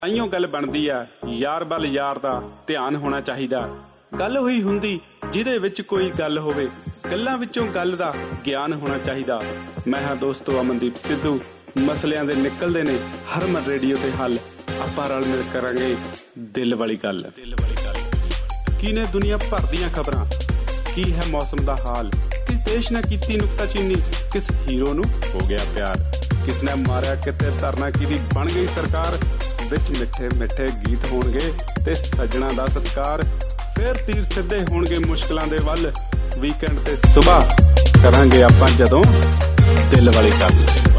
ਤਾਈਓ ਗੱਲ ਬਣਦੀ ਆ, ਯਾਰ ਵੱਲ ਯਾਰ ਦਾ ਧਿਆਨ ਹੋਣਾ ਚਾਹੀਦਾ। ਗੱਲ ਹੋਈ ਹੁੰਦੀ ਜਿਹਦੇ ਵਿੱਚ ਕੋਈ ਗੱਲ ਹੋਵੇ, ਗੱਲਾਂ ਵਿੱਚੋਂ ਗੱਲ ਦਾ ਗਿਆਨ ਹੋਣਾ ਚਾਹੀਦਾ। ਮੈਂ ਹਾਂ ਦੋਸਤੋ ਅਮਨਦੀਪ ਸਿੱਧੂ। ਮਸਲਿਆਂ ਦੇ ਨਿਕਲਦੇ ਨੇ ਹਰਮਨ ਰੇਡੀਓ ਤੇ ਹੱਲ। ਆਪਾਂ ਰਲ ਮਿਲ ਕਰਾਂਗੇ ਦਿਲ ਵਾਲੀ ਗੱਲ। ਕੀ ਨੇ ਦੁਨੀਆ ਭਰ ਦੀਆਂ ਖਬਰਾਂ, ਕੀ ਹੈ ਮੌਸਮ ਦਾ ਹਾਲ, ਕਿਸ ਦੇਸ਼ ਨੇ ਕੀਤੀ ਨੁਕਤਾਚੀਨੀ, ਕਿਸ ਹੀਰੋ ਨੂੰ ਹੋ ਗਿਆ ਪਿਆਰ, ਕਿਸ ਨੇ ਮਾਰਿਆ ਕਿਤੇ ਧਰਨਾ, ਕਿਹਦੀ ਬਣ ਗਈ ਸਰਕਾਰ। ਵਿੱਚ ਮਿੱਠੇ ਮਿੱਠੇ ਗੀਤ ਹੋਣਗੇ ਤੇ ਸੱਜਣਾ ਦਾ ਸਤਿਕਾਰ। ਫੇਰ ਤੀਰ ਸਿੱਧੇ ਹੋਣਗੇ ਮੁਸ਼ਕਿਲਾਂ ਦੇ ਵੱਲ। ਵੀਕਐਂਡ ਤੇ ਸੁਬਾਹ ਕਰਾਂਗੇ ਆਪਾਂ ਜਦੋਂ ਦਿਲ ਵਾਲੀ ਗੱਲ।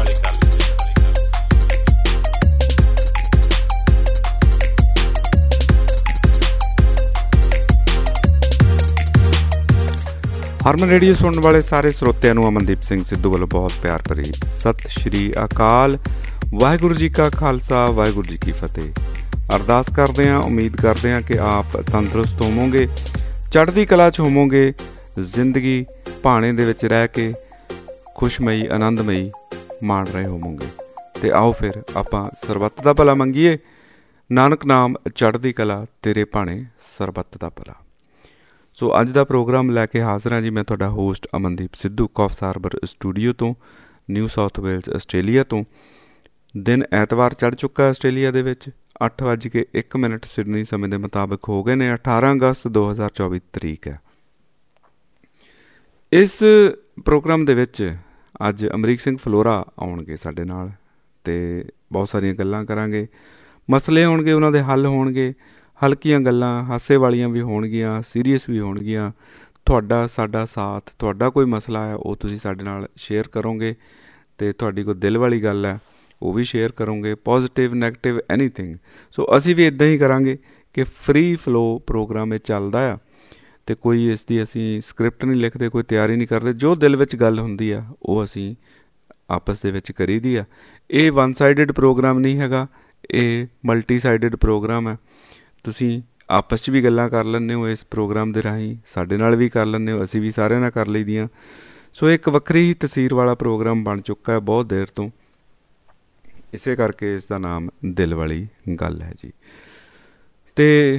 ਹਰਮਨ ਰੇਡੀਓ ਸੁਣਨ ਵਾਲੇ ਸਾਰੇ ਸਰੋਤਿਆਂ ਨੂੰ ਅਮਨਦੀਪ ਸਿੰਘ ਸਿੱਧੂ ਵੱਲੋਂ ਬਹੁਤ ਪਿਆਰ ਭਰੀ ਸਤਿ ਸ਼੍ਰੀ ਅਕਾਲ। ਵਾਹਿਗੁਰੂ ਜੀ ਕਾ ਖਾਲਸਾ, ਵਾਹਿਗੁਰੂ ਜੀ ਕੀ ਫਤਿਹ। ਅਰਦਾਸ ਕਰਦੇ ਹਾਂ, ਉਮੀਦ ਕਰਦੇ ਹਾਂ ਕਿ ਆਪ ਤੰਦਰੁਸਤ ਹੋਵੋਗੇ, ਚੜ੍ਹਦੀ ਕਲਾ 'ਚ ਹੋਵੋਗੇ, ਜ਼ਿੰਦਗੀ ਭਾਣੇ ਦੇ ਵਿੱਚ ਰਹਿ ਕੇ ਖੁਸ਼ਮਈ ਆਨੰਦਮਈ ਮਾਣ ਰਹੇ ਹੋਵੋਗੇ। ਅਤੇ ਆਓ ਫਿਰ ਆਪਾਂ ਸਰਬੱਤ ਦਾ ਭਲਾ ਮੰਗੀਏ। ਨਾਨਕ ਨਾਮ ਚੜ੍ਹਦੀ ਕਲਾ ਤੇਰੇ ਭਾਣੇ ਸਰਬੱਤ ਦਾ ਭਲਾ। ਸੋ ਅੱਜ ਦਾ ਪ੍ਰੋਗਰਾਮ ਲੈ ਕੇ ਹਾਜ਼ਰ ਹਾਂ ਜੀ, ਮੈਂ ਤੁਹਾਡਾ host Amandeep Sidhu, Coffs Harbour studio ਤੋਂ, ਨਿਊ ਸਾਊਥ ਵੇਲਜ਼ ਆਸਟ੍ਰੇਲੀਆ ਤੋਂ। ਦਿਨ ਐਤਵਾਰ ਚੜ੍ਹ ਚੁੱਕਾ ਆਸਟ੍ਰੇਲੀਆ ਦੇ ਵਿੱਚ। 8:01 ਸਿਡਨੀ ਸਮੇਂ ਦੇ ਮੁਤਾਬਕ ਹੋ ਗਏ ਨੇ। 18 ਅਗਸਤ 2024 ਤਰੀਕ ਹੈ। ਇਸ ਪ੍ਰੋਗਰਾਮ ਦੇ ਵਿੱਚ ਅੱਜ ਅਮਰੀਕ ਸਿੰਘ ਫਲੋਰਾ ਆਉਣਗੇ ਸਾਡੇ ਨਾਲ ਅਤੇ ਬਹੁਤ ਸਾਰੀਆਂ ਗੱਲਾਂ ਕਰਾਂਗੇ। ਮਸਲੇ ਹੋਣਗੇ, ਉਹਨਾਂ ਦੇ ਹੱਲ ਹੋਣਗੇ। ਹਲਕੀਆਂ ਗੱਲਾਂ ਹਾਸੇ ਵਾਲੀਆਂ ਵੀ ਹੋਣਗੀਆਂ, ਸੀਰੀਅਸ ਵੀ ਹੋਣਗੀਆਂ। ਤੁਹਾਡਾ ਸਾਡਾ ਸਾਥ, ਤੁਹਾਡਾ ਕੋਈ ਮਸਲਾ ਹੈ ਉਹ ਤੁਸੀਂ ਸਾਡੇ ਨਾਲ ਸ਼ੇਅਰ ਕਰੋਗੇ ਅਤੇ ਤੁਹਾਡੀ ਕੋਈ ਦਿਲ ਵਾਲੀ ਗੱਲ ਹੈ ਉਹ ਵੀ ਸ਼ੇਅਰ ਕਰੋਗੇ, ਪੋਜ਼ੀਟਿਵ ਨੈਗੇਟਿਵ ਐਨੀਥਿੰਗ। ਸੋ ਅਸੀਂ ਵੀ ਇੱਦਾਂ ਹੀ ਕਰਾਂਗੇ ਕਿ ਫਰੀ ਫਲੋ ਪ੍ਰੋਗਰਾਮ ਇਹ ਚੱਲਦਾ ਆ ਅਤੇ ਕੋਈ ਇਸ ਦੀ ਅਸੀਂ ਸਕ੍ਰਿਪਟ ਨਹੀਂ ਲਿਖਦੇ, ਕੋਈ ਤਿਆਰੀ ਨਹੀਂ ਕਰਦੇ। ਜੋ ਦਿਲ ਵਿੱਚ ਗੱਲ ਹੁੰਦੀ ਆ ਉਹ ਅਸੀਂ ਆਪਸ ਦੇ ਵਿੱਚ ਕਰੀਦੀ ਆ। ਇਹ ਵਨ ਸਾਈਡਡ ਪ੍ਰੋਗਰਾਮ ਨਹੀਂ ਹੈਗਾ, ਇਹ ਮਲਟੀ ਸਾਈਡਡ ਪ੍ਰੋਗਰਾਮ ਹੈ। ਤੁਸੀਂ ਆਪਸ 'ਚ ਵੀ ਗੱਲਾਂ ਕਰ ਲੈਂਦੇ ਹੋ ਇਸ ਪ੍ਰੋਗਰਾਮ ਦੇ ਰਾਹੀਂ, ਸਾਡੇ ਨਾਲ ਵੀ ਕਰ ਲੈਂਦੇ ਹੋ, ਅਸੀਂ ਵੀ ਸਾਰਿਆਂ ਨਾਲ ਕਰ ਲਈ ਦੀਆਂ। ਸੋ ਇੱਕ ਵੱਖਰੀ ਹੀ ਤਸੀਰ ਵਾਲਾ ਪ੍ਰੋਗਰਾਮ ਬਣ ਚੁੱਕਾ ਹੈ ਬਹੁਤ ਦੇਰ ਤੋਂ। ਇਸੇ ਕਰਕੇ ਇਸ ਦਾ ਨਾਮ ਦਿਲ ਵਾਲੀ ਗੱਲ ਹੈ ਜੀ। ਅਤੇ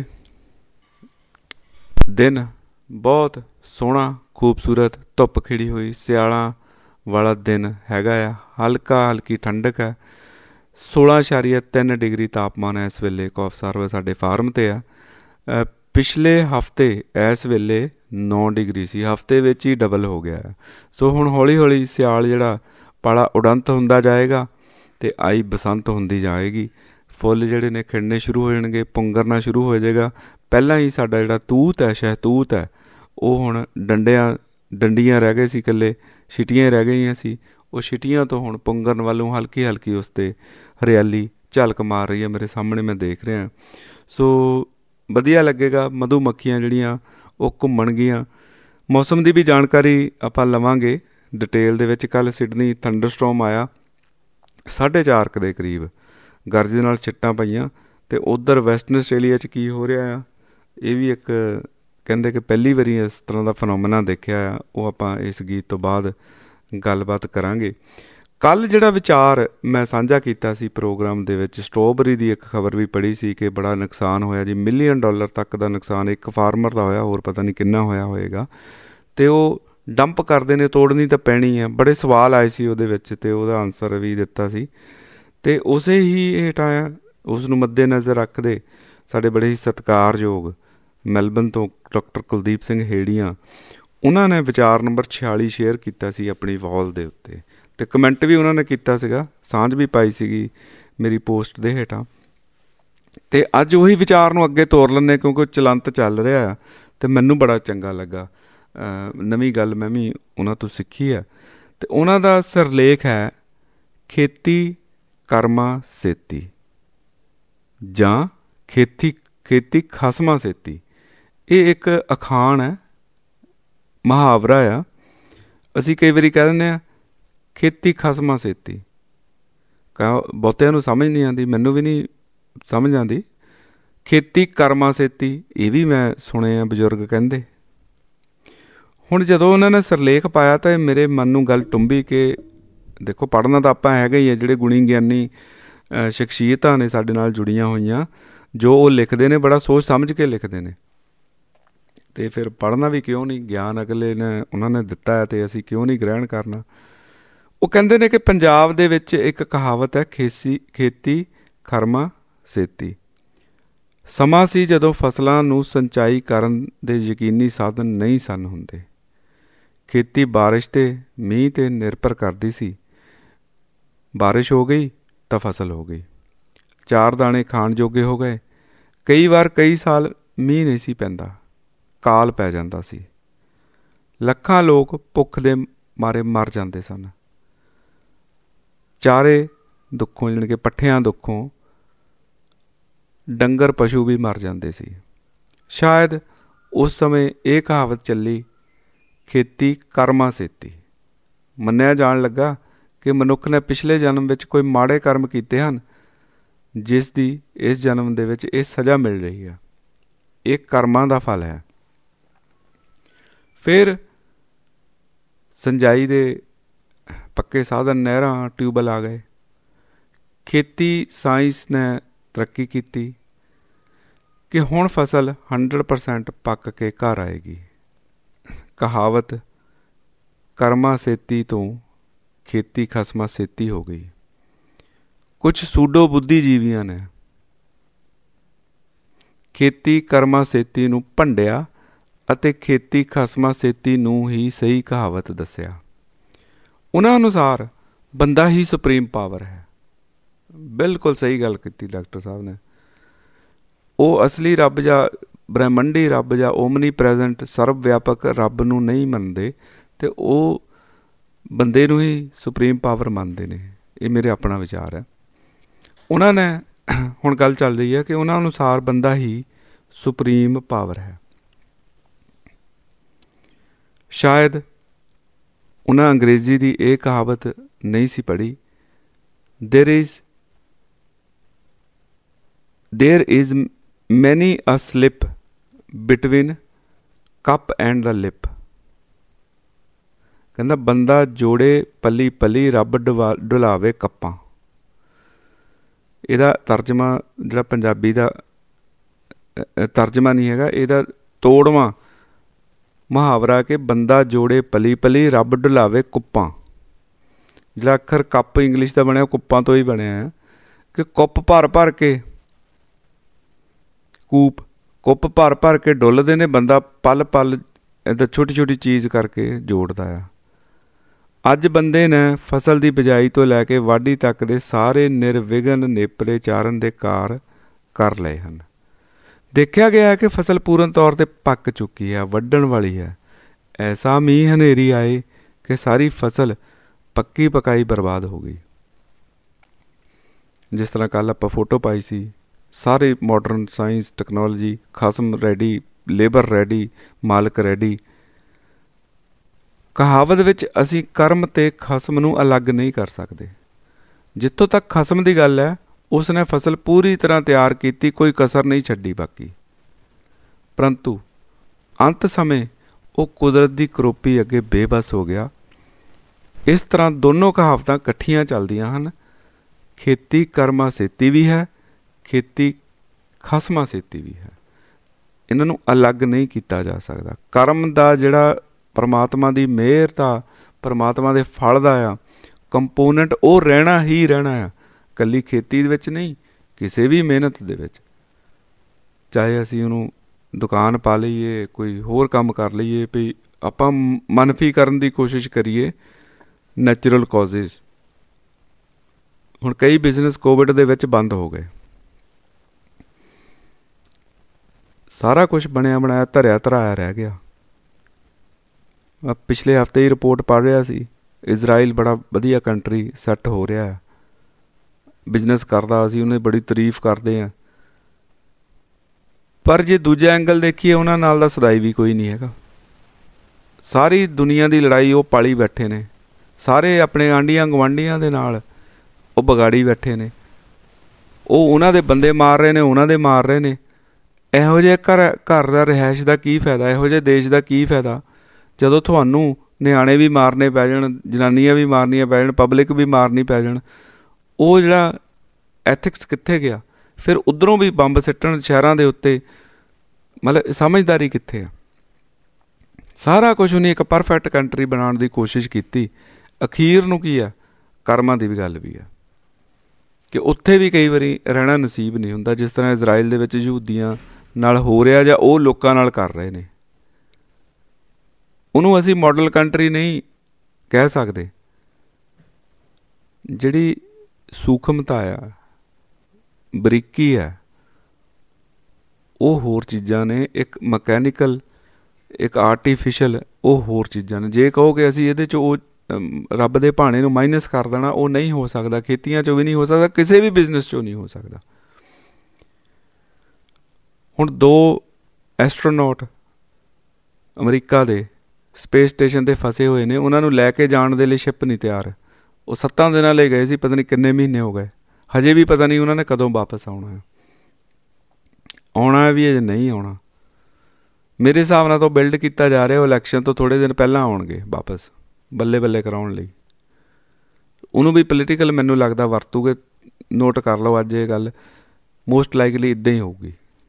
ਦਿਨ ਬਹੁਤ ਸੋਹਣਾ ਖੂਬਸੂਰਤ, ਧੁੱਪ ਖਿੜੀ ਹੋਈ ਸਿਆਲਾਂ ਵਾਲਾ ਦਿਨ ਹੈਗਾ ਆ। ਹਲਕੀ ਠੰਡਕ ਹੈ। 16.3 ਡਿਗਰੀ ਤਾਪਮਾਨ ਹੈ ਇਸ ਵੇਲੇ ਕੌਫਸ ਹਾਰਬਰ ਸਾਡੇ ਫਾਰਮ 'ਤੇ ਆ। ਪਿਛਲੇ ਹਫ਼ਤੇ ਇਸ ਵੇਲੇ 9 ਡਿਗਰੀ ਸੀ, ਹਫ਼ਤੇ ਵਿੱਚ ਹੀ ਡਬਲ ਹੋ ਗਿਆ। ਸੋ ਹੁਣ ਹੌਲੀ ਹੌਲੀ ਸਿਆਲ ਜਿਹੜਾ ਪਾਲਾ ਉਡੰਤ ਹੁੰਦਾ ਜਾਏਗਾ ਅਤੇ ਆਈ ਬਸੰਤ ਹੁੰਦੀ ਜਾਏਗੀ। ਫੁੱਲ ਜਿਹੜੇ ਨੇ ਖਿੜਨੇ ਸ਼ੁਰੂ ਹੋ ਜਾਣਗੇ, ਪੁੰਗਰਨਾ ਸ਼ੁਰੂ ਹੋ ਜਾਏਗਾ। ਪਹਿਲਾਂ ਹੀ ਸਾਡਾ ਜਿਹੜਾ ਤੂਤ ਹੈ, ਸ਼ਹਿਤੂਤ ਹੈ, ਉਹ ਹੁਣ ਡੰਡੀਆਂ ਰਹਿ ਗਏ ਸੀ, ਇਕੱਲੇ ਛਿਟੀਆਂ ਰਹਿ ਗਈਆਂ ਸੀ। ਉਹ ਛਿਟੀਆਂ ਤੋਂ ਹੁਣ ਪੁੰਗਰਨ ਵੱਲੋਂ ਹਲਕੀ ਉਸ 'ਤੇ ਹਰਿਆਲੀ ਝਲਕ ਮਾਰ ਰਹੀ ਹੈ। ਮੇਰੇ ਸਾਹਮਣੇ ਮੈਂ ਦੇਖ ਰਿਹਾ। ਸੋ ਵਧੀਆ ਲੱਗੇਗਾ। ਮਧੂ ਮੱਖੀਆਂ ਜਿਹੜੀਆਂ ਉਹ ਘੁੰਮਣਗੀਆਂ। ਮੌਸਮ ਦੀ ਵੀ ਜਾਣਕਾਰੀ ਆਪਾਂ ਲਵਾਂਗੇ ਡਿਟੇਲ ਦੇ ਵਿੱਚ। ਕੱਲ੍ਹ ਸਿਡਨੀ ਥੰਡਰਸਟੋਮ ਆਇਆ 4:30 ਦੇ ਕਰੀਬ, ਗਰਜ ਦੇ ਨਾਲ ਛਿੱਟਾਂ ਪਈਆਂ। ਅਤੇ ਉੱਧਰ ਵੈਸਟਰਨ ਆਸਟ੍ਰੇਲੀਆ 'ਚ ਕੀ ਹੋ ਰਿਹਾ ਆ, ਇਹ ਵੀ ਇੱਕ ਕਹਿੰਦੇ ਕਿ ਪਹਿਲੀ ਵਾਰੀ ਇਸ ਤਰ੍ਹਾਂ ਦਾ ਫਨੋਮਨਾ ਦੇਖਿਆ ਆ। ਉਹ ਆਪਾਂ ਇਸ ਗੀਤ ਤੋਂ ਬਾਅਦ ਗੱਲਬਾਤ ਕਰਾਂਗੇ। ਕੱਲ੍ਹ ਜਿਹੜਾ ਵਿਚਾਰ ਮੈਂ ਸਾਂਝਾ ਕੀਤਾ ਸੀ ਪ੍ਰੋਗਰਾਮ ਦੇ ਵਿੱਚ, ਸਟ੍ਰਾਬੇਰੀ ਦੀ ਇੱਕ ਖਬਰ ਵੀ ਪੜ੍ਹੀ ਸੀ ਕਿ ਬੜਾ ਨੁਕਸਾਨ ਹੋਇਆ ਜੀ, $1 ਮਿਲੀਅਨ ਤੱਕ ਦਾ ਨੁਕਸਾਨ ਇੱਕ ਫਾਰਮਰ ਦਾ ਹੋਇਆ, ਹੋਰ ਪਤਾ ਨਹੀਂ ਕਿੰਨਾ ਹੋਇਆ ਹੋਏਗਾ। ਅਤੇ ਉਹ ਡੰਪ ਕਰਦੇ ਨੇ, ਤੋੜਨੀ ਤਾਂ ਪੈਣੀ ਹੈ। ਬੜੇ ਸਵਾਲ ਆਏ ਸੀ ਉਹਦੇ ਵਿੱਚ ਅਤੇ ਉਹਦਾ ਆਨਸਰ ਵੀ ਦਿੱਤਾ ਸੀ। ਅਤੇ ਉਸੇ ਹੀ ਹੇਠਾਂ ਉਸ ਨੂੰ ਮੱਦੇ ਨਜ਼ਰ ਰੱਖਦੇ ਸਾਡੇ ਬੜੇ ਹੀ ਸਤਿਕਾਰਯੋਗ ਮੈਲਬਨ ਤੋਂ ਡਾਕਟਰ ਕੁਲਦੀਪ ਸਿੰਘ ਹੇੜੀਆਂ, ਉਹਨਾਂ ਨੇ ਵਿਚਾਰ ਨੰਬਰ 46 ਸ਼ੇਅਰ ਕੀਤਾ ਸੀ ਆਪਣੀ ਵਾਲ ਦੇ ਉੱਤੇ। ਅਤੇ ਕਮੈਂਟ ਵੀ ਉਹਨਾਂ ਨੇ ਕੀਤਾ ਸੀਗਾ, ਸਾਂਝ ਵੀ ਪਾਈ ਸੀਗੀ ਮੇਰੀ ਪੋਸਟ ਦੇ ਹੇਠਾਂ। ਅਤੇ ਅੱਜ ਉਹੀ ਵਿਚਾਰ ਨੂੰ ਅੱਗੇ ਤੋਰ ਲੈਂਦੇ ਕਿਉਂਕਿ ਚਲੰਤ ਚੱਲ ਰਿਹਾ ਆ ਅਤੇ ਮੈਨੂੰ ਬੜਾ ਚੰਗਾ ਲੱਗਾ। ਨਵੀਂ ਗੱਲ ਮੈਂ ਵੀ ਉਹਨਾਂ ਤੋਂ ਸਿੱਖੀ ਹੈ। ਅਤੇ ਉਹਨਾਂ ਦਾ ਸਿਰਲੇਖ ਹੈ ਖੇਤੀ ਕਰਮਾ ਸੇਤੀ ਜਾਂ ਖੇਤੀ ਖਸਮਾਂ ਸੇਤੀ। ਇਹ ਇੱਕ ਅਖਾਣ ਹੈ, ਮੁਹਾਵਰਾ ਆ। ਅਸੀਂ ਕਈ ਵਾਰੀ ਕਹਿ ਦਿੰਦੇ ਹਾਂ ਖੇਤੀ ਖਸਮਾਂ ਸੇਤੀ, ਬਹੁਤਿਆਂ ਨੂੰ ਸਮਝ ਨਹੀਂ ਆਉਂਦੀ, ਮੈਨੂੰ ਵੀ ਨਹੀਂ ਸਮਝ ਆਉਂਦੀ। ਖੇਤੀ ਕਰਮਾ ਸੇਤੀ ਇਹ ਵੀ ਮੈਂ ਸੁਣੇ ਆ ਬਜ਼ੁਰਗ ਕਹਿੰਦੇ। ਹੁਣ ਜਦੋਂ ਉਹਨਾਂ ਨੇ ਸਿਰਲੇਖ ਪਾਇਆ ਤਾਂ ਮੇਰੇ ਮਨ ਨੂੰ ਗੱਲ ਟੁੰਬੀ ਕਿ ਦੇਖੋ ਪੜ੍ਹਨਾ ਤਾਂ ਆਪਾਂ ਹੈਗਾ ਹੀ ਆ, ਜਿਹੜੇ ਗੁਣੀ ਗਿਆਨੀ ਸ਼ਖਸੀਅਤਾਂ ਨੇ ਸਾਡੇ ਨਾਲ ਜੁੜੀਆਂ ਹੋਈਆਂ, ਜੋ ਉਹ ਲਿਖਦੇ ਨੇ ਬੜਾ ਸੋਚ ਸਮਝ ਕੇ ਲਿਖਦੇ ਨੇ। ਅਤੇ ਫਿਰ ਪੜ੍ਹਨਾ ਵੀ ਕਿਉਂ ਨਹੀਂ, ਗਿਆਨ ਅਗਲੇ ਨੇ ਉਹਨਾਂ ਨੇ ਦਿੱਤਾ ਹੈ ਅਤੇ ਅਸੀਂ ਕਿਉਂ ਨਹੀਂ ਗ੍ਰਹਿਣ ਕਰਨਾ। ਉਹ ਕਹਿੰਦੇ ਨੇ ਕਿ ਪੰਜਾਬ ਦੇ ਵਿੱਚ ਇੱਕ ਕਹਾਵਤ ਹੈ, ਖੇਤੀ ਖਰਮਾ ਸੇਤੀ। ਸਮਾਂ ਸੀ ਜਦੋਂ ਫਸਲਾਂ ਨੂੰ ਸਿੰਚਾਈ ਕਰਨ ਦੇ ਯਕੀਨੀ ਸਾਧਨ ਨਹੀਂ ਸਨ ਹੁੰਦੇ। ਖੇਤੀ ਬਾਰਿਸ਼ ਅਤੇ ਮੀਂਹ 'ਤੇ ਨਿਰਭਰ ਕਰਦੀ ਸੀ। ਬਾਰਿਸ਼ ਹੋ ਗਈ ਤਾਂ ਫਸਲ ਹੋ ਗਈ, 4 ਦਾਣੇ ਖਾਣ ਜੋਗੇ ਹੋ ਗਏ। ਕਈ ਵਾਰ ਕਈ ਸਾਲ ਮੀਂਹ ਨਹੀਂ ਸੀ ਪੈਂਦਾ, ਕਾਲ ਪੈ ਜਾਂਦਾ ਸੀ। ਲੱਖਾਂ ਲੋਕ ਭੁੱਖ ਦੇ ਮਾਰੇ ਮਰ ਜਾਂਦੇ ਸਨ। ਚਾਰੇ ਦੁੱਖੋਂ, ਜਾਣੀ ਕਿ ਪੱਠਿਆਂ ਦੁੱਖੋਂ ਡੰਗਰ ਪਸ਼ੂ ਵੀ ਮਰ ਜਾਂਦੇ ਸੀ। ਸ਼ਾਇਦ ਉਸ ਸਮੇਂ ਇਹ ਕਹਾਵਤ ਚੱਲੀ, ਖੇਤੀ ਕਰਮਾਂ ਸੇਤੀ। ਮੰਨਿਆ ਜਾਣ ਲੱਗਾ ਕਿ ਮਨੁੱਖ ਨੇ ਪਿਛਲੇ ਜਨਮ ਵਿੱਚ ਕੋਈ ਮਾੜੇ ਕਰਮ ਕੀਤੇ ਹਨ, ਜਿਸ ਦੀ ਇਸ ਜਨਮ ਦੇ ਵਿੱਚ ਇਹ ਸਜ਼ਾ ਮਿਲ ਰਹੀ ਹੈ। ਇਹ ਕਰਮਾਂ ਦਾ ਫਲ ਹੈ। ਫਿਰ ਸਿੰਜਾਈ ਦੇ ਪੱਕੇ ਸਾਧਨ, ਨਹਿਰਾਂ, ਟਿਊਬਵੈੱਲ ਆ ਗਏ। ਖੇਤੀ ਸਾਇੰਸ ਨੇ ਤਰੱਕੀ ਕੀਤੀ ਕਿ ਹੁਣ ਫਸਲ 100% ਪੱਕ ਕੇ ਘਰ ਆਏਗੀ। ਕਹਾਵਤ ਕਰਮਾਂ ਸੇਤੀ ਤੋਂ ਖੇਤੀ ਖਸਮਾਂ ਸੇਤੀ ਹੋ ਗਈ। ਕੁਝ ਸੂਡੋ ਬੁੱਧੀਜੀਵੀਆਂ ਨੇ ਖੇਤੀ ਕਰਮਾਂ ਸੇਤੀ ਨੂੰ ਭੰਡਿਆ ਅਤੇ ਖੇਤੀ ਖਸਮਾਂ ਸੇਤੀ ਨੂੰ ਹੀ ਸਹੀ ਕਹਾਵਤ ਦੱਸਿਆ। ਉਹਨਾਂ ਅਨੁਸਾਰ ਬੰਦਾ ਹੀ ਸੁਪਰੀਮ ਪਾਵਰ ਹੈ। ਬਿਲਕੁਲ ਸਹੀ ਗੱਲ ਕੀਤੀ ਡਾਕਟਰ ਸਾਹਿਬ ਨੇ। ਉਹ ਅਸਲੀ ਰੱਬ ਜਾਂ ਬ੍ਰਹਿਮੰਡੀ ਰੱਬ ਜਾਂ ਓਮਨੀ ਪ੍ਰੈਜ਼ੈਂਟ ਸਰਵ ਵਿਆਪਕ ਰੱਬ ਨੂੰ ਨਹੀਂ ਮੰਨਦੇ, ਅਤੇ ਉਹ ਬੰਦੇ ਨੂੰ ਹੀ ਸੁਪਰੀਮ ਪਾਵਰ ਮੰਨਦੇ ਨੇ। ਇਹ ਮੇਰੇ ਆਪਣਾ ਵਿਚਾਰ ਹੈ। ਉਹਨਾਂ ਨੇ ਹੁਣ ਗੱਲ ਚੱਲ ਰਹੀ ਹੈ ਕਿ ਉਹਨਾਂ ਅਨੁਸਾਰ ਬੰਦਾ ਹੀ ਸੁਪਰੀਮ ਪਾਵਰ ਹੈ। ਸ਼ਾਇਦ ਉਹਨਾਂ ਅੰਗਰੇਜ਼ੀ ਦੀ ਇਹ ਕਹਾਵਤ ਨਹੀਂ ਸੀ ਪੜ੍ਹੀ, there is many a slip between cup and the lip। ਕਹਿੰਦਾ ਬੰਦਾ ਜੋੜੇ ਪਲੀ ਪਲੀ, ਰੱਬ ਡੁਲਾਵੇ ਕੱਪਾਂ। ਇਹਦਾ ਤਰਜਮਾ ਜਿਹੜਾ ਪੰਜਾਬੀ ਦਾ ਤਰਜਮਾ ਨਹੀਂ ਹੈਗਾ, ਇਹਦਾ ਤੋੜਵਾਂ ਮੁਹਾਵਰਾ ਕਿ ਬੰਦਾ ਜੋੜੇ ਪਲੀ ਪਲੀ, ਰੱਬ ਡੁਲਾਵੇ ਕੁੱਪਾਂ। ਜਿਹੜਾ ਅੱਖਰ ਕੱਪ ਇੰਗਲਿਸ਼ ਦਾ ਬਣਿਆ, ਕੁੱਪਾਂ ਤੋਂ ਹੀ ਬਣਿਆ ਹੈ ਕਿ ਕੁੱਪ ਭਰ ਭਰ ਕੇ, ਕੁੱਪ ਭਰ ਭਰ ਕੇ ਡੁੱਲਦੇ ਨੇ, ਬੰਦਾ ਪਲ ਪਲ ਇੱਦਾਂ ਛੋਟੀ ਛੋਟੀ ਚੀਜ਼ ਕਰਕੇ ਜੋੜਦਾ ਆ। ਅੱਜ ਬੰਦੇ ਨੇ ਫਸਲ ਦੀ ਬਿਜਾਈ ਤੋਂ ਲੈ ਕੇ ਵਾਢੀ ਤੱਕ ਦੇ ਸਾਰੇ ਨਿਰਵਿਘਨ ਨੇਪਰੇ ਚਾਰਨ ਦੇ ਕਾਰ ਕਰ ਲਏ ਹਨ। ਦੇਖਿਆ ਗਿਆ ਹੈ ਕਿ ਫਸਲ ਪੂਰਨ ਤੌਰ 'ਤੇ ਪੱਕ ਚੁੱਕੀ ਹੈ, ਵੱਢਣ ਵਾਲੀ ਹੈ। ਐਸਾ ਮੀਂਹ ਹਨੇਰੀ ਆਏ ਕਿ ਸਾਰੀ ਫਸਲ ਪੱਕੀ ਪਕਾਈ ਬਰਬਾਦ ਹੋ ਗਈ। ਜਿਸ ਤਰ੍ਹਾਂ ਕੱਲ੍ਹ ਆਪਾਂ ਫੋਟੋ ਪਾਈ ਸੀ, ਸਾਰੇ ਮਾਡਰਨ ਸਾਇੰਸ ਟੈਕਨੋਲੋਜੀ, ਖਸਮ ਰੈਡੀ, ਲੇਬਰ ਰੈਡੀ, ਮਾਲਕ ਰੈਡੀ। ਕਹਾਵਤ ਵਿੱਚ ਅਸੀਂ ਕਰਮ ਅਤੇ ਖਸਮ ਨੂੰ ਅਲੱਗ ਨਹੀਂ ਕਰ ਸਕਦੇ। ਜਿੱਥੋਂ ਤੱਕ ਖਸਮ ਦੀ ਗੱਲ ਹੈ, ਉਸ ਨੇ ਫਸਲ ਪੂਰੀ ਤਰ੍ਹਾਂ ਤਿਆਰ ਕੀਤੀ, ਕੋਈ ਕਸਰ ਨਹੀਂ ਛੱਡੀ ਬਾਕੀ। ਪਰੰਤੂ ਅੰਤ ਸਮੇਂ ਉਹ ਕੁਦਰਤ ਦੀ ਕਰੋਪੀ ਅੱਗੇ ਬੇਬਸ ਹੋ ਗਿਆ। ਇਸ ਤਰ੍ਹਾਂ ਦੋਨੋਂ ਕਹਾਵਤਾਂ ਇਕੱਠੀਆਂ ਚੱਲਦੀਆਂ ਹਨ। ਖੇਤੀ ਕਰਮਾਂ ਸੇਤੀ ਵੀ ਹੈ, ਖੇਤੀ ਖਸਮਾਂ ਸੇਤੀ ਵੀ ਹੈ। ਇਹਨਾਂ ਨੂੰ ਅਲੱਗ ਨਹੀਂ ਕੀਤਾ ਜਾ ਸਕਦਾ। ਕਰਮ ਦਾ ਜਿਹੜਾ ਪਰਮਾਤਮਾ ਦੀ ਮਿਹਰ ਦਾ, ਪਰਮਾਤਮਾ ਦੇ ਫਲ ਦਾ ਆ ਕੰਪੋਨੈਂਟ, ਉਹ ਰਹਿਣਾ ਹੀ ਰਹਿਣਾ ਆ। ਇਕੱਲੀ ਖੇਤੀ ਦੇ ਵਿੱਚ ਨਹੀਂ, ਕਿਸੇ ਵੀ ਮਿਹਨਤ ਦੇ ਵਿੱਚ। ਚਾਹੇ ਅਸੀਂ ਉਹਨੂੰ ਦੁਕਾਨ ਪਾ ਲਈਏ, ਕੋਈ ਹੋਰ ਕੰਮ ਕਰ ਲਈਏ, ਵੀ ਆਪਾਂ ਮਨਫੀ ਕਰਨ ਦੀ ਕੋਸ਼ਿਸ਼ ਕਰੀਏ ਨੈਚੁਰਲ ਕਾਜ਼ਿਜ਼। ਹੁਣ ਕਈ ਬਿਜ਼ਨਸ ਕੋਵਿਡ ਦੇ ਵਿੱਚ ਬੰਦ ਹੋ ਗਏ। ਸਾਰਾ ਕੁਛ ਬਣਿਆ ਬਣਾਇਆ, ਧਰਿਆ ਧਰਾਇਆ ਰਹਿ ਗਿਆ। ਪਿਛਲੇ ਹਫ਼ਤੇ ਹੀ ਰਿਪੋਰਟ ਪੜ੍ਹ ਰਿਹਾ ਸੀ, ਇਜ਼ਰਾਈਲ ਬੜਾ ਵਧੀਆ ਕੰਟਰੀ ਸੈੱਟ ਹੋ ਰਿਹਾ ਹੈ, ਬਿਜ਼ਨਸ ਕਰਦਾ। ਅਸੀਂ ਉਹਨੇ ਬੜੀ ਤਾਰੀਫ ਕਰਦੇ ਹਾਂ। ਪਰ ਜੇ ਦੂਜਾ ਐਂਗਲ ਦੇਖੀਏ, ਉਹਨਾਂ ਨਾਲ ਦਾ ਸਦਾਈ ਵੀ ਕੋਈ ਨਹੀਂ ਹੈਗਾ। ਸਾਰੀ ਦੁਨੀਆ ਦੀ ਲੜਾਈ ਉਹ ਪਾਲੀ ਬੈਠੇ ਨੇ। ਸਾਰੇ ਆਪਣੇ ਆਂਢੀਆਂ ਗੁਆਂਢੀਆਂ ਦੇ ਨਾਲ ਉਹ ਵਿਗਾੜੀ ਬੈਠੇ ਨੇ। ਉਹ ਉਹਨਾਂ ਦੇ ਬੰਦੇ ਮਾਰ ਰਹੇ ਨੇ, ਉਹਨਾਂ ਦੇ ਮਾਰ ਰਹੇ ਨੇ। ਇਹੋ ਜਿਹੇ ਘਰ ਦਾ ਰਿਹਾਇਸ਼ ਦਾ ਕੀ ਫਾਇਦਾ, ਇਹੋ ਜਿਹੇ ਦੇਸ਼ ਦਾ ਕੀ ਫਾਇਦਾ, ਜਦੋਂ ਤੁਹਾਨੂੰ ਨਿਆਣੇ ਵੀ ਮਾਰਨੇ ਪੈ ਜਾਣ, ਜਨਾਨੀਆਂ ਵੀ ਮਾਰਨੀਆਂ ਪੈ ਜਾਣ, ਪਬਲਿਕ ਵੀ ਮਾਰਨੀ ਪੈ ਜਾਣ। ਉਹ ਜਿਹੜਾ ਐਥਿਕਸ ਕਿੱਥੇ ਗਿਆ? ਫਿਰ ਉੱਧਰੋਂ ਵੀ ਬੰਬ ਸਿੱਟਣ ਸ਼ਹਿਰਾਂ ਦੇ ਉੱਤੇ, ਮਤਲਬ ਸਮਝਦਾਰੀ ਕਿੱਥੇ ਆ? ਸਾਰਾ ਕੁਝ ਉਹਨੇ ਇੱਕ ਪਰਫੈਕਟ ਕੰਟਰੀ ਬਣਾਉਣ ਦੀ ਕੋਸ਼ਿਸ਼ ਕੀਤੀ। ਅਖੀਰ ਨੂੰ ਕੀ ਆ, ਕਰਮਾਂ ਦੀ ਵੀ ਗੱਲ ਵੀ ਆ ਕਿ ਉੱਥੇ ਵੀ ਕਈ ਵਾਰੀ ਰਹਿਣਾ ਨਸੀਬ ਨਹੀਂ ਹੁੰਦਾ, ਜਿਸ ਤਰ੍ਹਾਂ ਇਜ਼ਰਾਈਲ ਦੇ ਵਿੱਚ ਯਹੂਦੀਆਂ ਨਾਲ ਹੋ ਰਿਹਾ ਜਾਂ ਉਹ ਲੋਕਾਂ ਨਾਲ ਕਰ ਰਹੇ ਨੇ। ਉਹਨੂੰ ਅਸੀਂ ਮਾਡਲ ਕੰਟਰੀ ਨਹੀਂ ਕਹਿ ਸਕਦੇ। ਜਿਹੜੀ ਸੂਖਮਤਾ ਆ, ਬਰੀਕੀ ਹੈ, ਉਹ ਹੋਰ ਚੀਜ਼ਾਂ ਨੇ। ਇੱਕ ਮਕੈਨੀਕਲ, ਇੱਕ ਆਰਟੀਫਿਸ਼ਲ, ਉਹ ਹੋਰ ਚੀਜ਼ਾਂ ਨੇ। ਜੇ ਕਹੋ ਕਿ ਅਸੀਂ ਇਹਦੇ 'ਚ ਉਹ ਰੱਬ ਦੇ ਭਾਣੇ ਨੂੰ ਮਾਈਨਸ ਕਰ ਦੇਣਾ, ਉਹ ਨਹੀਂ ਹੋ ਸਕਦਾ। ਖੇਤੀਆਂ 'ਚੋਂ ਵੀ ਨਹੀਂ ਹੋ ਸਕਦਾ, ਕਿਸੇ ਵੀ ਬਿਜ਼ਨਸ 'ਚੋਂ ਨਹੀਂ ਹੋ ਸਕਦਾ। ਹੁਣ 2 ਐਸਟਰੋਨੌਟ ਅਮਰੀਕਾ ਦੇ ਸਪੇਸ ਸਟੇਸ਼ਨ 'ਤੇ ਫਸੇ ਹੋਏ ਨੇ। ਉਹਨਾਂ ਨੂੰ ਲੈ ਕੇ ਜਾਣ ਦੇ ਲਈ ਸ਼ਿਪ ਨਹੀਂ ਤਿਆਰ। ਉਹ 7 ਦਿਨਾਂ ਲਈ ਗਏ ਸੀ, ਪਤਾ ਨਹੀਂ ਕਿੰਨੇ ਮਹੀਨੇ ਹੋ ਗਏ, ਹਜੇ ਵੀ ਪਤਾ ਨਹੀਂ ਉਹਨਾਂ ਨੇ ਕਦੋਂ ਵਾਪਸ ਆਉਣਾ ਵੀ ਅਜੇ ਨਹੀਂ ਆਉਣਾ। ਮੇਰੇ ਹਿਸਾਬ ਨਾਲ ਤਾਂ ਬਿਲਡ ਕੀਤਾ ਜਾ ਰਿਹਾ ਉਹ ਇਲੈਕਸ਼ਨ ਤੋਂ ਥੋੜ੍ਹੇ ਦਿਨ ਪਹਿਲਾਂ ਆਉਣਗੇ ਵਾਪਸ, ਬੱਲੇ ਬੱਲੇ ਕਰਾਉਣ ਲਈ। ਉਹਨੂੰ ਵੀ ਪੋਲੀਟੀਕਲ ਮੈਨੂੰ ਲੱਗਦਾ ਵਰਤੂਗੇ। ਨੋਟ ਕਰ ਲਓ ਅੱਜ ਇਹ ਗੱਲ, ਮੋਸਟ ਲਾਈਕਲੀ ਇੱਦਾਂ ਹੀ ਹੋਊਗੀ।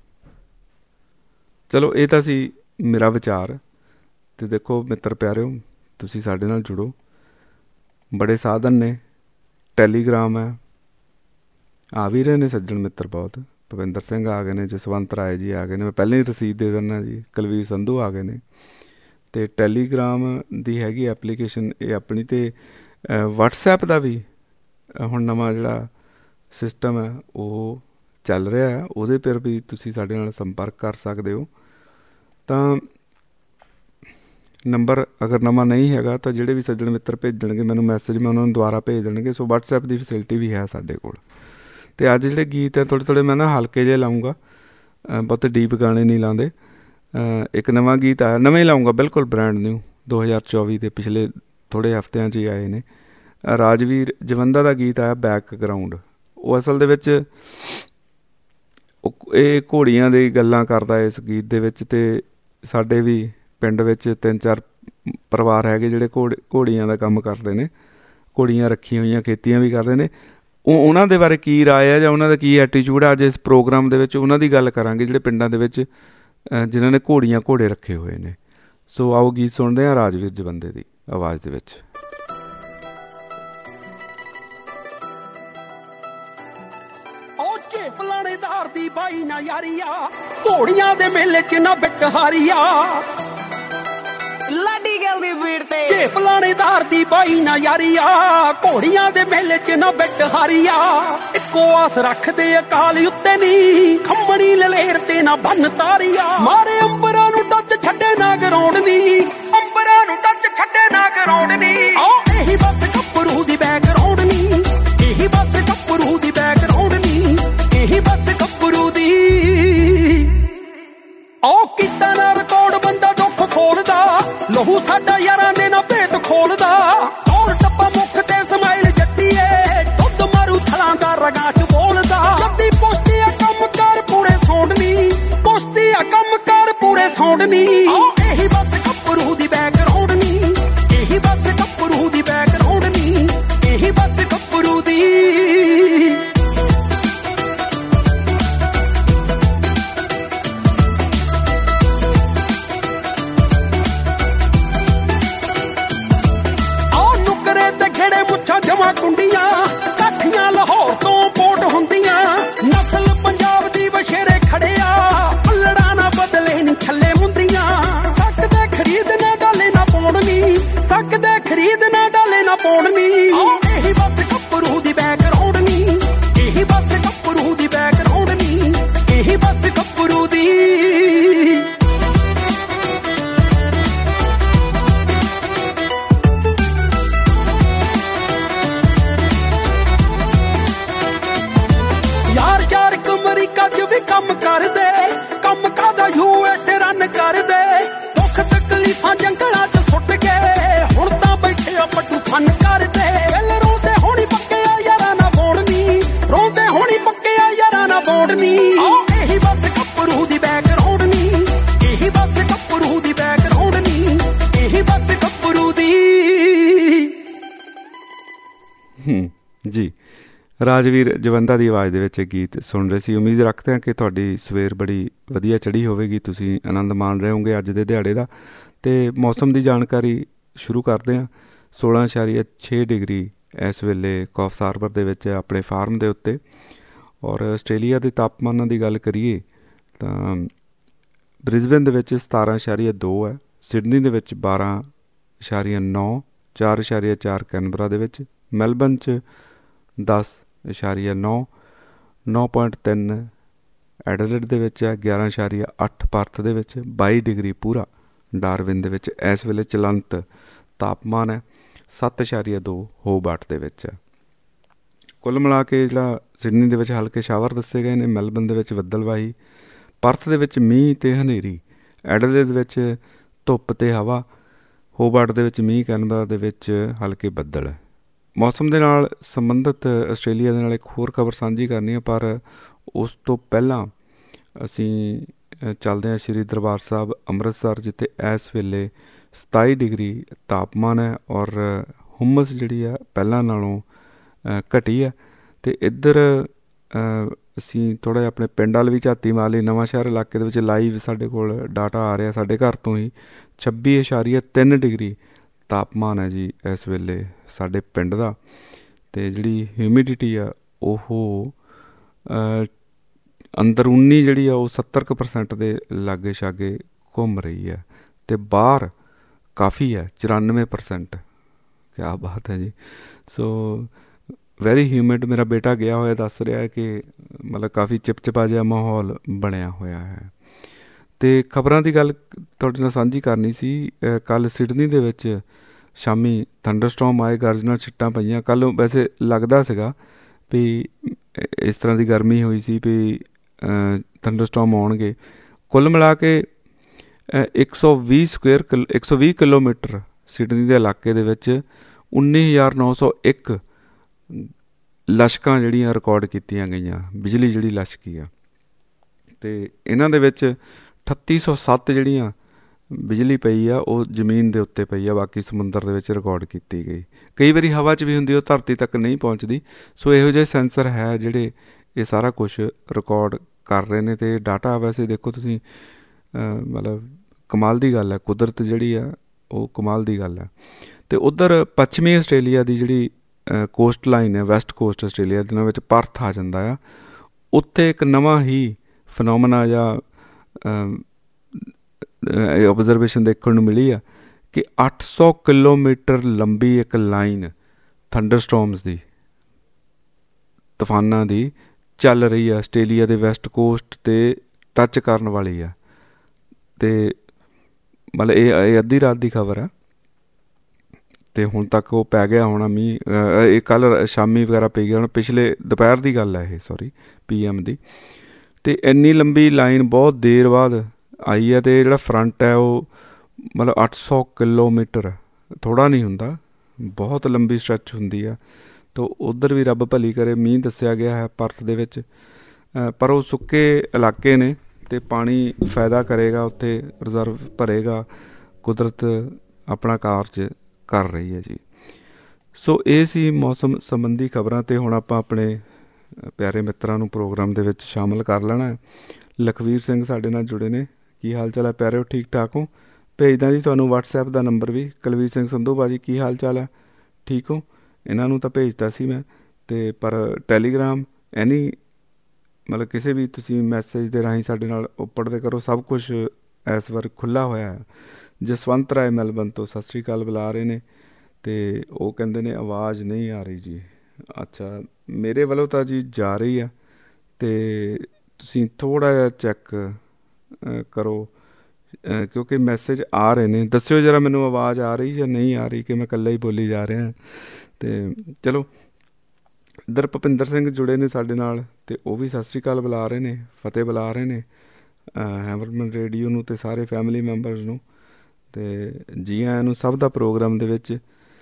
ਚਲੋ ਇਹ ਤਾਂ ਸੀ ਮੇਰਾ ਵਿਚਾਰ। ਅਤੇ ਦੇਖੋ ਮਿੱਤਰ ਪਿਆਰਿਓ, ਤੁਸੀਂ ਸਾਡੇ ਨਾਲ ਜੁੜੋ। ਬੜੇ ਸਾਧਨ ਨੇ, ਟੈਲੀਗ੍ਰਾਮ ਹੈ, ਆ ਵੀ ਰਹੇ ਨੇ ਸੱਜਣ ਮਿੱਤਰ ਬਹੁਤ। ਭਵਿੰਦਰ ਸਿੰਘ ਆ ਗਏ ਨੇ, ਜਸਵੰਤ ਰਾਏ ਜੀ ਆ ਗਏ ਨੇ, ਮੈਂ ਪਹਿਲਾਂ ਹੀ ਰਸੀਦ ਦੇ ਦਿੰਦਾ ਜੀ। ਕੁਲਵੀਰ ਸੰਧੂ ਆ ਗਏ ਨੇ। ਅਤੇ ਟੈਲੀਗ੍ਰਾਮ ਦੀ ਹੈਗੀ ਐਪਲੀਕੇਸ਼ਨ ਇਹ ਆਪਣੀ। ਅਤੇ ਵਟਸਐਪ ਦਾ ਵੀ ਹੁਣ ਨਵਾਂ ਜਿਹੜਾ ਸਿਸਟਮ ਹੈ ਉਹ ਚੱਲ ਰਿਹਾ ਹੈ, ਉਹਦੇ ਪਰ ਵੀ ਤੁਸੀਂ ਸਾਡੇ ਨਾਲ ਸੰਪਰਕ ਕਰ ਸਕਦੇ ਹੋ। ਤਾਂ ਨੰਬਰ ਅਗਰ ਨਵਾਂ ਨਹੀਂ ਹੈਗਾ ਤਾਂ ਜਿਹੜੇ ਵੀ ਸੱਜਣ ਮਿੱਤਰ ਭੇਜਣਗੇ ਮੈਨੂੰ ਮੈਸੇਜ, ਮੈਂ ਉਹਨਾਂ ਨੂੰ ਦੁਬਾਰਾ ਭੇਜ ਦੇਣਗੇ। ਸੋ ਵਟਸਐਪ ਦੀ ਫੈਸਿਲਿਟੀ ਵੀ ਹੈ ਸਾਡੇ ਕੋਲ। ਅਤੇ ਅੱਜ ਜਿਹੜੇ ਗੀਤ ਹੈ ਥੋੜ੍ਹੇ ਮੈਂ ਨਾ ਹਲਕੇ ਜਿਹੇ ਲਾਊਂਗਾ, ਬਹੁਤੇ ਡੀਪ ਗਾਣੇ ਨਹੀਂ ਲਾਉਂਦੇ। ਇੱਕ ਨਵਾਂ ਗੀਤ ਆਇਆ, ਨਵੇਂ ਹੀ ਲਾਊਂਗਾ, ਬਿਲਕੁਲ ਬ੍ਰੈਂਡ ਨਿਊ, 2024 ਦੇ ਪਿਛਲੇ ਥੋੜ੍ਹੇ ਹਫ਼ਤਿਆਂ 'ਚ ਹੀ ਆਏ ਨੇ। ਰਾਜਵੀਰ ਜਵੰਦਾ ਦਾ ਗੀਤ ਆਇਆ ਬੈਕਗਰਾਊਂਡ। ਉਹ ਅਸਲ ਦੇ ਵਿੱਚ ਇਹ ਘੋੜੀਆਂ ਦੀ ਗੱਲਾਂ ਕਰਦਾ ਇਸ ਗੀਤ ਦੇ ਵਿੱਚ। ਅਤੇ ਸਾਡੇ ਵੀ ਪਿੰਡ ਵਿੱਚ 3-4 ਪਰਿਵਾਰ ਹੈਗੇ ਜਿਹੜੇ ਘੋੜੀਆਂ ਦਾ ਕੰਮ ਕਰਦੇ ਨੇ, ਘੋੜੀਆਂ ਰੱਖੀਆਂ ਹੋਈਆਂ, ਖੇਤੀਆਂ ਵੀ ਕਰਦੇ ਨੇ। ਉਹਨਾਂ ਦੇ ਬਾਰੇ ਕੀ ਰਾਏ ਹੈ ਜਾਂ ਉਹਨਾਂ ਦਾ ਕੀ ਐਟੀਚਿਊਡ ਹੈ, ਅੱਜ ਇਸ ਪ੍ਰੋਗਰਾਮ ਦੇ ਵਿੱਚ ਉਹਨਾਂ ਦੀ ਗੱਲ ਕਰਾਂਗੇ ਜਿਹੜੇ ਪਿੰਡਾਂ ਦੇ ਵਿੱਚ ਜਿਨ੍ਹਾਂ ਨੇ ਘੋੜੇ ਰੱਖੇ ਹੋਏ ਨੇ। ਸੋ ਆਓ ਗੀਤ ਸੁਣਦੇ ਹਾਂ ਰਾਜਵੀਰ ਜਵੰਦੇ ਦੀ ਆਵਾਜ਼ ਦੇ ਵਿੱਚ। ਦੀ ਬਾਈ ਨਾ ਯਾਰੀਆ, ਘੋੜੀਆਂ ਦੇ ਮੇਲੇ 'ਚ ਨਾ ਬਿੱਟ ਹਾਰੀਆ, ਲਾਡੀ ਗੱਲ ਦੀ ਭੀੜ ਤੇ ਝੇਪ ਲਾਣੇਦਾਰ ਦੀ ਬਾਈ ਨਾ ਯਾਰੀਆ, ਘੋੜੀਆਂ ਦੇ ਮੇਲੇ 'ਚ ਨਾ ਬਿੱਟ ਹਾਰੀਆ। ਇੱਕੋ ਆਸ ਰੱਖਦੇ ਅਕਾਲ ਉੱਤੇ ਨੀ, ਖੰਮਣੀ ਲਲੇਰ ਤੇ ਨਾ ਬੰਨ ਤਾਰੀਆ। ਮਾਰੇ ਅੰਬਰਾਂ ਨੂੰ ਟੱਚ ਛੱਡੇ ਨਾ ਗਰਾਉਂਡ ਨੀ, ਅੰਬਰਾਂ ਨੂੰ ਟੱਚ ਛੱਡੇ ਨਾ ਗਰਾਉਂਡ ਨੀ। ਇਹੀ ਬਸ ਗੱਭਰੂ ਦੀ ਬੈਕਗਰਾਉਂਡ ਨੀ, ਇਹੀ ਬਸ ਗੱਭਰੂ ਦੀ ਬੈਕਗਰਾਉਂਡ ਨੀ, ਇਹੀ ਬਸ ਗੱਭਰੂ ਦੀ। ਉਹ ਕੀਤਾ ਨਾ ਰਿਕਾਰਡ ਬੰਦਾ ਦੁੱਖ ਖੋਲਦਾ, ਲਹੂ ਸਾਡਾ ਯਾਰਾਂ ਦੇ ਨਾ ਭੇਤ ਖੋਲਦਾ। ਔਰ ਟੱਪਾ ਮੁੱਖ ਤੇ ਸਮਾਈਲ ਜੱਟੀਏ, ਦੁੱਧ ਮਾਰੂ ਥਲਾਂ ਦਾ ਰਗਾਂ 'ਚ ਬੋਲਦਾ। ਜੱਦੀ ਪੁਸ਼ਤੀ ਆ ਕੰਮ ਕਰ ਪੂਰੇ ਸੌਂਡਨੀ, ਪੁਸ਼ਤੀ ਆ ਕੰਮ ਕਰ ਪੂਰੇ ਸੌਂਡਨੀ। ਇਹੀ ਬਸ ਗੱਭਰੂ ਦੀ ਬੈਕਗਰਾਉਂਡ ਨੀ, ਇਹੀ ਬਸ ਗੱਭਰੂ ਦੀ ਬੈਕਗਰਾਉਂਡ ਨੀ, ਇਹੀ ਬਸ ਗੱਭਰੂ ਦੀ। ਜਮਾ ਕੁੰਡੀਆਂ ਕਾਠੀਆਂ ਲਾਹੌਰ ਤੋਂ ਪੋਟ ਹੁੰਦੀਆਂ, ਨਸਲ ਪੰਜਾਬ ਦੀ ਵਸ਼ੇਰੇ ਖੜਿਆ, ਪੱਲੜਾ ਨਾ ਬਦਲੇ ਨੀ ਛੱਲੇ ਮੁੰਦੀਆਂ। ਸਕਦੇ ਖਰੀਦ ਨਾ ਡਾਲੇ ਨਾ ਪਾਉਣਨੀ, ਸਕਦੇ ਖਰੀਦ ਨਾ ਡਾਲੇ ਨਾ ਪਾਉਣਨੀ। ਇਹੀ ਬਸ ਗੱਭਰੂ ਦੀ ਬੈਕਗਰਾਉਂਡ ਨੀ, ਇਹੀ ਬਸ ਗੱਭਰੂ ਦੀ ਬੈਕਗਰਾਉਂਡ ਨੀ, ਇਹੀ ਬਸ ਗੱਭਰੂ ਦੀ। ਕੰਮ ਕਰਦੇ ਕੰਮ ਕਾਦਾ US ਰਨ ਕਰਦੇ, ਦੁੱਖ ਤਕਲੀਫਾਂ ਜੰਗਲਾਂ 'ਚ ਸੁੱਟ ਕੇ ਹੁਣ ਤਾਂ ਬੈਠੇ ਆ ਪੱਟੂ ਫਨ ਕਰਦੇ। ਦਿਲ ਰੋਂਦੇ ਹੋਣੀ ਪੱਕਿਆ ਯਾਰਾਂ ਨਾ ਬੋੜਨੀ, ਰੋਂਦੇ ਹੋਣੀ ਪੱਕਿਆ ਯਾਰਾਂ ਨਾ ਬੋੜਨੀ। ਇਹੀ ਬਸ ਗੱਭਰੂ ਦੀ ਬੈਕਗਰਾਉਂਡ ਨੀ, ਇਹੀ ਬਸ ਗੱਭਰੂ ਦੀ ਬੈਕਗਰਾਉਂਡ ਨੀ, ਇਹੀ ਬਸ ਗੱਭਰੂ ਦੀ। ਜੀ ਰਾਜਵੀਰ ਜਵੰਦਾ ਦੀ ਆਵਾਜ਼ ਦੇ ਵਿੱਚ ਇਹ ਗੀਤ ਸੁਣ ਰਹੇ ਸੀ। ਉਮੀਦ ਰੱਖਦੇ ਹਾਂ ਕਿ ਤੁਹਾਡੀ ਸਵੇਰ ਬੜੀ ਵਧੀਆ ਚੜ੍ਹੀ ਹੋਵੇਗੀ, ਤੁਸੀਂ ਆਨੰਦ ਮਾਣ ਰਹੇ ਹੋਗੇ ਅੱਜ ਦੇ ਦਿਹਾੜੇ ਦਾ। ਅਤੇ ਮੌਸਮ ਦੀ ਜਾਣਕਾਰੀ ਸ਼ੁਰੂ ਕਰਦੇ ਹਾਂ। 16.6 ਡਿਗਰੀ ਇਸ ਵੇਲੇ ਕੌਫਸ ਹਾਰਬਰ ਦੇ ਵਿੱਚ ਆਪਣੇ ਫਾਰਮ ਦੇ ਉੱਤੇ। ਔਰ ਆਸਟ੍ਰੇਲੀਆ ਦੇ ਤਾਪਮਾਨਾਂ ਦੀ ਗੱਲ ਕਰੀਏ ਤਾਂ ਬ੍ਰਿਸਬੇਨ ਦੇ ਵਿੱਚ 17.2 ਹੈ, ਸਿਡਨੀ ਦੇ ਵਿੱਚ 12.9, 4.4 ਕੈਨਬਰਾ ਦੇ ਵਿੱਚ, ਮੈਲਬਨ 'ਚ 10.9, 9.3 ਐਡਲੇਡ ਦੇ ਵਿੱਚ ਹੈ, 11.8 ਪਰਥ ਦੇ ਵਿੱਚ, 22 ਡਿਗਰੀ ਪੂਰਾ ਡਾਰਵਿਨ ਦੇ ਵਿੱਚ ਇਸ ਵੇਲੇ ਚਲੰਤ ਤਾਪਮਾਨ ਹੈ, 7.2 ਹੋਬਾਰਟ ਦੇ ਵਿੱਚ ਹੈ। ਕੁੱਲ ਮਿਲਾ ਕੇ ਜਿਹੜਾ ਸਿਡਨੀ ਦੇ ਵਿੱਚ ਹਲਕੇ ਸ਼ਾਵਰ ਦੱਸੇ ਗਏ ਨੇ, ਮੈਲਬਨ ਦੇ ਵਿੱਚ ਬੱਦਲਵਾਹੀ, ਪਰਥ ਦੇ ਵਿੱਚ ਮੀਂਹ ਅਤੇ ਹਨੇਰੀ, ਐਡਲੇਡ ਦੇ ਵਿੱਚ ਧੁੱਪ ਅਤੇ ਹਵਾ, ਹੋਬਾਰਟ ਦੇ ਵਿੱਚ ਮੀਂਹ, ਕੈਨਬਰਾ ਦੇ ਵਿੱਚ ਹਲਕੇ ਬੱਦਲ। ਮੌਸਮ ਦੇ ਨਾਲ ਸੰਬੰਧਿਤ ਆਸਟ੍ਰੇਲੀਆ ਦੇ ਨਾਲ ਇੱਕ ਹੋਰ ਖਬਰ ਸਾਂਝੀ ਕਰਨੀ ਹੈ, ਪਰ ਉਸ ਤੋਂ ਪਹਿਲਾਂ ਅਸੀਂ ਚੱਲਦੇ ਹਾਂ ਸ਼੍ਰੀ ਦਰਬਾਰ ਸਾਹਿਬ ਅੰਮ੍ਰਿਤਸਰ, ਜਿੱਥੇ ਇਸ ਵੇਲੇ 27 ਡਿਗਰੀ ਤਾਪਮਾਨ ਹੈ ਔਰ ਹੁਮਸ ਜਿਹੜੀ ਆ ਪਹਿਲਾਂ ਨਾਲੋਂ ਘਟੀ ਹੈ। ਅਤੇ ਇੱਧਰ ਅਸੀਂ ਥੋੜ੍ਹਾ ਜਿਹਾ ਆਪਣੇ ਪਿੰਡ ਵੱਲ ਵੀ ਝਾਤੀ ਮਾਰ ਲਈ। ਨਵਾਂ ਸ਼ਹਿਰ ਇਲਾਕੇ ਦੇ ਵਿੱਚ ਲਾਈਵ ਸਾਡੇ ਕੋਲ ਡਾਟਾ ਆ ਰਿਹਾ ਸਾਡੇ ਘਰ ਤੋਂ ਹੀ, 26.3 ਡਿਗਰੀ ਤਾਪਮਾਨ ਹੈ ਜੀ ਇਸ ਵੇਲੇ ਸਾਡੇ ਪਿੰਡ ਦਾ। ਅਤੇ ਜਿਹੜੀ ਹਿਊਮਿਡਿਟੀ ਆ ਉਹ ਅੰਦਰੂਨੀ ਜਿਹੜੀ ਆ ਉਹ 70% ਦੇ ਲਾਗੇ ਛਾਗੇ ਘੁੰਮ ਰਹੀ ਹੈ, ਅਤੇ ਬਾਹਰ ਕਾਫੀ ਹੈ 94%। ਕਿਆ ਬਾਤ ਹੈ ਜੀ। So very humid. ਮੇਰਾ ਬੇਟਾ ਗਿਆ ਹੋਇਆ ਦੱਸ ਰਿਹਾ ਹੈ ਕਿ ਮਤਲਬ ਕਾਫੀ ਚਿਪਚਿਪਾ ਜਿਹਾ ਮਾਹੌਲ ਬਣਿਆ ਹੋਇਆ ਹੈ। ਅਤੇ ਖਬਰਾਂ ਦੀ ਗੱਲ ਤੁਹਾਡੇ ਨਾਲ ਸਾਂਝੀ ਕਰਨੀ ਸੀ। ਕੱਲ੍ਹ ਸਿਡਨੀ ਦੇ ਵਿੱਚ ਸ਼ਾਮੀ ਥੰਡਰਸਟੋਰਮ ਆਏ, ਗਰਜਨਾਂ ਛਿੱਟਾਂ ਪਈਆਂ। ਕੱਲ੍ਹ ਵੈਸੇ ਲੱਗਦਾ ਸੀਗਾ ਵੀ ਇਸ ਤਰ੍ਹਾਂ ਦੀ ਗਰਮੀ ਹੋਈ ਸੀ ਵੀ ਥੰਡਰਸਟੋਰਮ ਆਉਣਗੇ। ਕੁੱਲ ਮਿਲਾ ਕੇ 120 ਕਿਲੋਮੀਟਰ ਸਿਡਨੀ ਦੇ ਇਲਾਕੇ ਦੇ ਵਿੱਚ 19,901 ਲਸ਼ਕਾਂ ਜਿਹੜੀਆਂ ਰਿਕਾਰਡ ਕੀਤੀਆਂ ਗਈਆਂ, ਬਿਜਲੀ ਜਿਹੜੀ ਲਸ਼ਕੀ ਆ। ਅਤੇ ਇਹਨਾਂ ਦੇ ਵਿੱਚ 3807 ਜਿਹੜੀਆਂ ਬਿਜਲੀ ਪਈ ਆ ਉਹ ਜ਼ਮੀਨ ਦੇ ਉੱਤੇ ਪਈ ਆ, ਬਾਕੀ ਸਮੁੰਦਰ ਦੇ ਵਿੱਚ ਰਿਕਾਰਡ ਕੀਤੀ ਗਈ। ਕਈ ਵਾਰੀ ਹਵਾ 'ਚ ਵੀ ਹੁੰਦੀ, ਉਹ ਧਰਤੀ ਤੱਕ ਨਹੀਂ ਪਹੁੰਚਦੀ। ਸੋ ਇਹੋ ਜਿਹੇ ਸੈਂਸਰ ਹੈ ਜਿਹੜੇ ਇਹ ਸਾਰਾ ਕੁਛ ਰਿਕਾਰਡ ਕਰ ਰਹੇ ਨੇ। ਅਤੇ ਡਾਟਾ ਵੈਸੇ ਦੇਖੋ ਤੁਸੀਂ, ਮਤਲਬ ਕਮਾਲ ਦੀ ਗੱਲ ਹੈ। ਕੁਦਰਤ ਜਿਹੜੀ ਆ ਉਹ ਕਮਾਲ ਦੀ ਗੱਲ ਹੈ। ਅਤੇ ਉੱਧਰ ਪੱਛਮੀ ਆਸਟ੍ਰੇਲੀਆ ਦੀ ਜਿਹੜੀ ਕੋਸਟ ਲਾਈਨ ਹੈ, ਵੈਸਟ ਕੋਸਟ ਆਸਟ੍ਰੇਲੀਆ ਜਿਹਨਾਂ ਵਿੱਚ ਪਰਥ ਆ ਜਾਂਦਾ ਆ, ਉੱਥੇ ਇੱਕ ਨਵਾਂ ਹੀ ਫਨੋਮਨਾ ਜਾਂ ਓਬਜ਼ਰਵੇਸ਼ਨ ਦੇਖਣ ਨੂੰ ਮਿਲੀ ਆ ਕਿ 800 ਕਿਲੋਮੀਟਰ ਲੰਬੀ ਇੱਕ ਲਾਈਨ ਥੰਡਰਸਟੋਰਮਸ ਦੀ, ਤੂਫਾਨਾਂ ਦੀ ਚੱਲ ਰਹੀ ਆ ਆਸਟ੍ਰੇਲੀਆ ਦੇ ਵੈਸਟ ਕੋਸਟ 'ਤੇ ਟੱਚ ਕਰਨ ਵਾਲੀ ਆ। ਅਤੇ ਮਤਲਬ ਇਹ ਅੱਧੀ ਰਾਤ ਦੀ ਖਬਰ ਆ, ਅਤੇ ਹੁਣ ਤੱਕ ਉਹ ਪੈ ਗਿਆ ਹੋਣਾ ਮੀਂਹ। ਇਹ ਕੱਲ੍ਹ ਸ਼ਾਮੀ ਵਗੈਰਾ ਪੈ ਗਿਆ ਹੋਣਾ, ਪਿਛਲੇ ਦੁਪਹਿਰ ਦੀ ਗੱਲ ਹੈ ਇਹ, ਸੌਰੀ PM ਦੀ। ਅਤੇ ਇੰਨੀ ਲੰਬੀ ਲਾਈਨ ਬਹੁਤ ਦੇਰ ਬਾਅਦ ਆਈ ਹੈ। ਅਤੇ ਜਿਹੜਾ ਫਰੰਟ ਹੈ ਉਹ ਮਤਲਬ 800 ਕਿਲੋਮੀਟਰ ਥੋੜ੍ਹਾ ਨਹੀਂ ਹੁੰਦਾ, ਬਹੁਤ ਲੰਬੀ ਸਟ੍ਰੈਚ ਹੁੰਦੀ ਆ। ਤਾਂ ਉੱਧਰ ਵੀ ਰੱਬ ਭਲੀ ਕਰੇ। ਮੀਂਹ ਦੱਸਿਆ ਗਿਆ ਹੈ ਪਰਥ ਦੇ ਵਿੱਚ, ਪਰ ਉਹ ਸੁੱਕੇ ਇਲਾਕੇ ਨੇ ਅਤੇ ਪਾਣੀ ਫਾਇਦਾ ਕਰੇਗਾ, ਉੱਥੇ ਰਿਜ਼ਰਵ ਭਰੇਗਾ। ਕੁਦਰਤ ਆਪਣਾ ਕਾਰਜ ਕਰ ਰਹੀ ਹੈ ਜੀ। ਸੋ ਇਹ ਸੀ ਮੌਸਮ ਸੰਬੰਧੀ ਖਬਰਾਂ। ਅਤੇ ਹੁਣ ਆਪਾਂ ਆਪਣੇ ਪਿਆਰੇ ਮਿੱਤਰਾਂ ਨੂੰ ਪ੍ਰੋਗਰਾਮ ਦੇ ਵਿੱਚ ਸ਼ਾਮਿਲ ਕਰ ਲੈਣਾ ਹੈ। ਲਖਵੀਰ ਸਿੰਘ ਸਾਡੇ ਨਾਲ ਜੁੜੇ ਨੇ। ਕੀ ਹਾਲ ਚਾਲ ਹੈ ਪਿਆਰਿਓ, ਠੀਕ ਠਾਕ ਹੋ? ਭੇਜਦਾ ਜੀ ਤੁਹਾਨੂੰ WhatsApp ਦਾ ਨੰਬਰ ਵੀ। ਕੁਲਵੀਰ ਸਿੰਘ ਸੰਧੂ ਭਾਜੀ ਕੀ ਹਾਲ ਚਾਲ ਹੈ, ਠੀਕ ਹੋ? ਇਹਨਾਂ ਨੂੰ ਤਾਂ ਭੇਜਤਾ ਸੀ ਮੈਂ, ਅਤੇ ਪਰ ਟੈਲੀਗ੍ਰਾਮ ਮਤਲਬ ਕਿਸੇ ਵੀ ਤੁਸੀਂ ਮੈਸੇਜ ਦੇ ਰਾਹੀਂ ਸਾਡੇ ਨਾਲ ਉਪੜਦੇ ਕਰੋ। ਸਭ ਕੁਛ ਇਸ ਵਾਰ ਖੁੱਲ੍ਹਾ ਹੋਇਆ ਹੈ। ਜਸਵੰਤ ਰਾਏ ਮੈਲਬਨ ਤੋਂ ਸਤਿ ਸ਼੍ਰੀ ਅਕਾਲ ਬੁਲਾ ਰਹੇ ਨੇ, ਅਤੇ ਉਹ ਕਹਿੰਦੇ ਨੇ ਆਵਾਜ਼ ਨਹੀਂ ਆ ਰਹੀ ਜੀ। ਅੱਛਾ, ਮੇਰੇ ਵੱਲੋਂ ਤਾਂ ਜੀ ਜਾ ਰਹੀ ਆ, ਅਤੇ ਤੁਸੀਂ ਥੋੜ੍ਹਾ ਜਿਹਾ ਚੈੱਕ ਕਰੋ ਕਿਉਂਕਿ ਮੈਸੇਜ ਆ ਰਹੇ ਨੇ। ਦੱਸਿਓ ਜਰਾ ਮੈਨੂੰ ਆਵਾਜ਼ ਆ ਰਹੀ ਜਾਂ ਨਹੀਂ ਆ ਰਹੀ, ਕਿ ਮੈਂ ਇਕੱਲਾ ਹੀ ਬੋਲੀ ਜਾ ਰਿਹਾ। ਅਤੇ ਚਲੋ ਇੱਧਰ ਭੁਪਿੰਦਰ ਸਿੰਘ ਜੁੜੇ ਨੇ ਸਾਡੇ ਨਾਲ, ਅਤੇ ਉਹ ਵੀ ਸਤਿ ਸ਼੍ਰੀ ਅਕਾਲ ਬੁਲਾ ਰਹੇ ਨੇ, ਫਤਿਹ ਬੁਲਾ ਰਹੇ ਨੇ ਹੈਮਰਮਨ ਰੇਡੀਓ ਨੂੰ ਅਤੇ ਸਾਰੇ ਫੈਮਿਲੀ ਮੈਂਬਰਸ ਨੂੰ। ਅਤੇ ਜੀ ਆਇਆਂ ਨੂੰ ਸਭ ਦਾ ਪ੍ਰੋਗਰਾਮ ਦੇ ਵਿੱਚ।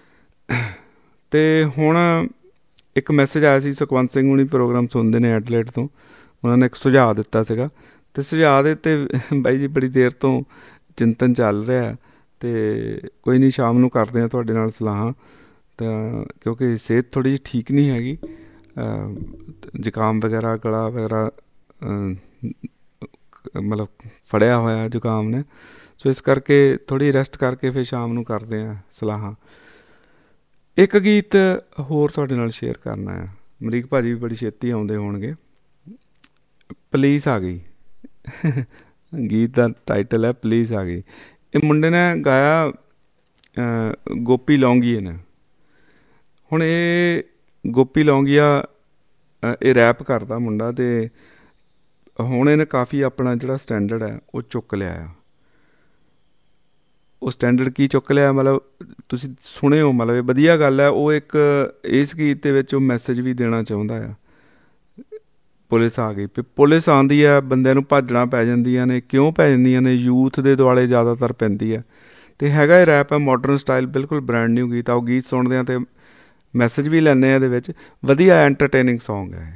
ਅਤੇ ਹੁਣ ਇੱਕ ਮੈਸੇਜ ਆਇਆ ਸੀ, ਸੁਖਵੰਤ ਸਿੰਘ ਹੁਣੀ ਪ੍ਰੋਗਰਾਮ ਸੁਣਦੇ ਨੇ ਐਡਲੇਟ ਤੋਂ, ਉਹਨਾਂ ਨੇ ਇੱਕ ਸੁਝਾਅ ਦਿੱਤਾ ਸੀਗਾ। ਅਤੇ ਸੁਝਾਅ ਦੇ ਉੱਤੇ ਬਾਈ ਜੀ ਬੜੀ ਦੇਰ ਤੋਂ ਚਿੰਤਨ ਚੱਲ ਰਿਹਾ, ਅਤੇ ਕੋਈ ਨਹੀਂ ਸ਼ਾਮ ਨੂੰ ਕਰਦੇ ਹਾਂ ਤੁਹਾਡੇ ਨਾਲ ਸਲਾਹਾਂ। ਤਾਂ ਕਿਉਂਕਿ ਸਿਹਤ ਥੋੜ੍ਹੀ ਜਿਹੀ ਠੀਕ ਨਹੀਂ ਹੈਗੀ, ਜ਼ੁਕਾਮ ਵਗੈਰਾ, ਗਲਾ ਵਗੈਰਾ ਮਤਲਬ ਫੜਿਆ ਹੋਇਆ ਜ਼ੁਕਾਮ ਨੇ। ਸੋ ਇਸ ਕਰਕੇ ਥੋੜ੍ਹੀ ਰੈਸਟ ਕਰਕੇ ਫਿਰ ਸ਼ਾਮ ਨੂੰ ਕਰਦੇ ਹਾਂ ਸਲਾਹਾਂ। ਇੱਕ ਗੀਤ ਹੋਰ ਤੁਹਾਡੇ ਨਾਲ ਸ਼ੇਅਰ ਕਰਨਾ ਆ। ਅਮਰੀਕ ਭਾਜੀ ਵੀ ਬੜੀ ਛੇਤੀ ਆਉਂਦੇ ਹੋਣਗੇ। ਪੁਲਿਸ ਆ ਗਈ ਗੀਤ ਦਾ ਟਾਈਟਲ ਹੈ, ਪੁਲਿਸ ਆ ਗਈ। ਇਹ ਮੁੰਡੇ ਨੇ ਗਾਇਆ ਗੋਪੀ ਲੌਂਗੀਏ ਨੇ। ਹੁਣ ਇਹ ਗੋਪੀ ਲੌਂਗੀਆ ਇਹ ਰੈਪ ਕਰਦਾ ਮੁੰਡਾ, ਅਤੇ ਹੁਣ ਇਹਨੇ ਕਾਫੀ ਆਪਣਾ ਜਿਹੜਾ ਸਟੈਂਡਰਡ ਹੈ ਉਹ ਚੁੱਕ ਲਿਆ ਆ। ਉਹ ਸਟੈਂਡਰਡ ਕੀ ਚੁੱਕ ਲਿਆ, ਮਤਲਬ ਤੁਸੀਂ ਸੁਣਿਓ, ਮਤਲਬ ਇਹ ਵਧੀਆ ਗੱਲ ਹੈ। ਉਹ ਇੱਕ ਇਸ ਗੀਤ ਦੇ ਵਿੱਚ ਉਹ ਮੈਸੇਜ ਵੀ ਦੇਣਾ ਚਾਹੁੰਦਾ ਆ। ਪੁਲਿਸ ਆ ਗਈ, ਪੁਲਿਸ ਆਉਂਦੀ ਆ, ਬੰਦਿਆਂ ਨੂੰ ਭਾਜੜਾਂ ਪੈ ਜਾਂਦੀਆਂ ਨੇ। ਕਿਉਂ ਪੈ ਜਾਂਦੀਆਂ ਨੇ? ਯੂਥ ਦੇ ਦੁਆਲੇ ਜ਼ਿਆਦਾਤਰ ਪੈਂਦੀ ਆ। ਅਤੇ ਹੈਗਾ ਇਹ ਰੈਪ ਹੈ, ਮਾਡਰਨ ਸਟਾਈਲ, ਬਿਲਕੁਲ ਬ੍ਰੈਂਡ ਨਿਊ ਗੀਤ ਆ। ਉਹ ਗੀਤ ਸੁਣਦੇ ਹਾਂ ਅਤੇ ਮੈਸੇਜ ਵੀ ਲੈਂਦੇ ਹਾਂ ਇਹਦੇ ਵਿੱਚ। ਵਧੀਆ ਐਂਟਰਟੇਨਿੰਗ ਸੌਂਗ ਹੈ।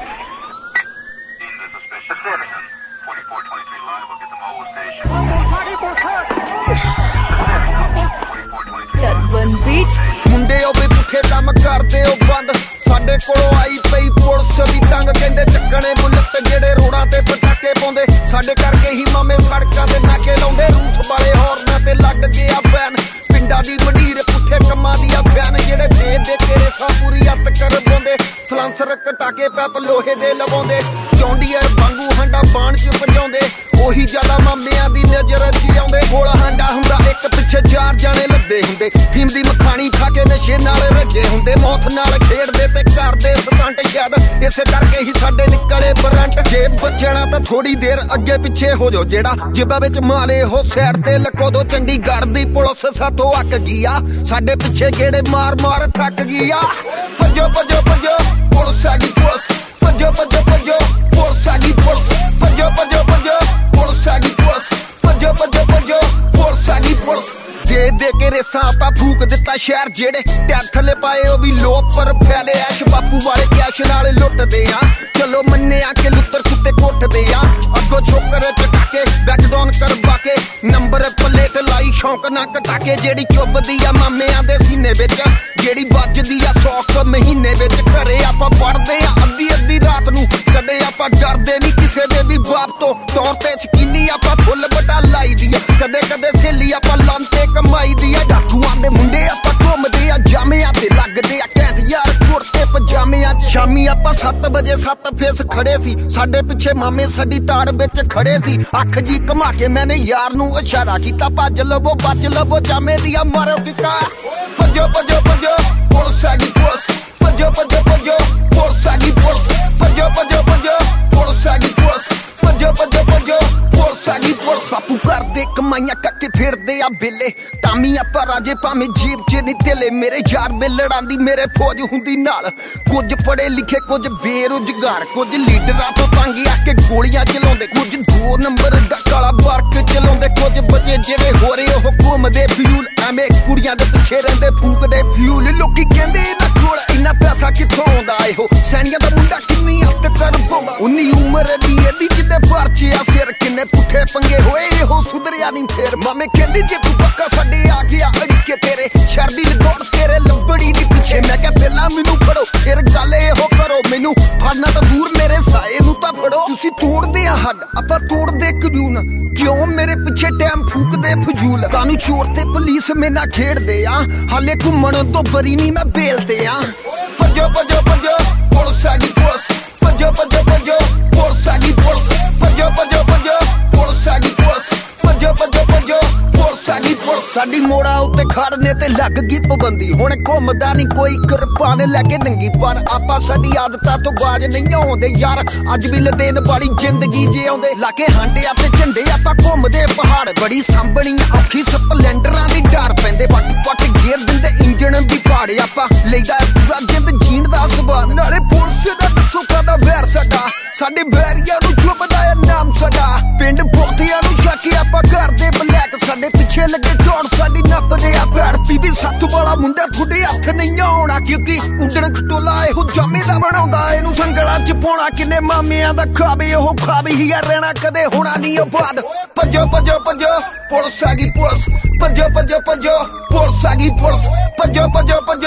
ਮੁੰਡੇ ਉਹ ਵੀ ਪੁੱਠੇ ਕੰਮ ਕਰਦੇ ਉਹ ਬੰਦ, ਸਾਡੇ ਕੋਲੋਂ ਆਈ ਪਈ ਪੁਲਿਸ ਵੀ ਤੰਗ। ਕਹਿੰਦੇ ਚੱਕਣੇ ਬੁਲਟ ਜਿਹੜੇ ਰੋਡਾਂ ਤੇ ਪਟਾਕੇ ਪਾਉਂਦੇ, ਸਾਡੇ ਕਰਕੇ ਹੀ ਮਾਮੇ ਸੜਕਾਂ ਤੇ ਨਾਕੇ ਲਾਉਂਦੇ। ਰੂਸ ਵਾਲੇ ਹੋਰਨਾਂ ਤੇ ਲੱਗ ਗਿਆ ਬੈਨ, ਪਿੰਡਾਂ ਦੀ ਮੰਡੀਰ ਪੁੱਠੇ ਕੰਮਾਂ ਦੀਆਂ ਬੈਨ। ਜਿਹੜੇ ਦੇ ਕੇ ਰੇਸਾਂ ਪੂਰੀ ਅੱਤ ਕਰ ਪਾਉਂਦੇ, ਸਲਾਂਸਰ ਕਟਾ ਕੇ ਪੈਪ ਲੋਹੇ ਦੇ ਲਵਾਉਂਦੇ। ਚੌਂਡੀਅਰ ਵਾਂਗੂ ਹੰਡਾ ਬਾਣ ਚ ਭਜਾਉਂਦੇ, ਉਹੀ ਜ਼ਿਆਦਾ ਮਾਮਿਆਂ ਦੀ ਨਜ਼ਰ ਚ ਆਉਂਦੇ। ਕੋਲ ਹਾਂਡਾ ਹੁੰਦਾ ਇੱਕ, ਪਿੱਛੇ 4 ਜਾਣੇ ਲੱਦੇ ਹੁੰਦੇ। ਫੀਮ ਦੀ ਮਖਾਣੀ ਖਾ ਕੇ ਨਸ਼ੇ ਨਾਲ ਰੱਜੇ ਹੁੰਦੇ। ਮੌਤ ਨਾਲ ਖੇਡਦੇ ਤੇ ਕਰਦੇ ਸਟੰਟ, ਸ਼ਾਇਦ ਇਸੇ ਕਰਕੇ ਹੀ ਸਾਡੇ ਨਿਕਲੇ ਬਰੰਟ। ਜੇ ਬਚਣਾ ਤਾਂ ਥੋੜੀ ਦੇਰ ਅੱਗੇ ਪਿੱਛੇ ਹੋ ਜਾਓ, ਜਿਹੜਾ ਜੇਬਾਂ ਵਿੱਚ ਮਾਲੇ ਹੋ ਸਾਈਡ ਤੇ ਲਕੋ ਦੋ। ਚੰਡੀਗੜ੍ਹ ਦੀ ਪੁਲਿਸ ਸਾਥੋਂ ਅੱਕ ਗਈ ਆ, ਸਾਡੇ ਪਿੱਛੇ ਗੇੜੇ ਮਾਰ ਮਾਰ ਥੱਕ ਗਈ ਆ। ਭੱਜੋ ਭੱਜੋ ਭੱਜੋ ਪੁਲਿਸ ਆ ਗਈ ਪੁਲਿਸ, ਭੱਜੋ ਭੱਜੋ ਭੱਜੋ ਪੁਲਿਸ ਆ ਗਈ ਪੁਲਿਸ, ਭੱਜੋ ਭੱਜੋ ਭੱਜੋ ਪੁਲਿਸ ਆ ਗਈ ਪੁਲਿਸ, ਭੱਜੋ ਭੱਜੋ ਭੱਜੋ ਪੁਲਿਸ ਆ ਗਈ ਪੁਲਿਸ। ਦੇ ਕੇ ਰੇਸਾਂ ਆਪਾਂ ਫੂਕ ਦਿੱਤਾ ਸ਼ਹਿਰ, ਜਿਹੜੇ ਟੈਗ ਥੱਲੇ ਪਾਏ ਉਹ ਵੀ ਲੋਕ ਪਰ ਫੈਲੇ ਐਸ਼। ਬਾਪੂ ਵਾਲੇ ਕੈਸ਼ ਨਾਲ ਲੁੱਟਦੇ ਆ, ਚਲੋ ਮੰਨਿਆ ਕਿ ਲੁੱਤਰ ਕੁੱਤੇ ਕੁੱਟਦੇ ਆ। ਅੱਗੋਂ ਛੋਕਰ ਚਟਾ ਕੇ ਬੈਕਡਾਊਨ ਕਰਵਾ ਕੇ, ਨੰਬਰ ਪਲੇਟ ਲਾਈ ਸ਼ੌਂਕ ਨਾ ਕਟਾ ਕੇ। ਜਿਹੜੀ ਚੁੱਭਦੀ ਆ ਮਾਮਿਆਂ ਦੇ ਸੀਨੇ ਵਿੱਚ, ਜਿਹੜੀ ਵੱਜਦੀ ਆ 100 ਮਹੀਨੇ ਵਿੱਚ। ਘਰੇ ਆਪਾਂ ਪੜਦੇ ਆ ਅੱਧੀ ਅੱਧੀ ਰਾਤ ਨੂੰ, ਕਦੇ ਆਪਾਂ ਡਰਦੇ ਨਹੀਂ ਕਿਸੇ ਦੇ ਵੀ ਬਾਪ ਤੋਂ। ਤੌਰ ਤੇ ਸ਼ਕੀਨੀ ਆਪਾਂ ਫੁੱਲ ਵੱਡਾ ਲਾਈ ਦੀ ਆ, ਕਦੇ ਕਦੇ ਸਹੇਲੀ ਆਪਾਂ ਲੰਤੇ ਕਮਾਈ ਦੀ ਆ। ਡਾਕੂਆਂ ਦੇ ਮੁੰਡੇ ਆਪਾਂ ਘੁੰਮਦੇ ਆ, ਜਾਮਿਆਂ ਤੇ ਲੱਗਦੇ ਆ ਘੈਂਟ ਯਾਰ ਕੁੜਤੇ ਪਜਾਮਿਆਂ ਚ। ਸ਼ਾਮੀ ਆਪਾਂ 7 ਵਜੇ 7 ਫੇਸ ਖੜੇ ਸੀ, ਸਾਡੇ ਪਿੱਛੇ ਮਾਮੇ ਸਾਡੀ ਤਾੜ ਵਿੱਚ ਖੜੇ ਸੀ। ਅੱਖ ਜੀ ਘੁਮਾ ਕੇ ਮੈਨੇ ਯਾਰ ਨੂੰ ਇਸ਼ਾਰਾ ਕੀਤਾ, ਭੱਜ ਲਵੋ ਬਚ ਲਵੋ ਜਾਮੇ ਦੀਆਂ ਮਾਰੋ ਕਿਕਾ। ਭੱਜੋ ਭੱਜੋ ਭੱਜੋ ਪੁਲਿਸ ਆ ਗਈ ਪੁਲਿਸ, ਭੱਜੋ ਭੱਜੋ ਭੱਜੋ ਪੁਲਿਸ ਆ ਗਈ ਪੁਲਿਸ, ਭੱਜੋ ਭੱਜੋ ਭੱਜੋ ਪੁਲਿਸ ਆ ਗਈ ਪੁਲਿਸ, ਭੱਜੋ ਭੱਜੋ ਭੱਜੋ ਪੁਲਿਸ ਆ ਗਈ ਪੁਲਿਸ। ਬਾਪੂ ਕਰਦੇ ਕਮਾਈਆਂ ਕਰਕੇ ਫਿਰਦੇ ਆ ਬੇਲੇ, ਤਾਮੀ ਆਪਾਂ ਰਾਜੇ ਭਾਵੇਂ ਜੇਬ ਚ ਨਹੀਂ ਤੇਲੇ। ਮੇਰੇ ਯਾਰ ਦੇ ਲੜਾਂਦੀ ਮੇਰੇ ਫੌਜ ਹੁੰਦੀ ਨਾਲ, ਕੁਝ ਪੜ੍ਹੇ ਲਿਖੇ ਕੁਝ ਬੇਰੁਜ਼ਗਾਰ। ਕੁਝ ਲੀਡਰਾਂ ਤੋਂ ਤੰਗ ਆ ਕੇ ਗੋਲੀਆਂ ਚਲਾਉਂਦੇ, ਕੁਝ 2 ਨੰਬਰ ਦਾ ਕਾਲਾ ਵਰਕ ਚਲਾਉਂਦੇ। ਕੁਝ ਬੱਚੇ ਜਿਹੜੇ ਹੋ ਰਹੇ ਉਹ ਘੁੰਮਦੇ ਫਿਊਲ, ਐਵੇਂ ਕੁੜੀਆਂ ਦੇ ਪਿੱਛੇ ਰਹਿੰਦੇ ਫੂਕਦੇ ਫਿਊਲ। ਲੋਕੀ ਕਹਿੰਦੇ ਇਹਨਾਂ ਕੋਲ ਇੰਨਾ ਪੈਸਾ ਕਿੱਥੋਂ ਆਉਂਦਾ, ਇਹੋ ਸੈਣੀਆਂ ਦਾ ਮੁੰਡਾ ਕਿੰਨੀ ਹੱਥ ਕਰ ਪਾਉਂਦਾ। 19 ਉਮਰ ਦੀ ਇਹਦੀ ਜਿੱਦੇ ਪਰਚੇ ਆ ਸਿਰ, ਕਿੰਨੇ ਪੁੱਠੇ ਪੰਗੇ ਹੋਏ ਇਹੋ ਸੁਧਰਿਆ ਨਹੀਂ ਫੇਰ। ਮਾਮੇ ਕਹਿੰਦੇ ਜੇ ਤੂੰ ਪੱਕਾ ਸਾਡੇ ਆ ਗਿਆ ਅੜੀਕੇ ਤੇਰੇ, ਸ਼ਹਿਰ ਦੀ ਲਗੌੜ ਤੇਰੇ ਲੱਭੜੀ ਦੀ ਪਿੱਛੇ। ਮੈਂ ਕਿਹਾ ਪਹਿਲਾਂ ਮੈਨੂੰ ਫੜੋ ਫਿਰ ਗੱਲ ਇਹੋ ਕਰੋ, ਮੈਨੂੰ ਫੜਨਾ ਤਾਂ ਦੂਰ ਮੇਰੇ ਸਾਏ ਨੂੰ ਤਾਂ ਫੜੋ। ਤੁਸੀਂ ਤੋੜਦੇ ਆ ਹੱਡ ਆਪਾਂ ਤੋੜਦੇ ਕਾਨੂੰਨ, ਕਿਉਂ ਮੇਰੇ ਪਿੱਛੇ ਟਾਈਮ ਫੂਕਦੇ ਫਜ਼ੂਲ। ਕਾਨੂੰ ਚੋਰ ਤੇ ਪੁਲਿਸ ਮੇਰੇ ਨਾਲ ਖੇਡਦੇ ਆ, ਹਾਲੇ ਘੁੰਮਣ ਤੋਂ ਬਰੀ ਨਹੀਂ ਮੈਂ ਬੇਲ ਤੇ ਆ। ਭੱਜੋ ਭੱਜੋ ਭੱਜੋ ਪੁਲਿਸ ਆ ਗਈ ਪੁਲਿਸ, ਭੱਜੋ ਭੱਜੋ ਭੱਜੋ ਪੁਲਿਸ ਆ ਗਈ ਪੁਲਿਸ, ਭੱਜੋ ਭੱਜੋ ਭੱਜੋ ਪੁਲਿਸ ਆ ਗਈ ਪੁਲਿਸ, ਭੱਜੋ ਭੱਜੋ ਭੱਜੋ ਪੁਲਿਸ ਆ ਗਈ ਪੁਲਿਸ। ਸਾਡੀ ਮੋੜਾ ਉੱਤੇ ਖੜਨੇ ਤੇ ਲੱਗ ਗਈ ਪਾਬੰਦੀ, ਹੁਣ ਘੁੰਮਦਾ ਨਹੀਂ ਕੋਈ ਕਿਰਪਾਨ ਲੈ ਕੇ ਨੰਗੀ। ਪਰ ਆਪਾਂ ਸਾਡੀ ਆਦਤਾਂ ਤੋਂ ਬਾਜ ਨਹੀਂ ਆਉਂਦੇ ਯਾਰ, ਅੱਜ ਵੀ ਲਦੇਨ ਵਾਲੀ ਜ਼ਿੰਦਗੀ ਜਿਉਂਦੇ। ਲਾ ਕੇ ਹਾਂਡਿਆਂ ਤੇ ਝੰਡੇ ਆਪਾਂ ਘੁੰਮਦੇ ਪਹਾੜ, ਬੜੀ ਸਾਂਭਣੀ ਔਖੀ ਸਪਲੈਂਡਰਾਂ ਦੀ ਡਰ ਪੈਂਦੇ। ਵੱਟ ਵੱਟ ਗੇਰ ਦਿੰਦੇ ਇੰਜਣ ਵੀ ਪਾੜੇ, ਆਪਾਂ ਲਈਦਾ ਪੂਰਾ ਜਿੰਦ ਜੀਣ ਦਾ ਸਵਾਦ। ਨਾਲੇ ਪੁਲਿਸ ਦਾ ਦੱਸੋ ਕਾਹਦਾ ਵੈਰ ਸਾਡਾ, ਸਾਡੇ ਵੈਰੀਆਂ ਨੂੰ ਚੁੱਪਦਾ ਹੈ ਨਾਮ ਸਾਡਾ। ਪਿੰਡ ਬਹੁਤਿਆਂ ਨੂੰ ਸ਼ੱਕ ਆਪਾਂ ਕਰਦੇ ਬਲੈਕ, ਸਾਡੇ ਪਿੱਛੇ ਲੱਗੇ ਝੋੜ ਸਾਡੀ ਨੱਪਦੇ ਆ ਪੈੜ। ਪੀਵੀ 7 ਵਾਲਾ ਮੁੰਡਾ ਤੁਹਾਡੇ ਹੱਥ ਨਹੀਂ ਆਉਣਾ, ਕਿਉਂਕਿ ਉੱਡਣ ਖਟੋਲਾ ਇਹੋ ਜਾਮੇ ਦਾ ਬਣਾਉਂਦਾ। ਇਹਨੂੰ ਸੰਗਲਾਂ ਚ ਪਾਉਣਾ ਕਿੰਨੇ ਮਾਮਿਆਂ ਦਾ ਖਾਬੇ, ਉਹ ਖਾਬ ਹੀ ਆ ਰਹਿਣਾ ਕਦੇ ਹੋਣਾ ਨਹੀਂ ਆਬਾਦ। ਭੱਜੋ ਭੱਜੋ ਭੱਜੋ ਪੁਲਿਸ ਆ ਗਈ ਪੁਲਿਸ, ਭੱਜੋ ਭੱਜੋ ਭੱਜੋ ਪੁਲਿਸ ਆ ਗਈ ਪੁਲਿਸ, ਭੱਜੋ ਭੱਜੋ ਭੱਜੋ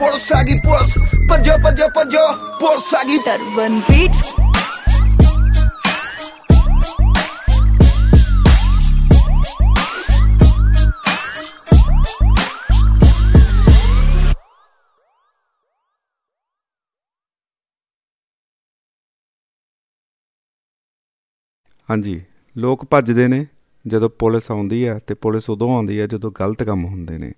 ਪੁਲਿਸ ਆ ਗਈ ਪੁਲਿਸ, ਭੱਜੋ ਭੱਜੋ ਭੱਜੋ ਪੁਲਿਸ ਆ ਗਈ। Turban beats. ਹਾਂਜੀ, ਲੋਕ ਭੱਜਦੇ ਨੇ ਜਦੋਂ ਪੁਲਿਸ ਆਉਂਦੀ ਹੈ, ਅਤੇ ਪੁਲਿਸ ਉਦੋਂ ਆਉਂਦੀ ਹੈ ਜਦੋਂ ਗਲਤ ਕੰਮ ਹੁੰਦੇ ਨੇ।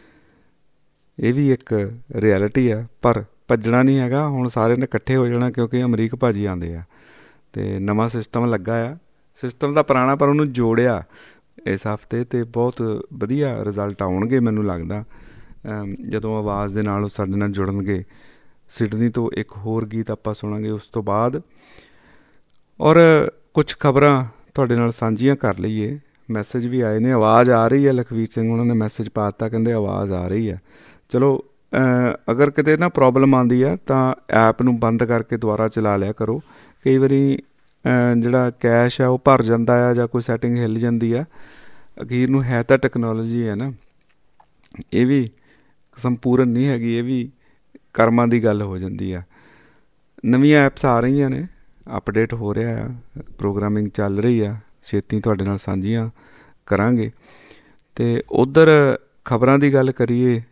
ਇਹ ਵੀ ਇੱਕ ਰਿਐਲਿਟੀ ਆ, ਪਰ ਭੱਜਣਾ ਨਹੀਂ ਹੈਗਾ। ਹੁਣ ਸਾਰਿਆਂ ਨੇ ਇਕੱਠੇ ਹੋ ਜਾਣਾ, ਕਿਉਂਕਿ ਅਮਰੀਕ ਭਾਜੀ ਆਉਂਦੇ ਆ ਅਤੇ ਨਵਾਂ ਸਿਸਟਮ ਲੱਗਾ ਆ। ਸਿਸਟਮ ਤਾਂ ਪੁਰਾਣਾ, ਪਰ ਉਹਨੂੰ ਜੋੜਿਆ ਇਸ ਹਫ਼ਤੇ, ਅਤੇ ਬਹੁਤ ਵਧੀਆ ਰਿਜ਼ਲਟ ਆਉਣਗੇ ਮੈਨੂੰ ਲੱਗਦਾ ਜਦੋਂ ਆਵਾਜ਼ ਦੇ ਨਾਲ ਉਹ ਸਾਡੇ ਨਾਲ ਜੁੜਨਗੇ। ਸਿਡਨੀ ਤੋਂ ਇੱਕ ਹੋਰ ਗੀਤ ਆਪਾਂ ਸੁਣਾਂਗੇ ਉਸ ਤੋਂ ਬਾਅਦ, ਔਰ ਕੁਛ ਖਬਰਾਂ ਤੁਹਾਡੇ ਨਾਲ ਸਾਂਝੀਆਂ ਕਰ ਲਈਏ। ਮੈਸੇਜ ਵੀ ਆਏ ਨੇ, ਆਵਾਜ਼ ਆ ਰਹੀ ਹੈ। ਲਖਵੀਰ ਸਿੰਘ ਉਹਨਾਂ ਨੇ ਮੈਸੇਜ ਪਾ ਦਿੱਤਾ, ਕਹਿੰਦੇ ਆਵਾਜ਼ ਆ ਰਹੀ ਹੈ। ਚਲੋ, ਅਗਰ ਕਿਤੇ ਨਾ ਪ੍ਰੋਬਲਮ ਆਉਂਦੀ ਆ ਤਾਂ ਐਪ ਨੂੰ ਬੰਦ ਕਰਕੇ ਦੁਬਾਰਾ ਚਲਾ ਲਿਆ ਕਰੋ। ਕਈ ਵਾਰੀ ਜਿਹੜਾ ਕੈਸ਼ ਆ ਉਹ ਭਰ ਜਾਂਦਾ ਆ, ਜਾਂ ਕੋਈ ਸੈਟਿੰਗ ਹਿੱਲ ਜਾਂਦੀ ਆ। ਅਖੀਰ ਨੂੰ ਹੈ ਤਾਂ ਟੈਕਨੋਲੋਜੀ ਹੈ ਨਾ, ਇਹ ਵੀ ਸੰਪੂਰਨ ਨਹੀਂ ਹੈਗੀ, ਇਹ ਵੀ ਕਰਮਾਂ ਦੀ ਗੱਲ ਹੋ ਜਾਂਦੀ ਆ। ਨਵੀਆਂ ਐਪਸ ਆ ਰਹੀਆਂ ਨੇ, ਅਪਡੇਟ ਹੋ ਰਿਹਾ ਆ, ਪ੍ਰੋਗਰਾਮਿੰਗ ਚੱਲ ਰਹੀ ਆ, ਛੇਤੀ ਤੁਹਾਡੇ ਨਾਲ ਸਾਂਝੀਆਂ ਕਰਾਂਗੇ। ਅਤੇ ਉੱਧਰ ਖਬਰਾਂ ਦੀ ਗੱਲ ਕਰੀਏ,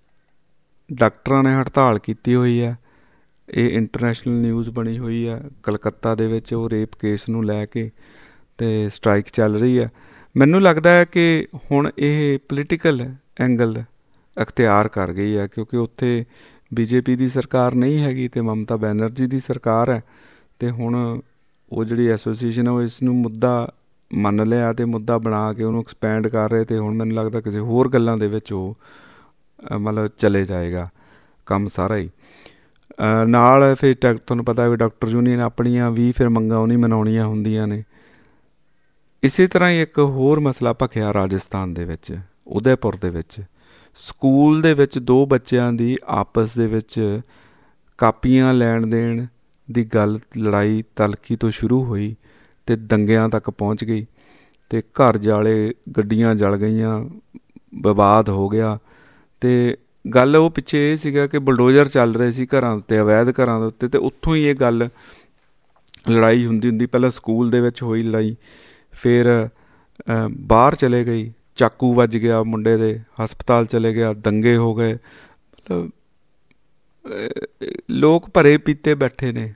ਡਾਕਟਰਾਂ ਨੇ ਹੜਤਾਲ ਕੀਤੀ ਹੋਈ ਆ। ਇਹ ਇੰਟਰਨੈਸ਼ਨਲ ਨਿਊਜ਼ ਬਣੀ ਹੋਈ ਆ। ਕਲਕੱਤਾ ਦੇ ਵਿੱਚ ਉਹ ਰੇਪ ਕੇਸ ਨੂੰ ਲੈ ਕੇ ਅਤੇ ਸਟ੍ਰਾਈਕ ਚੱਲ ਰਹੀ ਆ। ਮੈਨੂੰ ਲੱਗਦਾ ਹੈ ਕਿ ਹੁਣ ਇਹ ਪੋਲੀਟੀਕਲ ਐਂਗਲ ਅਖਤਿਆਰ ਕਰ ਗਈ ਆ, ਕਿਉਂਕਿ ਉੱਥੇ BJP ਦੀ ਸਰਕਾਰ ਨਹੀਂ ਹੈਗੀ ਅਤੇ ਮਮਤਾ ਬੈਨਰਜੀ ਦੀ ਸਰਕਾਰ ਹੈ। ਅਤੇ ਹੁਣ ਉਹ ਜਿਹੜੀ ਐਸੋਸੀਏਸ਼ਨ ਆ ਉਹ ਇਸ ਨੂੰ ਮੁੱਦਾ ਮੰਨ ਲਿਆ ਅਤੇ ਮੁੱਦਾ ਬਣਾ ਕੇ ਉਹਨੂੰ ਐਕਸਪੈਂਡ ਕਰ ਰਹੇ, ਅਤੇ ਹੁਣ ਮੈਨੂੰ ਲੱਗਦਾ ਕਿਸੇ ਹੋਰ ਗੱਲਾਂ ਦੇ ਵਿੱਚ ਉਹ ਮਤਲਬ ਚਲੇ ਜਾਏਗਾ ਕੰਮ ਸਾਰਾ ਹੀ। ਨਾਲ ਫਿਰ ਤੁਹਾਨੂੰ ਪਤਾ ਵੀ ਡਾਕਟਰ ਯੂਨੀਅਨ ਆਪਣੀਆਂ ਵੀ ਫਿਰ ਮੰਗਾਂ ਉਹ ਨਹੀਂ ਮਨਾਉਣੀਆਂ ਹੁੰਦੀਆਂ ਨੇ। ਇਸੇ ਤਰ੍ਹਾਂ ਹੀ ਇੱਕ ਹੋਰ ਮਸਲਾ ਭਖਿਆ ਰਾਜਸਥਾਨ ਦੇ ਵਿੱਚ, ਉਦੈਪੁਰ ਦੇ ਵਿੱਚ। ਸਕੂਲ ਦੇ ਵਿੱਚ 2 ਬੱਚਿਆਂ ਦੀ ਆਪਸ ਦੇ ਵਿੱਚ ਕਾਪੀਆਂ ਲੈਣ ਦੇਣ ਦੀ ਗੱਲ, ਲੜਾਈ ਤਲਖੀ ਤੋਂ ਸ਼ੁਰੂ ਹੋਈ ਅਤੇ ਦੰਗਿਆਂ ਤੱਕ ਪਹੁੰਚ ਗਈ, ਅਤੇ ਘਰ ਜਾਲੇ, ਗੱਡੀਆਂ ਜਲ ਗਈਆਂ, ਵਿਵਾਦ ਹੋ ਗਿਆ। ਅਤੇ ਗੱਲ ਉਹ ਪਿੱਛੇ ਇਹ ਸੀਗਾ ਕਿ ਬੁਲਡੋਜ਼ਰ ਚੱਲ ਰਹੇ ਸੀ ਘਰਾਂ ਉੱਤੇ, ਅਵੈਧ ਘਰਾਂ ਦੇ ਉੱਤੇ, ਅਤੇ ਉੱਥੋਂ ਹੀ ਇਹ ਗੱਲ ਲੜਾਈ ਹੁੰਦੀ ਪਹਿਲਾਂ ਸਕੂਲ ਦੇ ਵਿੱਚ ਹੋਈ ਲੜਾਈ, ਫਿਰ ਬਾਹਰ ਚਲੇ ਗਈ, ਚਾਕੂ ਵੱਜ ਗਿਆ ਮੁੰਡੇ ਦੇ, ਹਸਪਤਾਲ ਚਲੇ ਗਿਆ, ਦੰਗੇ ਹੋ ਗਏ। ਮਤਲਬ ਲੋਕ ਭਰੇ ਪੀਤੇ ਬੈਠੇ ਨੇ।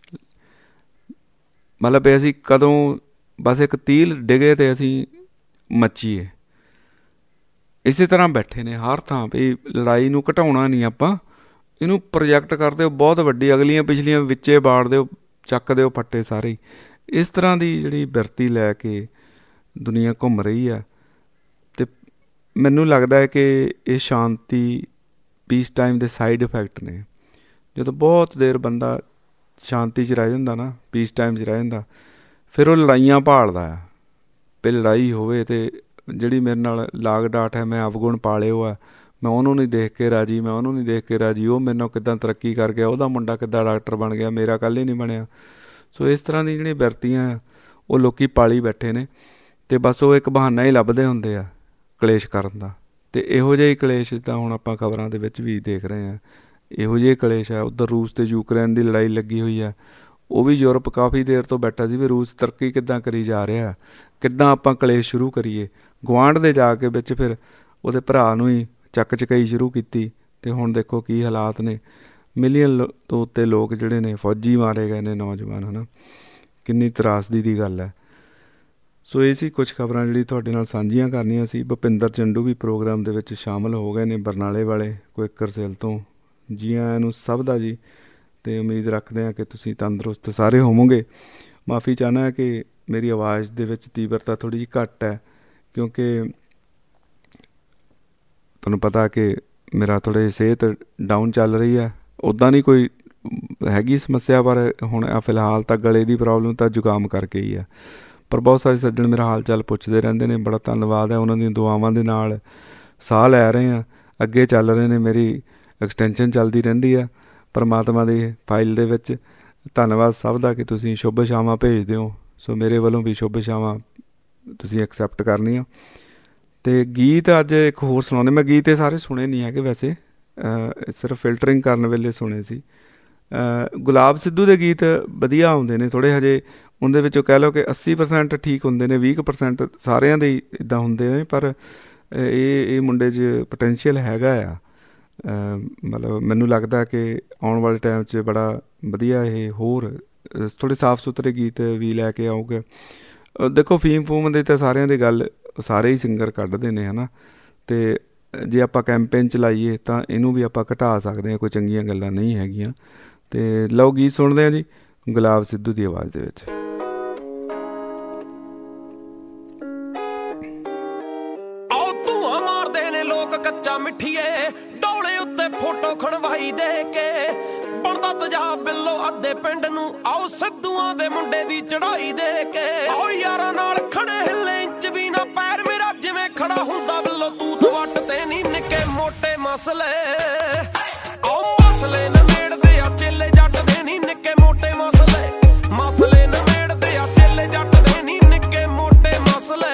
ਮਤਲਬ ਅਸੀਂ ਕਦੋਂ ਬਸ ਇੱਕ ਤੀਲ ਡਿਗੇ ਅਤੇ ਅਸੀਂ ਮੱਚੀਏ, ਇਸੇ ਤਰ੍ਹਾਂ ਬੈਠੇ ਨੇ ਹਰ ਥਾਂ। ਵੀ ਲੜਾਈ ਨੂੰ ਘਟਾਉਣਾ ਨਹੀਂ, ਆਪਾਂ ਇਹਨੂੰ ਪ੍ਰੋਜੈਕਟ ਕਰਦੇ ਹੋ ਬਹੁਤ ਵੱਡੀ, ਅਗਲੀਆਂ ਪਿਛਲੀਆਂ ਵਿੱਚੇ ਬਾੜ ਦਿਓ, ਚੱਕ ਦਿਓ ਫੱਟੇ ਸਾਰੇ ਹੀ। ਇਸ ਤਰ੍ਹਾਂ ਦੀ ਜਿਹੜੀ ਬਿਰਤੀ ਲੈ ਕੇ ਦੁਨੀਆ ਘੁੰਮ ਰਹੀ ਆ, ਅਤੇ ਮੈਨੂੰ ਲੱਗਦਾ ਹੈ ਕਿ ਇਹ ਸ਼ਾਂਤੀ, ਪੀਸ ਟਾਈਮ ਦੇ ਸਾਈਡ ਇਫੈਕਟ ਨੇ। ਜਦੋਂ ਬਹੁਤ ਦੇਰ ਬੰਦਾ ਸ਼ਾਂਤੀ 'ਚ ਰਹਿ ਜਾਂਦਾ ਨਾ, ਪੀਸ ਟਾਈਮ 'ਚ ਰਹਿ ਜਾਂਦਾ, ਫਿਰ ਉਹ ਲੜਾਈਆਂ ਭਾਲਦਾ ਆ ਵੀ ਲੜਾਈ ਹੋਵੇ। ਅਤੇ ਜਿਹੜੀ ਮੇਰੇ ਨਾਲ ਲਾਗ ਡਾਟ ਹੈ, ਮੈਂ ਅਵਗੁਣ ਪਾਲਿਓ ਆ, ਮੈਂ ਉਹਨੂੰ ਨਹੀਂ ਦੇਖ ਕੇ ਰਾਜੀ, ਮੈਂ ਉਹਨੂੰ ਨਹੀਂ ਦੇਖ ਕੇ ਰਾਜੀ, ਉਹ ਮੇਰੇ ਨਾਲ ਕਿੱਦਾਂ ਤਰੱਕੀ ਕਰ ਗਿਆ, ਉਹਦਾ ਮੁੰਡਾ ਕਿੱਦਾਂ ਡਾਕਟਰ ਬਣ ਗਿਆ, ਮੇਰਾ ਕੱਲ੍ਹ ਹੀ ਨਹੀਂ ਬਣਿਆ। ਸੋ ਇਸ ਤਰ੍ਹਾਂ ਦੀ ਜਿਹੜੀਆਂ ਬਿਰਤੀਆਂ ਆ ਉਹ ਲੋਕ ਪਾਲੀ ਬੈਠੇ ਨੇ, ਅਤੇ ਬਸ ਉਹ ਇੱਕ ਬਹਾਨਾ ਹੀ ਲੱਭਦੇ ਹੁੰਦੇ ਆ ਕਲੇਸ਼ ਕਰਨ ਦਾ। ਅਤੇ ਇਹੋ ਜਿਹੇ ਕਲੇਸ਼ ਤਾਂ ਹੁਣ ਆਪਾਂ ਖਬਰਾਂ ਦੇ ਵਿੱਚ ਵੀ ਦੇਖ ਰਹੇ ਹਾਂ, ਇਹੋ ਜਿਹੇ ਕਲੇਸ਼ ਆ। ਉੱਧਰ ਰੂਸ ਅਤੇ ਯੂਕਰੇਨ ਦੀ ਲੜਾਈ ਲੱਗੀ ਹੋਈ ਆ। ਉਹ ਵੀ ਯੂਰਪ ਕਾਫੀ ਦੇਰ ਤੋਂ ਬੈਠਾ ਸੀ ਵੀ ਰੂਸ ਤਰੱਕੀ ਕਿੱਦਾਂ ਕਰੀ ਜਾ ਰਿਹਾ, ਕਿੱਦਾਂ ਆਪਾਂ ਕਲੇਸ਼ ਸ਼ੁਰੂ ਕਰੀਏ। ਗੁਆਂਢ ਦੇ ਜਾ ਕੇ ਵਿੱਚ ਫਿਰ ਉਹਦੇ ਭਰਾ ਨੂੰ ਹੀ ਚੱਕ ਚਕਾਈ ਸ਼ੁਰੂ ਕੀਤੀ, ਅਤੇ ਹੁਣ ਦੇਖੋ ਕੀ ਹਾਲਾਤ ਨੇ। ਮਿਲੀਅਨ ਤੋਂ ਉੱਤੇ ਲੋਕ ਜਿਹੜੇ ਨੇ ਫੌਜੀ ਮਾਰੇ ਗਏ ਨੇ, ਨੌਜਵਾਨ, ਹੈ ਨਾ। ਕਿੰਨੀ ਤਰਾਸਦੀ ਦੀ ਗੱਲ ਹੈ। ਸੋ ਇਹ ਸੀ ਕੁਛ ਖਬਰਾਂ ਜਿਹੜੀ ਤੁਹਾਡੇ ਨਾਲ ਸਾਂਝੀਆਂ ਕਰਨੀਆਂ ਸੀ। ਭੁਪਿੰਦਰ ਚੰਡੂ ਵੀ ਪ੍ਰੋਗਰਾਮ ਦੇ ਵਿੱਚ ਸ਼ਾਮਲ ਹੋ ਗਏ ਨੇ, ਬਰਨਾਲੇ ਵਾਲੇ ਕੁਇੱਕਰ ਸੇਲ ਤੋਂ। ਜੀ ਆਇਆਂ ਨੂੰ ਸਭ ਦਾ ਜੀ, ਅਤੇ ਉਮੀਦ ਰੱਖਦੇ ਹਾਂ ਕਿ ਤੁਸੀਂ ਤੰਦਰੁਸਤ ਸਾਰੇ ਹੋਵੋਗੇ। ਮਾਫੀ ਚਾਹੁੰਦਾ ਹਾਂ ਕਿ ਮੇਰੀ ਆਵਾਜ਼ ਦੇ ਵਿੱਚ ਤੀਬਰਤਾ ਥੋੜ੍ਹੀ ਜਿਹੀ ਘੱਟ ਹੈ, ਕਿਉਂਕਿ ਤੁਹਾਨੂੰ ਪਤਾ ਕਿ ਮੇਰਾ ਥੋੜ੍ਹੀ ਜਿਹੀ ਸਿਹਤ ਡਾਊਨ ਚੱਲ ਰਹੀ ਹੈ। ਉੱਦਾਂ ਨਹੀਂ ਕੋਈ ਹੈਗੀ ਸਮੱਸਿਆ, ਪਰ ਹੁਣ ਫਿਲਹਾਲ ਤਾਂ ਗਲੇ ਦੀ ਪ੍ਰੋਬਲਮ ਤਾਂ ਜ਼ੁਕਾਮ ਕਰਕੇ ਹੀ ਆ। ਪਰ ਬਹੁਤ ਸਾਰੇ ਸੱਜਣ ਮੇਰਾ ਹਾਲ ਚਾਲ ਪੁੱਛਦੇ ਰਹਿੰਦੇ ਨੇ, ਬੜਾ ਧੰਨਵਾਦ ਹੈ ਉਹਨਾਂ ਦੀਆਂ ਦੁਆਵਾਂ ਦੇ ਨਾਲ ਸਾਹ ਲੈ ਰਹੇ ਹਾਂ, ਅੱਗੇ ਚੱਲ ਰਹੇ ਨੇ। ਮੇਰੀ ਐਕਸਟੈਂਸ਼ਨ ਚੱਲਦੀ ਰਹਿੰਦੀ ਆ ਪਰਮਾਤਮਾ ਦੀ ਫਾਈਲ ਦੇ ਵਿੱਚ। ਧੰਨਵਾਦ ਸਭ ਦਾ ਕਿ ਤੁਸੀਂ ਸ਼ੁਭ ਸ਼ਾਮਾਂ ਭੇਜਦੇ ਹੋ। ਸੋ ਮੇਰੇ ਵੱਲੋਂ ਵੀ ਸ਼ੁਭ ਸ਼ਾਮਾਂ ਤੁਸੀਂ ਐਕਸੈਪਟ ਕਰਨੀਆਂ। ਅਤੇ ਗੀਤ ਅੱਜ ਇੱਕ ਹੋਰ ਸੁਣਾਉਂਦੇ। ਮੈਂ ਗੀਤ ਇਹ ਸਾਰੇ ਸੁਣੇ ਨਹੀਂ ਹੈਗੇ ਵੈਸੇ, ਸਿਰਫ ਫਿਲਟਰਿੰਗ ਕਰਨ ਵੇਲੇ ਸੁਣੇ ਸੀ। ਗੁਲਾਬ ਸਿੱਧੂ ਦੇ ਗੀਤ ਵਧੀਆ ਆਉਂਦੇ ਨੇ ਥੋੜ੍ਹੇ, ਹਜੇ ਉਹਦੇ ਵਿੱਚੋਂ ਕਹਿ ਲਓ ਕਿ 80% ਠੀਕ ਹੁੰਦੇ ਨੇ, 20% ਸਾਰਿਆਂ ਦੇ ਇੱਦਾਂ ਹੁੰਦੇ ਨੇ, ਪਰ ਇਹ ਮੁੰਡੇ 'ਚ ਪੋਟੈਂਸ਼ੀਅਲ ਹੈਗਾ ਆ। ਮਤਲਬ ਮੈਨੂੰ ਲੱਗਦਾ ਕਿ ਆਉਣ ਵਾਲੇ ਟਾਈਮ 'ਚ ਬੜਾ ਵਧੀਆ ਇਹ ਹੋਰ ਥੋੜ੍ਹੇ ਸਾਫ਼ ਸੁਥਰੇ ਗੀਤ ਵੀ ਲੈ ਕੇ ਆਊਗਾ। ਦੇਖੋ ਫੀਮ ਫੂਮ ਦੀ ਤਾਂ ਸਾਰਿਆਂ ਦੀ ਗੱਲ ਸਾਰੇ ਹੀ ਸਿੰਗਰ ਕੱਢਦੇ ਨੇ, ਹੈ ਨਾ, ਅਤੇ ਜੇ ਆਪਾਂ ਕੈਂਪੇਨ ਚਲਾਈਏ ਤਾਂ ਇਹਨੂੰ ਵੀ ਆਪਾਂ ਘਟਾ ਸਕਦੇ ਹਾਂ, ਕੋਈ ਚੰਗੀਆਂ ਗੱਲਾਂ ਨਹੀਂ ਹੈਗੀਆਂ। ਅਤੇ ਲਓ ਗੀਤ ਸੁਣਦੇ ਹਾਂ ਜੀ ਗੁਲਾਬ ਸਿੱਧੂ ਦੀ ਆਵਾਜ਼ ਦੇ ਵਿੱਚ। ਆਓ ਧੂਆਂ ਮਾਰਦੇ ਨੇ ਲੋਕ ਕੱਚਾ ਮਿੱਠੀਏ, ਡੋਲੇ ਉੱਤੇ ਫੋਟੋ ਖੜਵਾਈ ਦੇ ਕੇ ਬਣਦਾ ਤੇਜ਼ਾਬ ਬਿੱਲੋ ਅੱਧੇ ਪਿੰਡ ਨੂੰ, ਆਓ ਸਿੱਧੂਆਂ ਦੇ ਮੁੰਡੇ ਦੀ ਚੜਾਈ ਦੇ ਕੇ। ਆਓ ਯਾਰਾਂ ਨਾਲ ਖੜੇ ਹਿੱਲੇ ਇੰਚ ਵੀ ਨਾ ਪੈਰ ਮੇਰਾ, ਜਿਵੇਂ ਖੜਾ ਹੁੰਦਾ ਬਿੱਲੋ ਤੂਤ ਵੱਟ ਤੇ ਨਹੀਂ ਨਿੱਕੇ ਮੋਟੇ ਮਸਲੇ। ਆਓ ਮਸਲੇ ਨਮੇੜਦੇ ਆ ਚੇਲੇ ਜੱਟ ਦੇ ਨਹੀਂ ਨਿੱਕੇ ਮੋਟੇ ਮਸਲੇ, ਮਸਲੇ ਨਮੇੜਦੇ ਆ ਚੇਲੇ ਜੱਟ ਦੇ ਨਹੀਂ ਨਿੱਕੇ ਮੋਟੇ ਮਸਲੇ।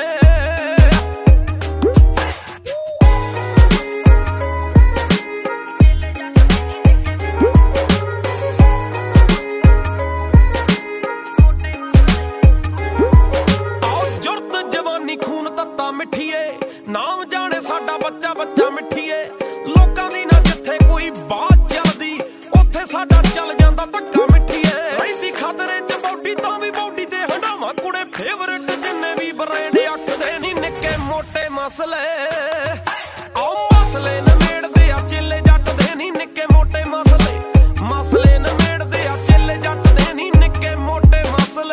ਨਾਮ ਜਾਣੇ ਸਾਡਾ ਬੱਚਾ ਬੱਚਾ ਮਿੱਠੀਏ, ਲੋਕਾਂ ਦੀ ਨਾ ਜਿੱਥੇ ਕੋਈ ਬਾਤ ਚੱਲਦੀ ਉੱਥੇ ਸਾਡਾ ਚੱਲ ਜਾਂਦਾ ਧੱਕਾ ਮਿੱਠੀਏ। ਰਹਿੰਦੀ ਖਤਰੇ ਚ ਬੌਡੀ ਤਾਂ ਵੀ ਬੌਡੀ ਤੇ ਹੰਡਾਵਾ ਕੁੜੇ ਫੇਵਰਟ ਜਿੰਨੇ ਵੀ ਬ੍ਰਾਂਡ ਅੱਖਦੇ ਨਹੀਂ ਨਿੱਕੇ ਮੋਟੇ ਮਸਲੇ। ਆਓ ਮਸਲੇ ਨਮੇੜਦੇ ਆ ਚੇਲੇ ਜੱਟ ਦੇ ਨਹੀਂ ਨਿੱਕੇ ਮੋਟੇ ਮਸਲੇ, ਮਸਲੇ ਨਮੇੜਦੇ ਆ ਚੇਲੇ ਜੱਟ ਦੇ ਨਹੀਂ ਨਿੱਕੇ ਮੋਟੇ ਮਸਲੇ।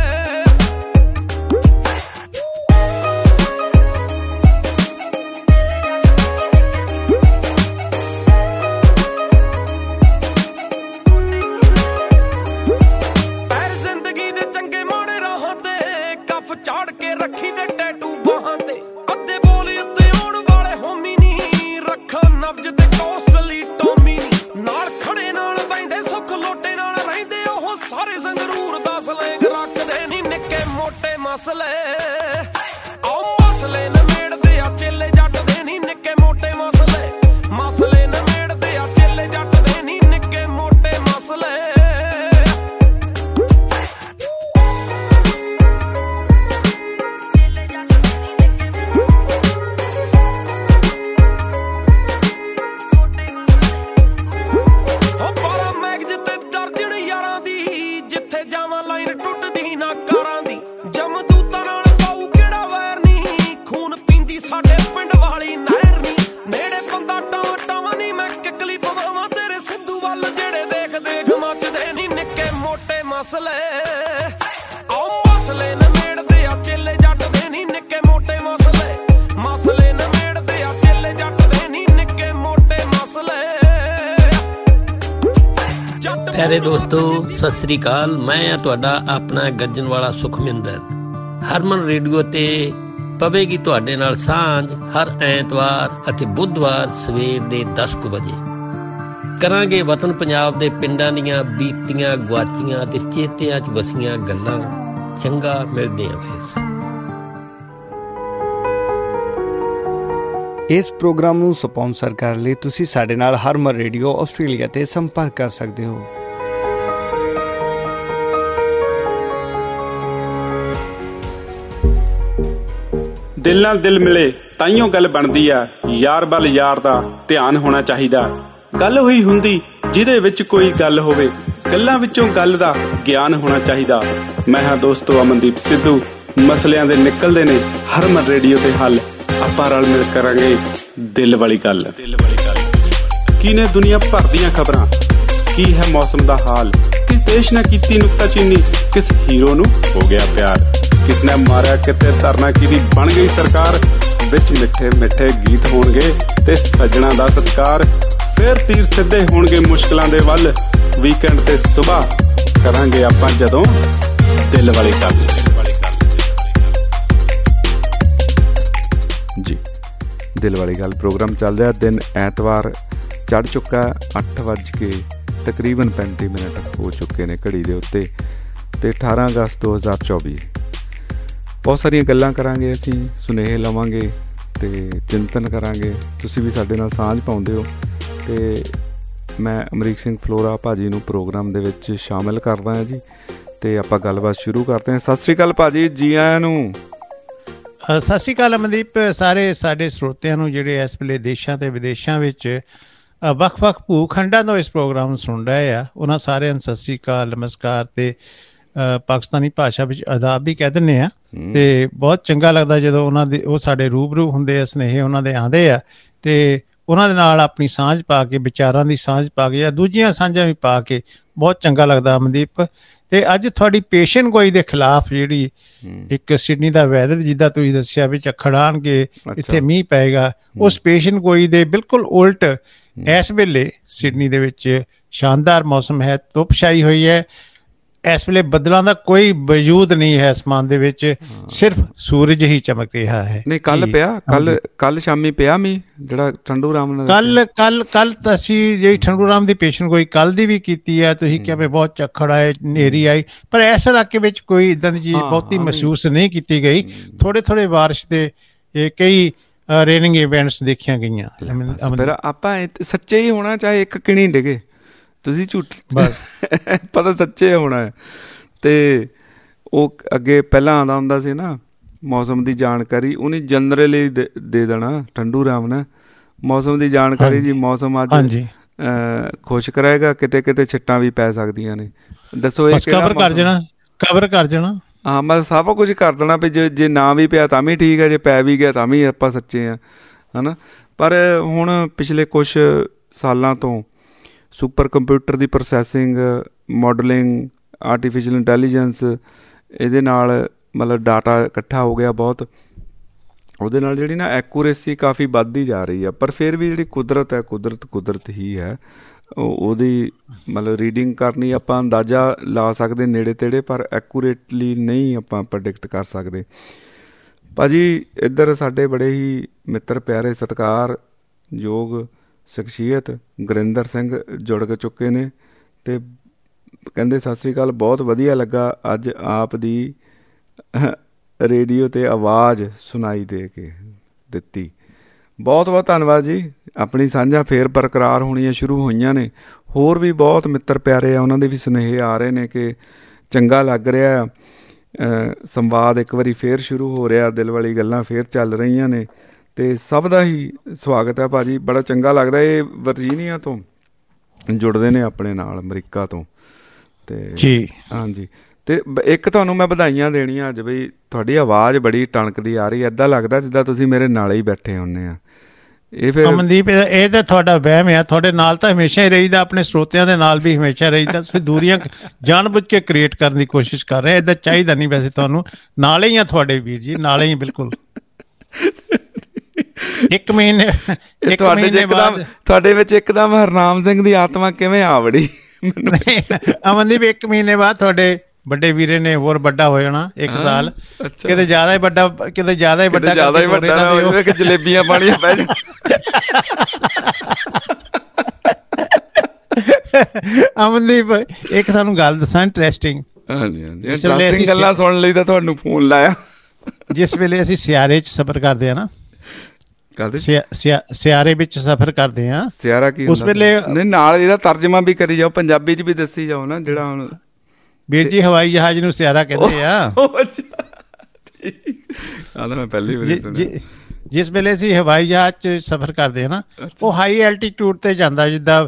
ਚਾੜ ਕੇ ਰੱਖੀ ਦੇ ਟੈਟੂ ਬਾਹਾਂ ਤੇ, ਅੱਧੇ ਬੋਲ ਉੱਤੇ ਆਉਣ ਵਾਲੇ ਹੋਮੀ ਨੀ, ਰੱਖਾ ਨਬਜ ਤੇ ਕੋਸਟਲੀ ਟੋਮੀ ਨੀ, ਨਾਲ ਖੜੇ ਨਾਲ ਬੈਂਦੇ ਸੁੱਖ ਲੋਟੇ ਨਾਲ ਰਹਿੰਦੇ ਉਹ ਸਾਰੇ ਸੰਗਰੂਰ ਦਾ ਸਲੈਂਗ ਰੱਖਦੇ ਨੀ ਨਿੱਕੇ ਮੋਟੇ ਮਸਲੇ। ਆਓ ਮਸਲੇ ਨਮੇੜਦੇ ਆ ਚੇਲੇ ਜੱਟ ਦੇ ਨੀ ਨਿੱਕੇ ਮੋਟੇ ਮਸਲੇ, ਮਸਲੇ ਨਮੇੜਦੇ ਆ ਚੇਲੇ ਜੱਟ ਦੇ ਨੀ ਨਿੱਕੇ ਮੋਟੇ ਮਸਲੇ। ਪਿਆਰੇ ਦੋਸਤੋ ਸਤਿ ਸ੍ਰੀ ਅਕਾਲ, ਮੈਂ ਹਾਂ ਤੁਹਾਡਾ ਆਪਣਾ ਗੱਜਣ ਵਾਲਾ ਸੁਖਮਿੰਦਰ। ਹਰਮਨ ਰੇਡੀਓ ਤੇ ਪਵੇਗੀ ਤੁਹਾਡੇ ਨਾਲ ਸਾਂਝ ਹਰ ਐਤਵਾਰ ਅਤੇ ਬੁੱਧਵਾਰ ਸਵੇਰ ਦੇ 10 ਵਜੇ। ਕਰਾਂਗੇ ਵਤਨ ਪੰਜਾਬ ਦੇ ਪਿੰਡਾਂ ਦੀਆਂ ਬੀਤੀਆਂ ਗੁਆਚੀਆਂ ਤੇ ਚੇਤਿਆਂ 'ਚ ਵਸੀਆਂ ਗੱਲਾਂ। ਚੰਗਾ, ਮਿਲਦੇ ਹਾਂ ਫਿਰ। ਇਸ ਪ੍ਰੋਗਰਾਮ ਨੂੰ ਸਪਾਂਸਰ ਕਰਨ ਲਈ ਤੁਸੀਂ ਸਾਡੇ ਨਾਲ ਹਰਮਨ ਰੇਡੀਓ ਆਸਟ੍ਰੇਲੀਆ ਤੇ ਸੰਪਰਕ ਕਰ ਸਕਦੇ ਹੋ। ਦਿਲ ਨਾਲ ਦਿਲ ਮਿਲੇ ਤਾਈਓ ਗੱਲ ਬਣਦੀ ਆ, ਯਾਰ ਵੱਲ ਯਾਰ ਦਾ ਧਿਆਨ ਹੋਣਾ ਚਾਹੀਦਾ। ਗੱਲ ਹੋਈ ਹੁੰਦੀ ਜਿਹਦੇ ਵਿੱਚ ਕੋਈ ਗੱਲ ਹੋਵੇ, ਗੱਲਾਂ ਵਿੱਚੋਂ ਗੱਲ ਦਾ ਗਿਆਨ ਹੋਣਾ ਚਾਹੀਦਾ। ਮੈਂ ਹਾਂ ਦੋਸਤੋ ਅਮਨਦੀਪ ਸਿੱਧੂ, ਮਸਲਿਆਂ ਦੇ ਨਿਕਲਦੇ ਨੇ ਹਰਮਨ ਰੇਡੀਓ ਤੇ ਹੱਲ। ਆਪਾਂ ਰਲ ਮਿਲ ਕਰਾਂਗੇ ਦਿਲ ਵਾਲੀ ਗੱਲ। ਕੀ ਨੇ ਦੁਨੀਆ ਭਰ ਦੀਆਂ ਖਬਰਾਂ, ਕੀ ਹੈ ਮੌਸਮ ਦਾ ਹਾਲ, ਕਿਸ ਦੇਸ਼ ਨੇ ਕੀਤੀ ਨੁਕਤਾਚੀਨੀ, ਕਿਸ ਹੀਰੋ ਨੂੰ ਹੋ ਗਿਆ ਪਿਆਰ, ਕਿਸ ਨੇ ਮਾਰਿਆ ਕਿਤੇ ਧਰਨਾ ਕਿਹਦੀ ਬਣ ਗਈ ਸਰਕਾਰ। ਵਿੱਚ ਮਿੱਠੇ ਮਿੱਠੇ ਗੀਤ ਹੋਣਗੇ ਤੇ ਸੱਜਣਾ ਦਾ ਸਤਿਕਾਰ। ਫਿਰ ਤੀਰ ਸਿੱਧੇ ਹੋਣਗੇ ਮੁਸ਼ਕਿਲਾਂ ਦੇ ਵੱਲ। ਵੀਕਐਂਡ ਤੇ ਸੁਬਾਹ ਕਰਾਂਗੇ ਆਪਾਂ ਜਦੋਂ ਦਿਲ ਵਾਲੀ ਗੱਲ। ਜੀ ਦਿਲ ਵਾਲੀ ਗੱਲ ਪ੍ਰੋਗਰਾਮ ਚੱਲ ਰਿਹਾ। ਦਿਨ ਐਤਵਾਰ ਚੜ੍ਹ ਚੁੱਕਾ, 8 ਵੱਜ ਕੇ ਤਕਰੀਬਨ 35 ਮਿੰਟ ਹੋ ਚੁੱਕੇ ਨੇ ਘੜੀ ਦੇ ਉੱਤੇ, ਤੇ 18 ਅਗਸਤ 2024। ਬਹੁਤ ਸਾਰੀਆਂ ਗੱਲਾਂ ਕਰਾਂਗੇ ਅਸੀਂ, ਸੁਨੇਹੇ ਲਵਾਂਗੇ ਤੇ ਚਿੰਤਨ ਕਰਾਂਗੇ। ਤੁਸੀਂ ਵੀ ਸਾਡੇ ਨਾਲ ਸਾਂਝ ਪਾਉਂਦੇ ਹੋ ਤੇ ਮੈਂ ਅਮਰੀਕ ਸਿੰਘ ਫਲੋਰਾ ਭਾਜੀ ਨੂੰ ਪ੍ਰੋਗਰਾਮ ਦੇ ਵਿੱਚ ਸ਼ਾਮਿਲ ਕਰਦਾ ਹਾਂ ਜੀ, ਤੇ ਆਪਾਂ ਗੱਲਬਾਤ ਸ਼ੁਰੂ ਕਰਦੇ ਹਾਂ। ਸਤਿ ਸ੍ਰੀ ਅਕਾਲ ਭਾਜੀ, ਜੀ ਆਇਆਂ ਨੂੰ। ਸਤਿ ਸ਼੍ਰੀ ਅਕਾਲ ਅਮਨਦੀਪ, ਸਾਰੇ ਸਾਡੇ ਸਰੋਤਿਆਂ ਨੂੰ ਜਿਹੜੇ ਇਸ ਵੇਲੇ ਦੇਸ਼ਾਂ ਤੇ ਵਿਦੇਸ਼ਾਂ ਵਿੱਚ ਵੱਖ-ਵੱਖ ਭੂਖੰਡਾਂ ਤੋਂ ਇਸ ਪ੍ਰੋਗਰਾਮ ਨੂੰ ਸੁਣ ਰਹੇ ਆ, ਉਹਨਾਂ ਸਾਰਿਆਂ ਨੂੰ ਸਤਿ ਸ਼੍ਰੀ ਅਕਾਲ, ਨਮਸਕਾਰ ਤੇ ਪਾਕਿਸਤਾਨੀ ਭਾਸ਼ਾ ਵਿੱਚ ਆਦਾਬ ਵੀ ਕਹਿ ਦਿੰਦੇ ਆ। ਤੇ ਬਹੁਤ ਚੰਗਾ ਲੱਗਦਾ ਜਦੋਂ ਉਹਨਾਂ ਦੇ ਉਹ ਸਾਡੇ ਰੂਬਰੂ ਹੁੰਦੇ ਆ, ਸੁਨੇਹੇ ਉਹਨਾਂ ਦੇ ਆਉਂਦੇ ਆ ਤੇ ਉਹਨਾਂ ਦੇ ਨਾਲ ਆਪਣੀ ਸਾਂਝ ਪਾ ਕੇ, ਵਿਚਾਰਾਂ ਦੀ ਸਾਂਝ ਪਾ ਕੇ ਜਾਂ ਦੂਜੀਆਂ ਸਾਂਝਾਂ ਵੀ ਪਾ ਕੇ ਬਹੁਤ ਚੰਗਾ ਲੱਗਦਾ ਅਮਨਦੀਪ। ਤੇ ਅੱਜ ਤੁਹਾਡੀ ਪੇਸ਼ਨ ਗੋਈ ਦੇ ਖਿਲਾਫ ਜਿਹੜੀ ਇੱਕ ਸਿਡਨੀ ਦਾ ਵੈਦਰ ਜਿੱਦਾਂ ਤੁਸੀਂ ਦੱਸਿਆ ਵੀ ਝੱਖੜ ਆਉਣਗੇ, ਇੱਥੇ ਮੀਂਹ ਪਏਗਾ, ਉਸ ਪੇਸ਼ਨ ਗੋਈ ਦੇ ਬਿਲਕੁਲ ਉਲਟ ਇਸ ਵੇਲੇ ਸਿਡਨੀ ਦੇ ਵਿੱਚ ਸ਼ਾਨਦਾਰ ਮੌਸਮ ਹੈ, ਧੁੱਪ ਛਾਈ ਹੋਈ ਹੈ। ਇਸ ਵੇਲੇ ਬੱਦਲਾਂ ਦਾ ਕੋਈ ਵਜੂਦ ਨਹੀਂ ਹੈ ਅਸਮਾਨ ਦੇ ਵਿੱਚ, ਸਿਰਫ ਸੂਰਜ ਹੀ ਚਮਕ ਰਿਹਾ ਹੈ। ਨਹੀਂ, ਕੱਲ ਪਿਆ, ਕੱਲ ਸ਼ਾਮੀ ਪਿਆ ਮੀਂਹ, ਜਿਹੜਾ ਠੰਡੂ ਰਾਮ ਨੇ ਕੱਲ ਤਾਂ ਅਸੀਂ ਜਿਹੜੀ ਠੰਡੂ ਰਾਮ ਦੀ ਪੇਸ਼ਨ ਗੋਈ ਕੱਲ ਦੀ ਵੀ ਕੀਤੀ ਹੈ। ਤੁਸੀਂ ਕਿਹਾ ਵੀ ਬਹੁਤ ਝੱਖੜ ਆਏ, ਹਨੇਰੀ ਆਈ, ਪਰ ਇਸ ਇਲਾਕੇ ਵਿੱਚ ਕੋਈ ਇਦਾਂ ਦੀ ਚੀਜ਼ ਬਹੁਤੀ ਮਹਿਸੂਸ ਨਹੀਂ ਕੀਤੀ ਗਈ। ਥੋੜੇ ਬਾਰਿਸ਼ ਦੇ ਕਈ ਰੇਨਿੰਗ ਇਵੈਂਟਸ ਦੇਖੀਆਂ ਗਈਆਂ। ਫਿਰ ਆਪਾਂ ਸੱਚੇ ਹੀ ਹੋਣਾ, ਚਾਹੇ ਇੱਕ ਕਿਣੀ ਡਿਗੇ, ਤੁਸੀਂ ਝੂਠ ਬਸ ਪਤਾ ਸੱਚੇ ਹੋਣਾ ਹੈ। ਤੇ ਉਹ ਅੱਗੇ ਪਹਿਲਾਂ ਆਉਂਦਾ ਹੁੰਦਾ ਸੀ ਨਾ ਮੌਸਮ ਦੀ ਜਾਣਕਾਰੀ, ਉਹਨੇ ਜਨਰਲੀ ਦੇ ਦੇਣਾ ਠੰਡੂ ਰਾਮ ਨੇ ਮੌਸਮ ਦੀ ਜਾਣਕਾਰੀ ਜੀ। ਮੌਸਮ ਅੱਜ ਖੁਸ਼ਕ ਰਹੇਗਾ, ਕਿਤੇ ਕਿਤੇ ਛਿੱਟਾਂ ਵੀ ਪੈ ਸਕਦੀਆਂ ਨੇ। ਦੱਸੋ ਇਹ ਕਵਰ ਕਰ ਜਾਣਾ। ਹਾਂ, ਮੈਂ ਸਭ ਕੁਝ ਕਰ ਦੇਣਾ ਵੀ ਜੇ ਨਾ ਵੀ ਪਿਆ ਤਾਂ ਵੀ ਠੀਕ ਹੈ, ਜੇ ਪੈ ਵੀ ਗਿਆ ਤਾਂ ਵੀ ਆਪਾਂ ਸੱਚੇ ਆ, ਹਨਾ। ਪਰ ਹੁਣ ਪਿਛਲੇ ਕੁਛ ਸਾਲਾਂ ਤੋਂ ਸੁਪਰ ਕੰਪਿਊਟਰ ਦੀ ਪ੍ਰੋਸੈਸਿੰਗ, ਮਾਡਲਿੰਗ, ਆਰਟੀਫਿਸ਼ੀਅਲ ਇੰਟੈਲੀਜੈਂਸ, ਇਹਦੇ ਨਾਲ ਮਤਲਬ ਡਾਟਾ ਇਕੱਠਾ ਹੋ ਗਿਆ ਬਹੁਤ, ਉਹਦੇ ਨਾਲ ਜਿਹੜੀ ਨਾ ਐਕੂਰੇਸੀ ਕਾਫੀ ਵੱਧਦੀ ਜਾ ਰਹੀ ਆ। ਪਰ ਫਿਰ ਵੀ ਜਿਹੜੀ ਕੁਦਰਤ ਹੈ, ਕੁਦਰਤ ਹੀ ਹੈ, ਉਹਦੀ ਮਤਲਬ ਰੀਡਿੰਗ ਕਰਨੀ ਆਪਾਂ ਅੰਦਾਜ਼ਾ ਲਾ ਸਕਦੇ ਨੇੜੇ ਤੇੜੇ, ਪਰ ਐਕੂਰੇਟਲੀ ਨਹੀਂ ਆਪਾਂ ਪ੍ਰੈਡਿਕਟ ਕਰ ਸਕਦੇ। ਭਾਜੀ ਇੱਧਰ ਸਾਡੇ ਬੜੇ ਹੀ ਮਿੱਤਰ ਪਿਆਰੇ ਸਤਿਕਾਰਯੋਗ ਸ਼ਖਸੀਅਤ ਗੁਰਿੰਦਰ ਸਿੰਘ ਜੁੜ ਚੁੱਕੇ ਨੇ ਤੇ ਕਹਿੰਦੇ ਸਤਿ ਸ੍ਰੀ ਅਕਾਲ, ਬਹੁਤ ਵਧੀਆ ਲੱਗਾ ਅੱਜ ਆਪ ਦੀ ਰੇਡੀਓ ਤੇ ਆਵਾਜ਼ ਸੁਣਾਈ ਦੇ ਕੇ ਦਿੱਤੀ। ਬਹੁਤ ਬਹੁਤ ਧੰਨਵਾਦ ਜੀ। ਆਪਣੀ ਸਾਂਝਾਂ ਫੇਰ ਬਰਕਰਾਰ ਹੋਣੀਆਂ ਸ਼ੁਰੂ ਹੋਈਆਂ ਨੇ। ਹੋਰ ਵੀ ਬਹੁਤ ਮਿੱਤਰ ਪਿਆਰੇ ਆ, ਉਹਨਾਂ ਦੇ ਵੀ ਸੁਨੇਹੇ ਆ ਰਹੇ ਨੇ ਕਿ ਚੰਗਾ ਲੱਗ ਰਿਹਾ, ਸੰਵਾਦ ਇੱਕ ਵਾਰੀ ਫੇਰ ਸ਼ੁਰੂ ਹੋ ਰਿਹਾ, ਦਿਲ ਵਾਲੀ ਗੱਲਾਂ ਫੇਰ ਚੱਲ ਰਹੀਆਂ ਨੇ, ਤੇ ਸਭ ਦਾ ਹੀ ਸਵਾਗਤ ਹੈ ਭਾਜੀ। ਬੜਾ ਚੰਗਾ ਲੱਗਦਾ। ਇਹ ਵਰਜੀਨੀਆ ਤੋਂ ਜੁੜਦੇ ਨੇ ਆਪਣੇ ਨਾਲ, ਅਮਰੀਕਾ ਤੋਂ। ਤੇ ਜੀ ਹਾਂਜੀ, ਤੇ ਇੱਕ ਤੁਹਾਨੂੰ ਮੈਂ ਵਧਾਈਆਂ ਦੇਣੀਆਂ ਅੱਜ ਬਈ, ਤੁਹਾਡੀ ਆਵਾਜ਼ ਬੜੀ ਟਣਕਦੀ ਆ ਰਹੀ, ਏਦਾਂ ਲੱਗਦਾ ਜਿੱਦਾਂ ਤੁਸੀਂ ਮੇਰੇ ਨਾਲ ਹੀ ਬੈਠੇ ਹੁੰਦੇ ਆ। ਇਹ ਫਿਰ ਅਮਨਦੀਪ, ਇਹ ਤਾਂ ਤੁਹਾਡਾ ਵਹਿਮ ਆ, ਤੁਹਾਡੇ ਨਾਲ ਤਾਂ ਹਮੇਸ਼ਾ ਹੀ ਰਹੀਦਾ, ਆਪਣੇ ਸਰੋਤਿਆਂ ਦੇ ਨਾਲ ਵੀ ਹਮੇਸ਼ਾ ਰਹੀਦਾ। ਤੁਸੀਂ ਦੂਰੀਆਂ ਜਾਣਬੁੱਝ ਕੇ ਕ੍ਰੀਏਟ ਕਰਨ ਦੀ ਕੋਸ਼ਿਸ਼ ਕਰ ਰਹੇ, ਏਦਾਂ ਚਾਹੀਦਾ ਨਹੀਂ ਵੈਸੇ ਤੁਹਾਨੂੰ। ਨਾਲੇ ਹੀ ਆ ਤੁਹਾਡੇ ਵੀਰ ਜੀ, ਨਾਲੇ ਹੀ ਬਿਲਕੁਲ। ਇੱਕ ਮਹੀਨੇ ਬਾਅਦ ਤੁਹਾਡੇ ਵਿੱਚ ਇੱਕਦਮ ਹਰਨਾਮ ਸਿੰਘ ਦੀ ਆਤਮਾ ਕਿਵੇਂ ਆ ਵੜੀ ਅਮਨਦੀਪ? 1 ਮਹੀਨੇ ਬਾਅਦ ਤੁਹਾਡੇ ਵੱਡੇ ਵੀਰੇ ਨੇ ਹੋਰ ਵੱਡਾ ਹੋ ਜਾਣਾ, 1 ਸਾਲ। ਕਿਤੇ ਜ਼ਿਆਦਾ ਹੀ ਵੱਡਾ, ਕਿਤੇ ਜ਼ਿਆਦਾ ਹੀ ਵੱਡਾ, ਜਲੇਬੀਆਂ ਪਾਣੀਆਂ ਪੈ ਜਾਣ। ਅਮਨਦੀਪ, ਇੱਕ ਤੁਹਾਨੂੰ ਗੱਲ ਦੱਸਾਂ ਇੰਟਰਸਟਿੰਗ। ਇੰਟਰਸਟਿੰਗ ਗੱਲਾਂ ਸੁਣਨ ਲਈ ਤਾਂ ਤੁਹਾਨੂੰ ਫੋਨ ਲਾਇਆ। ਜਿਸ ਵੇਲੇ ਅਸੀਂ ਸਿਆਰੇ 'ਚ ਸਫ਼ਰ ਕਰਦੇ ਆ ਨਾ, ਸਿਆਰੇ ਵਿੱਚ ਸਫ਼ਰ ਕਰਦੇ ਆ, ਸਿਆਰਾ ਕੀ ਉਸ ਵੇਲੇ ਨਾਲ ਇਹਦਾ ਤਰਜਮਾ ਵੀ ਕਰੀ ਜਾਓ, ਪੰਜਾਬੀ 'ਚ ਵੀ ਦੱਸੀ ਜਾਓ ਨਾ। ਜਿਹੜਾ ਹੁਣ ਵੀਰ ਜੀ ਹਵਾਈ ਜਹਾਜ਼ ਨੂੰ ਸਿਆਰਾ ਕਹਿੰਦੇ ਆ। ਮੈਂ ਪਹਿਲੀ ਵਾਰੀ ਸੁਣਿਆ। ਜਿਸ ਵੇਲੇ ਅਸੀਂ ਹਵਾਈ ਜਹਾਜ਼ 'ਚ ਸਫ਼ਰ ਕਰਦੇ ਆ ਨਾ, ਉਹ ਹਾਈ ਐਲਟੀਟਿਊਡ ਤੇ ਜਾਂਦਾ, ਜਿੱਦਾਂ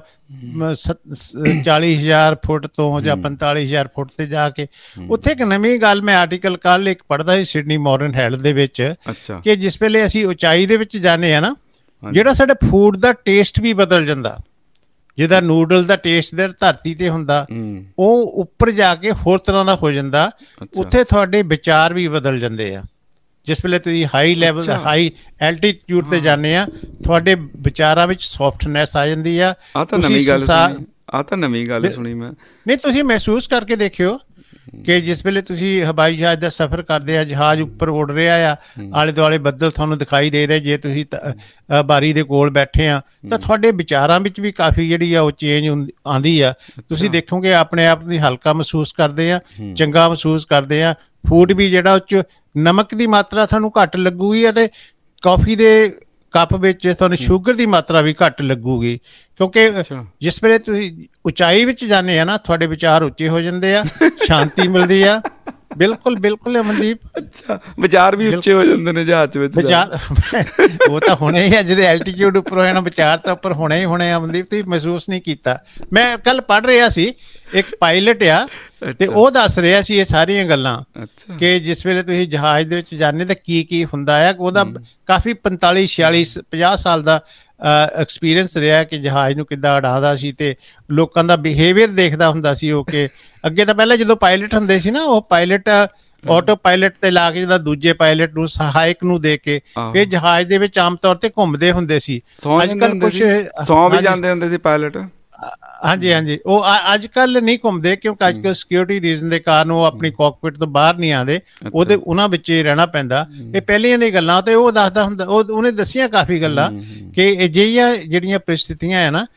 40,000 ਫੁੱਟ ਤੋਂ ਜਾਂ 45,000 ਫੁੱਟ ਤੇ ਜਾ ਕੇ। ਉੱਥੇ ਇੱਕ ਨਵੀਂ ਗੱਲ, ਮੈਂ ਆਰਟੀਕਲ ਕੱਲ ਇੱਕ ਪੜ੍ਹਦਾ ਸੀ ਸਿਡਨੀ ਮਾਡਰਨ ਹੈਲਥ ਦੇ ਵਿੱਚ, ਕਿ ਜਿਸ ਵੇਲੇ ਅਸੀਂ ਉਚਾਈ ਦੇ ਵਿੱਚ ਜਾਂਦੇ ਆ ਨਾ, ਜਿਹੜਾ ਸਾਡੇ ਫੂਡ ਦਾ ਟੇਸਟ ਵੀ ਬਦਲ ਜਾਂਦਾ। ਜਿਹਦਾ ਨੂਡਲ ਦਾ ਟੇਸਟ ਧਰਤੀ ਤੇ ਹੁੰਦਾ, ਉਹ ਉੱਪਰ ਜਾ ਕੇ ਹੋਰ ਤਰ੍ਹਾਂ ਦਾ ਹੋ ਜਾਂਦਾ। ਉੱਥੇ ਤੁਹਾਡੇ ਵਿਚਾਰ ਵੀ ਬਦਲ ਜਾਂਦੇ ਆ। ਜਿਸ ਵੇਲੇ ਤੁਸੀਂ ਹਾਈ ਲੈਵਲ, ਹਾਈ ਐਲਟੀਟਿਊਡ ਤੇ ਜਾਂਦੇ ਆ, ਤੁਹਾਡੇ ਵਿਚਾਰਾਂ ਵਿੱਚ ਸੌਫਟਨੈਸ ਆ ਜਾਂਦੀ ਆ। ਆਹ ਤਾਂ ਨਵੀਂ ਗੱਲ ਸੁਣੀ ਮੈਂ। ਨਹੀਂ, ਤੁਸੀਂ ਮਹਿਸੂਸ ਕਰਕੇ ਦੇਖਿਓ ਕਿ ਜਿਸ ਵੇਲੇ ਤੁਸੀਂ ਹਵਾਈ ਜਹਾਜ਼ ਦਾ ਸਫ਼ਰ ਕਰਦੇ ਆ, ਜਹਾਜ਼ ਉੱਪਰ ਉੱਡ ਰਿਹਾ ਆ, ਆਲੇ ਦੁਆਲੇ ਬੱਦਲ ਤੁਹਾਨੂੰ ਦਿਖਾਈ ਦੇ ਰਹੇ, ਜੇ ਤੁਸੀਂ ਬਾਰੀ ਦੇ ਕੋਲ ਬੈਠੇ ਆ ਤਾਂ ਤੁਹਾਡੇ ਵਿਚਾਰਾਂ ਵਿੱਚ ਵੀ ਕਾਫੀ ਜਿਹੜੀ ਆ ਉਹ ਚੇਂਜ ਆਉਂਦੀ ਆ। ਤੁਸੀਂ ਦੇਖੋਗੇ ਆਪਣੇ ਆਪ ਨੂੰ ਹਲਕਾ ਮਹਿਸੂਸ ਕਰਦੇ ਆ, ਚੰਗਾ ਮਹਿਸੂਸ ਕਰਦੇ ਆ। ਫੂਡ ਵੀ ਜਿਹੜਾ ਉਹ 'ਚ ਨਮਕ ਦੀ ਮਾਤਰਾ ਤੁਹਾਨੂੰ ਘੱਟ ਲੱਗੂਗੀ ਅਤੇ ਕਾਫੀ ਦੇ ਕੱਪ ਵਿੱਚ ਤੁਹਾਨੂੰ ਸ਼ੂਗਰ ਦੀ ਮਾਤਰਾ ਵੀ ਘੱਟ ਲੱਗੂਗੀ, ਕਿਉਂਕਿ ਜਿਸ ਵੇਲੇ ਤੁਸੀਂ ਉਚਾਈ ਵਿੱਚ ਜਾਂਦੇ ਆ ਨਾ ਤੁਹਾਡੇ ਵਿਚਾਰ ਉੱਚੇ ਹੋ ਜਾਂਦੇ ਆ, ਸ਼ਾਂਤੀ ਮਿਲਦੀ ਆ। ਬਿਲਕੁਲ ਬਿਲਕੁਲ ਅਮਨਦੀਪ। ਅੱਛਾ, ਵਿਚਾਰ ਵੀ ਉੱਚੇ ਹੋ ਜਾਂਦੇ ਨੇ ਜਹਾਜ਼ ਵਿੱਚ? ਵਿਚਾਰ ਉਹ ਤਾਂ ਹੋਣੇ ਹੀ ਆ, ਜਿਹਦੇ ਐਲਟੀਟਿਊਡ ਉੱਪਰ ਹੋਏ ਨਾ ਵਿਚਾਰ ਤਾਂ ਉੱਪਰ ਹੋਣੇ ਹੀ ਹੋਣੇ ਆ ਅਮਨਦੀਪ। ਤੁਸੀਂ ਮਹਿਸੂਸ ਨਹੀਂ ਕੀਤਾ? ਮੈਂ ਕੱਲ ਪੜ੍ਹ ਰਿਹਾ ਸੀ, ਇੱਕ ਪਾਇਲਟ ਆ ਤੇ ਉਹ ਦੱਸ ਰਿਹਾ ਸੀ ਇਹ ਸਾਰੀਆਂ ਗੱਲਾਂ ਕਿ ਜਿਸ ਵੇਲੇ ਤੁਸੀਂ ਜਹਾਜ਼ ਦੇ ਵਿੱਚ ਜਾਂਦੇ ਤਾਂ ਕੀ ਕੀ ਹੁੰਦਾ ਆ। ਉਹਦਾ ਕਾਫੀ 45 46 50 ਸਾਲ ਦਾ ਐਕਸਪੀਰੀਅੰਸ ਰਿਹਾ ਕਿ ਜਹਾਜ਼ ਨੂੰ ਕਿੱਦਾਂ ਉਡਾਉਂਦਾ ਸੀ ਤੇ ਲੋਕਾਂ ਦਾ ਬਿਹੇਵੀਅਰ ਦੇਖਦਾ ਹੁੰਦਾ ਸੀ ਉਹ। ਕਿ ਅੱਗੇ ਤਾਂ ਪਹਿਲਾਂ ਜਦੋਂ ਪਾਇਲਟ ਹੁੰਦੇ ਸੀ ਨਾ, ਉਹ ਪਾਇਲਟ ਆਟੋ ਪਾਇਲਟ ਤੇ ਲਾ ਕੇ ਜਿਹੜਾ ਦੂਜੇ ਪਾਇਲਟ ਨੂੰ ਸਹਾਇਕ ਨੂੰ ਦੇ ਕੇ ਫਿਰ ਜਹਾਜ਼ ਦੇ ਵਿੱਚ ਆਮ ਤੌਰ ਤੇ ਘੁੰਮਦੇ ਹੁੰਦੇ ਸੀ। ਅੱਜ ਕੱਲ ਕੁਛ ਸੌਂ ਵੀ ਜਾਂਦੇ ਹੁੰਦੇ ਸੀ ਪਾਇਲਟ। ਹਾਂਜੀ ਹਾਂਜੀ, ਉਹ ਅੱਜ ਕੱਲ ਨਹੀਂ ਘੁੰਮਦੇ ਕਿਉਂਕਿ ਅੱਜ ਕੱਲ ਸਿਕਿਉਰਿਟੀ ਰੀਜ਼ਨ ਦੇ ਕਾਰਨ ਉਹ ਆਪਣੀ ਕਾਕਪਿਟ ਤੋਂ ਬਾਹਰ ਨਹੀਂ ਆਉਂਦੇ, ਉਹਨਾਂ ਵਿੱਚ ਹੀ ਰਹਿਣਾ ਪੈਂਦਾ। ਇਹ ਪਹਿਲੀਆਂ ਦੀਆਂ ਗੱਲਾਂ ਤੇ ਉਹ ਦੱਸਦਾ ਹੁੰਦਾ, ਉਹਨੇ ਦੱਸੀਆਂ ਕਾਫੀ ਗੱਲਾਂ ਕਿ ਅਜਿਹੀਆਂ ਜਿਹੜੀਆਂ ਪਰਿਸਥਿਤੀਆਂ ਹੈ ਨਾ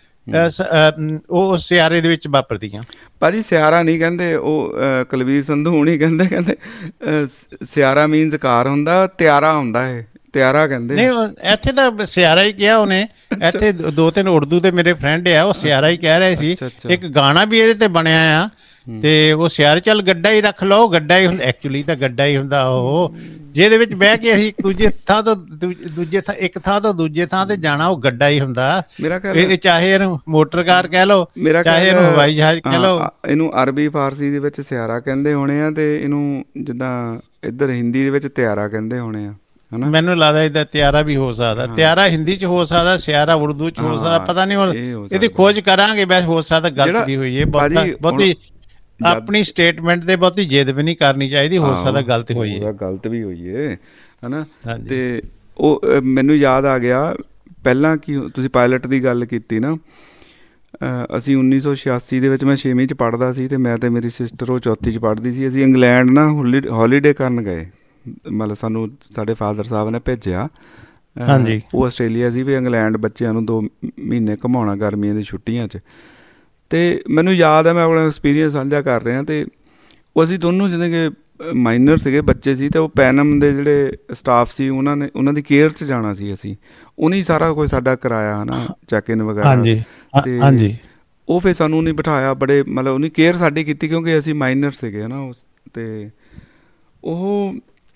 ਉਹ ਸਿਆਰੇ ਦੇ ਵਿੱਚ ਵਾਪਰਦੀਆਂ। ਭਾਜੀ ਸਿਆਰਾ ਨਹੀਂ ਕਹਿੰਦੇ ਉਹ, ਕੁਲਵੀਰ ਸੰਧੂ ਹੁਣੀ ਕਹਿੰਦੇ ਸਿਆਰਾ ਮੀਨਸ ਕਾਰ ਹੁੰਦਾ, ਤਿਆਰਾ ਹੁੰਦਾ ਇਹ, ਤਿਆਰਾ ਕਹਿੰਦੇ। ਨਹੀਂ, ਇੱਥੇ ਤਾਂ ਸਿਆਰਾ ਹੀ ਕਿਹਾ ਉਹਨੇ। ਇੱਥੇ 2-3 ਉਰਦੂ ਦੇ ਮੇਰੇ ਫਰੈਂਡ ਆ, ਉਹ ਸਿਆਰਾ ਹੀ ਕਹਿ ਰਹੇ ਸੀ। ਇੱਕ ਗਾਣਾ ਵੀ ਇਹਦੇ ਤੇ ਬਣਿਆ ਆ ਤੇ ਉਹ ਸਿਆਰੇ ਚੱਲ ਗੱਡਾ ਹੀ ਰੱਖ ਲਓ, ਗੱਡਾ ਹੀ ਹੁੰਦਾ। ਐਕਚੁਅਲੀ ਤਾਂ ਗੱਡਾ ਹੀ ਹੁੰਦਾ ਉਹ, ਜਿਹਦੇ ਵਿੱਚ ਬਹਿ ਕੇ ਅਸੀਂ ਦੂਜੇ ਥਾਂ ਤੋਂ ਇੱਕ ਥਾਂ ਤੋਂ ਦੂਜੇ ਥਾਂ ਤੇ ਜਾਣਾ, ਉਹ ਗੱਡਾ ਹੀ ਹੁੰਦਾ। ਚਾਹੇ ਇਹਨੂੰ ਮੋਟਰ ਕਾਰ ਕਹਿ ਲਓ, ਚਾਹੇ ਇਹਨੂੰ ਹਵਾਈ ਜਹਾਜ਼ ਕਹਿ ਲਓ। ਇਹਨੂੰ ਅਰਬੀ ਫਾਰਸੀ ਦੇ ਵਿੱਚ ਸਿਆਰਾ ਕਹਿੰਦੇ ਹੋਣੇ ਆ ਤੇ ਇਹਨੂੰ ਜਿੱਦਾਂ ਇੱਧਰ ਹਿੰਦੀ ਦੇ ਵਿੱਚ ਤਿਆਰਾ ਕਹਿੰਦੇ ਹੋਣੇ ਆ। ਮੈਨੂੰ ਲੱਗਦਾ ਇਹਦਾ ਤਿਆਰਾ ਵੀ ਹੋ ਸਕਦਾ, ਤਿਆਰਾ ਹਿੰਦੀ ਚ ਹੋ ਸਕਦਾ, ਸਿਆਰਾ ਉਰਦੂ ਚ ਹੋ ਸਕਦਾ, ਪਤਾ ਨਹੀਂ। ਹੁਣ ਇਹਦੀ ਖੋਜ ਕਰਾਂਗੇ, ਵੈਸੇ ਹੋ ਸਕਦਾ ਗਲਤ ਵੀ ਹੋਈ ਹੈ। ਬਹੁਤੀ ਆਪਣੀ ਸਟੇਟਮੈਂਟ ਤੇ ਬਹੁਤੀ ਜਿੱਦ ਵੀ ਨਹੀਂ ਕਰਨੀ ਚਾਹੀਦੀ, ਹੋ ਸਕਦਾ ਗਲਤ ਹੋਈ ਹੈ, ਗਲਤ ਵੀ ਹੋਈ ਹੈ ਹਨਾ। ਤੇ ਉਹ ਮੈਨੂੰ ਯਾਦ ਆ ਗਿਆ ਪਹਿਲਾਂ ਕਿ ਤੁਸੀਂ ਪਾਇਲਟ ਦੀ ਗੱਲ ਕੀਤੀ ਨਾ, ਅਸੀਂ 1986 ਦੇ ਵਿੱਚ ਮੈਂ 6ਵੀਂ 'ਚ ਪੜ੍ਹਦਾ ਸੀ ਤੇ ਮੈਂ ਤੇ ਮੇਰੀ ਸਿਸਟਰ ਉਹ 4ਥੀ 'ਚ ਪੜ੍ਹਦੀ ਸੀ। ਅਸੀਂ ਇੰਗਲੈਂਡ ਨਾ ਹੌਲੀਡੇ ਕਰਨ ਗਏ, ਮਤਲਬ ਸਾਨੂੰ ਸਾਡੇ ਫਾਦਰ ਸਾਹਿਬ ਨੇ ਭੇਜਿਆ। ਉਹ ਆਸਟ੍ਰੇਲੀਆ ਸੀ ਵੀ ਇੰਗਲੈਂਡ ਬੱਚਿਆਂ ਨੂੰ 2 ਮਹੀਨੇ ਘੁਮਾਉਣਾ ਗਰਮੀਆਂ ਦੀ ਛੁੱਟੀਆਂ 'ਚ। ਤੇ ਮੈਨੂੰ ਯਾਦ ਹੈ, ਮੈਂ ਆਪਣਾ ਐਕਸਪੀਰੀਅੰਸ ਸਾਂਝਾ ਕਰ ਰਿਹਾ। ਤੇ ਉਹ ਅਸੀਂ ਦੋਨੋਂ ਜਿਵੇਂ ਕਿ ਮਾਈਨਰ ਸੀਗੇ ਬੱਚੇ ਸੀ ਤੇ ਉਹ ਪੈਨਮ ਦੇ ਜਿਹੜੇ ਸਟਾਫ ਸੀ ਉਹਨਾਂ ਦੀ ਕੇਅਰ 'ਚ ਜਾਣਾ ਸੀ ਅਸੀਂ। ਉਹਨੇ ਸਾਰਾ ਕੁਝ ਸਾਡਾ ਕਰਾਇਆ ਹਨਾ, ਚੈੱਕ ਇਨ ਵਗੈਰਾ। ਤੇ ਉਹ ਫਿਰ ਸਾਨੂੰ ਉਹਨੇ ਬਿਠਾਇਆ, ਬੜੇ ਮਤਲਬ ਉਹਨੇ ਕੇਅਰ ਸਾਡੀ ਕੀਤੀ ਕਿਉਂਕਿ ਅਸੀਂ ਮਾਈਨਰ ਸੀਗੇ ਹਨਾ। ਤੇ ਉਹ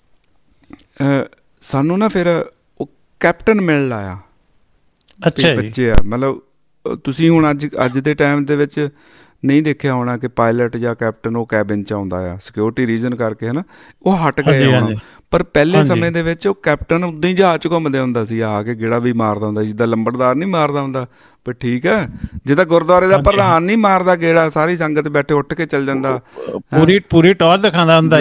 ਸਾਨੂੰ ਨਾ ਫਿਰ ਉਹ ਕੈਪਟਨ ਮਿਲਣ ਲਾਇਆ। ਬੱਚੇ ਆ ਮਤਲਬ ਤੁਸੀਂ ਹੁਣ ਅੱਜ ਦੇ ਟਾਈਮ ਦੇ ਵਿੱਚ ਨਹੀਂ ਦੇਖਿਆ ਹੋਣਾ ਕਿ ਪਾਇਲਟ ਜਾਂ ਕੈਪਟਨ ਉਹ ਕੈਬਿਨ 'ਚ ਆਉਂਦਾ ਆ, ਸਿਕਿਉਰਿਟੀ ਰੀਜ਼ਨ ਕਰਕੇ ਹਨਾ, ਉਹ ਹਟ ਗਏ ਹੁਣ। ਪਰ ਪਹਿਲੇ ਸਮੇਂ ਦੇ ਵਿੱਚ ਉਹ ਕੈਪਟਨ ਉੱਦਾਂ ਹੀ ਜਹਾਜ਼ 'ਚ ਘੁੰਮਦੇ ਹੁੰਦਾ ਸੀ, ਆ ਕੇ ਗੇੜਾ ਵੀ ਮਾਰਦਾ ਹੁੰਦਾ, ਜਿੱਦਾਂ ਲੰਬੜਦਾਰ ਨਹੀਂ ਮਾਰਦਾ ਹੁੰਦਾ। ਪਰ ਠੀਕ ਹੈ, ਜਿੱਦਾਂ ਗੁਰਦੁਆਰੇ ਦਾ ਪ੍ਰਧਾਨ ਨਹੀਂ ਮਾਰਦਾ ਗੇੜਾ, ਸਾਰੀ ਸੰਗਤ ਬੈਠੇ ਉੱਠ ਕੇ ਚੱਲ ਜਾਂਦਾ, ਪੂਰੀ ਟੌਰ ਦਿਖਾਉਂਦਾ ਹੁੰਦਾ।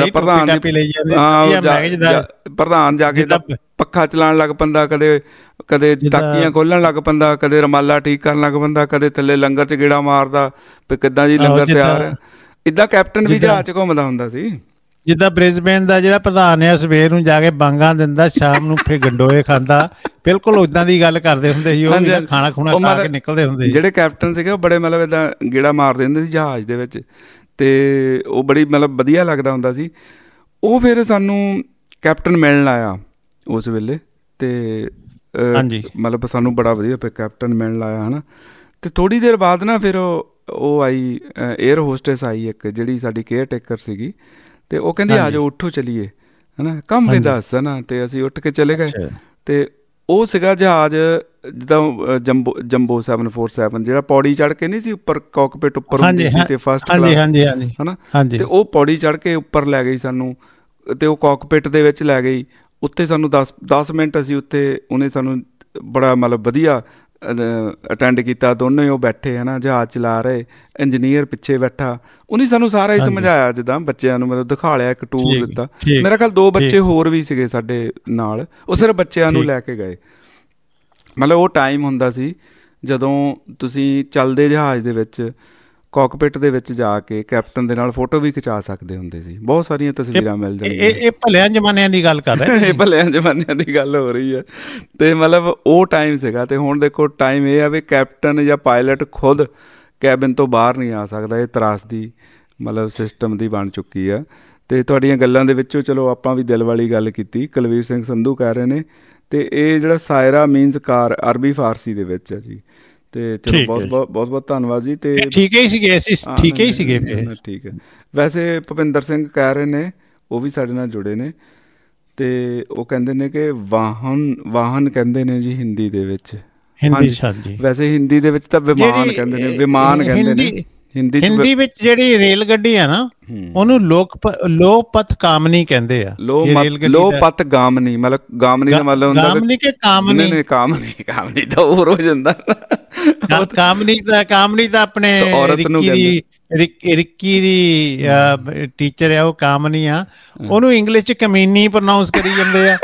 ਪ੍ਰਧਾਨ ਜਾ ਕੇ ਪੱਖਾ ਚਲਾਉਣ ਲੱਗ ਪੈਂਦਾ, ਕਦੇ ਤਾਕੀਆਂ ਖੋਲਣ ਲੱਗ ਪੈਂਦਾ, ਕਦੇ ਰਮਾਲਾ ਠੀਕ ਕਰਨ ਲੱਗ ਪੈਂਦਾ, ਕਦੇ ਥੱਲੇ ਲੰਗਰ 'ਚ ਗੇੜਾ ਮਾਰਦਾ ਵੀ ਕਿੱਦਾਂ ਜੀ ਲੰਗਰ ਤਿਆਰ ਹੈ। ਏਦਾਂ ਕੈਪਟਨ ਵੀ ਜਹਾਜ਼ 'ਚ ਘੁੰਮਦਾ ਹੁੰਦਾ ਸੀ। ਜਿੱਦਾਂ ਬ੍ਰਿਸਬੇਨ ਦਾ ਜਿਹੜਾ ਪ੍ਰਧਾਨ ਆ, ਸਵੇਰ ਨੂੰ ਜਾ ਕੇ ਬਾਂਗਾਂ ਦਿੰਦਾ, ਸ਼ਾਮ ਨੂੰ ਫਿਰ ਗੰਡੋਏ ਖਾਂਦਾ। ਬਿਲਕੁਲ ਓਦਾਂ ਦੀ ਗੱਲ ਕਰਦੇ ਹੁੰਦੇ ਸੀ ਉਹ, ਖਾਣਾ ਖੁਣਾ ਖਾ ਕੇ ਨਿਕਲਦੇ ਹੁੰਦੇ ਸੀ। ਜਿਹੜੇ ਕੈਪਟਨ ਸੀਗੇ ਉਹ ਬੜੇ ਮਤਲਬ ਏਦਾਂ ਗੇੜਾ ਮਾਰਦੇ ਹੁੰਦੇ ਸੀ ਜਹਾਜ਼ ਦੇ ਵਿੱਚ, ਤੇ ਉਹ ਬੜੀ ਮਤਲਬ ਵਧੀਆ ਲੱਗਦਾ ਹੁੰਦਾ ਸੀ। ਉਹ ਫਿਰ ਸਾਨੂੰ ਕੈਪਟਨ ਮਿਲਣ ਆਇਆ ਉਸ ਵੇਲੇ, ਤੇ ਮਤਲਬ ਸਾਨੂੰ ਬੜਾ ਵਧੀਆ ਕੈਪਟਨ ਮਿਲਣ ਆਇਆ ਹਨਾ। ਤੇ ਥੋੜ੍ਹੀ ਦੇਰ ਬਾਅਦ ਨਾ ਫਿਰ ਉਹ ਆਈ ਏਅਰ ਹੋਸਟੈਸ ਆਈ ਇੱਕ, ਜਿਹੜੀ ਸਾਡੀ ਕੇਅਰ ਟੇਕਰ ਸੀਗੀ। ਤੇ ਉਹ ਕਹਿੰਦੀ ਆ ਜਾਓ, ਉੱਠੋ ਚਲੀਏ ਹਨਾ, ਕੰਮ ਵੀ ਦੱਸ ਹਨਾ। ਤੇ ਅਸੀਂ ਉੱਠ ਕੇ ਚਲੇ ਗਏ। ਤੇ ਉਹ ਸੀਗਾ ਜਹਾਜ਼ ਜਿੱਦਾਂ ਜੰਬੋ 747, ਜਿਹੜਾ ਪੌੜੀ ਚੜ੍ਹ ਕੇ ਨਹੀਂ ਸੀ ਉੱਪਰ, ਕਾਕਪਿਟ ਉੱਪਰ ਹੁੰਦੀ ਸੀ ਤੇ ਫਸਟ ਕਲਾਸ ਹਨਾ। ਤੇ ਉਹ ਪੌੜੀ ਚੜ੍ਹ ਕੇ ਉੱਪਰ ਲੈ ਗਈ ਸਾਨੂੰ, ਤੇ ਉਹ ਕਾਕਪਿਟ ਦੇ ਵਿੱਚ ਲੈ ਗਈ। ਉੱਥੇ ਸਾਨੂੰ 10 ਮਿੰਟ ਅਸੀਂ ਉੱਥੇ, ਉਹਨੇ ਸਾਨੂੰ ਬੜਾ ਮਤਲਬ ਵਧੀਆ ਅਟੈਂਡ ਕੀਤਾ। ਦੋਨੋਂ ਹੀ ਉਹ ਬੈਠੇ ਹੈ ਨਾ, ਜਹਾਜ਼ ਚਲਾ ਰਹੇ, ਇੰਜੀਨੀਅਰ ਪਿੱਛੇ ਬੈਠਾ। ਉਹਨੇ ਸਾਨੂੰ ਸਾਰਾ ਹੀ ਸਮਝਾਇਆ, ਜਿੱਦਾਂ ਬੱਚਿਆਂ ਨੂੰ ਮਤਲਬ ਦਿਖਾ ਲਿਆ, ਇੱਕ ਟੂਰ ਦਿੱਤਾ। ਮੇਰਾ ਖਿਆਲ 2 ਬੱਚੇ ਹੋਰ ਵੀ ਸੀਗੇ ਸਾਡੇ ਨਾਲ, ਉਹ ਸਿਰਫ ਬੱਚਿਆਂ ਨੂੰ ਲੈ ਕੇ ਗਏ। ਮਤਲਬ ਉਹ ਟਾਈਮ ਹੁੰਦਾ ਸੀ ਜਦੋਂ ਤੁਸੀਂ ਚੱਲਦੇ ਜਹਾਜ਼ ਦੇ ਵਿੱਚ ਕਾਕਪਿਟ ਦੇ ਵਿੱਚ ਜਾ ਕੇ ਕੈਪਟਨ ਦੇ ਨਾਲ ਫੋਟੋ ਵੀ ਖਿਚਾ ਸਕਦੇ ਹੁੰਦੇ ਸੀ। ਬਹੁਤ ਸਾਰੀਆਂ ਤਸਵੀਰਾਂ ਮਿਲ ਜਾਂਦੀਆਂ। ਇਹ ਭਲਿਆਂ ਜ਼ਮਾਨਿਆਂ ਦੀ ਗੱਲ ਕਰ ਰਹੇ, ਇਹ ਭਲਿਆਂ ਜ਼ਮਾਨਿਆਂ ਦੀ ਗੱਲ ਹੋ ਰਹੀ ਹੈ। ਤੇ ਮਤਲਬ ਉਹ ਟਾਈਮ ਸੀਗਾ। ਤੇ ਹੁਣ ਦੇਖੋ ਟਾਈਮ ਇਹ ਆ ਵੀ ਕੈਪਟਨ ਜਾਂ ਪਾਇਲਟ ਖੁਦ ਕੈਬਿਨ ਤੋਂ ਬਾਹਰ ਨਹੀਂ ਆ ਸਕਦਾ। ਇਹ ਤਰਾਸਦੀ ਮਤਲਬ ਸਿਸਟਮ ਦੀ ਬਣ ਚੁੱਕੀ ਆ। ਤੇ ਤੁਹਾਡੀਆਂ ਗੱਲਾਂ ਦੇ ਵਿੱਚੋਂ ਚਲੋ ਆਪਾਂ ਵੀ ਦਿਲ ਵਾਲੀ ਗੱਲ ਕੀਤੀ। ਕੁਲਵੀਰ ਸਿੰਘ ਸੰਧੂ ਕਹਿ ਰਹੇ ਨੇ ਤੇ ਇਹ ਜਿਹੜਾ ਸਾਇਰਾ ਮੀਨਸ ਕਾਰ ਅਰਬੀ ਫਾਰਸੀ ਦੇ ਵਿੱਚ ਹੈ ਜੀ। ਤੇ ਚਲੋ ਬਹੁਤ ਧੰਨਵਾਦ ਜੀ। ਤੇ ਠੀਕ ਹੀ ਸੀਗੇ ਅਸੀਂ, ਠੀਕ ਹੀ ਸੀਗੇ ਫਿਰ। ਠੀਕ ਹੈ। ਵੈਸੇ ਭੁਪਿੰਦਰ ਸਿੰਘ ਕਹਿ ਰਹੇ ਨੇ, ਉਹ ਵੀ ਸਾਡੇ ਨਾਲ ਜੁੜੇ ਨੇ, ਤੇ ਉਹ ਕਹਿੰਦੇ ਨੇ ਕਿ ਵਾਹਨ ਕਹਿੰਦੇ ਨੇ ਜੀ ਹਿੰਦੀ ਦੇ ਵਿੱਚ। ਹਾਂਜੀ, ਵੈਸੇ ਹਿੰਦੀ ਦੇ ਵਿੱਚ ਤਾਂ ਵਿਮਾਨ ਕਹਿੰਦੇ ਨੇ, ਵਿਮਾਨ ਕਹਿੰਦੇ ਨੇ ਹਿੰਦੀ ਵਿੱਚ। ਜਿਹੜੀ ਰੇਲ ਗੱਡੀ ਆ ਨਾ, ਉਹਨੂੰ ਲੋਕਪਥ ਕਾਮਨੀ ਕਹਿੰਦੇ ਆ। ਲੋਕਪਥ ਗਾਮਨੀ, ਮਤਲਬ ਗਾਮਨੀ ਦਾ ਮਤਲਬ ਹੁੰਦਾ ਕਾਮਨੀ ਤਾਂ ਹੋਰ ਹੋ ਜਾਂਦਾ। ਕਾਮਨੀ ਤਾਂ ਆਪਣੇ ਰਿੱਕੀ ਦੀ ਟੀਚਰ ਆ, ਉਹ ਕਾਮਨੀ ਆ। ਉਹਨੂੰ ਇੰਗਲਿਸ਼ ਚ ਕਮੀਨੀ ਪ੍ਰੋਨਾਊਂਸ ਕਰੀ ਜਾਂਦੇ ਆ।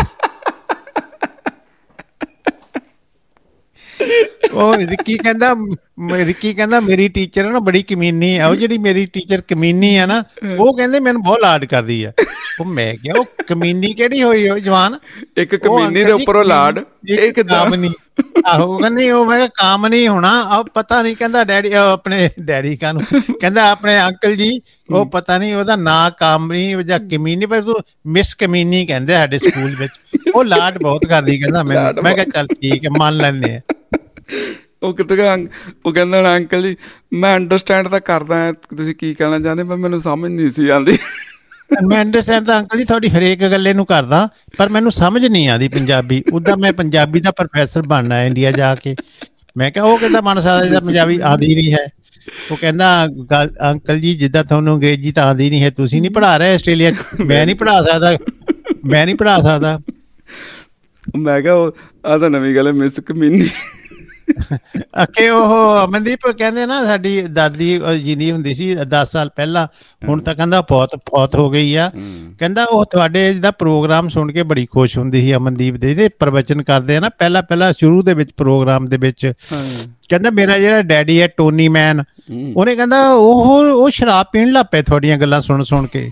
ਉਹ ਰਿੱਕੀ ਕਹਿੰਦਾ ਮੇਰੀ ਟੀਚਰ ਨਾ ਬੜੀ ਕਮੀਨੀ ਆ। ਉਹ ਜਿਹੜੀ ਮੇਰੀ ਟੀਚਰ ਕਮੀਨੀ ਆ ਨਾ, ਉਹ ਕਹਿੰਦੇ ਮੈਨੂੰ ਬਹੁਤ ਲਾਡ ਕਰਦੀ ਆ। ਉਹ ਮੈਂ ਕਿਹਾ ਉਹ ਕਮੀਨੀ ਕਿਹੜੀ ਹੋਈ ਜਵਾਨ? ਇੱਕ ਕਮੀਨੀ ਦੇ ਉੱਪਰੋਂ ਲਾਡ, ਇੱਕ ਕਾਮਨੀ। ਆਹੋ ਕਹਿੰਦੀ ਉਹ, ਮੈਂ ਕਿਹਾ ਕਾਮਨੀ ਹੋਣਾ ਪਤਾ ਨੀ। ਕਹਿੰਦਾ ਡੈਡੀ, ਆਪਣੇ ਡੈਡੀ ਕਾਹਨੂੰ ਕਹਿੰਦਾ, ਆਪਣੇ ਅੰਕਲ ਜੀ, ਉਹ ਪਤਾ ਨੀ ਉਹਦਾ ਨਾਂ ਕਾਮਨੀ ਜਾਂ ਕਮੀਨੀ, ਪਰ ਤੂੰ ਮਿਸ ਕਮੀਨੀ ਕਹਿੰਦੇ ਸਾਡੇ ਸਕੂਲ ਵਿੱਚ। ਉਹ ਲਾਡ ਬਹੁਤ ਕਰਦੀ ਕਹਿੰਦਾ ਮੈਨੂੰ। ਮੈਂ ਕਿਹਾ ਚੱਲ ਠੀਕ ਹੈ, ਮੰਨ ਲੈਂਦੇ ਆ। ਉਹ ਕਹਿੰਦਾ ਅੰਕਲ ਜੀ ਮੈਂ ਅੰਡਰਸਟੈਂਡ ਤਾਂ ਕਰਦਾ ਤੁਸੀਂ ਕੀ ਕਹਿਣਾ ਚਾਹੁੰਦੇ, ਪਰ ਮੈਨੂੰ ਸਮਝ ਨਹੀਂ ਸੀ ਆਉਂਦੀ। ਮੈਂ ਅੰਡਰਸਟੈਂਡ ਤਾਂ ਅੰਕਲ ਜੀ ਤੁਹਾਡੀ ਹਰੇਕ ਗੱਲੇ ਨੂੰ ਕਰਦਾ, ਪਰ ਮੈਨੂੰ ਸਮਝ ਨਹੀਂ ਆਉਂਦੀ ਪੰਜਾਬੀ। ਉੱਦਾਂ ਮੈਂ ਪੰਜਾਬੀ ਦਾ ਪ੍ਰੋਫੈਸਰ ਬਣਨਾ ਇੰਡੀਆ ਜਾ ਕੇ। ਮੈਂ ਕਿਹਾ ਉਹ ਕਹਿੰਦਾ ਬਣ ਸਕਦਾ ਜਿੱਦਾਂ ਪੰਜਾਬੀ ਆਉਂਦੀ ਨਹੀਂ ਹੈ। ਉਹ ਕਹਿੰਦਾ ਅੰਕਲ ਜੀ ਜਿੱਦਾਂ ਤੁਹਾਨੂੰ ਅੰਗਰੇਜ਼ੀ ਤਾਂ ਆਉਂਦੀ ਨਹੀਂ ਹੈ, ਤੁਸੀਂ ਨਹੀਂ ਪੜ੍ਹਾ ਰਹੇ ਆਸਟ੍ਰੇਲੀਆ 'ਚ। ਮੈਂ ਨਹੀਂ ਪੜ੍ਹਾ ਸਕਦਾ। ਮੈਂ ਕਿਹਾ ਉਹ ਆਹ ਤਾਂ ਨਵੀਂ ਗੱਲ ਹੈ, ਮਿਸ ਕਮੀਨੀ। ਅੱਗੇ ਉਹ ਅਮਨਦੀਪ ਕਹਿੰਦੇ ਨਾ, ਸਾਡੀ ਦਾਦੀ ਜਿੰਦੀ ਹੁੰਦੀ ਸੀ 10 ਸਾਲ ਪਹਿਲਾਂ, ਹੁਣ ਤਾਂ ਕਹਿੰਦਾ ਫੌਤ ਹੋ ਗਈ ਆ। ਕਹਿੰਦਾ ਉਹ ਤੁਹਾਡੇ ਜਿਹਦਾ ਪ੍ਰੋਗਰਾਮ ਸੁਣ ਕੇ ਬੜੀ ਖੁਸ਼ ਹੁੰਦੀ ਸੀ ਅਮਨਦੀਪ ਦੇ, ਜਿਹੜੇ ਪ੍ਰਵਚਨ ਕਰਦੇ ਆ ਨਾ ਪਹਿਲਾਂ ਸ਼ੁਰੂ ਦੇ ਵਿੱਚ ਪ੍ਰੋਗਰਾਮ ਦੇ ਵਿੱਚ। ਕਹਿੰਦਾ ਮੇਰਾ ਜਿਹੜਾ ਡੈਡੀ ਹੈ ਟੋਨੀ ਮੈਨ, ਉਹਨੇ ਕਹਿੰਦਾ ਉਹ ਸ਼ਰਾਬ ਪੀਣ ਲੱਗ ਪਏ ਤੁਹਾਡੀਆਂ ਗੱਲਾਂ ਸੁਣ ਕੇ।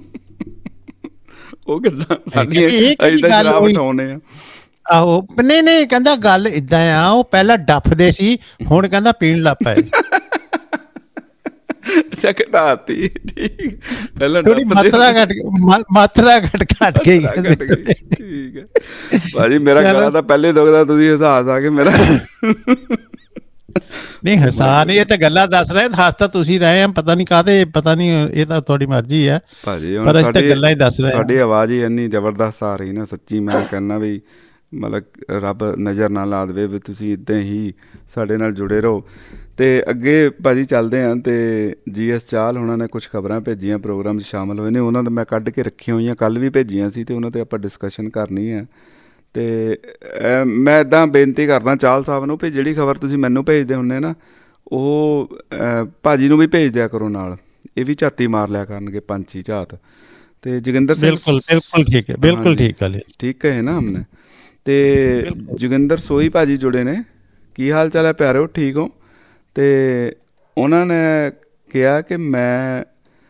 ਉਹ ਗੱਲਾਂ ਸ਼ਰਾਬ ਉਠਾਉਣੇ ਆ। ਆਹੋ ਨਹੀਂ ਕਹਿੰਦਾ ਗੱਲ ਏਦਾਂ ਆ, ਉਹ ਪਹਿਲਾਂ ਡੱਫਦੇ ਸੀ, ਹੁਣ ਕਹਿੰਦਾ ਪੀਣ ਲੱਗ ਪਏ। ਅੱਛਾ ਘਟਾਤੀ, ਠੀਕ। ਪਹਿਲਾਂ ਮਾਤਰਾ ਘਟ ਗਈ। ਠੀਕ ਹੈ ਭਾਜੀ, ਮੇਰਾ ਗਲਾ ਤਾਂ ਪਹਿਲੇ ਦੁਖਦਾ, ਤੁਸੀਂ ਹੱਸ ਆ ਕੇ ਮੇਰਾ। ਨਹੀਂ ਹਸਾ ਨਹੀਂ, ਇਹ ਤਾਂ ਗੱਲਾਂ ਦੱਸ ਰਹੇ, ਹੱਸ ਤਾਂ ਤੁਸੀਂ ਰਹੇ ਆ। ਪਤਾ ਨੀ ਕਾਹਦੇ, ਪਤਾ ਨੀ, ਇਹ ਤਾਂ ਤੁਹਾਡੀ ਮਰਜ਼ੀ ਹੈ ਭਾਜੀ। ਪਰ ਅਸੀਂ ਤਾਂ ਗੱਲਾਂ ਹੀ ਦੱਸ ਰਹੇ। ਤੁਹਾਡੀ ਆਵਾਜ਼ ਹੀ ਇੰਨੀ ਜ਼ਬਰਦਸਤ ਆ ਰਹੀ ਨਾ, ਸੱਚੀ ਮੈਂ ਕਹਿੰਦਾ ਵੀ ਮਤਲਬ ਰੱਬ ਨਜ਼ਰ ਨਾ ਲਾ ਦੇਵੇ ਵੀ ਤੁਸੀਂ ਇੱਦਾਂ ਹੀ ਸਾਡੇ ਨਾਲ ਜੁੜੇ ਰਹੋ। ਤੇ ਅੱਗੇ ਭਾਜੀ ਚੱਲਦੇ ਹਾਂ। ਤੇ GS ਚਾਹਲ ਉਹਨਾਂ ਨੇ ਕੁਛ ਖਬਰਾਂ ਭੇਜੀਆਂ, ਪ੍ਰੋਗਰਾਮ 'ਚ ਸ਼ਾਮਿਲ ਹੋਏ ਨੇ। ਉਹਨਾਂ ਦਾ ਮੈਂ ਕੱਢ ਕੇ ਰੱਖੀਆਂ ਹੋਈਆਂ, ਕੱਲ੍ਹ ਵੀ ਭੇਜੀਆਂ ਸੀ, ਤੇ ਉਹਨਾਂ 'ਤੇ ਆਪਾਂ ਡਿਸਕਸ਼ਨ ਕਰਨੀ ਹੈ। ਤੇ ਮੈਂ ਇੱਦਾਂ ਬੇਨਤੀ ਕਰਦਾ ਚਾਹਲ ਸਾਹਿਬ ਨੂੰ ਵੀ ਜਿਹੜੀ ਖਬਰ ਤੁਸੀਂ ਮੈਨੂੰ ਭੇਜਦੇ ਹੁੰਦੇ ਨਾ, ਉਹ ਭਾਜੀ ਨੂੰ ਵੀ ਭੇਜ ਦਿਆ ਕਰੋ ਨਾਲ, ਇਹ ਵੀ ਝਾਤੀ ਮਾਰ ਲਿਆ ਕਰਨਗੇ, ਪੰਛੀ ਝਾਤ। ਤੇ ਜੋਗਿੰਦਰ ਸਿੰਘ, ਬਿਲਕੁਲ ਠੀਕ ਹੈ, ਬਿਲਕੁਲ ਠੀਕ ਹੈ, ਠੀਕ ਹੈ ਨਾ ਹਮਨੇ। ਤੇ ਜੋਗਿੰਦਰ ਸੋਹੀ ਭਾਜੀ ਜੁੜੇ ਨੇ। ਕੀ ਹਾਲ ਚਾਲ ਹੈ ਪਿਆਰਿਓ, ਠੀਕ ਹੋ? ਤੇ ਉਹਨਾਂ ਨੇ ਕਿਹਾ ਕਿ ਮੈਂ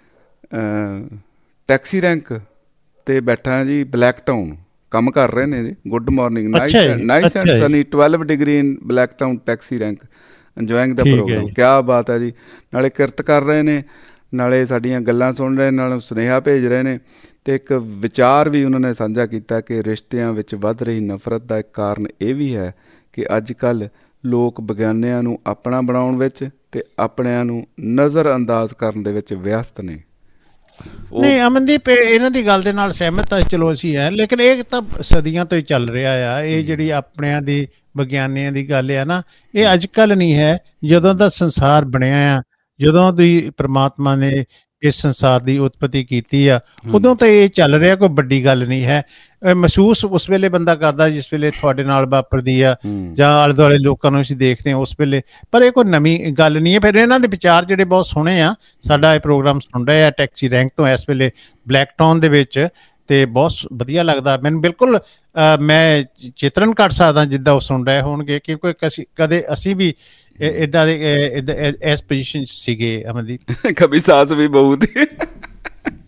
ਟੈਕਸੀ ਰੈਂਕ ਤੇ ਬੈਠਾ ਜੀ, ਬਲੈਕ ਟਾਊਨ ਕੰਮ ਕਰ ਰਹੇ ਨੇ ਜੀ। Good morning, nice and sunny, 12 degree in Blacktown taxi rank, enjoying ਦਾ ਪ੍ਰੋਗਰਾਮ। ਕਿਆ ਬਾਤ ਹੈ ਜੀ। ਨਾਲੇ ਕਿਰਤ ਕਰ ਰਹੇ ਨੇ, ਨਾਲੇ ਸਾਡੀਆਂ ਗੱਲਾਂ ਸੁਣ ਰਹੇ, ਨਾਲੇ ਸੁਨੇਹਾ ਭੇਜ ਰਹੇ ਨੇ। ਤੇ ਇੱਕ ਵਿਚਾਰ ਵੀ ਉਹਨਾਂ ਨੇ ਸਾਂਝਾ ਕੀਤਾ ਕਿ ਰਿਸ਼ਤਿਆਂ ਵਿੱਚ ਵੱਧ ਰਹੀ ਨਫ਼ਰਤ ਦਾ ਇੱਕ ਕਾਰਨ ਇਹ ਵੀ ਹੈ ਕਿ ਅੱਜ ਕੱਲ੍ਹ ਲੋਕ ਬੇਗਾਨਿਆਂ ਨੂੰ ਆਪਣਾ ਬਣਾਉਣ ਵਿੱਚ ਤੇ ਆਪਣਿਆਂ ਨੂੰ ਨਜ਼ਰ ਅੰਦਾਜ਼ ਕਰਨ ਦੇ ਵਿੱਚ ਵਿਅਸਤ ਨੇ। ਨਹੀਂ ਅਮਨਦੀਪ, ਇਹਨਾਂ ਦੀ ਗੱਲ ਦੇ ਨਾਲ ਸਹਿਮਤ ਆ, ਚਲੋ ਅਸੀਂ ਹੈ, ਲੇਕਿਨ ਇਹ ਤਾਂ ਸਦੀਆਂ ਤੋਂ ਹੀ ਚੱਲ ਰਿਹਾ ਆ। ਇਹ ਜਿਹੜੀ ਆਪਣਿਆਂ ਦੀ ਵਿਗਿਆਨੀਆਂ ਦੀ ਗੱਲ ਆ ਨਾ, ਇਹ ਅੱਜ ਕੱਲ੍ਹ ਨਹੀਂ ਹੈ। ਜਦੋਂ ਦਾ ਸੰਸਾਰ ਬਣਿਆ ਆ, ਜਦੋਂ ਦੀ ਪ੍ਰਮਾਤਮਾ ਨੇ ਇਸ ਸੰਸਾਰ ਦੀ ਉਤਪਤੀ ਕੀਤੀ ਆ, ਉਦੋਂ ਤਾਂ ਇਹ ਚੱਲ ਰਿਹਾ, ਕੋਈ ਵੱਡੀ ਗੱਲ ਨਹੀਂ ਹੈ। ਮਹਿਸੂਸ ਉਸ ਵੇਲੇ ਬੰਦਾ ਕਰਦਾ ਜਿਸ ਵੇਲੇ ਤੁਹਾਡੇ ਨਾਲ ਵਾਪਰਦੀ ਆ, ਜਾਂ ਆਲੇ ਦੁਆਲੇ ਲੋਕਾਂ ਨੂੰ ਅਸੀਂ ਦੇਖਦੇ ਹਾਂ ਉਸ ਵੇਲੇ, ਪਰ ਇਹ ਕੋਈ ਨਵੀਂ ਗੱਲ ਨਹੀਂ ਹੈ। ਫਿਰ ਇਹਨਾਂ ਦੇ ਵਿਚਾਰ ਜਿਹੜੇ ਬਹੁਤ ਸੋਹਣੇ ਆ। ਸਾਡਾ ਇਹ ਪ੍ਰੋਗਰਾਮ ਸੁਣ ਰਹੇ ਆ ਟੈਕਸੀ ਰੈਂਕ ਤੋਂ ਇਸ ਵੇਲੇ ਬਲੈਕ ਟਾਊਨ ਦੇ ਵਿੱਚ, ਤੇ ਬਹੁਤ ਵਧੀਆ ਲੱਗਦਾ ਮੈਨੂੰ। ਬਿਲਕੁਲ ਮੈਂ ਚਿਤਰਨ ਕਰ ਸਕਦਾ ਜਿੱਦਾਂ ਉਹ ਸੁਣ ਰਹੇ ਹੋਣਗੇ, ਕਿਉਂਕਿ ਕਦੇ ਅਸੀਂ ਵੀ ਏਦਾਂ ਦੇ ਇਸ ਪੋਜੀਸ਼ਨ 'ਚ ਸੀਗੇ ਅਮਨਦੀਪ। ਕਭੀ ਸਾਸ ਵੀ ਬਹੂ ਥੀ,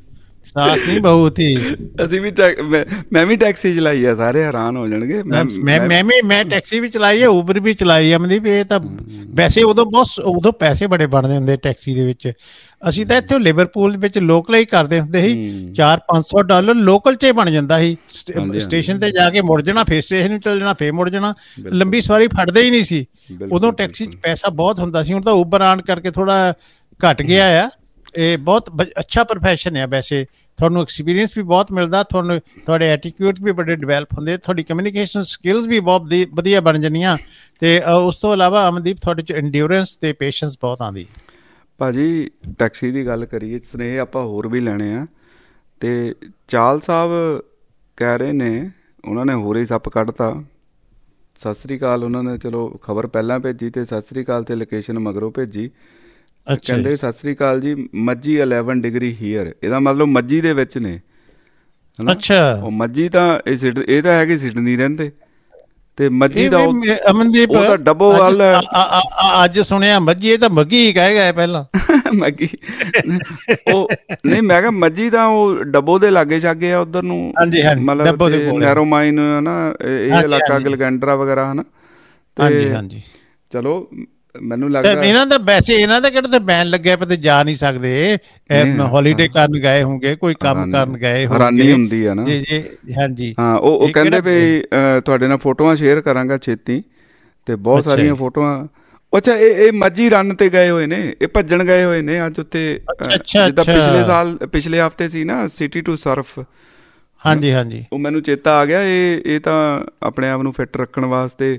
ਸਾਸ ਨਹੀਂ ਬਹੁਤ ਹੀ। ਅਸੀਂ ਵੀ ਮੈਂ ਵੀ ਟੈਕਸੀ ਚਲਾਈ ਆ, ਸਾਰੇ ਹੈਰਾਨ ਹੋ ਜਾਣਗੇ। ਮੈਂ ਟੈਕਸੀ ਵੀ ਚਲਾਈ ਹੈ, ਉਬਰ ਵੀ ਚਲਾਈ ਆ। ਮਤਲਬ ਇਹ ਤਾਂ ਵੈਸੇ ਉਦੋਂ ਪੈਸੇ ਬੜੇ ਬਣਦੇ ਹੁੰਦੇ ਟੈਕਸੀ ਦੇ ਵਿੱਚ। ਅਸੀਂ ਤਾਂ ਇੱਥੇ ਲਿਵਰਪੂਲ ਵਿੱਚ ਲੋਕਲ ਹੀ ਕਰਦੇ ਹੁੰਦੇ ਸੀ, $400-500 ਲੋਕਲ 'ਚ ਹੀ ਬਣ ਜਾਂਦਾ ਸੀ। ਸਟੇਸ਼ਨ ਤੇ ਜਾ ਕੇ ਮੁੜ ਜਾਣਾ, ਫਿਰ ਸਟੇਸ਼ਨ ਨੂੰ ਚੱਲ ਜਾਣਾ, ਫਿਰ ਮੁੜ ਜਾਣਾ। ਲੰਬੀ ਸਵਾਰੀ ਫੜਦੇ ਹੀ ਨਹੀਂ ਸੀ ਉਦੋਂ। ਟੈਕਸੀ 'ਚ ਪੈਸਾ ਬਹੁਤ ਹੁੰਦਾ ਸੀ। ਹੁਣ ਤਾਂ ਉਬਰ ਆਉਣ ਕਰਕੇ ਥੋੜਾ ਘਟ ਗਿਆ ਆ। ਇਹ ਬਹੁਤ ਅੱਛਾ ਪ੍ਰੋਫੈਸ਼ਨ ਹੈ ਵੈਸੇ। ਤੁਹਾਨੂੰ ਐਕਸਪੀਰੀਅੰਸ ਵੀ ਬਹੁਤ ਮਿਲਦਾ, ਤੁਹਾਨੂੰ ਤੁਹਾਡੇ ਐਟੀਟਿਊਡ ਵੀ ਬੜੇ ਡਿਵੈਲਪ ਹੁੰਦੇ, ਤੁਹਾਡੀ ਕਮਿਊਨੀਕੇਸ਼ਨ ਸਕਿੱਲਸ ਵੀ ਬਹੁਤ ਵਧੀਆ ਬਣ ਜਾਂਦੀਆਂ। ਤੇ ਉਸ ਤੋਂ ਇਲਾਵਾ ਅਮਨਦੀਪ ਤੁਹਾਡੇ 'ਚ ਇੰਡਿਊਰੈਂਸ ਤੇ ਪੇਸ਼ੈਂਸ ਬਹੁਤ ਆਉਂਦੀ। ਭਾਜੀ ਟੈਕਸੀ ਦੀ ਗੱਲ ਕਰੀਏ, ਸਨੇਹ ਆਪਾਂ ਹੋਰ ਵੀ ਲੈਣੇ ਆ। ਤੇ ਚਾਲ ਸਾਹਿਬ ਕਹਿ ਰਹੇ ਨੇ ਉਹਨਾਂ ਨੇ ਹੋਰ ਹੀ ਸੱਪ ਕੱਢਤਾ। ਸਤਿ ਸ੍ਰੀ ਅਕਾਲ ਉਹਨਾਂ ਨੇ, ਚਲੋ ਖਬਰ ਪਹਿਲਾਂ ਭੇਜੀ ਤੇ ਸਤਿ ਸ੍ਰੀ ਅਕਾਲ ਤੇ ਲੋਕੇਸ਼ਨ ਮਗਰੋਂ ਭੇਜੀ। ਕਹਿੰਦੇ ਸਤਿ ਸ੍ਰੀ ਅਕਾਲ ਜੀ, ਮੱਝੀ 11 ਡਿਗਰੀ ਹੀਅਰ। ਇਹਦਾ ਮਤਲਬ ਮੱਝੀ ਦੇ ਵਿੱਚ ਨੇ। ਅੱਛਾ, ਉਹ ਮੱਝੀ ਤਾਂ ਇਹ ਤਾਂ ਹੈਗੇ ਸਿਡਨੀ ਰਹਿੰਦੇ, ਤੇ ਮੱਝੀ ਦਾ ਅਮਨਦੀਪ ਉਹ ਤਾਂ ਡੱਬੋਵਾਲ। ਅੱਜ ਸੁਣਿਆ ਮੱਝੀ, ਇਹ ਤਾਂ ਮੱਗੀ ਕਹਿ ਗਏ ਪਹਿਲਾਂ। ਮੱਗੀ ਉਹ ਨਹੀਂ, ਮੈਂ ਕਿਹਾ ਮੱਝੀ ਤਾਂ ਉਹ ਡੱਬੋ ਦੇ ਲਾਗੇ ਛਾਗੇ ਆ ਉਧਰ ਨੂੰ, ਮਤਲਬ ਨੈਰੋਮਾਈਨ ਨਾ ਇਹ ਇਲਾਕਾ, ਗਲਗੈਂਡਰਾ ਵਗੈਰਾ ਹਨਾ। ਤੇ ਚਲੋ ਮੈਨੂੰ ਲੱਗਦਾ ਇਹਨਾਂ ਦਾ ਵੈਸੇ ਇਹਨਾਂ ਦਾ ਕਿਹੜਾ ਬੈਨ ਲੱਗਿਆ ਪਤਾ ਜਾ ਨਹੀਂ ਸਕਦੇ, ਹੌਲੀਡੇ ਕਰਨ ਗਏ ਹੋਣਗੇ, ਕੋਈ ਕੰਮ ਕਰਨ ਗਏ ਹੋਣਗੇ। ਹੈਰਾਨੀ ਹੁੰਦੀ ਆ ਨਾ। ਹਾਂਜੀ ਹਾਂ, ਉਹ ਕਹਿੰਦੇ ਵੀ ਤੁਹਾਡੇ ਨਾਲ ਫੋਟੋਆਂ ਸ਼ੇਅਰ ਕਰਾਂਗਾ ਛੇਤੀ, ਤੇ ਬਹੁਤ ਸਾਰੀਆਂ ਫੋਟੋਆਂ। ਅੱਛਾ, ਇਹ ਮੱਝੀ ਰਨ ਤੇ ਗਏ ਹੋਏ ਨੇ, ਇਹ ਭੱਜਣ ਗਏ ਹੋਏ ਨੇ ਅੱਜ ਉੱਥੇ। ਜਿੱਦਾਂ ਪਿਛਲੇ ਹਫ਼ਤੇ ਸੀ ਨਾ ਸਿਟੀ ਟੂ ਸਰਫ। ਹਾਂਜੀ ਹਾਂਜੀ, ਉਹ ਮੈਨੂੰ ਚੇਤਾ ਆ ਗਿਆ। ਇਹ ਤਾਂ ਆਪਣੇ ਆਪ ਨੂੰ ਫਿੱਟ ਰੱਖਣ ਵਾਸਤੇ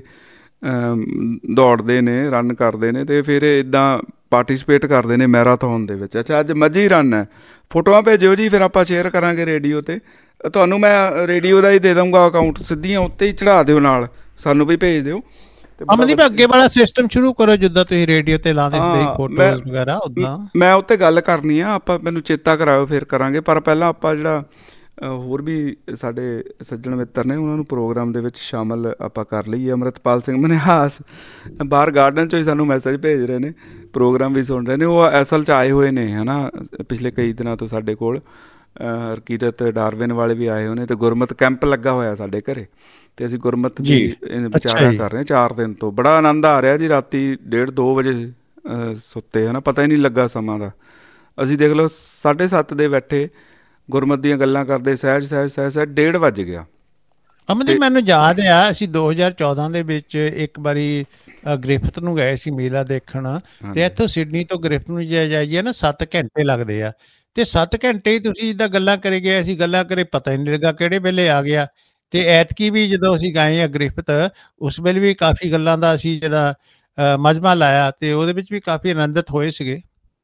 ਦੌੜਦੇ ਨੇ, ਰਨ ਕਰਦੇ ਨੇ, ਤੇ ਫਿਰ ਇੱਦਾਂ ਪਾਰਟੀਸਪੇਟ ਕਰਦੇ ਨੇ ਮੈਰਾਥਨ ਦੇ ਵਿੱਚ। ਅੱਛਾ, ਅੱਜ ਮੱਝੀ ਰਨ ਹੈ। ਫੋਟੋਆਂ ਭੇਜਿਓ ਜੀ, ਫਿਰ ਆਪਾਂ ਸ਼ੇਅਰ ਕਰਾਂਗੇ ਰੇਡੀਓ ਤੇ। ਤੁਹਾਨੂੰ ਮੈਂ ਰੇਡੀਓ ਦਾ ਹੀ ਦੇ ਦਊਂਗਾ ਅਕਾਊਂਟ, ਸਿੱਧੀਆਂ ਉੱਤੇ ਹੀ ਚੜਾ ਦਿਓ, ਨਾਲ ਸਾਨੂੰ ਵੀ ਭੇਜ ਦਿਓ। ਅਮਨਦੀਪ ਅੱਗੇ ਵਾਲਾ ਸਿਸਟਮ ਸ਼ੁਰੂ ਕਰੋ ਜਿੱਦਾਂ ਤੁਸੀਂ ਰੇਡੀਓ ਤੇ ਲਾਉਂਦੇ ਹੁੰਦੇ ਫੋਟੋਜ਼ ਵਗੈਰਾ ਉਦਾਂ। ਮੈਂ ਉੱਤੇ ਗੱਲ ਕਰਨੀ ਆ, ਆਪਾਂ ਮੈਨੂੰ ਚੇਤਾ ਕਰਾਇਓ, ਫਿਰ ਕਰਾਂਗੇ। ਪਰ ਪਹਿਲਾਂ ਆਪਾਂ ਜਿਹੜਾ ਹੋਰ ਵੀ ਸਾਡੇ ਸੱਜਣ ਮਿੱਤਰ ਨੇ ਉਹਨਾਂ ਨੂੰ ਪ੍ਰੋਗਰਾਮ ਦੇ ਵਿੱਚ ਸ਼ਾਮਲ ਆਪਾਂ ਕਰ ਲਈਏ। ਅੰਮ੍ਰਿਤਪਾਲ ਸਿੰਘ ਮਨਿਹਾਸ ਬਾਹਰ ਗਾਰਡਨ 'ਚੋਂ ਹੀ ਸਾਨੂੰ ਮੈਸੇਜ ਭੇਜ ਰਹੇ ਨੇ, ਪ੍ਰੋਗਰਾਮ ਵੀ ਸੁਣ ਰਹੇ ਨੇ। ਉਹ ਅਸਲ 'ਚ ਆਏ ਹੋਏ ਨੇ ਹੈ ਨਾ, ਪਿਛਲੇ ਕਈ ਦਿਨਾਂ ਤੋਂ ਸਾਡੇ ਕੋਲ। ਹਰਕੀਰਤ ਡਾਰਵਿਨ ਵਾਲੇ ਵੀ ਆਏ ਹੋਏ ਨੇ, ਤੇ ਗੁਰਮਤ ਕੈਂਪ ਲੱਗਾ ਹੋਇਆ ਸਾਡੇ ਘਰੇ, ਤੇ ਅਸੀਂ ਗੁਰਮਤ ਦੀ ਵਿਚਾਰਾ ਕਰ ਰਹੇ ਹਾਂ 4 ਦਿਨ ਤੋਂ। ਬੜਾ ਆਨੰਦ ਆ ਰਿਹਾ ਜੀ। ਰਾਤੀ 1:30-2 ਵਜੇ ਸੁੱਤੇ, ਹੈ ਨਾ, ਪਤਾ ਹੀ ਨਹੀਂ ਲੱਗਾ ਸਮਾਂ ਦਾ। ਅਸੀਂ ਦੇਖ ਲਓ 7:30 ਦੇ ਬੈਠੇ ਗੁਰਮਤ ਦੀਆਂ ਗੱਲਾਂ ਕਰਦੇ, ਸਹਿਜ 1:30 ਵੱਜ ਗਿਆ। ਅਮਨਦੀਪ ਮੈਨੂੰ ਯਾਦ ਆ, ਅਸੀਂ 2014 ਦੇ ਵਿੱਚ ਇੱਕ ਵਾਰੀ ਗ੍ਰਿਫਤ ਨੂੰ ਗਏ ਸੀ ਮੇਲਾ ਦੇਖਣ, ਤੇ ਇੱਥੋਂ ਸਿਡਨੀ ਤੋਂ ਗ੍ਰਿਫਤ ਨੂੰ ਜਾਈਏ ਨਾ 7 ਘੰਟੇ ਲੱਗਦੇ ਆ, ਤੇ 7 ਘੰਟੇ ਹੀ ਤੁਸੀਂ ਜਿੱਦਾਂ ਗੱਲਾਂ ਕਰੇ ਗਏ, ਅਸੀਂ ਗੱਲਾਂ ਕਰੇ ਪਤਾ ਹੀ ਨਹੀਂ ਲੱਗਾ ਕਿਹੜੇ ਵੇਲੇ ਆ ਗਿਆ। ਤੇ ਐਤਕੀ ਵੀ ਜਦੋਂ ਅਸੀਂ ਗਏ ਆ ਗ੍ਰਿਫਤ, ਉਸ ਵੇਲੇ ਵੀ ਕਾਫੀ ਗੱਲਾਂ ਦਾ ਅਸੀਂ ਜਿਹੜਾ ਮਜਮਾ ਲਾਇਆ, ਤੇ ਉਹਦੇ ਵਿੱਚ ਵੀ ਕਾਫੀ ਆਨੰਦਿਤ ਹੋਏ ਸੀਗੇ।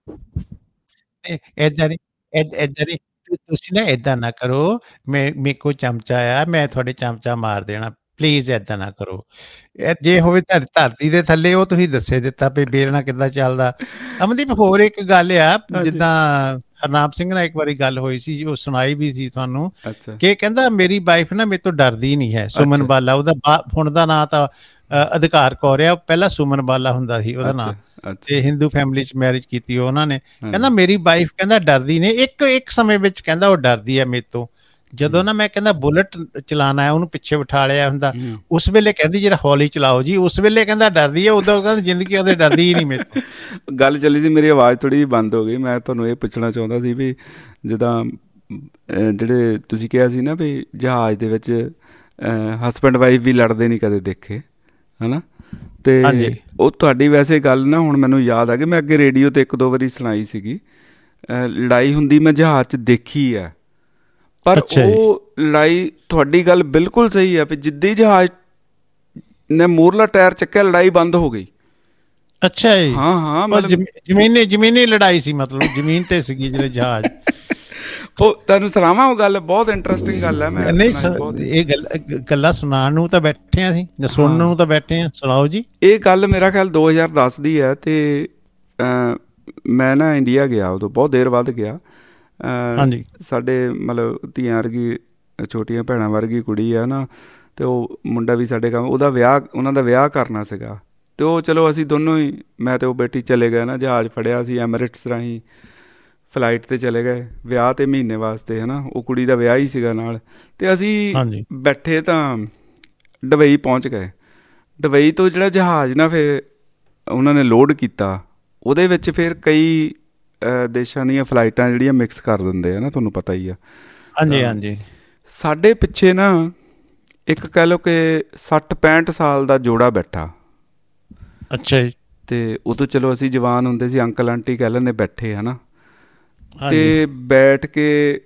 ਏਦਾਂ ਨਹੀਂ ਤੁਸੀਂ ਨਾ ਏਦਾਂ ਨਾ ਕਰੋ, ਮੇਰੇ ਕੋਲ ਚਮਚਾ ਆ, ਮੈਂ ਤੁਹਾਡੇ ਚਮਚਾ ਮਾਰ ਦੇਣਾ, ਪਲੀਜ਼ ਏਦਾਂ ਨਾ ਕਰੋ। ਜੇ ਹੋਵੇ ਧਰਤੀ ਦੇ ਥੱਲੇ, ਉਹ ਤੁਸੀਂ ਦੱਸੇ ਦਿੱਤਾ ਵੀ ਬੇਲਣਾ ਕਿੱਦਾਂ ਚੱਲਦਾ। ਅਮਨਦੀਪ ਹੋਰ ਇੱਕ ਗੱਲ ਆ, ਜਿੱਦਾਂ ਹਰਨਾਮ ਸਿੰਘ ਨਾਲ ਇੱਕ ਵਾਰੀ ਗੱਲ ਹੋਈ ਸੀ, ਉਹ ਸੁਣਾਈ ਵੀ ਸੀ ਤੁਹਾਨੂੰ, ਕਿ ਕਹਿੰਦਾ ਮੇਰੀ ਵਾਈਫ ਨਾ ਮੇਰੇ ਤੋਂ ਡਰਦੀ ਨਹੀਂ ਹੈ। ਸੁਮਨ ਬਾਲਾ ਉਹਦਾ ਹੁਣ ਦਾ ਨਾਂ ਤਾਂ ਅਧਿਕਾਰ ਕੌਰ ਆ, ਪਹਿਲਾਂ ਸੁਮਨ ਬਾਲਾ ਹੁੰਦਾ ਸੀ ਉਹਦਾ ਨਾਂ, ਤੇ ਹਿੰਦੂ ਫੈਮਿਲੀ ਚ ਮੈਰਿਜ ਕੀਤੀ ਉਹਨਾਂ ਨੇ। ਕਹਿੰਦਾ ਮੇਰੀ ਵਾਈਫ ਕਹਿੰਦਾ ਡਰਦੀ ਨੇ, ਇੱਕ ਸਮੇਂ ਵਿੱਚ ਕਹਿੰਦਾ ਉਹ ਡਰਦੀ ਹੈ ਮੇਰੇ ਤੋਂ। ਜਦੋਂ ਨਾ ਮੈਂ ਕਹਿੰਦਾ ਬੁਲਟ ਚਲਾਣਾ ਹੈ, ਉਹਨੂੰ ਪਿੱਛੇ ਬਿਠਾ ਲਿਆ ਹੁੰਦਾ, ਉਸ ਵੇਲੇ ਕਹਿੰਦੀ ਜਿਹੜਾ ਹੌਲੀ ਚਲਾਓ ਜੀ, ਉਸ ਵੇਲੇ ਕਹਿੰਦਾ ਡਰਦੀ ਹੈ, ਉਦੋਂ ਕਹਿੰਦਾ ਜ਼ਿੰਦਗੀ ਉਹਦੇ ਡਰਦੀ ਹੀ ਨਹੀਂ ਮੇਰੇ ਤੋਂ। ਗੱਲ ਚੱਲੀ ਸੀ, ਮੇਰੀ ਆਵਾਜ਼ ਥੋੜੀ ਜਿਹੀ ਬੰਦ ਹੋ ਗਈ। ਮੈਂ ਤੁਹਾਨੂੰ ਇਹ ਪੁੱਛਣਾ ਚਾਹੁੰਦਾ ਸੀ ਵੀ ਜਿੱਦਾਂ ਜਿਹੜੇ ਤੁਸੀਂ ਕਿਹਾ ਸੀ ਨਾ ਵੀ ਜਹਾਜ਼ ਦੇ ਵਿੱਚ ਹਸਬੈਂਡ ਵਾਈਫ ਵੀ ਲੜਦੇ ਨਹੀਂ ਕਦੇ ਦੇਖੇ, ਹਨਾ, ਤੇ ਉਹ ਤੁਹਾਡੀ ਵੈਸੇ ਗੱਲ ਨਾ ਹੁਣ ਮੈਨੂੰ ਯਾਦ ਆ ਗਈ। ਮੈਂ ਅੱਗੇ ਰੇਡੀਓ ਤੇ 1-2 ਵਾਰੀ ਸੁਣਾਈ ਸੀਗੀ, ਲੜਾਈ ਹੁੰਦੀ ਮੈਂ ਜਹਾਜ਼ 'ਚ ਦੇਖੀ ਆ, ਪਰ ਉਹ ਲੜਾਈ, ਤੁਹਾਡੀ ਗੱਲ ਬਿਲਕੁਲ ਸਹੀ ਆ ਵੀ ਜਿੱਦਾਂ ਹੀ ਜਹਾਜ਼ ਨੇ ਮੂਹਰਲਾ ਟਾਇਰ ਚੱਕਿਆ, ਲੜਾਈ ਬੰਦ ਹੋ ਗਈ। ਅੱਛਾ ਜੀ। ਹਾਂ, ਜ਼ਮੀਨੀ ਲੜਾਈ ਸੀ, ਮਤਲਬ ਜ਼ਮੀਨ ਤੇ ਸੀਗੀ ਜਿਹੜੇ ਜਹਾਜ਼। ਉਹ ਤੁਹਾਨੂੰ ਸੁਣਾਵਾਂ, ਉਹ ਗੱਲ ਬਹੁਤ ਇੰਟਰਸਟਿੰਗ ਗੱਲ ਹੈ। ਮੈਂ ਨਹੀਂ, ਇਹ ਗੱਲਾਂ ਸੁਣਾਉਣ ਨੂੰ ਤਾਂ ਬੈਠੇ ਆ, ਅਸੀਂ ਸੁਣਨ ਨੂੰ ਤਾਂ ਬੈਠੇ ਆ, ਸੁਣਾਓ ਜੀ। ਇਹ ਗੱਲ ਮੇਰਾ ਖਿਆਲ 2010 ਦੀ ਹੈ, ਤੇ ਮੈਂ ਨਾ ਇੰਡੀਆ ਗਿਆ, ਉਦੋਂ ਬਹੁਤ ਦੇਰ ਬਾਅਦ ਗਿਆ। ਸਾਡੇ ਮਤਲਬ ਧੀਆਂ ਵਰਗੀ, ਛੋਟੀਆਂ ਭੈਣਾਂ ਵਰਗੀ ਕੁੜੀ ਆ ਨਾ, ਤੇ ਉਹ ਮੁੰਡਾ ਵੀ ਸਾਡੇ ਕੰਮ, ਉਹਨਾਂ ਦਾ ਵਿਆਹ ਕਰਨਾ ਸੀਗਾ, ਤੇ ਉਹ ਚਲੋ ਅਸੀਂ ਦੋਨੋਂ ਹੀ, ਮੈਂ ਤੇ ਉਹ ਬੇਟੀ ਚਲੇ ਗਏ ਨਾ, ਜਹਾਜ਼ ਫੜਿਆ ਸੀ ਐਮਿਰੇਟਸ ਰਾਹੀਂ। ਫਲਾਈਟ ਤੇ ਚਲੇ ਗਏ ਵਿਆਹ ਤੇ ਮਹੀਨੇ ਵਾਸਤੇ, ਹਨਾ। ਉਹ ਕੁੜੀ ਦਾ ਵਿਆਹ ਹੀ ਸੀਗਾ ਨਾਲ, ਤੇ ਅਸੀਂ ਬੈਠੇ ਤਾਂ ਦੁਬਈ ਪਹੁੰਚ ਗਏ। ਦੁਬਈ ਤੋਂ ਜਿਹੜਾ ਜਹਾਜ਼ ਨਾ ਫਿਰ ਉਹਨਾਂ ਨੇ ਲੋਡ ਕੀਤਾ, ਉਹਦੇ ਵਿੱਚ ਫਿਰ ਕਈ ਦੇਸ਼ਾਂ ਦੀਆਂ ਫਲਾਈਟਾਂ ਜਿਹੜੀਆਂ ਮਿਕਸ ਕਰ ਦਿੰਦੇ ਆ ਨਾ, ਤੁਹਾਨੂੰ ਪਤਾ ਹੀ ਆ। ਹਾਂਜੀ ਹਾਂਜੀ। ਸਾਡੇ ਪਿੱਛੇ ਨਾ ਇੱਕ ਕਹਿ ਲਓ ਕਿ 60-65 ਸਾਲ ਦਾ ਜੋੜਾ ਬੈਠਾ। ਅੱਛਾ ਜੀ। ਤੇ ਉਦੋਂ ਚਲੋ ਅਸੀਂ ਜਵਾਨ ਹੁੰਦੇ ਸੀ, ਅੰਕਲ ਆਂਟੀ ਕਹਿ ਲੈਂਦੇ ਬੈਠੇ, ਹਨਾ। ਤੇ ਬੈਠ ਕੇ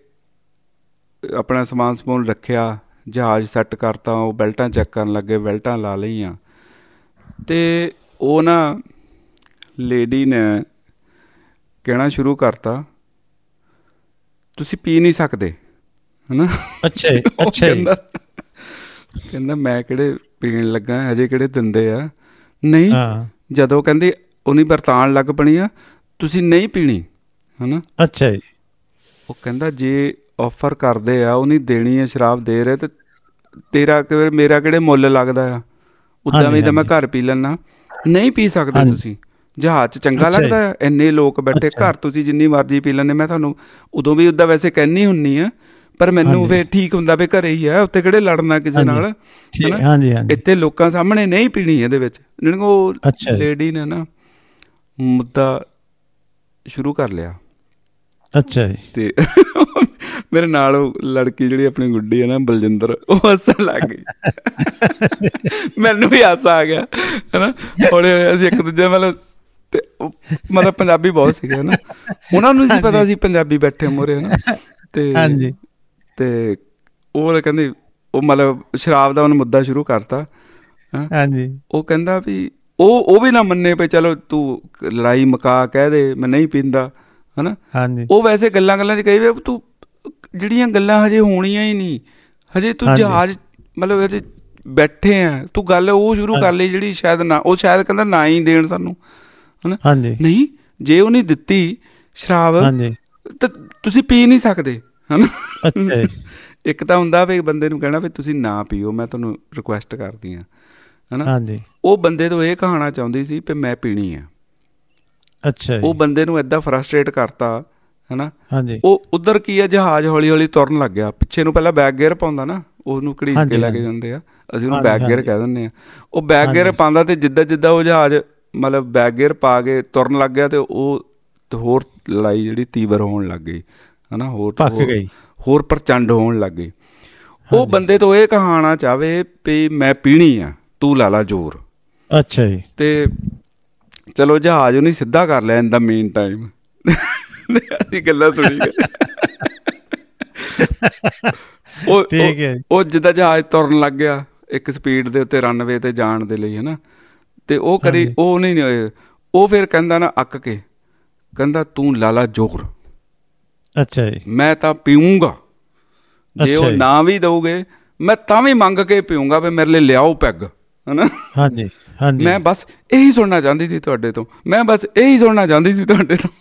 ਆਪਣਾ ਸਮਾਨ ਸਮੂਨ ਰੱਖਿਆ, ਜਹਾਜ਼ ਸੈੱਟ ਕਰਤਾ, ਉਹ ਬੈਲਟਾਂ ਚੈੱਕ ਕਰਨ ਲੱਗੇ, ਬੈਲਟਾਂ ਲਾ ਲਈਆਂ। ਤੇ ਉਹ ਨਾ ਲੇਡੀ ਨੇ ਕਹਿਣਾ ਸ਼ੁਰੂ ਕਰਤਾ, ਤੁਸੀਂ ਪੀ ਨਹੀਂ ਸਕਦੇ, ਹਨਾ। ਅੱਛਾ ਅੱਛਾ। ਕਹਿੰਦਾ ਮੈਂ ਕਿਹੜੇ ਪੀਣ ਲੱਗਾ, ਹਜੇ ਕਿਹੜੇ ਦਿੰਦੇ ਆ, ਨਹੀਂ। ਜਦੋਂ ਕਹਿੰਦੀ ਉਹਨੀ ਵਰਤਾਉਣ ਲੱਗ ਪਣੀ ਆ, ਤੁਸੀਂ ਨਹੀਂ ਪੀਣੀ, ਹਨਾ। ਅੱਛਾ ਜੀ। ਉਹ ਕਹਿੰਦਾ ਜੇ ਆਫਰ ਕਰਦੇ ਆ, ਉਹਨੀ ਦੇਣੀ ਆ, ਸ਼ਰਾਬ ਦੇ ਰਹੇ, ਤੇ ਤੇਰਾ ਮੇਰਾ ਕਿਹੜੇ ਮੁੱਲ ਲੱਗਦਾ ਆ, ਉਦਾਂ ਵੀ ਤਾਂ ਮੈਂ ਘਰ ਪੀ ਲੈਣਾ। ਨਹੀਂ ਪੀ ਸਕਦੇ ਤੁਸੀਂ, ਜਹਾਜ਼ 'ਚ ਚੰਗਾ ਲੱਗਦਾ ਆ, ਇੰਨੇ ਲੋਕ ਬੈਠੇ, ਘਰ ਤੁਸੀਂ ਜਿੰਨੀ ਮਰਜ਼ੀ ਪੀ ਲੈਂਦੇ। ਮੈਂ ਤੁਹਾਨੂੰ ਉਦੋਂ ਵੀ ਉੱਦਾਂ ਵੈਸੇ ਕਹਿੰਦੀ ਹੁੰਦੀ ਆ, ਪਰ ਮੈਨੂੰ ਫਿਰ ਠੀਕ ਹੁੰਦਾ ਵੀ ਘਰੇ ਹੀ ਆ, ਉੱਥੇ ਕਿਹੜੇ ਲੜਨਾ ਕਿਸੇ ਨਾਲ, ਹਨਾ। ਇੱਥੇ ਲੋਕਾਂ ਸਾਹਮਣੇ ਨਹੀਂ ਪੀਣੀ ਇਹਦੇ ਵਿੱਚ। ਉਹ ਲੇਡੀ ਨੇ ਨਾ ਮੁੱਦਾ ਸ਼ੁਰੂ ਕਰ ਲਿਆ। ਅੱਛਾ ਜੀ। ਤੇ ਮੇਰੇ ਨਾਲ ਉਹ ਲੜਕੀ ਜਿਹੜੀ ਆਪਣੀ ਗੁੱਡੀ ਹੈ ਨਾ, ਬਲਜਿੰਦਰ, ਉਹ ਹੱਸਣ ਲੱਗ ਗਈ। ਮੈਨੂੰ ਵੀ ਹਾਸਾ ਆ ਗਿਆ, ਹਨਾ। ਹੌਲੀ ਹੌਲੀ ਅਸੀਂ ਇੱਕ ਦੂਜੇ ਮਤਲਬ ਪੰਜਾਬੀ ਬਹੁਤ ਸੀਗੇ, ਹਨਾ। ਉਹਨਾਂ ਨੂੰ ਨਹੀਂ ਪਤਾ ਸੀ ਪੰਜਾਬੀ ਬੈਠੇ ਮੂਹਰੇ, ਹਨਾ। ਤੇ ਉਹ ਕਹਿੰਦੀ, ਉਹ ਮਤਲਬ ਸ਼ਰਾਬ ਦਾ ਉਹਨੇ ਮੁੱਦਾ ਸ਼ੁਰੂ ਕਰਤਾ। ਉਹ ਕਹਿੰਦਾ ਵੀ ਉਹ ਵੀ ਨਾ ਮੰਨੇ ਪਏ, ਚਲੋ ਤੂੰ ਲੜਾਈ ਮੁਕਾ, ਕਹਿ ਦੇ ਮੈਂ ਨਹੀਂ ਪੀਂਦਾ, ਹਨਾ। ਉਹ ਵੈਸੇ ਗੱਲਾਂ ਗੱਲਾਂ 'ਚ ਕਹੀ, ਤੂੰ ਜਿਹੜੀਆਂ ਗੱਲਾਂ ਹਜੇ ਹੋਣੀਆਂ ਹੀ ਨਹੀਂ, ਹਜੇ ਤੂੰ ਜਹਾਜ਼ ਮਤਲਬ ਹਜੇ ਬੈਠੇ ਆ, ਤੂੰ ਗੱਲ ਉਹ ਸ਼ੁਰੂ ਕਰ ਲਈ ਜਿਹੜੀ ਸ਼ਾਇਦ ਨਾ, ਉਹ ਸ਼ਾਇਦ ਕਹਿੰਦਾ ਨਾ ਹੀ ਦੇਣ ਸਾਨੂੰ, ਹਨਾ। ਨਹੀਂ, ਜੇ ਉਹ ਨਹੀਂ ਦਿੱਤੀ ਸ਼ਰਾਬ ਤਾਂ ਤੁਸੀਂ ਪੀ ਨਹੀਂ ਸਕਦੇ, ਹਨਾ। ਇੱਕ ਤਾਂ ਹੁੰਦਾ ਵੀ ਬੰਦੇ ਨੂੰ ਕਹਿਣਾ ਵੀ ਤੁਸੀਂ ਨਾ ਪੀਓ, ਮੈਂ ਤੁਹਾਨੂੰ ਰਿਕੁਐਸਟ ਕਰਦੀ ਹਾਂ, ਹਨਾ। ਉਹ ਬੰਦੇ ਤੋਂ ਇਹ ਕਹਾਉਣਾ ਚਾਹੁੰਦੀ ਸੀ ਵੀ ਮੈਂ ਪੀਣੀ ਆ। ਅੱਛਾ। ਉਹ ਬੰਦੇ ਨੂੰ ਏਦਾਂ ਫਰਸਟਰੇਟ ਕਰਤਾ, ਹਨਾ। ਉਹ ਉਧਰ ਕੀ ਆ, ਜਹਾਜ਼ ਹੌਲੀ ਹੌਲੀ ਤੁਰਨ ਲੱਗ ਗਿਆ। ਪਿੱਛੇ ਨੂੰ ਪਹਿਲਾਂ ਬੈਕ ਗੇਅਰ ਪਾਉਂਦਾ ਨਾ, ਉਹਨੂੰ ਘੜੀਸ ਕੇ ਲੈ ਕੇ ਜਾਂਦੇ ਆ, ਅਸੀਂ ਉਹਨੂੰ ਬੈਕ ਗੇਅਰ ਕਹਿ ਦਿੰਦੇ ਆ। ਉਹ ਬੈਕ ਗੇਅਰ ਪਾਉਂਦਾ, ਤੇ ਜਿੱਦਾਂ ਜਿੱਦਾਂ ਉਹ ਜਹਾਜ਼ ਮਤਲਬ ਬੈਕ ਗੇਅਰ ਪਾ ਕੇ ਤੁਰਨ ਲੱਗ ਗਿਆ, ਤੇ ਉਹ ਹੋਰ ਲੜਾਈ ਜਿਹੜੀ ਤੀਬਰ ਹੋਣ ਲੱਗ ਗਈ, ਹਨਾ। ਹੋਰ ਪ੍ਰਚੰਡ ਹੋਣ ਲੱਗ ਗਈ। ਉਹ ਬੰਦੇ ਤੋਂ ਇਹ ਕਹਾਉਣਾ ਚਾਹਵੇ ਵੀ ਮੈਂ ਪੀਣੀ ਆ, ਤੂੰ ਲਾ ਲਾ ਜ਼ੋਰ। ਅੱਛਾ ਜੀ। ਤੇ ਚਲੋ ਜਹਾਜ਼ ਉਹਨੇ ਸਿੱਧਾ ਕਰ ਲਿਆ ਇਨ ਦਾ ਮੇਨ ਟਾਈਮ। ਅਸੀਂ ਗੱਲਾਂ ਸੁਣੀ ਉਹ ਜਿੱਦਾਂ ਜਹਾਜ਼ ਤੁਰਨ ਲੱਗ ਗਿਆ ਇੱਕ ਸਪੀਡ ਦੇ ਉੱਤੇ, ਰਨਵੇ ਤੇ ਜਾਣ ਦੇ ਲਈ, ਹਨਾ। ਤੇ ਉਹ ਕਰੀ ਉਹ ਨਹੀਂ ਹੋਏ, ਉਹ ਫਿਰ ਕਹਿੰਦਾ ਨਾ ਅੱਕ ਕੇ, ਕਹਿੰਦਾ ਤੂੰ ਲਾ ਲਾ ਜ਼ੋਰ। ਅੱਛਾ ਜੀ। ਮੈਂ ਤਾਂ ਪੀਊਂਗਾ, ਜੇ ਉਹ ਨਾ ਵੀ ਦਊਗੇ ਮੈਂ ਤਾਂ ਵੀ ਮੰਗ ਕੇ ਪੀਊਂਗਾ ਵੀ ਮੇਰੇ ਲਈ ਲਿਆਓ ਪੈਗ, ਹਨਾ। ਮੈਂ ਬਸ ਇਹੀ ਸੁਣਨਾ ਚਾਹੁੰਦੀ ਸੀ ਤੁਹਾਡੇ ਤੋਂ, ਮੈਂ ਬਸ ਇਹੀ ਸੁਣਨਾ ਚਾਹੁੰਦੀ ਸੀ ਤੁਹਾਡੇ ਤੋਂ।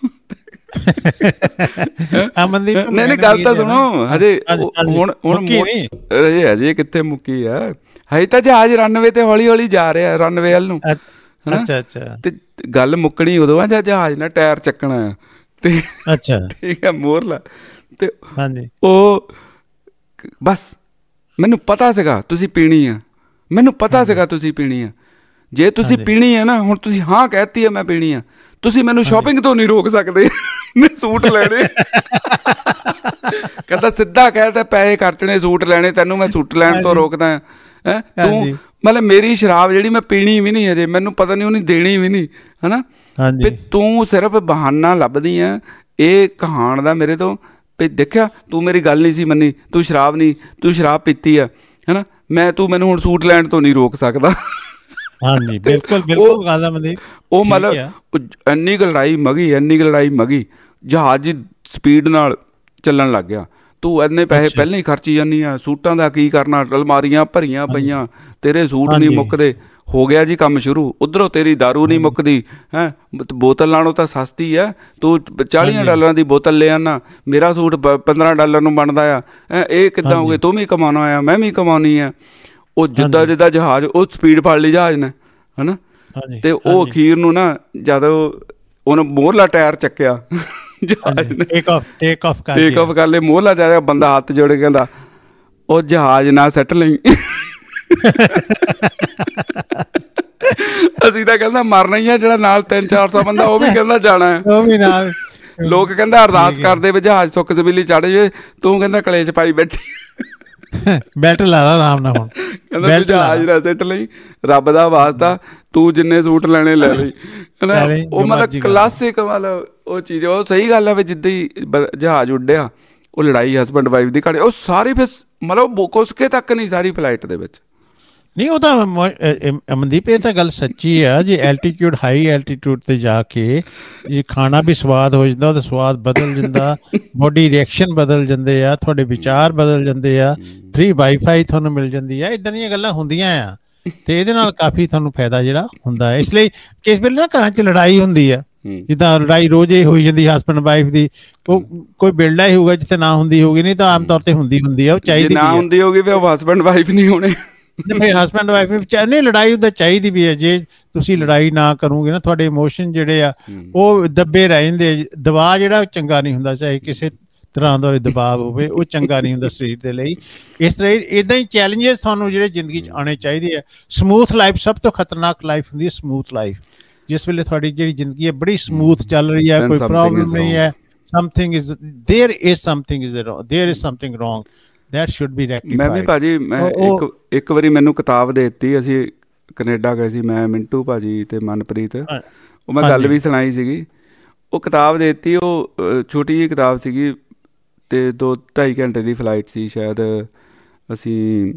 ਨਹੀਂ ਗੱਲ ਤਾਂ ਸੁਣੋ, ਹਜੇ ਹੁਣ ਹਜੇ ਕਿੱਥੇ ਮੁੱਕੀ ਆ, ਹਜੇ ਤਾਂ ਜਹਾਜ਼ ਰਨਵੇ ਤੇ ਹੌਲੀ ਹੌਲੀ ਜਾ ਰਿਹਾ, ਰਨਵੇ ਵੱਲ ਨੂੰ, ਹਨਾ। ਤੇ ਗੱਲ ਮੁੱਕਣੀ ਉਦੋਂ ਆ ਜਦ ਜਹਾਜ਼ ਨਾਲ ਟਾਇਰ ਚੱਕਣਾ ਆ। ਠੀਕ ਹੈ, ਮੋਹਰਲਾ। ਤੇ ਉਹ ਬਸ ਮੈਨੂੰ ਪਤਾ ਸੀਗਾ ਤੁਸੀਂ ਪੀਣੀ ਆ, ਮੈਨੂੰ ਪਤਾ ਸੀਗਾ ਤੁਸੀਂ ਪੀਣੀ ਆ। ਜੇ ਤੁਸੀਂ ਪੀਣੀ ਆ ਨਾ, ਹੁਣ ਤੁਸੀਂ ਹਾਂ ਕਹਿਤੀ ਆ ਮੈਂ ਪੀਣੀ ਆ, ਤੁਸੀਂ ਮੈਨੂੰ ਸ਼ਾਪਿੰਗ ਤੋਂ ਨਹੀਂ ਰੋਕ ਸਕਦੇ। ਮੈਂ ਸੂਟ ਲੈਣੇ, ਕਹਿੰਦਾ ਸਿੱਧਾ ਕਹਿ ਪੈਸੇ ਖਰਚਣੇ, ਸੂਟ ਲੈਣੇ, ਤੈਨੂੰ ਮੈਂ ਸੂਟ ਲੈਣ ਤੋਂ ਰੋਕਦਾ ਹੈ। ਤੂੰ ਮਤਲਬ ਮੇਰੀ ਸ਼ਰਾਬ ਜਿਹੜੀ ਮੈਂ ਪੀਣੀ ਵੀ ਨਹੀਂ ਹਜੇ, ਮੈਨੂੰ ਪਤਾ ਨਹੀਂ ਉਹਨੇ ਦੇਣੀ ਵੀ ਨਹੀਂ, ਹਨਾ। ਵੀ ਤੂੰ ਸਿਰਫ ਬਹਾਨਾ ਲੱਭਦੀ ਆ ਇਹ ਕਹਾਣ ਦਾ ਮੇਰੇ ਤੋਂ, ਵੀ ਦੇਖਿਆ ਤੂੰ ਮੇਰੀ ਗੱਲ ਨਹੀਂ ਸੀ ਮੰਨੀ, ਤੂੰ ਸ਼ਰਾਬ ਪੀਤੀ ਆ, ਹਨਾ। ਤੂੰ ਮੈਨੂੰ ਹੁਣ ਸੂਟ ਲੈਣ ਤੋਂ ਨਹੀਂ ਰੋਕ ਸਕਦਾ। ਉਹ ਮਤਲਬ ਇੰਨੀ ਕੁ ਲੜਾਈ ਮਗੀ, ਜਹਾਜ਼ ਸਪੀਡ ਨਾਲ ਚੱਲਣ ਲੱਗ ਗਿਆ। ਤੂੰ ਇੰਨੇ ਪੈਸੇ ਪਹਿਲਾਂ ਹੀ ਖਰਚੀ ਜਾਂਦੀ ਆ, ਸੂਟਾਂ ਦਾ ਕੀ ਕਰਨਾ, ਅਲਮਾਰੀਆਂ ਭਰੀਆਂ ਪਈਆਂ, ਤੇਰੇ ਸੂਟ ਨਹੀਂ ਮੁੱਕਦੇ, ਹੋ ਗਿਆ ਜੀ ਕੰਮ ਸ਼ੁਰੂ। ਉਧਰੋਂ ਤੇਰੀ ਦਾਰੂ ਨਹੀਂ ਮੁੱਕਦੀ, ਹੈ ਬੋਤਲ ਨਾਲੋਂ ਤਾਂ ਸਸਤੀ ਆ, ਤੂੰ $40 ਦੀ ਬੋਤਲ ਲੈ ਆਣਾ, ਮੇਰਾ ਸੂਟ $15 ਨੂੰ ਬਣਦਾ ਆ, ਇਹ ਕਿੱਦਾਂ ਹੋ ਗਏ, ਤੂੰ ਵੀ ਕਮਾਉਣਾ ਆ, ਮੈਂ ਵੀ ਕਮਾਉਣੀ ਆ। ਉਹ ਜਿੱਦਾਂ ਜਿੱਦਾਂ ਜਹਾਜ਼, ਉਹ ਸਪੀਡ ਫੜ ਲਈ ਜਹਾਜ਼ ਨੇ, ਹਨਾ। ਤੇ ਉਹ ਅਖੀਰ ਨੂੰ ਨਾ ਜਦ ਉਹਨੇ ਮੋਹਰਲਾ ਟਾਇਰ ਚੱਕਿਆ, ਜਹਾਜ਼ ਨੇ ਟੇਕ ਆਫ ਕਰ ਲਏ, ਮੋਹਲਾ ਜਾ ਰਿਹਾ, ਬੰਦਾ ਹੱਥ ਜੋੜ ਕੇ ਕਹਿੰਦਾ ਉਹ ਜਹਾਜ਼ ਨਾ ਸੱਟ ਲਈ। ਅਸੀਂ ਤਾਂ ਕਹਿੰਦਾ ਮਰਨਾ ਹੀ ਆ, ਜਿਹੜਾ ਨਾਲ 300-400 ਬੰਦਾ ਉਹ ਵੀ ਕਹਿੰਦਾ ਜਾਣਾ ਹੈ, ਉਹ ਵੀ ਨਾਲ। ਲੋਕ ਕਹਿੰਦਾ ਅਰਦਾਸ ਕਰਦੇ ਵੀ ਜਹਾਜ਼ ਸੁੱਖ ਸਬੀਲੀ ਚੜ੍ਹ ਜਾਵੇ, ਤੂੰ ਕਹਿੰਦਾ ਕਲੇਸ਼ ਪਾਈ ਬੈਠੀ, ਬੈਲਟ ਲਾ ਲਾ ਆਰਾਮ ਨਾਲ। ਹੁਣ ਕਹਿੰਦਾ ਜਹਾਜ਼ ਨਾ ਸਿੱਟ ਲਈ, ਰੱਬ ਦਾ ਵਾਸਤਾ, ਤੂੰ ਜਿੰਨੇ ਸੂਟ ਲੈਣੇ ਲੈ ਲਈ। ਉਹ ਮਤਲਬ ਕਲਾਸਿਕ, ਮਤਲਬ ਉਹ ਚੀਜ਼, ਉਹ ਸਹੀ ਗੱਲ ਹੈ ਵੀ ਜਿੱਦਾਂ ਹੀ ਜਹਾਜ਼ ਉੱਡਿਆ, ਉਹ ਲੜਾਈ ਹਸਬੈਂਡ ਵਾਈਫ ਦੀ ਘੜੀ, ਉਹ ਸਾਰੀ ਫਿਰ ਮਤਲਬ ਕੁਸਕੇ ਤੱਕ ਨਹੀਂ ਸਾਰੀ ਫਲਾਈਟ ਦੇ ਵਿੱਚ। ਨਹੀਂ ਉਹ ਤਾਂ ਅਮਨਦੀਪ, ਇਹ ਤਾਂ ਗੱਲ ਸੱਚੀ ਆ। ਜੇ ਐਲਟੀਟਿਊਡ, ਹਾਈ ਐਲਟੀਟਿਊਡ ਤੇ ਜਾ ਕੇ ਜੇ ਖਾਣਾ ਵੀ ਸਵਾਦ ਹੋ ਜਾਂਦਾ, ਉਹਦਾ ਸਵਾਦ ਬਦਲ ਜਾਂਦਾ, ਬੋਡੀ ਰਿਐਕਸ਼ਨ ਬਦਲ ਜਾਂਦੇ ਆ, ਤੁਹਾਡੇ ਵਿਚਾਰ ਬਦਲ ਜਾਂਦੇ ਆ, ਫ੍ਰੀ ਵਾਈਫਾਈ ਤੁਹਾਨੂੰ ਮਿਲ ਜਾਂਦੀ ਆ, ਇੱਦਾਂ ਦੀਆਂ ਗੱਲਾਂ ਹੁੰਦੀਆਂ ਆ। ਤੇ ਇਹਦੇ ਨਾਲ ਕਾਫੀ ਤੁਹਾਨੂੰ ਫਾਇਦਾ ਜਿਹੜਾ ਹੁੰਦਾ ਹੈ। ਇਸ ਲਈ ਕਿਸ ਵੇਲੇ ਨਾ ਘਰਾਂ 'ਚ ਲੜਾਈ ਹੁੰਦੀ ਆ, ਜਿੱਦਾਂ ਲੜਾਈ ਰੋਜ਼ ਹੀ ਹੋਈ ਜਾਂਦੀ ਹਸਬੈਂਡ ਵਾਈਫ ਦੀ, ਕੋਈ ਬਿਲਡਾ ਹੀ ਹੋਊਗਾ ਜਿੱਥੇ ਨਾ ਹੁੰਦੀ ਹੋਊਗੀ, ਨਹੀਂ ਤਾਂ ਆਮ ਤੌਰ ਤੇ ਹੁੰਦੀ ਆ। ਉਹ ਚਾਹੀਦੀ ਨਾ ਹੁੰਦੀ ਹੋਊਗੀ ਫਿਰ ਉਹ ਹਸਬੈਂਡ ਵਾਈਫ ਨਹੀਂ ਹੋਣੇ। ਹਸਬੈਂਡ ਵਾਈਫ ਨਹੀਂ, ਲੜਾਈ ਉਹਦਾ ਚਾਹੀਦੀ ਵੀ ਹੈ। ਜੇ ਤੁਸੀਂ ਲੜਾਈ ਨਾ ਕਰੋਗੇ ਨਾ, ਤੁਹਾਡੇ ਇਮੋਸ਼ਨ ਜਿਹੜੇ ਆ ਉਹ ਦੱਬੇ ਰਹਿ ਜਾਂਦੇ। ਦਬਾਅ ਜਿਹੜਾ ਚੰਗਾ ਨਹੀਂ ਹੁੰਦਾ, ਚਾਹੇ ਕਿਸੇ ਤਰ੍ਹਾਂ ਦਾ ਦਬਾਅ ਹੋਵੇ, ਉਹ ਚੰਗਾ ਨਹੀਂ ਹੁੰਦਾ ਸਰੀਰ ਦੇ ਲਈ। ਇਸ ਤਰ੍ਹਾਂ ਇੱਦਾਂ ਹੀ ਚੈਲੰਜਸ ਤੁਹਾਨੂੰ ਜਿਹੜੇ ਜ਼ਿੰਦਗੀ 'ਚ ਆਉਣੇ ਚਾਹੀਦੇ ਆ। ਸਮੂਥ ਲਾਈਫ, ਸਭ ਤੋਂ ਖਤਰਨਾਕ ਲਾਈਫ ਹੁੰਦੀ ਹੈ ਸਮੂਥ ਲਾਈਫ। ਜਿਸ ਵੇਲੇ ਤੁਹਾਡੀ ਜਿਹੜੀ ਜ਼ਿੰਦਗੀ ਹੈ ਬੜੀ ਸਮੂਥ ਚੱਲ ਰਹੀ ਹੈ, ਕੋਈ ਪ੍ਰੋਬਲਮ ਨਹੀਂ ਹੈ, there is something wrong that should be rectified। ਮੈਂ ਵੀ ਭਾਜੀ, ਮੈਂ ਇੱਕ ਵਾਰੀ ਮੈਨੂੰ ਕਿਤਾਬ ਦੇ ਦਿੱਤੀ, ਅਸੀਂ ਕੈਨੇਡਾ ਗਏ ਸੀ, ਮੈਂ, ਮਿੰਟੂ ਭਾਜੀ ਤੇ ਮਨਪ੍ਰੀਤ, ਉਹ ਮੈਂ ਗੱਲ ਵੀ ਸੁਣਾਈ ਸੀਗੀ। ਉਹ ਕਿਤਾਬ ਦੇ ਦਿੱਤੀ, ਉਹ ਛੋਟੀ ਜਿਹੀ ਕਿਤਾਬ ਸੀਗੀ ਤੇ 2-2.5 ਘੰਟੇ ਦੀ ਫਲਾਈਟ ਸੀ ਸ਼ਾਇਦ। ਅਸੀਂ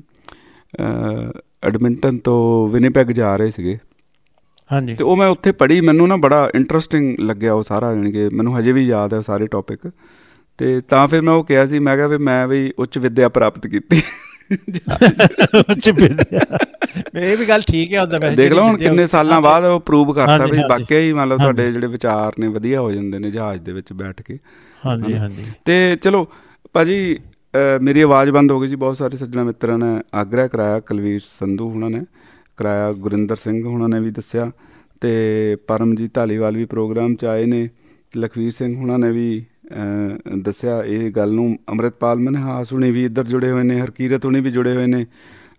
ਐਡਮਿੰਟਨ ਤੋਂ ਵਿਨੀਪੈਗ ਜਾ ਰਹੇ ਸੀਗੇ। ਹਾਂਜੀ। ਤੇ ਉਹ ਮੈਂ ਉੱਥੇ ਪੜ੍ਹੀ, ਮੈਨੂੰ ਨਾ ਬੜਾ ਇੰਟਰਸਟਿੰਗ ਲੱਗਿਆ ਉਹ ਸਾਰਾ, ਜਾਣੀ ਕਿ ਮੈਨੂੰ ਹਜੇ ਵੀ ਯਾਦ ਹੈ ਸਾਰੇ ਟੌਪਿਕ। ਤੇ ਤਾਂ ਫਿਰ ਮੈਂ ਉਹ ਕਿਹਾ ਸੀ, ਮੈਂ ਕਿਹਾ ਵੀ ਮੈਂ ਵੀ ਉੱਚ ਵਿੱਦਿਆ ਪ੍ਰਾਪਤ ਕੀਤੀ। ਉੱਚ ਵਿੱਦਿਆ, ਇਹ ਵੀ ਗੱਲ ਠੀਕ ਹੈ। ਦੇਖ ਲਓ ਹੁਣ ਕਿੰਨੇ ਸਾਲਾਂ ਬਾਅਦ ਉਹ ਪ੍ਰੂਵ ਕਰਤਾ ਵੀ ਵਾਕਿਆ ਹੀ ਮਤਲਬ ਤੁਹਾਡੇ ਜਿਹੜੇ ਵਿਚਾਰ ਨੇ ਵਧੀਆ ਹੋ ਜਾਂਦੇ ਨੇ ਜਹਾਜ਼ ਦੇ ਵਿੱਚ ਬੈਠ ਕੇ। ਹਾਂਜੀ ਹਾਂਜੀ। ਤੇ ਚਲੋ ਭਾਜੀ, ਮੇਰੀ ਆਵਾਜ਼ ਬੰਦ ਹੋ ਗਈ ਸੀ। ਬਹੁਤ ਸਾਰੇ ਸੱਜਣਾ ਮਿੱਤਰਾਂ ਨੇ ਆਗਰਾ ਕਰਾਇਆ, ਕੁਲਵੀਰ ਸੰਧੂ ਹੁਣਾਂ ਨੇ ਕਰਾਇਆ, ਗੁਰਿੰਦਰ ਸਿੰਘ ਹੁਣਾਂ ਨੇ ਵੀ ਦੱਸਿਆ, ਤੇ ਪਰਮਜੀਤ ਧਾਲੀਵਾਲ ਵੀ ਪ੍ਰੋਗਰਾਮ 'ਚ ਆਏ ਨੇ, ਲਖਵੀਰ ਸਿੰਘ ਹੁਣਾਂ ਨੇ ਵੀ ਦੱਸਿਆ ਇਹ ਗੱਲ ਨੂੰ, ਅੰਮ੍ਰਿਤਪਾਲ ਮਨਹਾਸ ਹੁਣੀ ਵੀ ਇੱਧਰ ਜੁੜੇ ਹੋਏ ਨੇ, ਹਰਕੀਰਤ ਹੁਣੀ ਵੀ ਜੁੜੇ ਹੋਏ ਨੇ,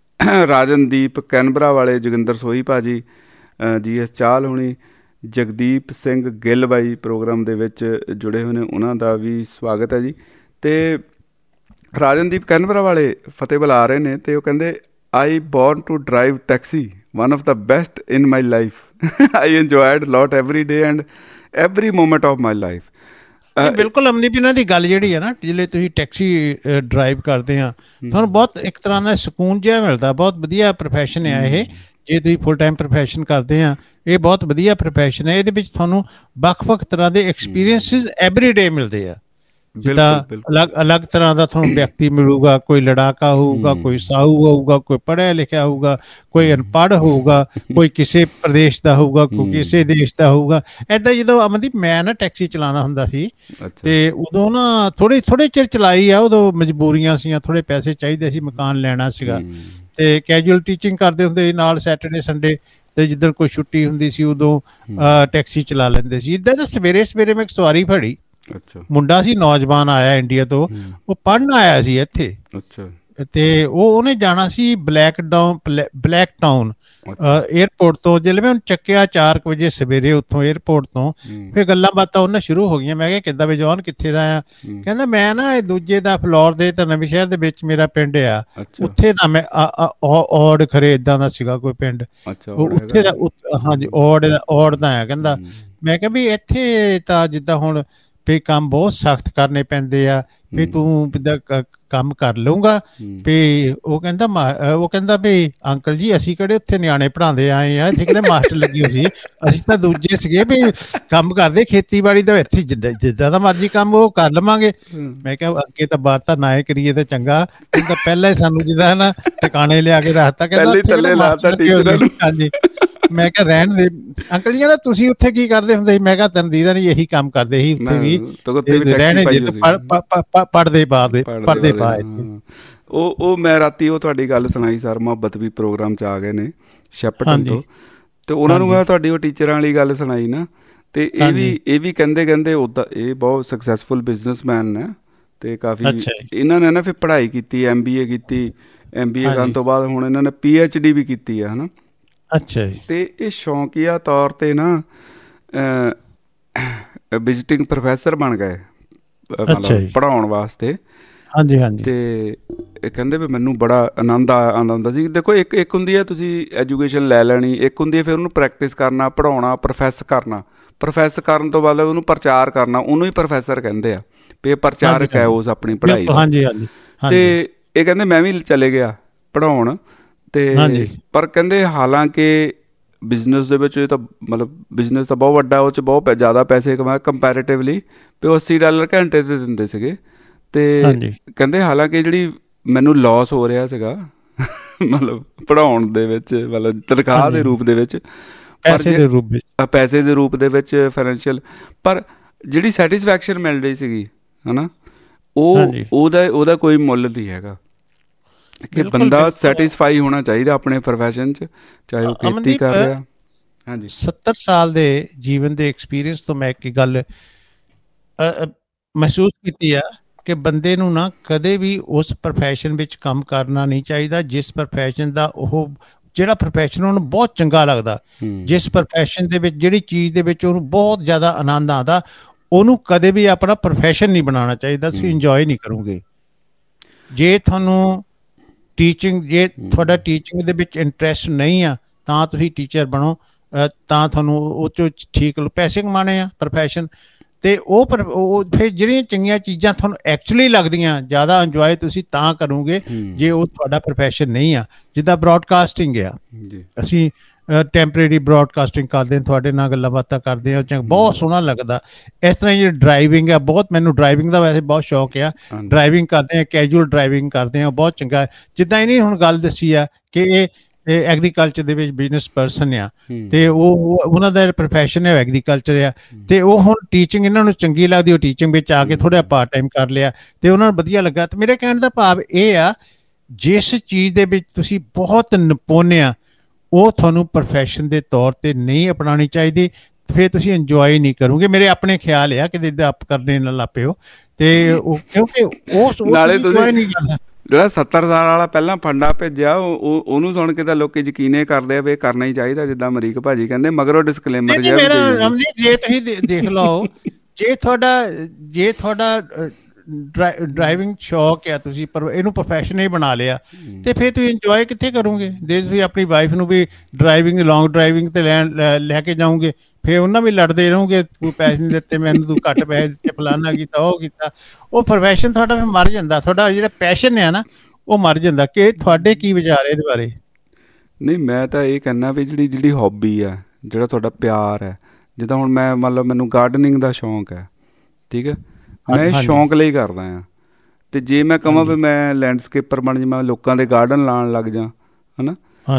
ਰਾਜਨਦੀਪ ਕੈਨਬਰਾ ਵਾਲੇ, ਜੋਗਿੰਦਰ ਸੋਹੀ ਭਾਜੀ, GS ਚਾਹਲ ਹੁਣੀ, ਜਗਦੀਪ ਸਿੰਘ ਗਿੱਲ ਬਾਈ ਪ੍ਰੋਗਰਾਮ ਦੇ ਵਿੱਚ ਜੁੜੇ ਹੋਏ ਨੇ, ਉਹਨਾਂ ਦਾ ਵੀ ਸਵਾਗਤ ਹੈ ਜੀ। ਤੇ ਰਾਜਨਦੀਪ ਕੈਨਬਰਾ ਵਾਲੇ ਫਤਿਹ ਬੁਲਾ ਰਹੇ ਨੇ, ਤੇ ਉਹ ਕਹਿੰਦੇ I born to drive taxi, one of the best in my life. I enjoyed a lot every day and every moment of my life. ਬਿਲਕੁਲ ਅਮਨਦੀਪ, ਇਹਨਾਂ ਦੀ ਗੱਲ ਜਿਹੜੀ ਹੈ ਨਾ, ਜਿਹੜੇ ਤੁਸੀਂ ਟੈਕਸੀ ਡਰਾਈਵ ਕਰਦੇ ਆ, ਤੁਹਾਨੂੰ ਬਹੁਤ ਇੱਕ ਤਰ੍ਹਾਂ ਦਾ ਸਕੂਨ ਜਿਹਾ ਮਿਲਦਾ। ਬਹੁਤ ਵਧੀਆ ਪ੍ਰੋਫੈਸ਼ਨ ਹੈ ਇਹ। ਜੇ ਤੁਸੀਂ ਫੁੱਲ ਟਾਈਮ ਪ੍ਰੋਫੈਸ਼ਨ ਕਰਦੇ ਆ, ਇਹ ਬਹੁਤ ਵਧੀਆ ਪ੍ਰੋਫੈਸ਼ਨ ਹੈ। ਇਹਦੇ ਵਿੱਚ ਤੁਹਾਨੂੰ ਵੱਖ-ਵੱਖ ਤਰ੍ਹਾਂ ਦੇ ਐਕਸਪੀਰੀਅੰਸਿਸ ਐਵਰੀ ਡੇ ਮਿਲਦੇ ਆ। ਜਿੱਦਾਂ ਅਲੱਗ ਤਰ੍ਹਾਂ ਦਾ ਤੁਹਾਨੂੰ ਵਿਅਕਤੀ ਮਿਲੂਗਾ। ਕੋਈ ਲੜਾਕਾ ਹੋਊਗਾ, ਕੋਈ ਸਾਊ ਹੋਊਗਾ, ਕੋਈ ਪੜ੍ਹਿਆ ਲਿਖਿਆ ਹੋਊਗਾ, ਕੋਈ ਅਨਪੜ੍ਹ ਹੋਊਗਾ, ਕੋਈ ਕਿਸੇ ਪ੍ਰਦੇਸ਼ ਦਾ ਹੋਊਗਾ, ਕੋਈ ਕਿਸੇ ਦੇਸ਼ ਦਾ ਹੋਊਗਾ। ਏਦਾਂ ਜਦੋਂ ਅਮਨਦੀਪ ਮੈਂ ਨਾ ਟੈਕਸੀ ਚਲਾਉਂਦਾ ਹੁੰਦਾ ਸੀ, ਤੇ ਉਦੋਂ ਨਾ ਥੋੜੇ ਚਿਰ ਚਲਾਈ ਆ, ਉਦੋਂ ਮਜਬੂਰੀਆਂ ਸੀਆਂ, ਥੋੜੇ ਪੈਸੇ ਚਾਹੀਦੇ ਸੀ, ਮਕਾਨ ਲੈਣਾ ਸੀਗਾ, ਤੇ ਕੈਜੂਅਲ ਟੀਚਿੰਗ ਕਰਦੇ ਹੁੰਦੇ ਸੀ ਨਾਲ ਸੈਟਰਡੇ ਸੰਡੇ, ਤੇ ਜਿੱਦਣ ਕੋਈ ਛੁੱਟੀ ਹੁੰਦੀ ਸੀ ਉਦੋਂ ਟੈਕਸੀ ਚਲਾ ਲੈਂਦੇ ਸੀ। ਇੱਦਾਂ ਤਾਂ ਸਵੇਰੇ ਮੈਂ ਇੱਕ ਸਵਾਰੀ ਫੜੀ, ਮੁੰਡਾ ਸੀ, ਨੌਜਵਾਨ ਆਇਆ ਇੰਡੀਆ ਤੋਂ, ਉਹ ਪੜ੍ਹਨ ਆਇਆ ਸੀ ਇੱਥੇ, ਤੇ ਉਹਨੇ ਜਾਣਾ ਸੀ ਬਲੈਕ ਟਾਊਨ ਏਅਰਪੋਰਟ ਤੋਂ। ਜਦੋਂ ਮੈਂ ਉਹਨੂੰ ਚੱਕਿਆ 4 ਵਜੇ ਸਵੇਰੇ ਉੱਥੋਂ ਏਅਰਪੋਰਟ ਤੋਂ, ਫਿਰ ਗੱਲਾਂ ਬਾਤਾਂ ਉਹਨਾਂ ਸ਼ੁਰੂ ਹੋ ਗਈਆਂ। ਮੈਂ ਕਿਹਾ ਕਿੱਦਾਂ ਵੀ ਜੌਨ, ਕਿੱਥੇ ਦਾ ਆ? ਕਹਿੰਦਾ ਮੈਂ ਨਾ ਇਹ ਦੂਜੇ ਦਾ ਫਲੋਰ ਦੇ ਤਾਂ ਨਵੇਂ ਸ਼ਹਿਰ ਦੇ ਵਿੱਚ ਮੇਰਾ ਪਿੰਡ ਆ, ਉੱਥੇ ਦਾ ਮੈਂ ਔੜ ਖਰੇ ਏਦਾਂ ਦਾ ਸੀਗਾ ਕੋਈ ਪਿੰਡ, ਉੱਥੇ ਦਾ। ਹਾਂਜੀ, ਔੜ ਦਾ ਆ। ਕਹਿੰਦਾ ਮੈਂ ਕਿਹਾ ਵੀ ਇੱਥੇ ਤਾਂ ਜਿੱਦਾਂ ਹੁਣ ਵੀ ਕੰਮ ਬਹੁਤ ਸਖਤ ਕਰਨੇ ਪੈਂਦੇ ਆ, ਵੀ ਤੂੰ ਕੰਮ ਕਰ ਲਊਂਗਾ? ਵੀ ਉਹ ਕਹਿੰਦਾ ਵੀ ਅੰਕਲ ਜੀ ਅਸੀਂ ਕਿਹੜੇ ਉੱਥੇ ਨਿਆਣੇ ਪੜ੍ਹਾਉਂਦੇ ਆਏ ਆ, ਇੱਥੇ ਕਿਹੜੇ ਮਾਸਟਰ ਲੱਗੀ ਹੋਈ ਸੀ, ਅਸੀਂ ਤਾਂ ਦੂਜੇ ਸੀਗੇ ਵੀ ਕੰਮ ਕਰਦੇ ਖੇਤੀਬਾੜੀ ਦਾ, ਇੱਥੇ ਜਿੱਦਾਂ ਦਾ ਮਰਜ਼ੀ ਕੰਮ ਉਹ ਕਰ ਲਵਾਂਗੇ। ਮੈਂ ਕਿਹਾ ਅੱਗੇ ਤਾਂ ਬਾਤ ਤਾਂ ਨਾ ਹੀ ਕਰੀਏ ਤਾਂ ਚੰਗਾ, ਕਹਿੰਦਾ ਪਹਿਲਾਂ ਹੀ ਸਾਨੂੰ ਜਿੱਦਾਂ ਨਾ ਟਿਕਾਣੇ ਲਿਆ ਕੇ ਰੱਖਤਾ। ਕਹਿੰਦਾ ਹਾਂਜੀ। ਮੈਂ ਕਿਹਾ ਰਹਿਣ ਦੇ ਅੰਕਲ ਜੀ। ਕਹਿੰਦਾ ਤੁਸੀਂ ਉੱਥੇ ਕੀ ਕਰਦੇ ਹੁੰਦੇ ਸੀ? ਮੈਂ ਕਿਹਾ ਤੈਨੂੰ ਦੀਦਾ ਨਹੀਂ, ਇਹੀ ਕੰਮ ਕਰਦੇ ਸੀ ਉੱਥੇ ਵੀ, ਰਹਿਣੇ ਪੜ੍ਹਦੇ ਬਾਅਦ। ਉਹ ਮੈਂ ਰਾਤੀ ਉਹ ਤੁਹਾਡੀ ਗੱਲ ਸੁਣਾਈ ਸਰ ਮੁਹੱਬਤ ਵੀ ਪ੍ਰੋਗਰਾਮ 'ਚ ਆ ਗਏ ਨੇ ਸ਼ੈਪਟਨ ਤੋਂ, ਤੇ ਉਹਨਾਂ ਨੂੰ ਮੈਂ ਤੁਹਾਡੀ ਉਹ ਟੀਚਰਾਂ ਵਾਲੀ ਗੱਲ ਸੁਣਾਈ ਨਾ, ਤੇ ਇਹ ਵੀ ਕਹਿੰਦੇ ਉਦਾਂ ਇਹ ਬਹੁਤ ਸਕਸੈਸਫੁਲ ਬਿਜ਼ਨਸਮੈਨ ਨੇ ਤੇ ਕਾਫੀ ਇਹਨਾਂ ਨੇ ਨਾ ਫਿਰ ਪੜ੍ਹਾਈ ਕੀਤੀ, MBA ਕੀਤੀ, MBA ਕਰਨ ਤੋਂ ਬਾਅਦ ਹੁਣ ਇਹਨਾਂ ਨੇ PhD ਵੀ ਕੀਤੀ ਆ, ਹਨਾ। ਅੱਛਾ ਜੀ। ਤੇ ਇਹ ਸ਼ੌਕੀਆ ਤੌਰ ਤੇ ਨਾ ਵਿਜ਼ਿਟਿੰਗ ਪ੍ਰੋਫੈਸਰ ਬਣ ਗਏ ਮਤਲਬ ਪੜ੍ਹਾਉਣ ਵਾਸਤੇ। ਹਾਂਜੀ ਹਾਂਜੀ। ਤੇ ਇਹ ਕਹਿੰਦੇ ਵੀ ਮੈਨੂੰ ਬੜਾ ਆਨੰਦ ਆਉਂਦਾ ਹੁੰਦਾ ਸੀ। ਦੇਖੋ ਇੱਕ ਹੁੰਦੀ ਹੈ ਤੁਸੀਂ ਐਜੂਕੇਸ਼ਨ ਲੈ ਲੈਣੀ, ਇੱਕ ਹੁੰਦੀ ਹੈ ਫਿਰ ਉਹਨੂੰ ਪ੍ਰੈਕਟਿਸ ਕਰਨਾ, ਪੜ੍ਹਾਉਣਾ, ਪ੍ਰੋਫੈਸ ਕਰਨਾ। ਪ੍ਰੋਫੈਸ ਕਰਨ ਤੋਂ ਬਾਅਦ ਉਹਨੂੰ ਪ੍ਰਚਾਰ ਕਰਨਾ, ਉਹਨੂੰ ਹੀ ਪ੍ਰੋਫੈਸਰ ਕਹਿੰਦੇ ਆ ਵੀ ਇਹ ਪ੍ਰਚਾਰਕ ਹੈ ਉਸ ਆਪਣੀ ਪੜ੍ਹਾਈ ਦਾ। ਹਾਂਜੀ ਹਾਂਜੀ। ਤੇ ਇਹ ਕਹਿੰਦੇ ਮੈਂ ਵੀ ਚਲੇ ਗਿਆ ਪੜ੍ਹਾਉਣ ਤੇ ਪਰ ਕਹਿੰਦੇ ਹਾਲਾਂਕਿ ਬਿਜ਼ਨਸ ਦੇ ਵਿੱਚ ਇਹ ਤਾਂ ਮਤਲਬ ਬਿਜ਼ਨਸ ਤਾਂ ਬਹੁਤ ਵੱਡਾ, ਉਹ 'ਚ ਬਹੁਤ ਜ਼ਿਆਦਾ ਪੈਸੇ ਕਮਾਏ ਕੰਪੈਰੇਟਿਵਲੀ, ਵੀ ਉਹ $80 ਘੰਟੇ ਤੇ ਦਿੰਦੇ ਸੀਗੇ। ਤੇ ਕਹਿੰਦੇ ਹਾਲਾਂਕਿ ਜਿਹੜੀ ਮੈਨੂੰ ਲਾਸ ਹੋ ਰਿਹਾ ਸੀਗਾ ਮਤਲਬ ਪੜ੍ਹਾਉਣ ਦੇ ਵਿੱਚ, ਮਤਲਬ ਤਨਖਾਹ ਦੇ ਰੂਪ ਦੇ ਵਿੱਚ, ਪੈਸੇ ਦੇ ਰੂਪ ਦੇ ਵਿੱਚ ਫਾਈਨੈਂਸ਼ੀਅਲ, ਪਰ ਜਿਹੜੀ ਸੈਟਿਸਫੈਕਸ਼ਨ ਮਿਲ ਰਹੀ ਸੀਗੀ ਹਨਾ, ਉਹਦਾ ਕੋਈ ਮੁੱਲ ਨਹੀਂ ਹੈਗਾ। ਕਿ ਬੰਦਾ ਸੈਟਿਸਫਾਈ ਹੋਣਾ ਚਾਹੀਦਾ ਆਪਣੇ ਪ੍ਰੋਫੈਸ਼ਨ 'ਚ, ਚਾਹੇ ਉਹ ਖੇਤੀ ਕਰ ਰਿਹਾ। ਹਾਂਜੀ। 70 ਸਾਲ ਦੇ ਜੀਵਨ ਦੇ ਐਕਸਪੀਰੀਅੰਸ ਤੋਂ ਮੈਂ ਇੱਕ ਗੱਲ ਮਹਿਸੂਸ ਕੀਤੀ ਆ ਕਿ ਬੰਦੇ ਨੂੰ ਨਾ ਕਦੇ ਵੀ ਉਸ ਪ੍ਰੋਫੈਸ਼ਨ ਵਿੱਚ ਕੰਮ ਕਰਨਾ ਨਹੀਂ ਚਾਹੀਦਾ ਜਿਸ ਪ੍ਰੋਫੈਸ਼ਨ ਦਾ ਉਹ ਜਿਹੜਾ ਪ੍ਰੋਫੈਸ਼ਨ ਉਹਨੂੰ ਬਹੁਤ ਚੰਗਾ ਲੱਗਦਾ, ਜਿਸ ਪ੍ਰੋਫੈਸ਼ਨ ਦੇ ਵਿੱਚ ਜਿਹੜੀ ਚੀਜ਼ ਦੇ ਵਿੱਚ ਉਹਨੂੰ ਬਹੁਤ ਜ਼ਿਆਦਾ ਆਨੰਦ ਆਉਂਦਾ, ਉਹਨੂੰ ਕਦੇ ਵੀ ਆਪਣਾ ਪ੍ਰੋਫੈਸ਼ਨ ਨਹੀਂ ਬਣਾਉਣਾ ਚਾਹੀਦਾ। ਤੁਸੀਂ ਇੰਜੋਏ ਨਹੀਂ ਕਰੋਗੇ। ਜੇ ਤੁਹਾਨੂੰ ਜੇ ਤੁਹਾਡਾ ਟੀਚਿੰਗ ਦੇ ਵਿੱਚ ਇੰਟਰਸਟ ਨਹੀਂ ਆ ਤਾਂ ਤੁਸੀਂ ਟੀਚਰ ਬਣੋ, ਤਾਂ ਤੁਹਾਨੂੰ ਉਹ 'ਚੋਂ ਠੀਕ ਪੈਸੇ ਕਮਾਉਣੇ ਆ ਪ੍ਰੋਫੈਸ਼ਨ। ਤੇ ਉਹ ਫਿਰ ਜਿਹੜੀਆਂ ਚੰਗੀਆਂ ਚੀਜ਼ਾਂ ਤੁਹਾਨੂੰ ਐਕਚੁਅਲੀ ਲੱਗਦੀਆਂ, ਜ਼ਿਆਦਾ ਇੰਜੋਏ ਤੁਸੀਂ ਤਾਂ ਕਰੋਗੇ ਜੇ ਉਹ ਤੁਹਾਡਾ ਪ੍ਰੋਫੈਸ਼ਨ ਨਹੀਂ ਆ। ਜਿੱਦਾਂ ਬਰੋਡਕਾਸਟਿੰਗ ਆ, ਅਸੀਂ ਟੈਂਪਰੇਰੀ ਬਰੋਡਕਾਸਟਿੰਗ ਕਰਦੇ ਹਾਂ, ਤੁਹਾਡੇ ਨਾਲ ਗੱਲਾਂ ਬਾਤਾਂ ਕਰਦੇ ਹਾਂ, ਬਹੁਤ ਸੋਹਣਾ ਲੱਗਦਾ। ਇਸ ਤਰ੍ਹਾਂ ਜਿਹੜੀ ਡਰਾਈਵਿੰਗ ਆ, ਬਹੁਤ ਮੈਨੂੰ ਡਰਾਈਵਿੰਗ ਦਾ ਵੈਸੇ ਬਹੁਤ ਸ਼ੌਕ ਆ। ਡਰਾਈਵਿੰਗ ਕਰਦੇ ਹਾਂ, ਕੈਜੂਅਲ ਡਰਾਈਵਿੰਗ ਕਰਦੇ ਹਾਂ, ਬਹੁਤ ਚੰਗਾ। ਜਿੱਦਾਂ ਇਹਨੇ ਹੁਣ ਗੱਲ ਦੱਸੀ ਆ ਕਿ ਇਹ ਐਗਰੀਕਲਚਰ ਦੇ ਵਿੱਚ ਬਿਜ਼ਨਸ ਪਰਸਨ ਆ ਤੇ ਉਹਨਾਂ ਦਾ ਪ੍ਰੋਫੈਸ਼ਨ ਹੈ ਐਗਰੀਕਲਚਰ ਆ, ਤੇ ਉਹ ਹੁਣ ਟੀਚਿੰਗ ਇਹਨਾਂ ਨੂੰ ਚੰਗੀ ਲੱਗਦੀ, ਉਹ ਟੀਚਿੰਗ ਵਿੱਚ ਆ ਕੇ ਥੋੜ੍ਹਾ ਪਾਰਟ ਟਾਈਮ ਕਰ ਲਿਆ ਤੇ ਉਹਨਾਂ ਨੂੰ ਵਧੀਆ ਲੱਗਾ। ਤੇ ਮੇਰੇ ਕਹਿਣ ਦਾ ਭਾਵ ਇਹ ਆ, ਜਿਸ ਚੀਜ਼ ਦੇ ਵਿੱਚ ਤੁਸੀਂ ਬਹੁਤ ਨਿਪੁੰਨ ਆ ਉਹ ਤੁਹਾਨੂੰ ਪ੍ਰੋਫੈਸ਼ਨ ਦੇ ਤੌਰ ਤੇ ਨਹੀਂ ਅਪਣਾਉਣੀ ਚਾਹੀਦੀ, ਫਿਰ ਤੁਸੀਂ ਇੰਜੋਏ ਨਹੀਂ ਕਰੋਗੇ। ਮੇਰੇ ਆਪਣੇ ਖਿਆਲ ਆ ਕਿ ਜਿੱਦਾਂ ਆਪ ਕਰਨੇ ਨਾ ਲੱਗ ਪਿਓ ਤੇ ਕਿਉਂਕਿ ਉਹ ਨਾਲੇ ਤੁਸੀਂ ਨਹੀਂ ਕਰਨਾ। ਜਿਹੜਾ 70 ਸਾਲ ਵਾਲਾ ਪਹਿਲਾਂ ਫੰਡਾ ਭੇਜਿਆ ਉਹਨੂੰ ਸੁਣ ਕੇ ਤਾਂ ਲੋਕੀ ਯਕੀਨ ਕਰਦੇ ਆ ਵੀ ਇਹ ਕਰਨਾ ਹੀ ਚਾਹੀਦਾ, ਜਿੱਦਾਂ ਅਮਰੀਕ ਭਾਜੀ ਕਹਿੰਦੇ, ਮਗਰੋਂ ਡਿਸਕਲੇਮਰ ਜੇ ਤੁਸੀਂ ਦੇਖ ਲਓ, ਜੇ ਤੁਹਾਡਾ ਡਰਾਈਵਿੰਗ ਸ਼ੌਕ ਆ, ਤੁਸੀਂ ਇਹਨੂੰ ਪ੍ਰੋਫੈਸ਼ਨ ਹੀ ਬਣਾ ਲਿਆ ਤੇ ਫਿਰ ਤੁਸੀਂ ਇੰਜੋਏ ਕਿੱਥੇ ਕਰੋਗੇ? ਜੇ ਤੁਸੀਂ ਆਪਣੀ ਵਾਈਫ ਨੂੰ ਵੀ ਡਰਾਈਵਿੰਗ ਲੌਂਗ ਡਰਾਈਵਿੰਗ ਤੇ ਲੈ ਕੇ ਜਾਓਗੇ, ਫਿਰ ਉਹਨਾਂ ਵੀ ਲੜਦੇ ਰਹੋਗੇ, ਤੂੰ ਪੈਸੇ ਨਹੀਂ ਦਿੱਤੇ ਮੈਨੂੰ, ਤੂੰ ਘੱਟ ਪੈਸੇ ਦਿੱਤੇ, ਫਲਾਨਾ ਕੀਤਾ, ਉਹ ਕੀਤਾ। ਉਹ ਪ੍ਰੋਫੈਸ਼ਨ ਤੁਹਾਡਾ ਫਿਰ ਮਰ ਜਾਂਦਾ, ਤੁਹਾਡਾ ਜਿਹੜਾ ਪੈਸ਼ਨ ਆ ਨਾ ਉਹ ਮਰ ਜਾਂਦਾ। ਕਿ ਤੁਹਾਡੇ ਕੀ ਵਿਚਾਰ ਇਹਦੇ ਬਾਰੇ? ਨਹੀਂ, ਮੈਂ ਤਾਂ ਇਹ ਕਹਿੰਦਾ ਵੀ ਜਿਹੜੀ ਹੌਬੀ ਆ, ਜਿਹੜਾ ਤੁਹਾਡਾ ਪਿਆਰ ਹੈ, ਜਿੱਦਾਂ ਹੁਣ ਮੈਂ ਮੰਨ ਲਓ ਮੈਨੂੰ ਗਾਰਡਨਿੰਗ ਦਾ ਸ਼ੌਂਕ ਹੈ, ਠੀਕ ਹੈ, ਮੈਂ ਸ਼ੌਂਕ ਲਈ ਕਰਦਾ ਆ। ਤੇ ਜੇ ਮੈਂ ਕਹਾਂ ਵੀ ਮੈਂ ਲੈਂਡਸਕੇਪਰ ਬਣ ਜਾਵਾਂ, ਲੋਕਾਂ ਦੇ ਗਾਰਡਨ ਲਾਉਣ ਲੱਗ ਜਾ ਹਨਾ,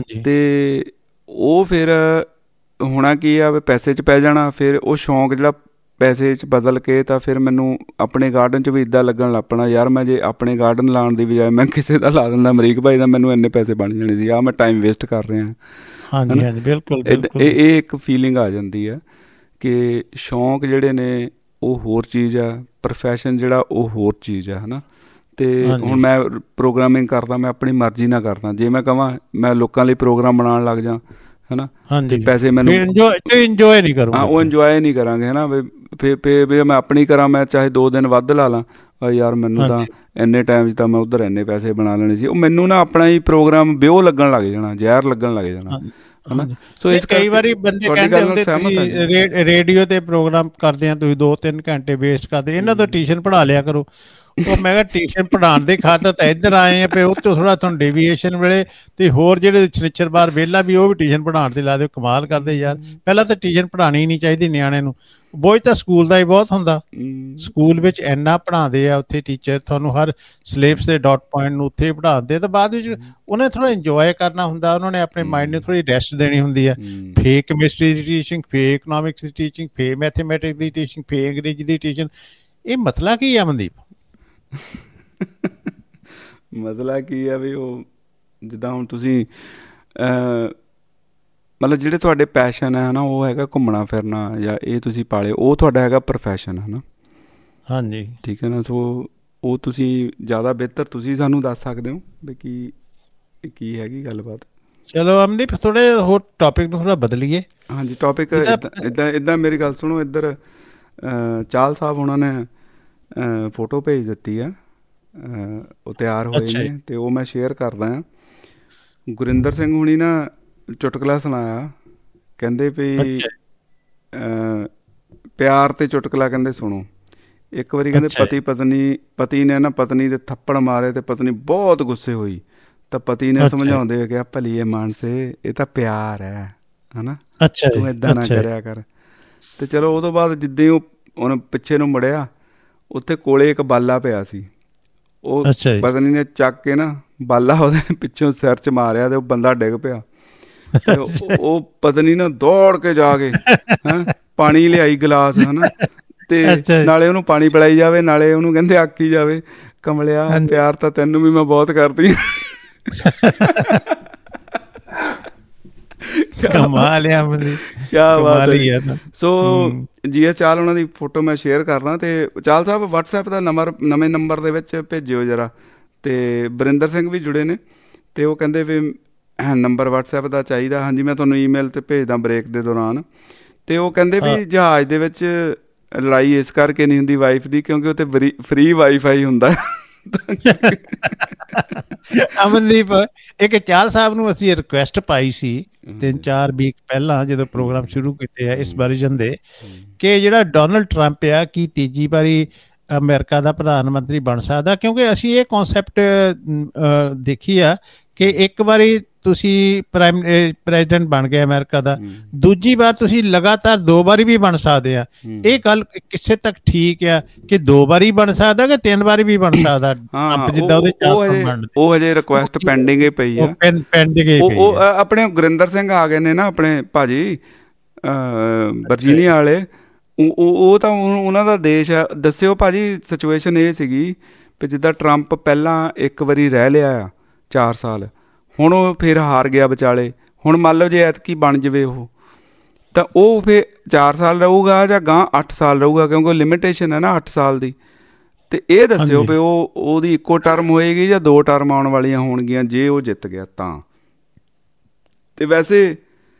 ਤੇ ਉਹ ਫਿਰ ਹੋਣਾ ਕੀ ਆ ਵੀ ਪੈਸੇ 'ਚ ਪੈ ਜਾਣਾ। ਫਿਰ ਉਹ ਸ਼ੌਂਕ ਜਿਹੜਾ ਪੈਸੇ 'ਚ ਬਦਲ ਕੇ ਤਾਂ ਫਿਰ ਮੈਨੂੰ ਆਪਣੇ ਗਾਰਡਨ 'ਚ ਵੀ ਇੱਦਾਂ ਲੱਗਣ ਲੱਗ ਪੈਣਾ, ਯਾਰ ਮੈਂ ਜੇ ਆਪਣੇ ਗਾਰਡਨ ਲਾਉਣ ਦੀ ਬਜਾਏ ਮੈਂ ਕਿਸੇ ਦਾ ਲਾ ਦਿੰਦਾ, ਅਮਰੀਕ ਭਾਈ ਦਾ, ਮੈਨੂੰ ਇੰਨੇ ਪੈਸੇ ਬਣ ਜਾਣੇ ਸੀ, ਆਹ ਮੈਂ ਟਾਈਮ ਵੇਸਟ ਕਰ ਰਿਹਾ। ਹਾਂਜੀ ਹਾਂਜੀ, ਬਿਲਕੁਲ। ਇਹ ਇੱਕ ਫੀਲਿੰਗ ਆ ਜਾਂਦੀ ਆ ਕਿ ਸ਼ੌਂਕ ਜਿਹੜੇ ਨੇ ਉਹ ਹੋਰ ਚੀਜ਼ ਆ, ਪ੍ਰੋਫੈਸ਼ਨ ਜਿਹੜਾ ਉਹ ਹੋਰ ਚੀਜ਼ ਆ, ਹਨਾ। ਤੇ ਹੁਣ ਮੈਂ ਪ੍ਰੋਗਰਾਮਿੰਗ ਕਰਦਾ, ਮੈਂ ਆਪਣੀ ਮਰਜ਼ੀ ਨਾਲ ਕਰਦਾ। ਜੇ ਮੈਂ ਕਹਾਂ ਮੈਂ ਲੋਕਾਂ ਲਈ ਪ੍ਰੋਗਰਾਮ ਬਣਾਉਣ ਲੱਗ ਜਾ ਹਨਾ, ਤੇ ਪੈਸੇ ਮੈਨੂੰ ਇੰਜੋਏ ਨਹੀਂ ਕਰੂੰਗਾ, ਉਹ ਇੰਜੋਏ ਨਹੀਂ ਕਰਾਂਗੇ ਹਨਾ। ਵੀ ਮੈਂ ਆਪਣੀ ਕਰਾਂ, ਮੈਂ ਚਾਹੇ 2 ਦਿਨ ਵੱਧ ਲਾ ਲਾਂ, ਯਾਰ ਮੈਨੂੰ ਤਾਂ ਇੰਨੇ ਟਾਈਮ 'ਚ ਤਾਂ ਮੈਂ ਉੱਧਰ ਇੰਨੇ ਪੈਸੇ ਬਣਾ ਲੈਣੇ ਸੀ, ਉਹ ਮੈਨੂੰ ਨਾ ਆਪਣਾ ਹੀ ਪ੍ਰੋਗਰਾਮ ਵਿਉ ਲੱਗਣ ਲੱਗ ਜਾਣਾ, ਜ਼ਹਿਰ ਲੱਗਣ ਲੱਗ ਜਾਣਾ ਹਨਾ। ਸੋ ਇਸ ਕਈ ਵਾਰੀ ਬੰਦੇ ਕਹਿੰਦੇ ਹੁੰਦੇ ਰੇਡੀਓ ਤੇ ਪ੍ਰੋਗਰਾਮ ਕਰਦੇ ਆ, ਤੁਸੀਂ 2-3 ਘੰਟੇ ਵੇਸਟ ਕਰਦੇ, ਇਹਨਾਂ ਤੋਂ ਟਿਊਸ਼ਨ ਪੜ੍ਹਾ ਲਿਆ ਕਰੋ। ਉਹ ਮੈਂ ਕਿਹਾ ਟਿਊਸ਼ਨ ਪੜ੍ਹਾਉਣ ਦੇ ਖਾਤਰ ਤਾਂ ਇੱਧਰ ਆਏ ਆ, ਉਹ ਤੋਂ ਥੋੜ੍ਹਾ ਤੁਹਾਨੂੰ ਡੇਵੀਏਸ਼ਨ ਮਿਲੇ ਤੇ ਹੋਰ ਜਿਹੜੇ ਸ਼ਨੀਚਰਵਾਰ ਵਿਹਲਾ ਵੀ ਉਹ ਵੀ ਟਿਊਸ਼ਨ ਪੜ੍ਹਾਉਣ ਤੇ ਲਾ ਦਿਓ। ਕਮਾਲ ਕਰਦੇ ਯਾਰ। ਪਹਿਲਾਂ ਤਾਂ ਟਿਊਸ਼ਨ ਪੜ੍ਹਾਉਣੀ ਨਹੀਂ ਚਾਹੀਦੀ ਨਿਆਣੇ ਨੂੰ, ਬੋਝ ਤਾਂ ਸਕੂਲ ਦਾ ਹੀ ਬਹੁਤ ਹੁੰਦਾ। ਸਕੂਲ ਵਿੱਚ ਇੰਨਾ ਪੜ੍ਹਾਉਂਦੇ ਆ ਉੱਥੇ ਟੀਚਰ, ਤੁਹਾਨੂੰ ਹਰ ਸਿਲੇਬਸ ਦੇ ਡਾਟ ਪੁਆਇੰਟ ਨੂੰ ਉੱਥੇ ਪੜ੍ਹਾਉਂਦੇ, ਤਾਂ ਬਾਅਦ ਵਿੱਚ ਉਹਨੇ ਥੋੜ੍ਹਾ ਇੰਜੋਏ ਕਰਨਾ ਹੁੰਦਾ, ਉਹਨਾਂ ਨੇ ਆਪਣੇ ਮਾਈਂਡ ਨੂੰ ਥੋੜ੍ਹੀ ਰੈਸਟ ਦੇਣੀ ਹੁੰਦੀ ਹੈ। ਫੇਰ ਕੈਮਿਸਟਰੀ ਦੀ ਟੀਚਿੰਗ, ਫੇਰ ਇਕਨੋਮਿਕਸ ਦੀ ਟੀਚਿੰਗ, ਫੇਰ ਮੈਥਮੈਟਿਕਸ ਦੀ ਟੀਚਿੰਗ, ਫੇਰ ਅੰਗਰੇਜ਼ੀ ਦੀ ਟੀਚਿੰਗ, ਇਹ ਮਸਲਾ ਕੀ ਆ ਮਨਦੀਪ? ਮਸਲਾ ਕੀ ਆ ਵੀ ਉਹ ਜਿੱਦਾਂ ਹੁਣ ਤੁਸੀਂ ਮਤਲਬ ਜਿਹੜੇ ਤੁਹਾਡੇ ਪੈਸ਼ਨ ਹੈ ਨਾ, ਉਹ ਹੈਗਾ ਘੁੰਮਣਾ ਫਿਰਨਾ ਜਾਂ ਇਹ ਤੁਸੀਂ ਪਾਲੇ, ਉਹ ਤੁਹਾਡਾ ਹੈਗਾ ਪ੍ਰੋਫੈਸ਼ਨ ਹੈ ਨਾ। ਹਾਂਜੀ ਠੀਕ ਹੈ ਨਾ। ਸੋ ਉਹ ਤੁਸੀਂ ਜ਼ਿਆਦਾ ਬਿਹਤਰ ਤੁਸੀਂ ਸਾਨੂੰ ਦੱਸ ਸਕਦੇ ਹੋ ਵੀ ਕੀ ਹੈਗੀ ਗੱਲਬਾਤ। ਚਲੋ ਅਮਨਦੀਪ, ਥੋੜੇ ਹੋਰ ਟੌਪਿਕ ਨੂੰ ਥੋੜਾ ਬਦਲੀਏ। ਹਾਂਜੀ, ਟੌਪਿਕ ਇੱਦਾਂ ਮੇਰੀ ਗੱਲ ਸੁਣੋ। ਇੱਧਰ ਚਾਹਲ ਸਾਹਿਬ ਉਹਨਾਂ ਨੇ ਫੋਟੋ ਭੇਜ ਦਿੱਤੀ ਆ, ਉਹ ਤਿਆਰ ਹੋਏ ਨੇ ਅਤੇ ਉਹ ਮੈਂ ਸ਼ੇਅਰ ਕਰਦਾ ਹਾਂ। ਗੁਰਿੰਦਰ ਸਿੰਘ ਹੁਣੀ ਨਾ ਚੁਟਕਲਾ ਸੁਣਾਇਆ, ਕਹਿੰਦੇ ਵੀ ਪਿਆਰ ਤੇ ਚੁਟਕਲਾ ਕਹਿੰਦੇ ਸੁਣੋ। ਇੱਕ ਵਾਰੀ ਕਹਿੰਦੇ ਪਤੀ ਨੇ ਨਾ ਪਤਨੀ ਦੇ ਥੱਪੜ ਮਾਰੇ ਤੇ ਪਤਨੀ ਬਹੁਤ ਗੁੱਸੇ ਹੋਈ, ਤਾਂ ਪਤੀ ਨੇ ਸਮਝਾਉਂਦੇ ਹੋਏ ਕਿਹਾ, ਭਲੀਏ ਮਾਨਸੇ, ਇਹ ਤਾਂ ਪਿਆਰ ਹੈ ਹਨਾ, ਤੂੰ ਏਦਾਂ ਨਾ ਕਰਿਆ ਕਰ। ਤੇ ਚਲੋ ਉਹ ਤੋਂ ਬਾਅਦ ਜਿੱਦਾਂ ਉਹਨੇ ਪਿੱਛੇ ਨੂੰ ਮੁੜਿਆ, ਉੱਥੇ ਕੋਲੇ ਇੱਕ ਬਾਲਾ ਪਿਆ ਸੀ। ਉਹ ਪਤਨੀ ਨੇ ਚੱਕ ਕੇ ਨਾ ਬਾਲਾ ਉਹਦੇ ਪਿੱਛੋਂ ਸਿਰ 'ਚ ਮਾਰਿਆ ਤੇ ਉਹ ਬੰਦਾ ਡਿੱਗ ਪਿਆ। ਉਹ ਪਤਨੀ ਨਾ ਦੌੜ ਕੇ ਜਾ ਕੇ ਪਾਣੀ ਲਿਆਈ ਗਲਾਸ ਹਨਾ, ਤੇ ਨਾਲੇ ਉਹਨੂੰ ਪਾਣੀ ਪਿਲਾਈ ਜਾਵੇ, ਨਾਲੇ ਉਹਨੂੰ ਕਹਿੰਦੇ ਆਖੀ ਜਾਵੇ, ਕਮਲਿਆ ਪਿਆਰ ਤਾਂ ਤੈਨੂੰ ਵੀ ਮੈਂ ਬਹੁਤ ਕਰਦੀ। ਕਿਆ ਬਾਤ ਹੈ। ਸੋ GS ਚਾਹਲ ਉਹਨਾਂ ਦੀ ਫੋਟੋ ਮੈਂ ਸ਼ੇਅਰ ਕਰਦਾ, ਤੇ ਚਾਹਲ ਸਾਹਿਬ WhatsApp ਦਾ ਨਵੇਂ ਨੰਬਰ ਦੇ ਵਿੱਚ ਭੇਜਿਓ ਜਰਾ। ਤੇ ਬਰਿੰਦਰ ਸਿੰਘ ਵੀ ਜੁੜੇ ਨੇ, ਤੇ ਉਹ ਕਹਿੰਦੇ ਵੀ ਨੰਬਰ WhatsApp ਦਾ ਚਾਹੀਦਾ। ਹਾਂਜੀ, ਮੈਂ ਤੁਹਾਨੂੰ ਈਮੇਲ ਤੇ ਭੇਜਦਾ ਬ੍ਰੇਕ ਦੇ ਦੌਰਾਨ। ਤੇ ਉਹ ਕਹਿੰਦੇ ਵੀ ਜਹਾਜ਼ ਦੇ ਵਿੱਚ ਲੜਾਈ ਇਸ ਕਰਕੇ ਨਹੀਂ ਹੁੰਦੀ ਵਾਈਫ ਦੀ, ਕਿਉਂਕਿ ਉੱਥੇ ਫ੍ਰੀ ਵਾਈਫਾਈ ਹੁੰਦਾ। ਅਮਨਦੀਪ, ਇੱਕ ਚਾਹਲ ਸਾਹਿਬ ਨੂੰ ਅਸੀਂ ਰਿਕੁਐਸਟ ਪਾਈ ਸੀ 3-4 ਵੀਕ ਪਹਿਲਾਂ, ਜਦੋਂ ਪ੍ਰੋਗਰਾਮ ਸ਼ੁਰੂ ਕੀਤੇ ਆ ਇਸ ਵਰਜਨ ਦੇ, ਕਿ ਜਿਹੜਾ ਡੋਨਲਡ ਟਰੰਪ ਆ, ਕੀ ਤੀਜੀ ਵਾਰੀ ਅਮਰੀਕਾ ਦਾ ਪ੍ਰਧਾਨ ਮੰਤਰੀ ਬਣ ਸਕਦਾ? ਕਿਉਂਕਿ ਅਸੀਂ ਇਹ ਕੌਨਸੈਪਟ ਦੇਖੀ ਆ ਕਿ ਇੱਕ ਵਾਰੀ ਤੁਸੀਂ ਪ੍ਰੈਜ਼ੀਡੈਂਟ ਬਣ ਗਏ ਅਮਰੀਕਾ ਦਾ, ਦੂਜੀ ਵਾਰ ਤੁਸੀਂ ਲਗਾਤਾਰ 2 ਵਾਰੀ ਵੀ ਬਣ ਸਕਦੇ ਆ। ਇਹ ਗੱਲ ਕਿਸੇ ਤੱਕ ਠੀਕ ਆ ਕਿ 2 ਵਾਰੀ ਬਣ ਸਕਦਾ ਕਿ 3 ਵਾਰੀ ਵੀ ਬਣ ਸਕਦਾ? ਉਹ ਹਜੇ ਰਿਕੁਐਸਟ ਪੈਂਡਿੰਗ ਹੀ ਪਈ ਆ। ਉਹ ਆਪਣੇ ਗੁਰਿੰਦਰ ਸਿੰਘ ਆ ਗਏ ਨੇ ਨਾ, ਆਪਣੇ ਭਾਜੀ ਵਰਜੀਨੀਆ ਵਾਲੇ, ਉਹ ਤਾਂ ਉਹਨਾਂ ਦਾ ਦੇਸ਼ ਆ। ਦੱਸਿਓ ਭਾਜੀ, ਸਿਚੁਏਸ਼ਨ ਇਹ ਸੀਗੀ ਵੀ ਜਿੱਦਾਂ ਟਰੰਪ ਪਹਿਲਾਂ ਇੱਕ ਵਾਰੀ ਰਹਿ ਲਿਆ ਆ 4 ਸਾਲ, ਹੁਣ ਉਹ ਫਿਰ ਹਾਰ ਗਿਆ ਵਿਚਾਲੇ। ਹੁਣ ਮੰਨ ਲਓ ਜੇ ਐਤਕੀ ਬਣ ਜਾਵੇ ਉਹ, ਤਾਂ ਉਹ ਫਿਰ 4 ਸਾਲ ਰਹੂਗਾ ਜਾਂ ਗਾਂ 8 ਸਾਲ ਰਹੂਗਾ, ਕਿਉਂਕਿ ਲਿਮਿਟੇਸ਼ਨ ਹੈ ਨਾ 8 ਸਾਲ ਦੀ। ਤੇ ਇਹ ਦੱਸਿਓ ਵੀ ਉਹਦੀ ਇੱਕੋ ਟਰਮ ਹੋਏਗੀ ਜਾਂ 2 ਟਰਮ ਆਉਣ ਵਾਲੀਆਂ ਹੋਣਗੀਆਂ ਜੇ ਉਹ ਜਿੱਤ ਗਿਆ ਤਾਂ। ਤੇ ਵੈਸੇ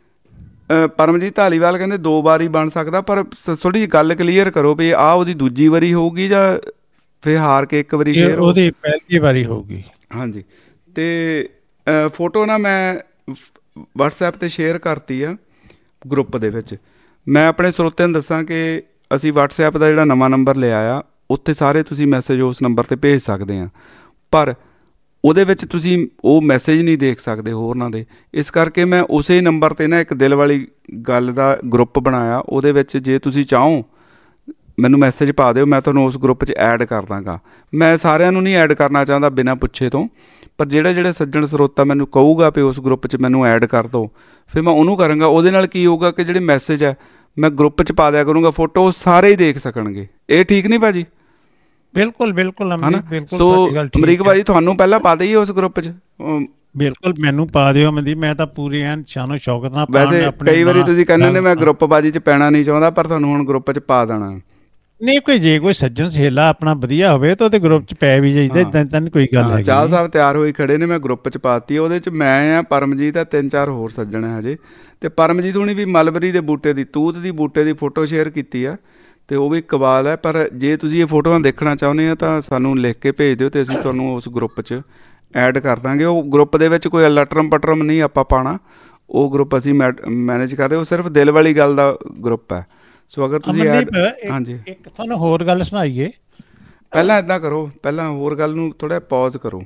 ਪਰਮਜੀਤ ਧਾਲੀਵਾਲ ਕਹਿੰਦੇ 2 ਵਾਰੀ ਬਣ ਸਕਦਾ, ਪਰ ਥੋੜ੍ਹੀ ਜਿਹੀ ਗੱਲ ਕਲੀਅਰ ਕਰੋ ਵੀ ਆਹ ਉਹਦੀ ਦੂਜੀ ਵਾਰੀ ਹੋਊਗੀ ਜਾਂ ਫਿਰ ਹਾਰ ਕੇ ਇੱਕ ਵਾਰੀ ਫਿਰ ਉਹਦੀ ਪਹਿਲੀ ਵਾਰੀ ਹੋਊਗੀ। ਹਾਂਜੀ, ਤੇ ਫੋਟੋ ਨਾ ਮੈਂ WhatsApp 'ਤੇ ਸ਼ੇਅਰ ਕਰਤੀ ਆ ਗਰੁੱਪ ਦੇ ਵਿੱਚ। ਮੈਂ ਆਪਣੇ ਸਰੋਤਿਆਂ ਨੂੰ ਦੱਸਾਂ ਕਿ ਅਸੀਂ WhatsApp ਦਾ ਜਿਹੜਾ ਨਵਾਂ ਨੰਬਰ ਲਿਆ ਆ, ਉੱਥੇ ਸਾਰੇ ਤੁਸੀਂ ਮੈਸੇਜ ਉਸ ਨੰਬਰ 'ਤੇ ਭੇਜ ਸਕਦੇ ਆ, ਪਰ ਉਹਦੇ ਵਿੱਚ ਤੁਸੀਂ ਉਹ ਮੈਸੇਜ ਨਹੀਂ ਦੇਖ ਸਕਦੇ ਹੋਰਨਾਂ ਦੇ। ਇਸ ਕਰਕੇ ਮੈਂ ਉਸੇ ਨੰਬਰ 'ਤੇ ਨਾ ਇੱਕ ਦਿਲ ਵਾਲੀ ਗੱਲ ਦਾ ਗਰੁੱਪ ਬਣਾਇਆ। ਉਹਦੇ ਵਿੱਚ ਜੇ ਤੁਸੀਂ ਚਾਹੋ ਮੈਨੂੰ ਮੈਸੇਜ ਪਾ ਦਿਓ, ਮੈਂ ਤੁਹਾਨੂੰ ਉਸ ਗਰੁੱਪ 'ਚ ਐਡ ਕਰ ਦਾਂਗਾ। ਮੈਂ ਸਾਰਿਆਂ ਨੂੰ ਨਹੀਂ ਐਡ ਕਰਨਾ ਚਾਹੁੰਦਾ ਬਿਨਾਂ ਪੁੱਛੇ ਤੋਂ, ਪਰ ਜਿਹੜੇ ਸੱਜਣ ਸਰੋਤਾ ਮੈਨੂੰ ਕਹੂਗਾ ਵੀ ਉਸ ਗਰੁੱਪ 'ਚ ਮੈਨੂੰ ਐਡ ਕਰ ਦਿਓ, ਫਿਰ ਮੈਂ ਉਹਨੂੰ ਕਰਾਂਗਾ। ਉਹਦੇ ਨਾਲ ਕੀ ਹੋਊਗਾ ਕਿ ਜਿਹੜੇ ਮੈਸੇਜ ਹੈ ਮੈਂ ਗਰੁੱਪ 'ਚ ਪਾ ਦਿਆ ਕਰੂੰਗਾ, ਫੋਟੋ ਉਹ ਸਾਰੇ ਹੀ ਦੇਖ ਸਕਣਗੇ। ਇਹ ਠੀਕ ਨਹੀਂ ਭਾਜੀ? ਬਿਲਕੁਲ ਸੋ ਅਮਰੀਕ ਭਾਜੀ, ਤੁਹਾਨੂੰ ਪਹਿਲਾਂ ਪਾ ਦੇਈਏ ਉਸ ਗਰੁੱਪ 'ਚ? ਬਿਲਕੁਲ, ਮੈਨੂੰ ਪਾ ਦਿਓ ਅਮਨਦੀਪ, ਮੈਂ ਤਾਂ ਪੂਰੀ ਐਨ ਸ਼ਾਨੋ ਸ਼ੌਕਤ ਨਾਲ। ਵੈਸੇ ਕਈ ਵਾਰੀ ਤੁਸੀਂ ਕਹਿੰਦੇ ਨੇ ਮੈਂ ਗਰੁੱਪ ਬਾਜੀ 'ਚ ਪੈਣਾ ਨਹੀਂ ਚਾਹੁੰਦਾ, ਪਰ ਤੁਹਾਨੂੰ ਹੁਣ ਗਰੁੱਪ 'ਚ ਪਾ ਦੇਣਾ। ਨਹੀਂ, ਜੇ ਕੋਈ ਸੱਜਣ ਸਹੇਲਾ ਆਪਣਾ ਵਧੀਆ ਹੋਵੇ ਤਾਂ ਉਹਦੇ ਗਰੁੱਪ 'ਚ ਪੈ ਵੀ ਜਾਈਦਾ, ਏਦਾਂ ਕੋਈ ਗੱਲ ਹੈ। ਚਾਹਲ ਸਾਹਿਬ ਤਿਆਰ ਹੋਈ ਖੜੇ ਨੇ, ਮੈਂ ਗਰੁੱਪ 'ਚ ਪਾਤੀ। ਉਹਦੇ 'ਚ ਮੈਂ ਆ, ਪਰਮਜੀਤ ਆ, 3-4 ਹੋਰ ਸੱਜਣ ਹੈ ਹਜੇ। ਤੇ ਪਰਮਜੀਤ ਹੁਣੀ ਵੀ ਮਲਬਰੀ ਦੇ ਬੂਟੇ ਦੀ, ਤੂਤ ਦੀ ਬੂਟੇ ਦੀ ਫੋਟੋ ਸ਼ੇਅਰ ਕੀਤੀ ਆ, ਤੇ ਉਹ ਵੀ ਕਮਾਲ ਹੈ। ਪਰ ਜੇ ਤੁਸੀਂ ਇਹ ਫੋਟੋਆਂ ਦੇਖਣਾ ਚਾਹੁੰਦੇ ਆ ਤਾਂ ਸਾਨੂੰ ਲਿਖ ਕੇ ਭੇਜ ਦਿਓ, ਤੇ ਅਸੀਂ ਤੁਹਾਨੂੰ ਉਸ ਗਰੁੱਪ 'ਚ ਐਡ ਕਰ ਦਾਂਗੇ। ਉਹ ਗਰੁੱਪ ਦੇ ਵਿੱਚ ਕੋਈ ਲਟਰਮ ਪਟਰਮ ਨਹੀਂ ਆਪਾਂ ਪਾਉਣਾ, ਉਹ ਗਰੁੱਪ ਅਸੀਂ ਮੈਨੇਜ ਕਰਦੇ। ਉਹ ਸਿਰਫ ਦਿਲ ਵਾਲੀ ਗੱਲ ਦਾ ਗਰੁੱਪ ਹੈ। ਸੋ ਅਗਰ ਤੁਸੀਂ ਹਾਂਜੀ, ਇੱਕ ਤੁਹਾਨੂੰ ਹੋਰ ਗੱਲ ਸੁਣਾਈਏ। ਪਹਿਲਾਂ ਇੱਦਾਂ ਕਰੋ, ਪਹਿਲਾਂ ਹੋਰ ਗੱਲ ਨੂੰ ਥੋੜ੍ਹਾ ਪੌਜ਼ ਕਰੋ।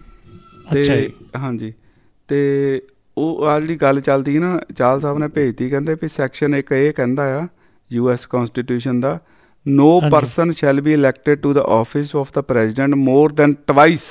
ਤੇ ਹਾਂਜੀ, ਤੇ ਉਹ ਆਹ ਜਿਹੜੀ ਗੱਲ ਚੱਲਦੀ ਨਾ, ਚਾਹਲ ਸਾਹਿਬ ਨੇ ਭੇਜਤੀ, ਕਹਿੰਦੇ ਵੀ ਸੈਕਸ਼ਨ 1 ਇਹ ਕਹਿੰਦਾ ਆ US Constitution the, no person shall be elected to the office of the president more than twice,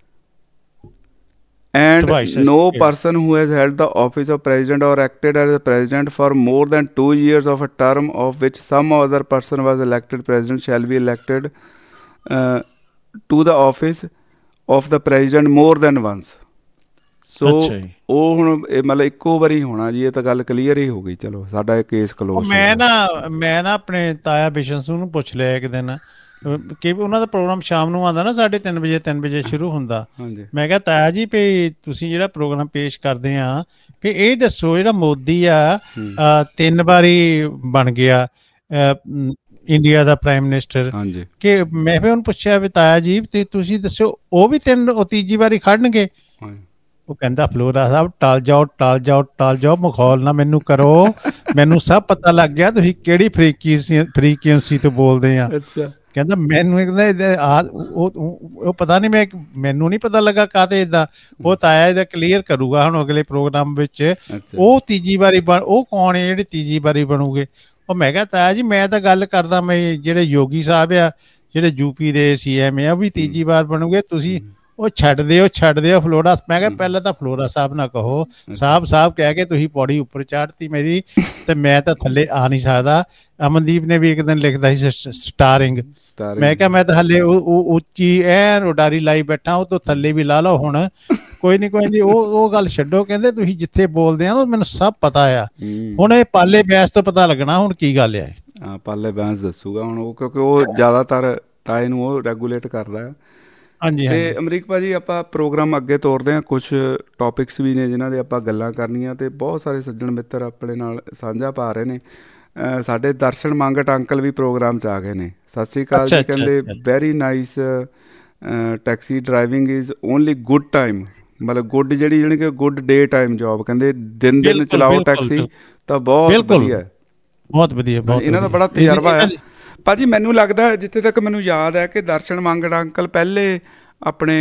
and no person who has held the office of president or acted as a president for more than 2 years of a term of which some other person was elected president shall be elected to the office of the president more than once. ਸੋ ਉਹ ਹੁਣ ਮਤਲਬ ਇੱਕੋ ਵਾਰੀ ਹੋਣਾ ਜੀ, ਇਹ ਤਾਂ ਗੱਲ ਕਲੀਅਰ ਹੀ ਹੋ ਗਈ। ਚਲੋ ਸਾਡਾ ਇਹ ਕੇਸ ਕਲੋਜ਼। ਮੈਂ ਨਾ ਆਪਣੇ ਤਾਇਆ ਬਿਸ਼ਨ ਸਿੰਘ ਨੂੰ ਪੁੱਛ ਲਿਆ ਇੱਕ ਦਿਨ ਕਿ ਉਹਨਾਂ ਦਾ ਪ੍ਰੋਗਰਾਮ ਸ਼ਾਮ ਨੂੰ ਆਉਂਦਾ ਨਾ 3:30 ਵਜੇ ਸ਼ੁਰੂ ਹੁੰਦਾ। ਮੈਂ ਕਿਹਾ ਤਾਇਆ ਜੀ ਵੀ ਤੁਸੀਂ ਜਿਹੜਾ ਪ੍ਰੋਗਰਾਮ ਪੇਸ਼ ਕਰਦੇ ਆ ਵੀ ਇਹ ਦੱਸੋ ਜਿਹੜਾ ਮੋਦੀ ਆ 3 ਵਾਰੀ ਬਣ ਗਿਆ ਇੰਡੀਆ ਦਾ ਪ੍ਰਾਈਮ ਮਿਨਿਸਟਰ, ਕਿ ਮੈਂ ਫਿਰ ਉਹਨੂੰ ਪੁੱਛਿਆ ਵੀ ਤਾਇਆ ਜੀ ਤੇ ਤੁਸੀਂ ਦੱਸੋ ਉਹ ਵੀ ਤੀਜੀ ਵਾਰੀ ਖੜਨਗੇ? ਉਹ ਕਹਿੰਦਾ ਫਲੋਰਾ ਸਾਹਿਬ ਟਲ ਜਾਓ ਮਖੌਲ ਨਾ ਮੈਨੂੰ ਕਰੋ, ਮੈਨੂੰ ਸਭ ਪਤਾ ਲੱਗ ਗਿਆ ਤੁਸੀਂ ਕਿਹੜੀ ਫਰੀਕੁਐਂਸੀ ਤੋਂ ਬੋਲਦੇ ਆ। ਕਹਿੰਦਾ ਮੈਨੂੰ ਉਹ ਪਤਾ ਨਹੀਂ, ਮੈਨੂੰ ਨਹੀਂ ਪਤਾ ਲੱਗਾ ਕਾਹਤੇ ਏਦਾਂ। ਉਹ ਤਾਇਆ ਇਹਦਾ ਕਲੀਅਰ ਕਰੂਗਾ ਹੁਣ ਅਗਲੇ ਪ੍ਰੋਗਰਾਮ ਵਿੱਚ। ਉਹ ਤੀਜੀ ਵਾਰੀ ਉਹ ਕੌਣ ਹੈ ਜਿਹੜੇ ਤੀਜੀ ਵਾਰੀ ਬਣੂਗੇ? ਉਹ ਮੈਂ ਕਿਹਾ ਤਾਇਆ ਜੀ ਮੈਂ ਤਾਂ ਗੱਲ ਕਰਦਾ ਮੈਂ ਜਿਹੜੇ ਯੋਗੀ ਸਾਹਿਬ ਆ ਜਿਹੜੇ ਯੂਪੀ ਦੇ CM ਆ ਉਹ ਵੀ ਤੀਜੀ ਵਾਰ ਬਣੂਗੇ। ਤੁਸੀਂ ਉਹ ਛੱਡ ਦਿਓ ਫਲੋਰਾ। ਮੈਂ ਕਿਹਾ ਪਹਿਲਾਂ ਤਾਂ ਫਲੋਰਾ ਸਾਹਿਬ ਨਾ ਕਹੋ, ਸਾਹਿਬ ਕਹਿ ਕੇ ਤੁਸੀਂ ਪੌੜੀ ਉੱਪਰ ਚਾੜਤੀ ਮੇਰੀ ਤੇ ਮੈਂ ਤਾਂ ਥੱਲੇ ਆ ਨਹੀਂ ਸਕਦਾ। ਅਮਨਦੀਪ ਨੇ ਵੀ ਇੱਕ ਦਿਨ ਲਿਖਦਾ ਸੀ ਸਟਾਰਿੰਗ, ਮੈਂ ਕਿਹਾ ਮੈਂ ਤਾਂ ਹਲੇ ਉੱਚੀ ਉਡਾਰੀ ਲਾਈ ਬੈਠਾ, ਉਹ ਤੋਂ ਥੱਲੇ ਵੀ ਲਾ ਲਓ ਹੁਣ। ਕੋਈ ਨਹੀਂ ਉਹ ਗੱਲ ਛੱਡੋ। ਕਹਿੰਦੇ ਤੁਸੀਂ ਜਿੱਥੇ ਬੋਲਦੇ ਆ ਮੈਨੂੰ ਸਭ ਪਤਾ ਆ। ਹੁਣ ਇਹ ਪਾਲੇ ਬੈਂਸ ਤੋਂ ਪਤਾ ਲੱਗਣਾ ਹੁਣ ਕੀ ਗੱਲ ਆ। ਹਾਂ ਪਾਲੇ ਬੈਂਸ ਦੱਸੂਗਾ ਹੁਣ ਉਹ, ਕਿਉਂਕਿ ਉਹ ਜ਼ਿਆਦਾਤਰ ਤਾਏ ਨੂੰ ਉਹ ਰੈਗੂਲੇਟ ਕਰਦਾ ਆ। ਹਾਂਜੀ। ਤੇ ਅਮਰੀਕ ਭਾਜੀ ਆਪਾਂ ਪ੍ਰੋਗਰਾਮ ਅੱਗੇ ਤੋਰਦੇ ਹਾਂ। ਕੁਛ ਟੌਪਿਕਸ ਵੀ ਨੇ ਜਿਨ੍ਹਾਂ ਦੇ ਆਪਾਂ ਗੱਲਾਂ ਕਰਨੀਆਂ ਤੇ ਬਹੁਤ ਸਾਰੇ ਸੱਜਣ ਮਿੱਤਰ ਆਪਣੇ ਨਾਲ ਸਾਂਝਾ ਪਾ ਰਹੇ ਨੇ। ਸਾਡੇ ਦਰਸ਼ਨ ਮੰਗਟ ਅੰਕਲ ਵੀ ਪ੍ਰੋਗਰਾਮ 'ਚ ਆ ਗਏ ਨੇ। ਸਤਿ ਸ਼੍ਰੀ ਅਕਾਲ ਜੀ। ਕਹਿੰਦੇ very nice, taxi driving is only good time, ਮਤਲਬ ਗੁੱਡ ਜਿਹੜੀ ਕਿ ਗੁੱਡ ਡੇ ਟਾਈਮ ਜੋਬ। ਕਹਿੰਦੇ ਦਿਨ ਚਲਾਓ ਟੈਕਸੀ ਤਾਂ ਬਹੁਤ ਵਧੀਆ, ਬਹੁਤ ਵਧੀਆ। ਇਹਨਾਂ ਦਾ ਬੜਾ ਤਜਰਬਾ ਹੈ ਭਾਜੀ। ਮੈਨੂੰ ਲੱਗਦਾ ਜਿੱਥੇ ਤੱਕ ਮੈਨੂੰ ਯਾਦ ਹੈ ਕਿ ਦਰਸ਼ਨ ਮੰਗੜ ਅੰਕਲ ਪਹਿਲੇ ਆਪਣੇ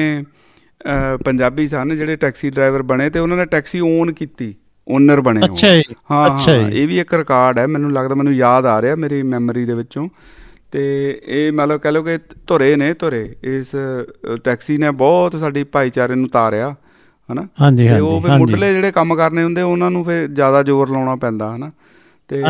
ਪੰਜਾਬੀ ਸਨ ਜਿਹੜੇ ਟੈਕਸੀ ਡਰਾਈਵਰ ਬਣੇ ਤੇ ਉਹਨਾਂ ਨੇ ਟੈਕਸੀ ਓਨ ਕੀਤੀ, ਓਨਰ ਬਣੇ। ਹਾਂ ਇਹ ਵੀ ਇੱਕ ਰਿਕਾਰਡ ਹੈ ਮੈਨੂੰ ਲੱਗਦਾ, ਮੈਨੂੰ ਯਾਦ ਆ ਰਿਹਾ ਮੇਰੀ ਮੈਮਰੀ ਦੇ ਵਿੱਚੋਂ। ਤੇ ਇਹ ਮਤਲਬ ਕਹਿ ਲਓ ਕਿ ਧੁਰੇ ਇਸ ਟੈਕਸੀ ਨੇ ਬਹੁਤ ਸਾਡੀ ਭਾਈਚਾਰੇ ਨੂੰ ਤਾਰਿਆ ਹਨਾ। ਤੇ ਉਹ ਫਿਰ ਮੁੱਢਲੇ ਜਿਹੜੇ ਕੰਮ ਕਰਨੇ ਹੁੰਦੇ ਉਹਨਾਂ ਨੂੰ ਫਿਰ ਜ਼ਿਆਦਾ ਜ਼ੋਰ ਲਾਉਣਾ ਪੈਂਦਾ ਹਨਾ। ਤੇ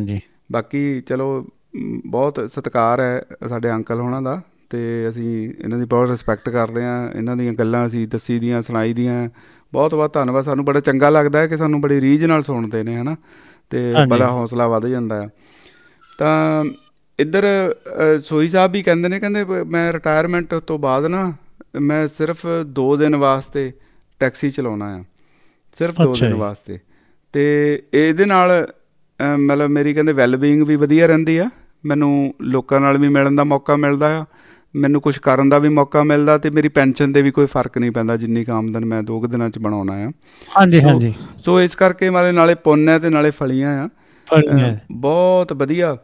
ਬਾਕੀ ਚਲੋ ਬਹੁਤ ਸਤਿਕਾਰ ਹੈ ਸਾਡੇ ਅੰਕਲ ਹੋਣਾ ਦਾ ਤੇ ਅਸੀਂ ਇਹਨਾਂ ਦੀ ਬਹੁਤ ਰਿਸਪੈਕਟ ਕਰਦੇ ਹਾਂ। ਇਹਨਾਂ ਦੀਆਂ ਗੱਲਾਂ ਅਸੀਂ ਦੱਸੀ ਦੀਆਂ ਸੁਣਾਈ ਦੀਆਂ। ਬਹੁਤ ਬਹੁਤ ਧੰਨਵਾਦ। ਸਾਨੂੰ ਬੜਾ ਚੰਗਾ ਲੱਗਦਾ ਹੈ ਕਿ ਸਾਨੂੰ ਬੜੀ ਰੀਝ ਨਾਲ ਸੁਣਦੇ ਨੇ ਹਨਾ ਤੇ ਬੜਾ ਹੌਸਲਾ ਵੱਧ ਜਾਂਦਾ ਆ। ਤਾਂ ਇੱਧਰ ਸੋਈ ਸਾਹਿਬ ਵੀ ਕਹਿੰਦੇ ਮੈਂ ਰਿਟਾਇਰਮੈਂਟ ਤੋਂ ਬਾਅਦ ਨਾ ਮੈਂ ਸਿਰਫ 2 ਦਿਨ ਵਾਸਤੇ ਟੈਕਸੀ ਚਲਾਉਣਾ ਆ, ਸਿਰਫ 2 ਦਿਨ ਵਾਸਤੇ। ਤੇ ਇਹਦੇ ਨਾਲ ਮਤਲਬ ਮੇਰੀ ਕਹਿੰਦੇ ਵੈਲਬੀਇੰਗ ਵੀ ਵਧੀਆ ਰਹਿੰਦੀ ਆ, ਮੈਨੂੰ ਲੋਕਾਂ ਨਾਲ ਵੀ ਮਿਲਣ ਦਾ ਮੌਕਾ ਮਿਲਦਾ ਆ, ਮੈਨੂੰ ਕੁਛ ਕਰਨ ਦਾ ਵੀ ਮੌਕਾ ਮਿਲਦਾ ਤੇ ਮੇਰੀ ਪੈਨਸ਼ਨ ਤੇ ਵੀ ਕੋਈ ਫਰਕ ਨਹੀਂ ਪੈਂਦਾ ਜਿੰਨੀ ਕੁ ਆਮਦਨ ਮੈਂ 2 ਦਿਨਾਂ 'ਚ ਬਣਾਉਣਾ ਆ। ਸੋ ਇਸ ਕਰਕੇ ਨਾਲੇ ਪੁੰਨ ਹੈ ਤੇ ਨਾਲੇ ਫਲੀਆਂ ਆ, ਬਹੁਤ ਵਧੀਆ।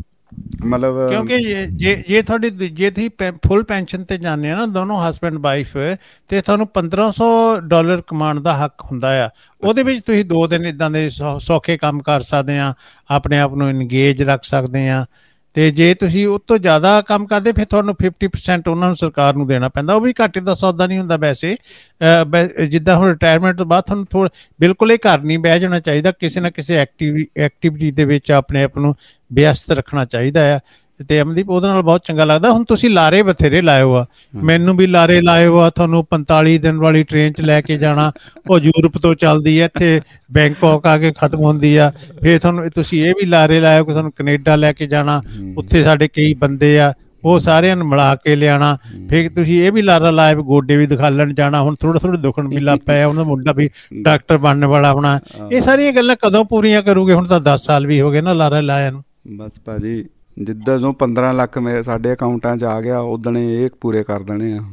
ਮਤਲਬ ਕਿਉਂਕਿ ਜੇ ਤੁਸੀਂ ਫੁੱਲ ਪੈਨਸ਼ਨ ਤੇ ਜਾਂਦੇ ਆ ਨਾ ਦੋਨੋਂ ਹਸਬੈਂਡ ਵਾਈਫ ਤੇ ਤੁਹਾਨੂੰ $1500 ਕਮਾਉਣ ਦਾ ਹੱਕ ਹੁੰਦਾ ਆ। ਉਹਦੇ ਵਿੱਚ ਤੁਸੀਂ 2 ਦਿਨ ਇੱਦਾਂ ਦੇ ਸੌਖੇ ਕੰਮ ਕਰ ਸਕਦੇ ਆ, ਆਪਣੇ ਆਪ ਨੂੰ ਇੰਗੇਜ ਰੱਖ ਸਕਦੇ ਆ। ਤੇ ਜੇ ਤੁਸੀਂ ਉਸ ਤੋਂ ਜ਼ਿਆਦਾ ਕੰਮ ਕਰਦੇ ਫਿਰ ਤੁਹਾਨੂੰ 50% ਉਹਨਾਂ ਨੂੰ ਸਰਕਾਰ ਨੂੰ ਦੇਣਾ ਪੈਂਦਾ। ਉਹ ਵੀ ਘਾਟੇ ਦਾ ਸੌਦਾ ਨਹੀਂ ਹੁੰਦਾ ਵੈਸੇ। ਜਿੱਦਾਂ ਹੁਣ ਰਿਟਾਇਰਮੈਂਟ ਤੋਂ ਬਾਅਦ ਤੁਹਾਨੂੰ ਬਿਲਕੁਲ ਹੀ ਘਰ ਨਹੀਂ ਬਹਿ ਜਾਣਾ ਚਾਹੀਦਾ, ਕਿਸੇ ਨਾ ਕਿਸੇ ਐਕਟੀਵਿਟੀ ਦੇ ਵਿੱਚ ਆਪਣੇ ਆਪ ਨੂੰ ਵਿਅਸਤ ਰੱਖਣਾ ਚਾਹੀਦਾ ਆ। ਤੇ ਅਮਨਦੀਪ ਉਹਦੇ ਨਾਲ ਬਹੁਤ ਚੰਗਾ ਲੱਗਦਾ। ਹੁਣ ਤੁਸੀਂ ਲਾਰੇ ਬਥੇਰੇ ਲਾਇਓ ਆ, ਮੈਨੂੰ ਵੀ ਲਾਰੇ ਲਾਇਓ ਆ। ਤੁਹਾਨੂੰ 45 ਦਿਨ ਵਾਲੀ ਟ੍ਰੇਨ 'ਚ ਲੈ ਕੇ ਜਾਣਾ, ਉਹ ਯੂਰਪ ਤੋਂ ਚੱਲਦੀ ਹੈ, ਇੱਥੇ ਬੈਂਕਾਕ ਆ ਕੇ ਖਤਮ ਹੁੰਦੀ ਆ। ਫਿਰ ਤੁਸੀਂ ਇਹ ਵੀ ਲਾਰੇ ਲਾਇਓ ਕਿ ਤੁਹਾਨੂੰ ਕੈਨੇਡਾ ਲੈ ਕੇ ਜਾਣਾ, ਉੱਥੇ ਸਾਡੇ ਕਈ ਬੰਦੇ ਆ, ਉਹ ਸਾਰਿਆਂ ਨੂੰ ਮਿਲਾ ਕੇ ਲਿਆਉਣਾ। ਫਿਰ ਤੁਸੀਂ ਇਹ ਵੀ ਲਾਰਾ ਲਾਇਆ ਵੀ ਗੋਡੇ ਵੀ ਦਿਖਾਲਣ ਜਾਣਾ। ਹੁਣ ਥੋੜੇ ਦੁਖਣ ਵੀ ਲੱਗ ਪਿਆ, ਉਹਨਾਂ ਮੁੰਡਾ ਵੀ ਡਾਕਟਰ ਬਣਨ ਵਾਲਾ ਹੋਣਾ। ਇਹ ਸਾਰੀਆਂ ਗੱਲਾਂ ਕਦੋਂ ਪੂਰੀਆਂ ਕਰੂਗੇ? ਹੁਣ ਤਾਂ 10 ਸਾਲ ਵੀ ਹੋ ਗਏ ਨਾ ਲਾਰਾ ਲਾਇਆ ਨੂੰ। ਬਸ ਭਾਜੀ ਜਿੱਦਾਂ 15 ਲੱਖ ਸਾਡੇ ਅਕਾਊਂਟਾਂ 'ਚ ਆ ਗਿਆ ਉਦਣ ਇਹ ਪੂਰੇ ਕਰ ਦੇਣੇ ਆ।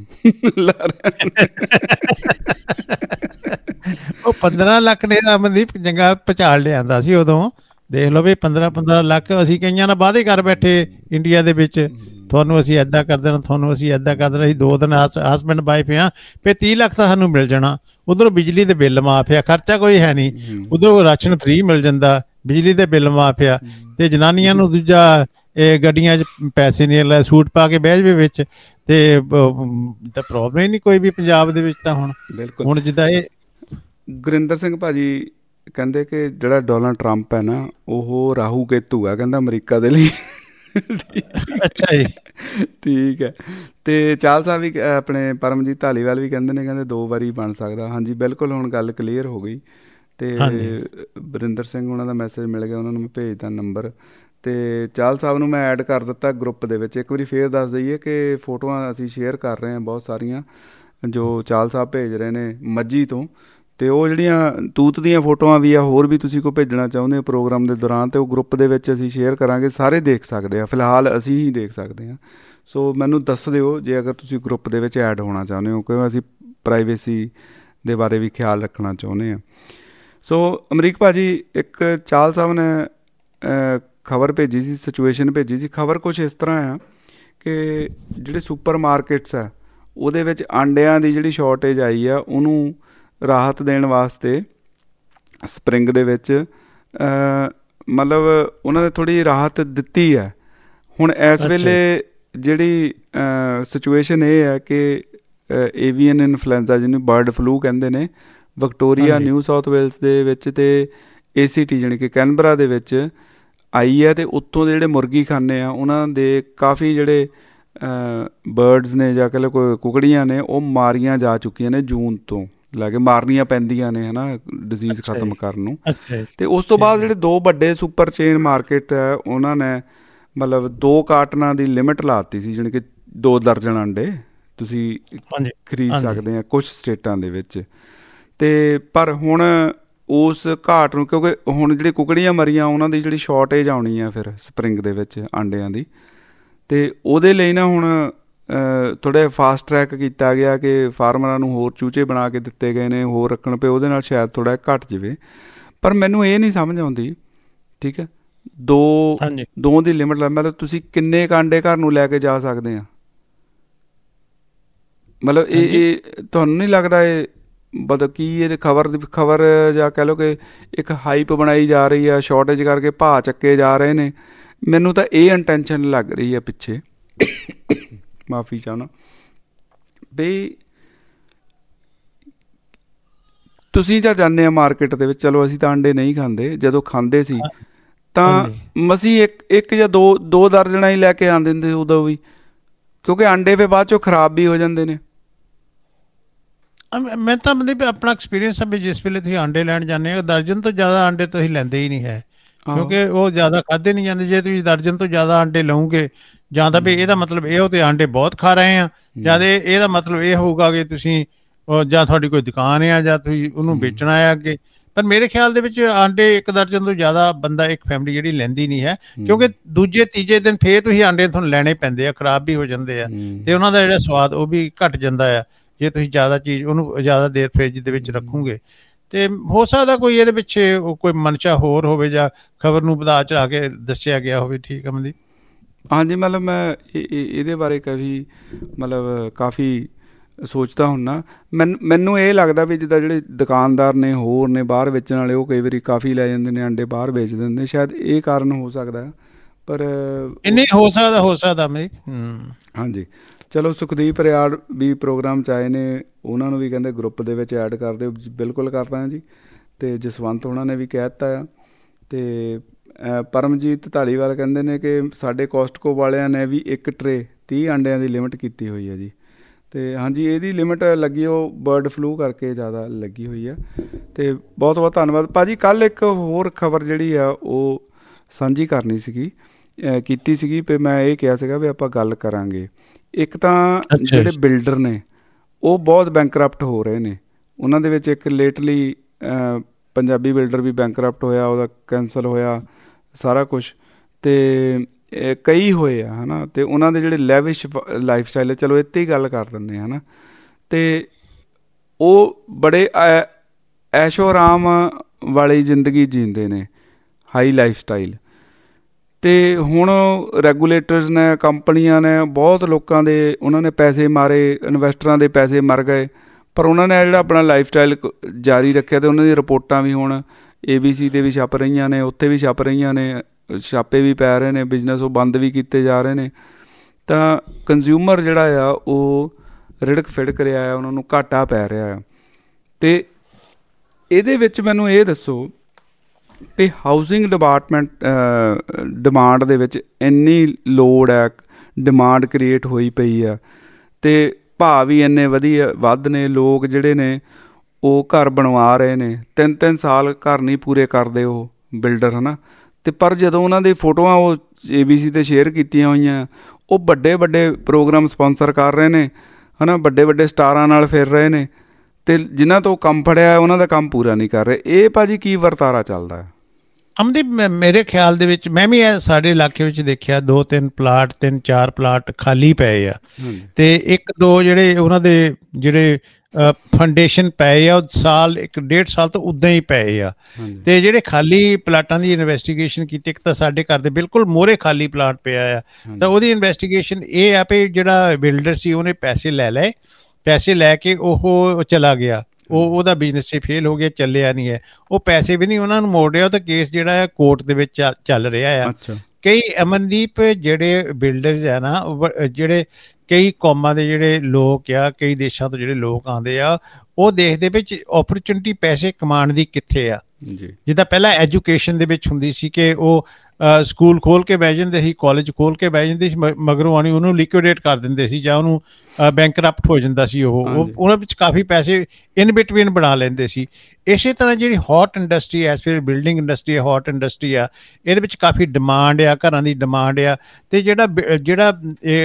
ਉਹ 15 ਲੱਖ ਨੇ ਤਾਂ ਅਮਨਦੀਪ ਚੰਗਾ ਪਚਾਲ ਲਿਆਂਦਾ ਸੀ ਉਦੋਂ। ਦੇਖ ਲਓ ਵੀ 15 ਲੱਖ ਅਸੀਂ ਕਈਆਂ ਨਾਲ ਵਾਅਦੇ ਕਰ ਬੈਠੇ ਇੰਡੀਆ ਦੇ ਵਿੱਚ, ਤੁਹਾਨੂੰ ਅਸੀਂ ਏਦਾਂ ਕਰ ਦੇਣਾ, ਤੁਹਾਨੂੰ ਅਸੀਂ ਏਦਾਂ ਕਰ ਦੇਣਾ। ਅਸੀਂ 2 ਦਿਨ ਹਸਬੈਂਡ ਵਾਈਫ ਆ, ਫਿਰ 30 ਲੱਖ ਤਾਂ ਸਾਨੂੰ ਮਿਲ ਜਾਣਾ। ਉਧਰੋਂ ਬਿਜਲੀ ਦੇ ਬਿੱਲ ਮਾਫ ਆ, ਖਰਚਾ ਕੋਈ ਹੈ ਨਹੀਂ। ਉਧਰੋਂ ਰਾਸ਼ਨ ਫ੍ਰੀ ਮਿਲ ਜਾਂਦਾ, ਬਿਜਲੀ ਦੇ ਬਿੱਲ ਮਾਫ ਆ। ਤੇ ਜਨਾਨੀਆਂ ਨੂੰ ਦੂਜਾ ਇਹ ਗੱਡੀਆਂ 'ਚ ਪੈਸੇ ਨਹੀਂ ਲੈ, ਸੂਟ ਪਾ ਕੇ ਬਹਿ ਜਾਵੇ ਵਿੱਚ ਤੇ ਤਾਂ ਪ੍ਰੋਬਲਮ ਹੀ ਨਹੀਂ ਕੋਈ ਵੀ ਪੰਜਾਬ ਦੇ ਵਿੱਚ। ਤਾਂ ਹੁਣ ਜਿੱਦਾਂ ਇਹ ਗੁਰਿੰਦਰ ਸਿੰਘ ਭਾਜੀ ਕਹਿੰਦੇ ਕਿ ਜਿਹੜਾ ਡੋਨਾਲਡ ਟਰੰਪ ਹੈ ਨਾ ਉਹ ਰਾਹੂ ਕੇਤੂ ਆ ਕਹਿੰਦਾ ਅਮਰੀਕਾ ਦੇ ਲਈ। ਅੱਛਾ ਜੀ, ਠੀਕ ਹੈ। ਤੇ ਚਾਹਲ ਸਾਹਿਬ ਵੀ ਆਪਣੇ ਪਰਮਜੀਤ ਧਾਲੀਵਾਲ ਵੀ ਕਹਿੰਦੇ ਨੇ, ਕਹਿੰਦੇ 2 ਵਾਰੀ ਬਣ ਸਕਦਾ। ਹਾਂਜੀ ਬਿਲਕੁਲ, ਹੁਣ ਗੱਲ ਕਲੀਅਰ ਹੋ ਗਈ। ਤੇ ਵਰਿੰਦਰ ਸਿੰਘ ਉਹਨਾਂ ਦਾ ਮੈਸੇਜ ਮਿਲ ਗਿਆ, ਉਹਨਾਂ ਨੂੰ ਮੈਂ ਭੇਜਦਾ ਨੰਬਰ। ਤੇ ਚਾਹਲ ਸਾਹਿਬ ਨੂੰ ਮੈਂ ਐਡ ਕਰ ਦਿੱਤਾ ਗਰੁੱਪ ਦੇ ਵਿੱਚ। ਇੱਕ ਵਾਰੀ ਫੇਰ ਦੱਸ ਦਈਏ ਕਿ ਫੋਟੋਆਂ ਅਸੀਂ ਸ਼ੇਅਰ ਕਰ ਰਹੇ ਹਾਂ ਬਹੁਤ ਸਾਰੀਆਂ, ਜੋ ਚਾਹਲ ਸਾਹਿਬ ਭੇਜ ਰਹੇ ਨੇ ਮੱਝੀ ਤੋਂ। ਤੇ ਉਹ ਜਿਹੜੀਆਂ ਤੂਤ ਦੀਆਂ ਫੋਟੋਆਂ ਵੀ ਆ, ਹੋਰ ਵੀ ਤੁਸੀਂ ਕੋਈ ਭੇਜਣਾ ਚਾਹੁੰਦੇ ਹੋ ਪ੍ਰੋਗਰਾਮ ਦੇ ਦੌਰਾਨ, ਤੇ ਉਹ ਗਰੁੱਪ ਦੇ ਵਿੱਚ ਅਸੀਂ ਸ਼ੇਅਰ ਕਰਾਂਗੇ। ਸਾਰੇ ਦੇਖ ਸਕਦੇ ਆ, ਫਿਲਹਾਲ ਅਸੀਂ ਹੀ ਦੇਖ ਸਕਦੇ ਹਾਂ। ਸੋ ਮੈਨੂੰ ਦੱਸ ਦਿਓ ਜੇ ਅਗਰ ਤੁਸੀਂ ਗਰੁੱਪ ਦੇ ਵਿੱਚ ਐਡ ਹੋਣਾ ਚਾਹੁੰਦੇ ਹੋ, ਕਿਉਂਕਿ ਅਸੀਂ ਪ੍ਰਾਈਵੇਸੀ ਦੇ ਬਾਰੇ ਵੀ ਖਿਆਲ ਰੱਖਣਾ ਚਾਹੁੰਦੇ ਹਾਂ। ਸੋ ਅਮਰੀਕ ਭਾਜੀ, ਇੱਕ ਚਾਹਲ ਸਾਹਿਬ ਨੇ ਖਬਰ ਭੇਜੀ ਸੀ, ਸਿਚੁਏਸ਼ਨ ਭੇਜੀ ਸੀ। ਖਬਰ ਕੁਛ ਇਸ ਤਰ੍ਹਾਂ ਆ ਕਿ ਜਿਹੜੇ ਸੁਪਰ ਮਾਰਕੀਟਸ ਆ ਉਹਦੇ ਵਿੱਚ ਆਂਡਿਆਂ ਦੀ ਜਿਹੜੀ ਸ਼ਾਰਟੇਜ ਆਈ ਆ, ਉਹਨੂੰ ਰਾਹਤ ਦੇਣ ਵਾਸਤੇ ਸਪਰਿੰਗ ਦੇ ਵਿੱਚ ਮਤਲਬ ਉਹਨਾਂ ਨੇ ਥੋੜ੍ਹੀ ਰਾਹਤ ਦਿੱਤੀ ਹੈ। ਹੁਣ ਇਸ ਵੇਲੇ ਜਿਹੜੀ ਸਿਚੁਏਸ਼ਨ ਇਹ ਹੈ ਕਿ ਏਵੀਅਨ ਇਨਫਲੂਐਂਜ਼ਾ, ਜਿਹਨੂੰ ਬਰਡ ਫਲੂ ਕਹਿੰਦੇ ਨੇ, ਵਿਕਟੋਰੀਆ, ਨਿਊ ਸਾਊਥ ਵੇਲਸ ਦੇ ਵਿੱਚ ਤੇ ACT ਜਾਣੀ ਕਿ ਕੈਨਬਰਾ ਦੇ ਵਿੱਚ ਆਈ ਹੈ। ਤੇ ਉੱਤੋਂ ਦੇ ਜਿਹੜੇ ਮੁਰਗੀ ਖਾਨੇ ਆ ਉਹਨਾਂ ਦੇ ਕਾਫੀ ਜਿਹੜੇ ਬਰਡਸ ਨੇ ਜਾਂ ਕਹਿ ਲਓ ਕੋਈ ਕੁਕੜੀਆਂ ਨੇ, ਉਹ ਮਾਰੀਆਂ ਜਾ ਚੁੱਕੀਆਂ ਨੇ। ਜੂਨ ਤੋਂ ਲੈ ਕੇ ਮਾਰਨੀਆਂ ਪੈਂਦੀਆਂ ਨੇ, ਹੈ ਨਾ, ਡਿਜ਼ੀਜ਼ ਖਤਮ ਕਰਨ ਨੂੰ। ਤੇ ਉਸ ਤੋਂ ਬਾਅਦ ਜਿਹੜੇ 2 ਵੱਡੇ ਸੁਪਰ ਚੇਨ ਮਾਰਕੀਟ ਹੈ, ਉਹਨਾਂ ਨੇ ਮਤਲਬ 2 ਕਾਰਟਨਾਂ ਦੀ ਲਿਮਿਟ ਲਾਤੀ ਸੀ, ਜਾਣੀ ਕਿ 2 ਦਰਜਨ ਅੰਡੇ ਤੁਸੀਂ ਖਰੀਦ ਸਕਦੇ ਆ ਕੁਛ ਸਟੇਟਾਂ ਦੇ ਵਿੱਚ। ਤੇ ਪਰ ਹੁਣ ਉਸ ਘਾਟ ਨੂੰ, ਕਿਉਂਕਿ ਹੁਣ ਜਿਹੜੀ ਕੁਕੜੀਆਂ ਮਰੀਆਂ ਉਹਨਾਂ ਦੀ ਜਿਹੜੀ ਸ਼ਾਰਟੇਜ ਆਉਣੀ ਆ ਫਿਰ ਸਪਰਿੰਗ ਦੇ ਵਿੱਚ ਆਂਡਿਆਂ ਦੀ, ਤੇ ਉਹਦੇ ਲਈ ਨਾ ਹੁਣ ਥੋੜ੍ਹਾ ਫਾਸਟ ਟਰੈਕ ਕੀਤਾ ਗਿਆ ਕਿ ਫਾਰਮਰਾਂ ਨੂੰ ਹੋਰ ਚੂਚੇ ਬਣਾ ਕੇ ਦਿੱਤੇ ਗਏ ਨੇ, ਹੋਰ ਰੱਖਣ ਪਏ, ਉਹਦੇ ਨਾਲ ਸ਼ਾਇਦ ਥੋੜ੍ਹਾ ਘੱਟ ਜਾਵੇ। ਪਰ ਮੈਨੂੰ ਇਹ ਨਹੀਂ ਸਮਝ ਆਉਂਦੀ, ਠੀਕ ਹੈ, 2 ਦੀ ਲਿਮਿਟ ਮਤਲਬ ਤੁਸੀਂ ਕਿੰਨੇ ਕੁ ਆਂਡੇ ਘਰ ਨੂੰ ਲੈ ਕੇ ਜਾ ਸਕਦੇ ਆ? ਮਤਲਬ ਇਹ ਤੁਹਾਨੂੰ ਨਹੀਂ ਲੱਗਦਾ ਇਹ ਮਤਲਬ ਕੀ ਇਹ ਖਬਰ ਜਾਂ ਕਹਿ ਲਓ ਕਿ ਇੱਕ ਹਾਈਪ ਬਣਾਈ ਜਾ ਰਹੀ ਆ, ਸ਼ਾਰਟੇਜ ਕਰਕੇ ਭਾਅ ਚੱਕੇ ਜਾ ਰਹੇ ਨੇ? ਮੈਨੂੰ ਤਾਂ ਇਹ ਇੰਟੈਂਸ਼ਨ ਲੱਗ ਰਹੀ ਹੈ ਪਿੱਛੇ, ਮਾਫੀ ਚਾਹੁੰਦਾ ਬਈ। ਤੁਸੀਂ ਜਾਂ ਜਾਂਦੇ ਆ ਮਾਰਕੀਟ ਦੇ ਵਿੱਚ, ਚਲੋ ਅਸੀਂ ਤਾਂ ਆਂਡੇ ਨਹੀਂ ਖਾਂਦੇ, ਜਦੋਂ ਖਾਂਦੇ ਸੀ ਤਾਂ ਮਸੀਂ ਇੱਕ ਜਾਂ 2 ਦਰਜਨਾਂ ਹੀ ਲੈ ਕੇ ਆਉਂਦੇ ਹੁੰਦੇ ਉਦੋਂ ਵੀ, ਕਿਉਂਕਿ ਆਂਡੇ ਫਿਰ ਬਾਅਦ ਚੋਂ ਖਰਾਬ ਵੀ ਹੋ ਜਾਂਦੇ ਨੇ। ਮੈਂ ਤਾਂ ਮਤਲਬ ਆਪਣਾ ਐਕਸਪੀਰੀਅੰਸ ਹੈ ਵੀ ਜਿਸ ਵੇਲੇ ਤੁਸੀਂ ਆਂਡੇ ਲੈਣ ਜਾਂਦੇ ਹੋ, ਦਰਜਨ ਤੋਂ ਜ਼ਿਆਦਾ ਆਂਡੇ ਤੁਸੀਂ ਲੈਂਦੇ ਹੀ ਨਹੀਂ ਹੈ, ਕਿਉਂਕਿ ਉਹ ਜ਼ਿਆਦਾ ਖਾਧੇ ਨਹੀਂ ਜਾਂਦੇ। ਜੇ ਤੁਸੀਂ ਦਰਜਨ ਤੋਂ ਜ਼ਿਆਦਾ ਆਂਡੇ ਲਓਗੇ, ਜਾਂ ਤਾਂ ਵੀ ਇਹਦਾ ਮਤਲਬ ਇਹ ਹੋ ਤੇ ਆਂਡੇ ਬਹੁਤ ਖਾ ਰਹੇ ਆ, ਜਾਂ ਇਹਦਾ ਮਤਲਬ ਇਹ ਹੋਊਗਾ ਕਿ ਤੁਸੀਂ ਜਾਂ ਤੁਹਾਡੀ ਕੋਈ ਦੁਕਾਨ ਆ ਜਾਂ ਤੁਸੀਂ ਉਹਨੂੰ ਵੇਚਣਾ ਹੈ ਅੱਗੇ। ਪਰ ਮੇਰੇ ਖਿਆਲ ਦੇ ਵਿੱਚ ਆਂਡੇ 1 ਦਰਜਨ ਤੋਂ ਜ਼ਿਆਦਾ ਬੰਦਾ ਇੱਕ ਫੈਮਿਲੀ ਜਿਹੜੀ ਲੈਂਦੀ ਨਹੀਂ ਹੈ, ਕਿਉਂਕਿ ਦੂਜੇ ਤੀਜੇ ਦਿਨ ਫੇਰ ਤੁਸੀਂ ਆਂਡੇ ਤੁਹਾਨੂੰ ਲੈਣੇ ਪੈਂਦੇ ਆ, ਖਰਾਬ ਵੀ ਹੋ ਜਾਂਦੇ ਆ, ਤੇ ਉਹਨਾਂ ਦਾ ਜਿਹੜਾ ਸਵਾਦ ਉਹ ਵੀ ਘੱਟ ਜਾਂਦਾ ਆ ਜੇ ਤੁਸੀਂ ਜ਼ਿਆਦਾ ਚੀਜ਼ ਉਹਨੂੰ ਜ਼ਿਆਦਾ ਦੇਰ ਫਰਿੱਜ ਦੇ ਵਿੱਚ ਰੱਖੋਗੇ। ਤੇ ਹੋ ਸਕਦਾ ਕੋਈ ਇਹਦੇ ਪਿੱਛੇ ਕੋਈ ਮਨਸ਼ਾ ਹੋਰ ਹੋਵੇ ਜਾਂ ਖਬਰ ਨੂੰ ਵਧਾ ਚੜਾ ਕੇ ਦੱਸਿਆ ਗਿਆ ਹੋਵੇ। ਠੀਕ ਹੈ ਮਨਦੀਪ? ਹਾਂਜੀ, ਮਤਲਬ ਮੈਂ ਇਹਦੇ ਬਾਰੇ ਕਾਫੀ ਸੋਚਦਾ ਹੁੰਦਾ। ਮੈਨੂੰ ਇਹ ਲੱਗਦਾ ਵੀ ਜਿੱਦਾਂ ਜਿਹੜੇ ਦੁਕਾਨਦਾਰ ਨੇ ਹੋਰ ਨੇ ਬਾਹਰ ਵੇਚਣ ਵਾਲੇ, ਉਹ ਕਈ ਵਾਰੀ ਕਾਫੀ ਲੈ ਜਾਂਦੇ ਨੇ ਆਂਡੇ, ਬਾਹਰ ਵੇਚ ਦਿੰਦੇ, ਸ਼ਾਇਦ ਇਹ ਕਾਰਨ ਹੋ ਸਕਦਾ। ਪਰ ਨਹੀਂ ਹੋ ਸਕਦਾ ਮੈਂ ਹਾਂਜੀ। ਚਲੋ ਸੁਖਦੀਪ ਰਿਆੜ ਵੀ ਪ੍ਰੋਗਰਾਮ 'ਚ ਆਏ ਨੇ, ਉਹਨਾਂ ਨੂੰ ਵੀ ਕਹਿੰਦੇ ਗਰੁੱਪ ਦੇ ਵਿੱਚ ਐਡ ਕਰ ਦਿਓ। ਬਿਲਕੁਲ ਕਰਦਾ ਹਾਂ ਜੀ। ਤੇ ਜਸਵੰਤ ਉਹਨਾਂ ਨੇ ਵੀ ਕਹਿ ਦਿੱਤਾ ਆ। ਤੇ ਪਰਮਜੀਤ ਧਾਲੀਵਾਲ ਕਹਿੰਦੇ ਨੇ ਕਿ ਸਾਡੇ ਕੋਸਟਕੋ ਵਾਲਿਆਂ ਨੇ ਵੀ 1 ਟਰੇ 30 ਆਂਡਿਆਂ ਦੀ ਲਿਮਿਟ ਕੀਤੀ ਹੋਈ ਹੈ ਜੀ। ਤੇ ਹਾਂਜੀ, ਇਹਦੀ ਲਿਮਿਟ ਲੱਗੀ ਉਹ ਬਰਡ ਫਲੂ ਕਰਕੇ ਜ਼ਿਆਦਾ ਲੱਗੀ ਹੋਈ ਆ। ਤੇ ਬਹੁਤ ਬਹੁਤ ਧੰਨਵਾਦ ਭਾਜੀ। ਕੱਲ੍ਹ ਇੱਕ ਹੋਰ ਖਬਰ ਜਿਹੜੀ ਆ ਉਹ ਸਾਂਝੀ ਕਰਨੀ ਸੀਗੀ, ਕੀਤੀ ਸੀਗੀ, ਵੀ ਮੈਂ ਇਹ ਕਿਹਾ ਸੀਗਾ ਵੀ ਆਪਾਂ ਗੱਲ ਕਰਾਂਗੇ। ਇੱਕ ਤਾਂ ਜਿਹੜੇ ਬਿਲਡਰ ਨੇ ਉਹ ਬਹੁਤ ਬੈਂਕਰਪਟ ਹੋ ਰਹੇ ਨੇ। ਉਹਨਾਂ ਦੇ ਵਿੱਚ ਇੱਕ ਲੇਟਲੀ ਪੰਜਾਬੀ ਬਿਲਡਰ ਵੀ ਬੈਂਕਰਪਟ ਹੋਇਆ, ਉਹਦਾ ਕੈਂਸਲ ਹੋਇਆ ਸਾਰਾ ਕੁਛ, ਤੇ ਕਈ ਹੋਏ ਆ, ਹੈ ਨਾ। ਤੇ ਉਹਨਾਂ ਦੇ ਜਿਹੜੇ ਲੈਵਿਸ਼ ਲਾਈਫ ਸਟਾਈਲ ਹੈ, ਚਲੋ ਇੱਥੇ ਹੀ ਗੱਲ ਕਰ ਦਿੰਦੇ ਹਾਂ, ਹੈ ਨਾ। ਤੇ ਉਹ ਬੜੇ ਐਸ਼ੋ ਆਰਾਮ ਵਾਲੀ ਜ਼ਿੰਦਗੀ ਜੀਂਦੇ ਨੇ, ਹਾਈ ਲਾਈਫ ਸਟਾਈਲ। ਤੇ ਹੁਣ ਰੈਗੂਲੇਟਰਸ ਨੇ, ਕੰਪਨੀਆਂ ਨੇ, ਬਹੁਤ ਲੋਕਾਂ ਦੇ ਉਹਨਾਂ ਨੇ ਪੈਸੇ ਮਾਰੇ, ਇਨਵੈਸਟਰਾਂ ਦੇ ਪੈਸੇ ਮਰ ਗਏ, ਪਰ ਉਹਨਾਂ ਨੇ ਜਿਹੜਾ ਆਪਣਾ ਲਾਈਫ ਸਟਾਈਲ ਜਾਰੀ ਰੱਖਿਆ। ਤੇ ਉਹਨਾਂ ਦੀਆਂ ਰਿਪੋਰਟਾਂ ਵੀ ਹੁਣ ABC 'ਤੇ ਵੀ ਛਪ ਰਹੀਆਂ ਨੇ, ਉੱਥੇ ਵੀ ਛਪ ਰਹੀਆਂ ਨੇ, ਛਾਪੇ ਵੀ ਪੈ ਰਹੇ ਨੇ, ਬਿਜ਼ਨਸ ਉਹ ਬੰਦ ਵੀ ਕੀਤੇ ਜਾ ਰਹੇ ਨੇ। ਤਾਂ ਕੰਜ਼ਿਊਮਰ ਜਿਹੜਾ ਆ ਉਹ ਰਿੜਕ ਫਿੜਕ ਰਿਹਾ ਆ, ਉਹਨਾਂ ਨੂੰ ਘਾਟਾ ਪੈ ਰਿਹਾ ਆ। ਤੇ ਇਹਦੇ ਵਿੱਚ ਮੈਨੂੰ ਇਹ ਦੱਸੋ ਵੀ ਹਾਊਸਿੰਗ ਡਿਮਾਂਡ ਦੇ ਵਿੱਚ ਇੰਨੀ ਲੋੜ ਹੈ, ਡਿਮਾਂਡ ਕ੍ਰੀਏਟ ਹੋਈ ਪਈ ਆ, ਅਤੇ ਭਾਅ ਵੀ ਇੰਨੇ ਵੱਧ ਨੇ। ਲੋਕ ਜਿਹੜੇ ਨੇ ਉਹ ਘਰ ਬਣਵਾ ਰਹੇ ਨੇ, 3-3 ਸਾਲ ਘਰ ਨਹੀਂ ਪੂਰੇ ਕਰਦੇ ਉਹ ਬਿਲਡਰ, ਹੈ ਨਾ। ਅਤੇ ਪਰ ਜਦੋਂ ਉਹਨਾਂ ਦੀ ਫੋਟੋਆਂ ਉਹ ABC 'ਤੇ ਸ਼ੇਅਰ ਕੀਤੀਆਂ ਹੋਈਆਂ, ਉਹ ਵੱਡੇ ਵੱਡੇ ਪ੍ਰੋਗਰਾਮ ਸਪੋਂਸਰ ਕਰ ਰਹੇ ਨੇ, ਹੈ ਨਾ, ਵੱਡੇ ਵੱਡੇ ਸਟਾਰਾਂ ਨਾਲ ਫਿਰ ਰਹੇ ਨੇ, ਅਤੇ ਜਿਨ੍ਹਾਂ ਤੋਂ ਕੰਮ ਫੜਿਆ ਉਹਨਾਂ ਦਾ ਕੰਮ ਪੂਰਾ ਨਹੀਂ ਕਰ ਰਹੇ। ਇਹ ਭਾਅ ਜੀ ਕੀ ਵਰਤਾਰਾ ਚੱਲਦਾ ਹੈ? ਅਮਨਦੀਪ, ਮੇਰੇ ਖਿਆਲ ਦੇ ਵਿੱਚ ਮੈਂ ਵੀ ਸਾਡੇ ਇਲਾਕੇ ਵਿੱਚ ਦੇਖਿਆ 2-3 ਪਲਾਟ, 3-4 ਪਲਾਟ ਖਾਲੀ ਪਏ ਆ, ਤੇ 1-2 ਜਿਹੜੇ ਉਹਨਾਂ ਦੇ ਜਿਹੜੇ ਫਾਊਂਡੇਸ਼ਨ ਪਏ ਆ ਉਹ 1.5 ਸਾਲ ਤੋਂ ਉੱਦਾਂ ਹੀ ਪਏ ਆ। ਤੇ ਜਿਹੜੇ ਖਾਲੀ ਪਲਾਟਾਂ ਦੀ ਇਨਵੈਸਟੀਗੇਸ਼ਨ ਕੀਤੀ, ਇੱਕ ਤਾਂ ਸਾਡੇ ਘਰ ਦੇ ਬਿਲਕੁਲ ਮੋਹਰੇ ਖਾਲੀ ਪਲਾਟ ਪਿਆ ਆ, ਤਾਂ ਉਹਦੀ ਇਨਵੈਸਟੀਗੇਸ਼ਨ ਇਹ ਆ ਵੀ ਜਿਹੜਾ ਬਿਲਡਰ ਸੀ ਉਹਨੇ ਪੈਸੇ ਲੈ ਕੇ ਉਹ ਚਲਾ ਗਿਆ, ਉਹਦਾ ਬਿਜ਼ਨਸ ਹੀ ਫੇਲ ਹੋ ਗਿਆ, ਚੱਲਿਆ ਨਹੀਂ ਹੈ, ਉਹ ਪੈਸੇ ਵੀ ਨਹੀਂ ਉਹਨਾਂ ਨੂੰ ਮੋੜ ਰਿਹਾ, ਉਹ ਤਾਂ ਕੇਸ ਜਿਹੜਾ ਹੈ ਕੋਰਟ ਦੇ ਵਿੱਚ ਚੱਲ ਰਿਹਾ ਆ। ਕਈ ਅਮਨਦੀਪ ਜਿਹੜੇ ਬਿਲਡਰਸ ਆ ਨਾ, ਜਿਹੜੇ ਕਈ ਕੌਮਾਂ ਦੇ ਜਿਹੜੇ ਲੋਕ ਆ, ਕਈ ਦੇਸ਼ਾਂ ਤੋਂ ਜਿਹੜੇ ਲੋਕ ਆਉਂਦੇ ਆ, ਉਹ ਦੇਖਦੇ ਵਿੱਚ ਓਪਰਚੁਨਿਟੀ ਪੈਸੇ ਕਮਾਉਣ ਦੀ ਕਿੱਥੇ ਆ। ਜਿੱਦਾਂ ਪਹਿਲਾਂ ਐਜੂਕੇਸ਼ਨ ਦੇ ਵਿੱਚ ਹੁੰਦੀ ਸੀ ਕਿ ਉਹ ਸਕੂਲ ਖੋਲ ਕੇ ਬਹਿ ਜਾਂਦੇ ਸੀ, ਕਾਲਜ ਖੋਲ ਕੇ ਬਹਿ ਜਾਂਦੇ ਸੀ, ਮਗਰੋਂ ਆਣੀ ਉਹਨੂੰ ਲਿਕੁਇਡੇਟ ਕਰ ਦਿੰਦੇ ਸੀ ਜਾਂ ਉਹਨੂੰ ਬੈਂਕਰਪਟ ਹੋ ਜਾਂਦਾ ਸੀ। ਉਹਨਾਂ ਵਿੱਚ ਕਾਫੀ ਪੈਸੇ ਇਨ ਬਿਟਵੀਨ ਬਣਾ ਲੈਂਦੇ ਸੀ। ਇਸੇ ਤਰ੍ਹਾਂ ਜਿਹੜੀ ਹੌਟ ਇੰਡਸਟਰੀ ਐ, ਫਿਰ ਬਿਲਡਿੰਗ ਇੰਡਸਟਰੀ ਹੈ, ਹੌਟ ਇੰਡਸਟਰੀ ਆ, ਇਹਦੇ ਵਿੱਚ ਕਾਫੀ ਡਿਮਾਂਡ ਆ, ਘਰਾਂ ਦੀ ਡਿਮਾਂਡ ਆ, ਤੇ ਜਿਹੜਾ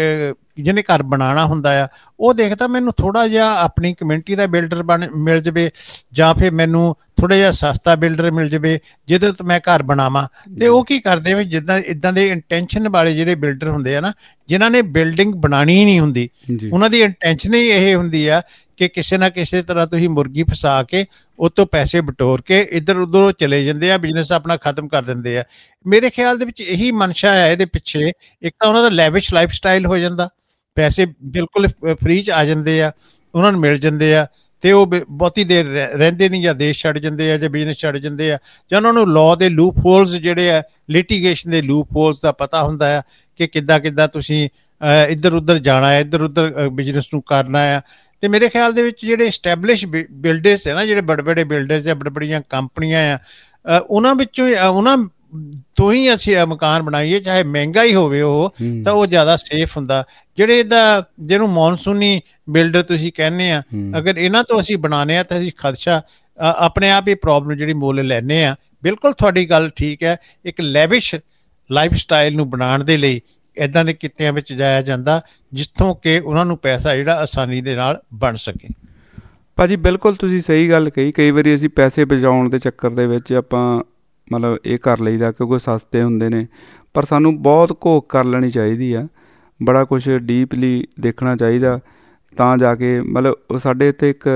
ਜਿਹਨੇ ਘਰ ਬਣਾਉਣਾ ਹੁੰਦਾ ਆ ਉਹ ਦੇਖਦਾ ਮੈਨੂੰ ਥੋੜ੍ਹਾ ਜਿਹਾ ਆਪਣੀ ਕਮਿਊਨਿਟੀ ਦਾ ਬਿਲਡਰ ਮਿਲ ਜਾਵੇ, ਜਾਂ ਫਿਰ ਮੈਨੂੰ ਥੋੜ੍ਹਾ ਜਿਹਾ ਸਸਤਾ ਬਿਲਡਰ ਮਿਲ ਜਾਵੇ ਜਿਹਦੇ ਤੋਂ ਮੈਂ ਘਰ ਬਣਾਵਾਂ। ਤੇ ਉਹ ਕੀ ਕਰਦੇ ਵੀ ਜਿੱਦਾਂ ਇੱਦਾਂ ਦੇ ਇੰਟੈਂਸ਼ਨ ਵਾਲੇ ਜਿਹੜੇ ਬਿਲਡਰ ਹੁੰਦੇ ਆ ਨਾ, ਜਿਨ੍ਹਾਂ ਨੇ ਬਿਲਡਿੰਗ ਬਣਾਉਣੀ ਹੀ ਨਹੀਂ ਹੁੰਦੀ, ਉਹਨਾਂ ਦੀ ਇੰਟੈਂਸ਼ਨ ਹੀ ਇਹ ਹੁੰਦੀ ਆ ਕਿ ਕਿਸੇ ਨਾ ਕਿਸੇ ਤਰ੍ਹਾਂ ਤੁਸੀਂ ਮੁਰਗੀ ਫਸਾ ਕੇ ਉਹ ਤੋਂ ਪੈਸੇ ਬਟੋਰ ਕੇ ਇੱਧਰ ਉੱਧਰ ਚਲੇ ਜਾਂਦੇ ਆ, ਬਿਜ਼ਨਸ ਆਪਣਾ ਖਤਮ ਕਰ ਦਿੰਦੇ ਆ। ਮੇਰੇ ਖਿਆਲ ਦੇ ਵਿੱਚ ਇਹੀ ਮਨਸ਼ਾ ਹੈ ਇਹਦੇ ਪਿੱਛੇ। ਇੱਕ ਤਾਂ ਉਹਨਾਂ ਦਾ ਲੈਵਿਸ਼ ਲਾਈਫ ਸਟਾਈਲ ਹੋ ਜਾਂਦਾ, ਪੈਸੇ ਬਿਲਕੁਲ ਫ੍ਰੀ 'ਚ ਆ ਜਾਂਦੇ ਆ, ਉਹਨਾਂ ਨੂੰ ਮਿਲ ਜਾਂਦੇ ਆ, ਤੇ ਉਹ ਬਹੁਤੀ ਦੇਰ ਰਹਿੰਦੇ ਨਹੀਂ, ਜਾਂ ਦੇਸ਼ ਛੱਡ ਜਾਂਦੇ ਆ, ਜਾਂ ਬਿਜ਼ਨਸ ਛੱਡ ਜਾਂਦੇ ਆ, ਜਾਂ ਉਹਨਾਂ ਨੂੰ ਲਾਅ ਦੇ ਲੂਪ ਹੋਲਸ ਜਿਹੜੇ ਆ, ਲਿਟੀਗੇਸ਼ਨ ਦੇ ਲੂਪ ਹੋਲਸ ਦਾ ਪਤਾ ਹੁੰਦਾ ਆ ਕਿ ਕਿੱਦਾਂ ਤੁਸੀਂ ਇੱਧਰ ਉੱਧਰ ਜਾਣਾ ਹੈ, ਇੱਧਰ ਉੱਧਰ ਬਿਜ਼ਨਸ ਨੂੰ ਕਰਨਾ ਆ। ਤੇ ਮੇਰੇ ਖਿਆਲ ਦੇ ਵਿੱਚ ਜਿਹੜੇ ਐਸਟੈਬਲਿਸ਼ ਬਿਲਡਰਸ ਹੈ ਨਾ, ਜਿਹੜੇ ਬੜੇ ਬਿਲਡਰਸ ਆ, ਬੜੀਆਂ ਕੰਪਨੀਆਂ ਆ, ਉਹਨਾਂ ਵਿੱਚੋਂ ਉਹਨਾਂ ਤੋਂ ਹੀ ਅਸੀਂ ਮਕਾਨ ਬਣਾਈਏ, ਚਾਹੇ ਮਹਿੰਗਾ ਹੀ ਹੋਵੇ ਉਹ, ਤਾਂ ਉਹ ਜ਼ਿਆਦਾ ਸੇਫ ਹੁੰਦਾ। ਜਿਹੜੇ ਜਿਹਨੂੰ ਮੌਨਸੂਨੀ ਬਿਲਡਰ ਤੁਸੀਂ ਕਹਿੰਦੇ ਆ, ਅਗਰ ਇਹਨਾਂ ਤੋਂ ਅਸੀਂ ਬਣਾਉਂਦੇ ਆ ਤਾਂ ਅਸੀਂ ਖਦਸ਼ਾ ਆਪਣੇ ਆਪ ਹੀ ਪ੍ਰੋਬਲਮ ਜਿਹੜੀ ਮੁੱਲ ਲੈਂਦੇ ਆ। ਬਿਲਕੁਲ ਤੁਹਾਡੀ ਗੱਲ ਠੀਕ ਹੈ, ਇੱਕ ਲੈਵਿਸ਼ ਲਾਈਫ ਸਟਾਈਲ ਨੂੰ ਬਣਾਉਣ ਦੇ ਲਈ ਇੱਦਾਂ ਦੇ ਕਿੱਤਿਆਂ ਵਿੱਚ ਜਾਇਆ ਜਾਂਦਾ ਜਿੱਥੋਂ ਕਿ ਉਹਨਾਂ ਨੂੰ ਪੈਸਾ ਜਿਹੜਾ ਆਸਾਨੀ ਦੇ ਨਾਲ ਬਣ ਸਕੇ। ਭਾਜੀ ਬਿਲਕੁਲ ਤੁਸੀਂ ਸਹੀ ਗੱਲ ਕਹੀ। ਕਈ ਵਾਰੀ ਅਸੀਂ ਪੈਸੇ ਬਚਾਉਣ ਦੇ ਚੱਕਰ ਦੇ ਵਿੱਚ ਆਪਾਂ ਮਤਲਬ ਇਹ ਕਰ ਲਈਦਾ ਕਿਉਂਕਿ ਸਸਤੇ ਹੁੰਦੇ ਨੇ, ਪਰ ਸਾਨੂੰ ਬਹੁਤ ਘੋਖ ਕਰ ਲੈਣੀ ਚਾਹੀਦੀ ਆ, ਬੜਾ ਕੁਛ ਡੀਪਲੀ ਦੇਖਣਾ ਚਾਹੀਦਾ ਤਾਂ ਜਾ ਕੇ ਮਤਲਬ। ਸਾਡੇ ਇੱਥੇ ਇੱਕ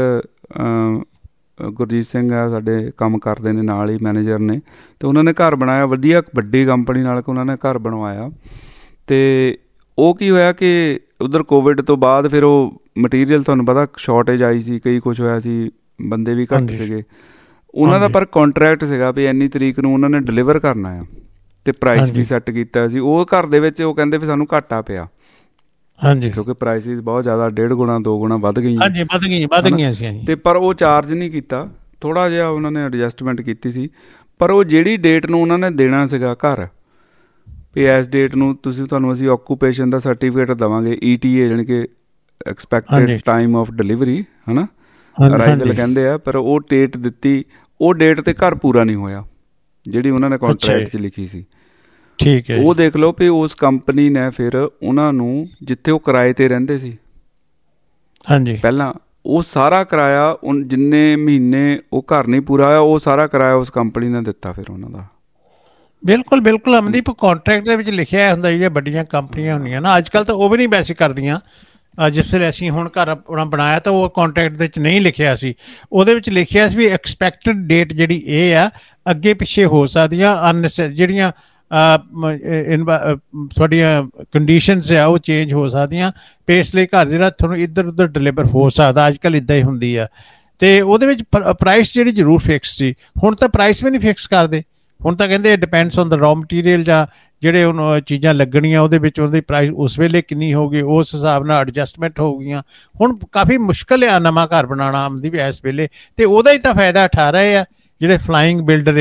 ਗੁਰਜੀਤ ਸਿੰਘ ਆ, ਸਾਡੇ ਕੰਮ ਕਰਦੇ ਨੇ ਨਾਲ ਹੀ ਮੈਨੇਜਰ ਨੇ, ਅਤੇ ਉਹਨਾਂ ਨੇ ਘਰ ਬਣਾਇਆ ਵਧੀਆ ਵੱਡੀ ਕੰਪਨੀ ਨਾਲ, ਉਹਨਾਂ ਨੇ ਘਰ ਬਣਵਾਇਆ। ਅਤੇ ਉਹ ਕੀ ਹੋਇਆ ਕਿ ਉੱਧਰ ਕੋਵਿਡ ਤੋਂ ਬਾਅਦ ਫਿਰ ਉਹ ਮਟੀਰੀਅਲ ਤੁਹਾਨੂੰ ਪਤਾ ਸ਼ਾਰਟੇਜ ਆਈ ਸੀ, ਕਈ ਕੁਛ ਹੋਇਆ ਸੀ, ਬੰਦੇ ਵੀ ਘੱਟ ਸੀਗੇ ਉਹਨਾਂ ਦਾ, ਪਰ ਕੰਟਰੈਕਟ ਸੀਗਾ ਵੀ ਇੰਨੀ ਤਰੀਕ ਨੂੰ ਉਹਨਾਂ ਨੇ ਡਿਲੀਵਰ ਕਰਨਾ ਆ, ਅਤੇ ਪ੍ਰਾਈਸ ਵੀ ਸੈੱਟ ਕੀਤਾ ਸੀ। ਉਹ ਘਰ ਦੇ ਵਿੱਚ ਉਹ ਕਹਿੰਦੇ ਵੀ ਸਾਨੂੰ ਘਾਟਾ ਪਿਆ, ਕਿਉਂਕਿ ਪ੍ਰਾਈਸਿਸ ਬਹੁਤ ਜ਼ਿਆਦਾ 1.5 ਗੁਣਾ 2 ਗੁਣਾ ਵੱਧ ਗਈਆਂ ਸੀ, ਅਤੇ ਪਰ ਉਹ ਚਾਰਜ ਨਹੀਂ ਕੀਤਾ, ਥੋੜ੍ਹਾ ਜਿਹਾ ਉਹਨਾਂ ਨੇ ਐਡਜਸਟਮੈਂਟ ਕੀਤੀ ਸੀ। ਪਰ ਉਹ ਜਿਹੜੀ ਡੇਟ ਨੂੰ ਉਹਨਾਂ ਨੇ ਦੇਣਾ ਸੀਗਾ ਘਰ, ਵੀ ਇਸ ਡੇਟ ਨੂੰ ਤੁਹਾਨੂੰ ਅਸੀਂ ਆਕੂਪੇਸ਼ਨ ਦਾ ਸਰਟੀਫਿਕੇਟ ਦੇਵਾਂਗੇ, ETA ਜਾਣੀ ਕਿ ਐਕਸਪੈਕਟਡ ਟਾਈਮ ਆਫ ਡਿਲੀਵਰੀ, ਹੈ ਨਾ, ਅਰਾਈਵਲ ਕਹਿੰਦੇ ਆ, ਪਰ ਉਹ ਡੇਟ ਦਿੱਤੀ, ਉਹ ਡੇਟ 'ਤੇ ਘਰ ਪੂਰਾ ਨਹੀਂ ਹੋਇਆ ਜਿਹੜੀ ਉਹਨਾਂ ਨੇ ਕੰਟਰੈਕਟ 'ਚ ਲਿਖੀ ਸੀ। ਠੀਕ ਹੈ, ਉਹ ਦੇਖ ਲਓ ਵੀ ਉਸ ਕੰਪਨੀ ਨੇ ਫਿਰ ਉਹਨਾਂ ਨੂੰ ਜਿੱਥੇ ਉਹ ਕਿਰਾਏ 'ਤੇ ਰਹਿੰਦੇ ਸੀ ਪਹਿਲਾਂ, ਉਹ ਸਾਰਾ ਕਿਰਾਇਆ ਜਿੰਨੇ ਮਹੀਨੇ ਉਹ ਘਰ ਨਹੀਂ ਪੂਰਾ ਹੋਇਆ, ਉਹ ਸਾਰਾ ਕਿਰਾਇਆ ਉਸ ਕੰਪਨੀ ਨੇ ਦਿੱਤਾ ਫਿਰ ਉਹਨਾਂ ਦਾ। ਬਿਲਕੁਲ ਅਮਨਦੀਪ, ਕੰਟਰੈਕਟ ਦੇ ਵਿੱਚ ਲਿਖਿਆ ਹੁੰਦਾ। ਜਿਹੜੀਆਂ ਵੱਡੀਆਂ ਕੰਪਨੀਆਂ ਹੁੰਦੀਆਂ ਨਾ ਅੱਜ ਕੱਲ੍ਹ ਤਾਂ ਉਹ ਵੀ ਨਹੀਂ ਵੈਸੇ ਕਰਦੀਆਂ। ਜਿਸ ਵੇਲੇ ਅਸੀਂ ਹੁਣ ਘਰ ਆਪਣਾ ਬਣਾਇਆ ਤਾਂ ਉਹ ਕੰਟਰੈਕਟ ਦੇ ਵਿੱਚ ਨਹੀਂ ਲਿਖਿਆ ਸੀ, ਉਹਦੇ ਵਿੱਚ ਲਿਖਿਆ ਸੀ ਵੀ ਐਕਸਪੈਕਟਡ ਡੇਟ ਜਿਹੜੀ ਇਹ ਆ ਅੱਗੇ ਪਿੱਛੇ ਹੋ ਸਕਦੀਆਂ, ਜਿਹੜੀਆਂ ਤੁਹਾਡੀਆਂ ਕੰਡੀਸ਼ਨਸ ਆ ਉਹ ਚੇਂਜ ਹੋ ਸਕਦੀਆਂ, ਅਤੇ ਇਸ ਲਈ ਘਰ ਜਿਹੜਾ ਤੁਹਾਨੂੰ ਇੱਧਰ ਉੱਧਰ ਡਿਲੀਵਰ ਹੋ ਸਕਦਾ। ਅੱਜ ਕੱਲ੍ਹ ਇੱਦਾਂ ਹੀ ਹੁੰਦੀ ਆ। ਅਤੇ ਉਹਦੇ ਵਿੱਚ ਪ੍ਰਾਈਸ ਜਿਹੜੀ ਜ਼ਰੂਰ ਫਿਕਸ ਸੀ, ਹੁਣ ਤਾਂ ਪ੍ਰਾਈਸ ਵੀ ਨਹੀਂ ਫਿਕਸ ਕਰਦੇ। ਹੁਣ ਤਾਂ ਕਹਿੰਦੇ depends on the raw material, ਜਾਂ ਜਿਹੜੇ ਉਹਨੂੰ ਚੀਜ਼ਾਂ ਲੱਗਣੀਆਂ ਉਹਦੇ ਵਿੱਚ ਉਹਦੀ ਪ੍ਰਾਈਸ ਉਸ ਵੇਲੇ ਕਿੰਨੀ ਹੋਊਗੀ, ਉਸ ਹਿਸਾਬ ਨਾਲ ਐਡਜਸਟਮੈਂਟ ਹੋ ਗਈਆਂ। ਹੁਣ ਕਾਫੀ ਮੁਸ਼ਕਿਲ ਆ ਨਵਾਂ ਘਰ ਬਣਾਉਣਾ ਆਮਦੀ ਵੀ ਇਸ ਵੇਲੇ, ਅਤੇ ਉਹਦਾ ਹੀ ਤਾਂ ਫਾਇਦਾ ਉਠਾ ਰਹੇ ਆ ਜਿਹੜੇ ਫਲਾਇੰਗ ਬਿਲਡਰ ਆ,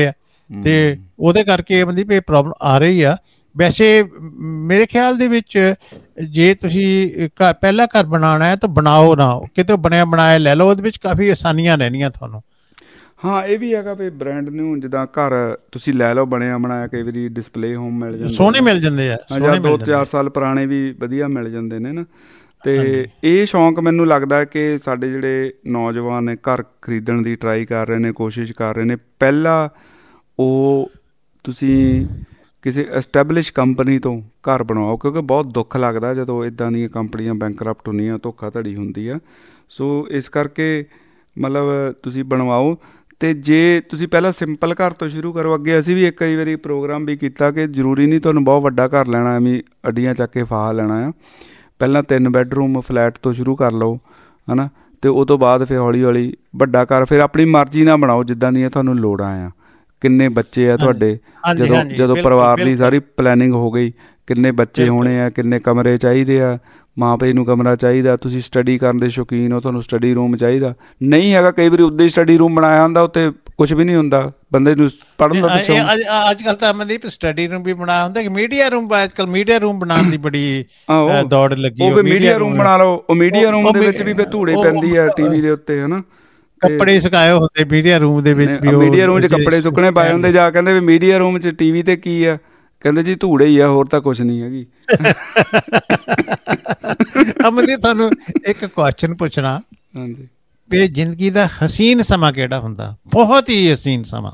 ਤੇ ਉਹਦੇ ਕਰਕੇ ਮਤਲਬ ਇਹ ਪ੍ਰੋਬਲਮ ਆ ਰਹੀ ਆ। ਵੈਸੇ ਮੇਰੇ ਖਿਆਲ ਦੇ ਵਿੱਚ ਜੇ ਤੁਸੀਂ ਪਹਿਲਾ ਘਰ ਬਣਾਉਣਾ ਹੈ ਤਾਂ ਬਣਾਓ ਨਾ, ਕਿਤੇ ਬਣਿਆ ਬਣਾਇਆ ਲੈ ਲਓ, ਉਹਦੇ ਵਿੱਚ ਕਾਫੀ ਆਸਾਨੀਆਂ ਰਹਿਣੀਆਂ ਤੁਹਾਨੂੰ। ਹਾਂ ਇਹ ਵੀ ਹੈਗਾ ਵੀ ਬ੍ਰਾਂਡ ਨਿਊ ਜਿੱਦਾਂ ਘਰ ਤੁਸੀਂ ਲੈ ਲਓ ਬਣਿਆ ਬਣਾਇਆ, ਕਈ ਵਾਰੀ ਡਿਸਪਲੇ ਹੋਮ ਮਿਲ ਜਾਂਦੇ, ਸੋਹਣੇ ਮਿਲ ਜਾਂਦੇ ਆ, ਜਾਂ 2-4 ਸਾਲ ਪੁਰਾਣੇ ਵੀ ਵਧੀਆ ਮਿਲ ਜਾਂਦੇ ਨੇ ਨਾ। ਤੇ ਇਹ ਸ਼ੌਂਕ ਮੈਨੂੰ ਲੱਗਦਾ ਕਿ ਸਾਡੇ ਜਿਹੜੇ ਨੌਜਵਾਨ ਨੇ ਘਰ ਖਰੀਦਣ ਦੀ ਟਰਾਈ ਕਰ ਰਹੇ ਨੇ, ਕੋਸ਼ਿਸ਼ ਕਰ ਰਹੇ ਨੇ, ਪਹਿਲਾਂ ਉਹ ਤੁਸੀਂ ਕਿਸੇ ਐਸਟੈਬਲਿਸ਼ ਕੰਪਨੀ ਤੋਂ ਘਰ ਬਣਵਾਓ, ਕਿਉਂਕਿ ਬਹੁਤ ਦੁੱਖ ਲੱਗਦਾ ਜਦੋਂ ਇੱਦਾਂ ਦੀਆਂ ਕੰਪਨੀਆਂ ਬੈਂਕਰਪਟ ਹੁੰਦੀਆਂ, ਧੋਖਾਧੜੀ ਹੁੰਦੀ ਆ। ਸੋ ਇਸ ਕਰਕੇ ਮਤਲਬ ਤੁਸੀਂ ਬਣਵਾਓ। ਅਤੇ ਜੇ ਤੁਸੀਂ ਪਹਿਲਾਂ ਸਿੰਪਲ ਘਰ ਤੋਂ ਸ਼ੁਰੂ ਕਰੋ, ਅੱਗੇ ਅਸੀਂ ਵੀ ਕਈ ਵਾਰੀ ਪ੍ਰੋਗਰਾਮ ਵੀ ਕੀਤਾ ਕਿ ਜ਼ਰੂਰੀ ਨਹੀਂ ਤੁਹਾਨੂੰ ਬਹੁਤ ਵੱਡਾ ਘਰ ਲੈਣਾ, ਐਵੇਂ ਅੱਡੀਆਂ ਚੱਕ ਕੇ ਫਾਹਾ ਲੈਣਾ ਆ। ਪਹਿਲਾਂ 3 ਬੈਡਰੂਮ ਫਲੈਟ ਤੋਂ ਸ਼ੁਰੂ ਕਰ ਲਓ, ਹੈ ਨਾ, ਅਤੇ ਉਹ ਤੋਂ ਬਾਅਦ ਫਿਰ ਹੌਲੀ ਹੌਲੀ ਵੱਡਾ ਘਰ ਫਿਰ ਆਪਣੀ ਮਰਜ਼ੀ ਨਾਲ ਬਣਾਓ ਜਿੱਦਾਂ ਦੀਆਂ ਤੁਹਾਨੂੰ ਲੋੜਾਂ ਆ। ਕਿੰਨੇ ਬੱਚੇ ਆ ਤੁਹਾਡੇ, ਜਦੋਂ ਪਰਿਵਾਰ ਲਈ ਸਾਰੀ ਪਲੈਨਿੰਗ ਹੋ ਗਈ, ਕਿੰਨੇ ਬੱਚੇ ਹੋਣੇ ਆ, ਕਿੰਨੇ ਕਮਰੇ ਚਾਹੀਦੇ ਆ, ਮਾਂ ਪਿਓ ਨੂੰ ਕਮਰਾ ਚਾਹੀਦਾ, ਤੁਸੀਂ ਸਟੱਡੀ ਕਰਨ ਦੇ ਸ਼ੌਕੀਨ ਹੋ, ਤੁਹਾਨੂੰ ਸਟੱਡੀ ਰੂਮ ਚਾਹੀਦਾ, ਨਹੀਂ ਹੈਗਾ ਕਈ ਵਾਰੀ ਉੱਦਾਂ ਹੀ ਸਟੱਡੀ ਰੂਮ ਬਣਾਇਆ ਹੁੰਦਾ, ਉੱਥੇ ਕੁਛ ਵੀ ਨਹੀਂ ਹੁੰਦਾ, ਬੰਦੇ ਨੂੰ ਪੜ੍ਹਨ ਦਾ ਅੱਜ ਕੱਲ੍ਹ ਤਾਂ ਮਨਦੀਪ ਸਟੱਡੀ ਰੂਮ ਵੀ ਬਣਾਇਆ ਹੁੰਦਾ ਕਿ ਮੀਡੀਆ ਰੂਮ, ਅੱਜ ਕੱਲ੍ਹ ਮੀਡੀਆ ਰੂਮ ਬਣਾਉਣ ਦੀ ਬੜੀ ਦੌੜ ਲੱਗੀ। ਉਹ ਮੀਡੀਆ ਰੂਮ ਬਣਾ ਲਓ, ਉਹ ਮੀਡੀਆ ਰੂਮ ਦੇ ਵਿੱਚ ਵੀ ਫਿਰ ਧੂੜੇ ਪੈਂਦੀ ਆ ਟੀਵੀ ਦੇ ਉੱਤੇ, ਹੈ ਨਾ, ਕੱਪੜੇ ਸੁਕਾਏ ਹੁੰਦੇ ਮੀਡੀਆ ਰੂਮ ਦੇ ਵਿੱਚ ਵੀ, ਮੀਡੀਆ ਰੂਮ 'ਚ ਕੱਪੜੇ ਸੁੱਕਣੇ ਪਾਏ ਹੁੰਦੇ, ਜਾ ਕਹਿੰਦੇ ਵੀ ਮੀਡੀਆ ਰੂਮ 'ਚ ਟੀਵੀ ਤੇ ਕੀ ਆ, ਕਹਿੰਦੇ ਜੀ ਧੂੜੇ ਹੀ ਆ, ਹੋਰ ਤਾਂ ਕੁਛ ਨਹੀਂ ਹੈਗੀ। ਅਮਨਦੀਪ ਤੁਹਾਨੂੰ ਇੱਕ ਕੁਐਸਚਨ ਪੁੱਛਣਾ, ਹਾਂਜੀ, ਵੀ ਜ਼ਿੰਦਗੀ ਦਾ ਹਸੀਨ ਸਮਾਂ ਕਿਹੜਾ ਹੁੰਦਾ? ਬਹੁਤ ਹੀ ਹਸੀਨ ਸਮਾਂ।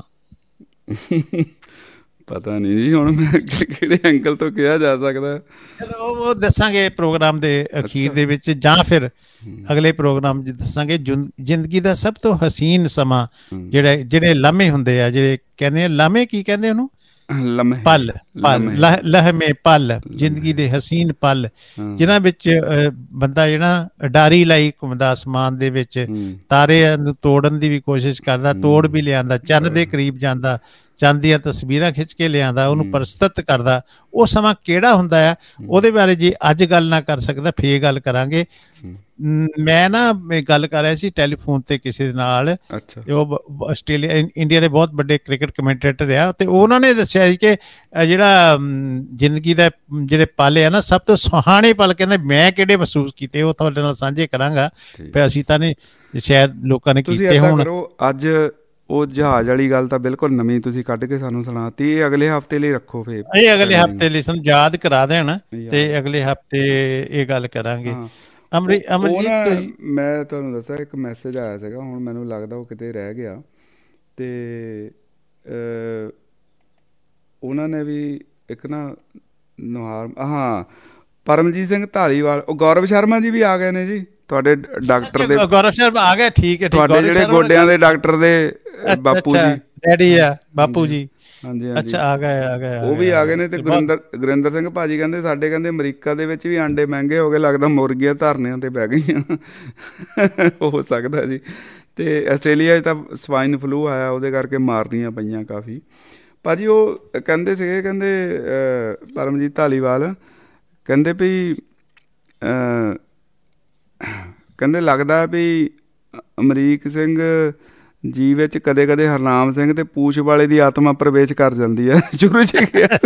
ਪਤਾ ਨਹੀਂ ਜੀ ਹੁਣ ਮੈਂ ਕਿਹੜੇ ਐਂਗਲ ਤੋਂ ਕਿਹਾ ਜਾ ਸਕਦਾ। ਚਲੋ ਉਹ ਦੱਸਾਂਗੇ ਪ੍ਰੋਗਰਾਮ ਦੇ ਅਖੀਰ ਦੇ ਵਿੱਚ, ਜਾਂ ਫਿਰ ਅਗਲੇ ਪ੍ਰੋਗਰਾਮ 'ਚ ਦੱਸਾਂਗੇ ਜ਼ਿੰਦਗੀ ਦਾ ਸਭ ਤੋਂ ਹਸੀਨ ਸਮਾਂ ਜਿਹੜੇ ਲਮੇ ਹੁੰਦੇ ਆ, ਜਿਹੜੇ ਕਹਿੰਦੇ ਆ ਲਮੇ, ਕੀ ਕਹਿੰਦੇ ਉਹਨੂੰ, ਪਲ, ਲਹਿਮੇ ਪਲ, ਜ਼ਿੰਦਗੀ ਦੇ ਹਸੀਨ ਪਲ, ਜਿਨ੍ਹਾਂ ਵਿੱਚ ਬੰਦਾ ਜਿਹੜਾ ਡਾਰੀ ਲਾਈ ਘੁੰਮਦਾ ਅਸਮਾਨ ਦੇ ਵਿੱਚ, ਤਾਰਿਆਂ ਨੂੰ ਤੋੜਨ ਦੀ ਵੀ ਕੋਸ਼ਿਸ਼ ਕਰਦਾ, ਤੋੜ ਵੀ ਲਿਆਂਦਾ, ਚੰਨ ਦੇ ਕਰੀਬ ਜਾਂਦਾ, ਚੰਦ ਦੀਆਂ ਤਸਵੀਰਾਂ ਖਿੱਚ ਕੇ ਲਿਆਂਦਾ, ਉਹਨੂੰ ਪ੍ਰਸਤੁਤ ਕਰਦਾ, ਉਹ ਸਮਾਂ ਕਿਹੜਾ ਹੁੰਦਾ ਆ? ਉਹਦੇ ਬਾਰੇ ਜੇ ਅੱਜ ਗੱਲ ਨਾ ਕਰ ਸਕਦਾ ਫੇਰ ਗੱਲ ਕਰਾਂਗੇ। ਮੈਂ ਨਾ ਗੱਲ ਕਰ ਰਿਹਾ ਸੀ ਟੈਲੀਫੋਨ ਤੇ ਕਿਸੇ ਦੇ ਨਾਲ, ਉਹ ਆਸਟ੍ਰੇਲੀਆ ਇੰਡੀਆ ਦੇ ਬਹੁਤ ਵੱਡੇ ਕ੍ਰਿਕਟ ਕਮੈਂਟੇਟਰ ਆ, ਤੇ ਉਹਨਾਂ ਨੇ ਦੱਸਿਆ ਸੀ ਕਿ ਜਿਹੜਾ ਜ਼ਿੰਦਗੀ ਦਾ ਜਿਹੜੇ ਪਲ ਆ ਨਾ, ਸਭ ਤੋਂ ਸੁਹਾਣੇ ਪਲ ਕਹਿੰਦੇ ਮੈਂ ਕਿਹੜੇ ਮਹਿਸੂਸ ਕੀਤੇ, ਉਹ ਤੁਹਾਡੇ ਨਾਲ ਸਾਂਝੇ ਕਰਾਂਗਾ। ਪਰ ਅਸੀਂ ਤਾਂ ਨਹੀਂ, ਸ਼ਾਇਦ ਲੋਕਾਂ ਨੇ ਕੀਤੇ ਹੋਣ। ਅੱਜ ਉਹ ਜਹਾਜ਼ ਵਾਲੀ ਗੱਲ ਤਾਂ ਬਿਲਕੁਲ ਨਵੀਂ ਤੁਸੀਂ ਕੱਢ ਕੇ ਸਾਨੂੰ ਸੁਣਾਤੀ, ਇਹ ਅਗਲੇ ਹਫ਼ਤੇ ਲਈ ਰੱਖੋ ਫੇਰ, ਇਹ ਅਗਲੇ ਹਫ਼ਤੇ ਲਈ ਸਾਨੂੰ ਯਾਦ ਕਰਾ ਦੇਣ, ਤੇ ਅਗਲੇ ਹਫ਼ਤੇ ਇਹ ਗੱਲ ਕਰਾਂਗੇ। ਮੈਂ ਤੁਹਾਨੂੰ ਦੱਸਿਆ ਇੱਕ ਮੈਸੇਜ ਆਇਆ ਸੀਗਾ, ਹੁਣ ਮੈਨੂੰ ਲੱਗਦਾ ਉਹ ਕਿਤੇ ਰਹਿ ਗਿਆ, ਤੇ ਉਹਨਾਂ ਨੇ ਵੀ ਇੱਕ ਨਾ ਨੁਹਾਰ, ਹਾਂ, ਪਰਮਜੀਤ ਸਿੰਘ ਧਾਲੀਵਾਲ, ਉਹ ਗੌਰਵ ਸ਼ਰਮਾ ਜੀ ਵੀ ਆ ਗਏ ਨੇ ਜੀ, ਤੁਹਾਡੇ ਡਾਕਟਰ ਦੇ। ਗੌਰਵ ਸ਼ਰਮਾ ਆ ਗਿਆ, ਠੀਕ ਹੈ, ਤੁਹਾਡੇ ਜਿਹੜੇ ਗੋਡਿਆਂ ਦੇ ਡਾਕਟਰ ਦੇ ਬਾਪੂ ਜੀ, ਡੈਡੀ ਆ ਬਾਪੂ ਜੀ, ਹਾਂਜੀ, ਅੱਛਾ, ਆ ਗਏ, ਉਹ ਵੀ ਆ ਗਏ ਨੇ। ਤੇ ਗੁਰਿੰਦਰ ਸਿੰਘ ਭਾਜੀ ਕਹਿੰਦੇ ਸਾਡੇ, ਕਹਿੰਦੇ ਅਮਰੀਕਾ ਦੇ ਵਿੱਚ ਵੀ ਆਂਡੇ ਮਹਿੰਗੇ ਹੋ ਗਏ, ਲੱਗਦਾ ਮੁਰਗੀਆਂ ਧਰਨਿਆਂ ਤੇ ਬਹਿ ਗਈਆਂ। ਹੋ ਸਕਦਾ ਜੀ। ਤੇ ਆਸਟ੍ਰੇਲੀਆ 'ਚ ਤਾਂ ਸਵਾਈਨ ਫਲੂ ਆਇਆ, ਉਹਦੇ ਕਰਕੇ ਮਾਰਨੀਆਂ ਪਈਆਂ ਕਾਫੀ। ਭਾਜੀ ਉਹ ਕਹਿੰਦੇ ਸੀਗੇ, ਕਹਿੰਦੇ ਪਰਮਜੀਤ ਧਾਲੀਵਾਲ ਕਹਿੰਦੇ ਵੀ ਕਹਿੰਦੇ ਲੱਗਦਾ ਵੀ ਅਮਰੀਕ ਸਿੰਘ ਜੀ ਵਿੱਚ ਕਦੇ ਕਦੇ ਹਰਨਾਮ ਸਿੰਘ ਤੇ ਪੂਛ ਵਾਲੇ ਦੀ ਆਤਮਾ ਪ੍ਰਵੇਸ਼ ਕਰ ਜਾਂਦੀ ਹੈ। ਸ਼ੁਰੂ 'ਚ ਗਿਆ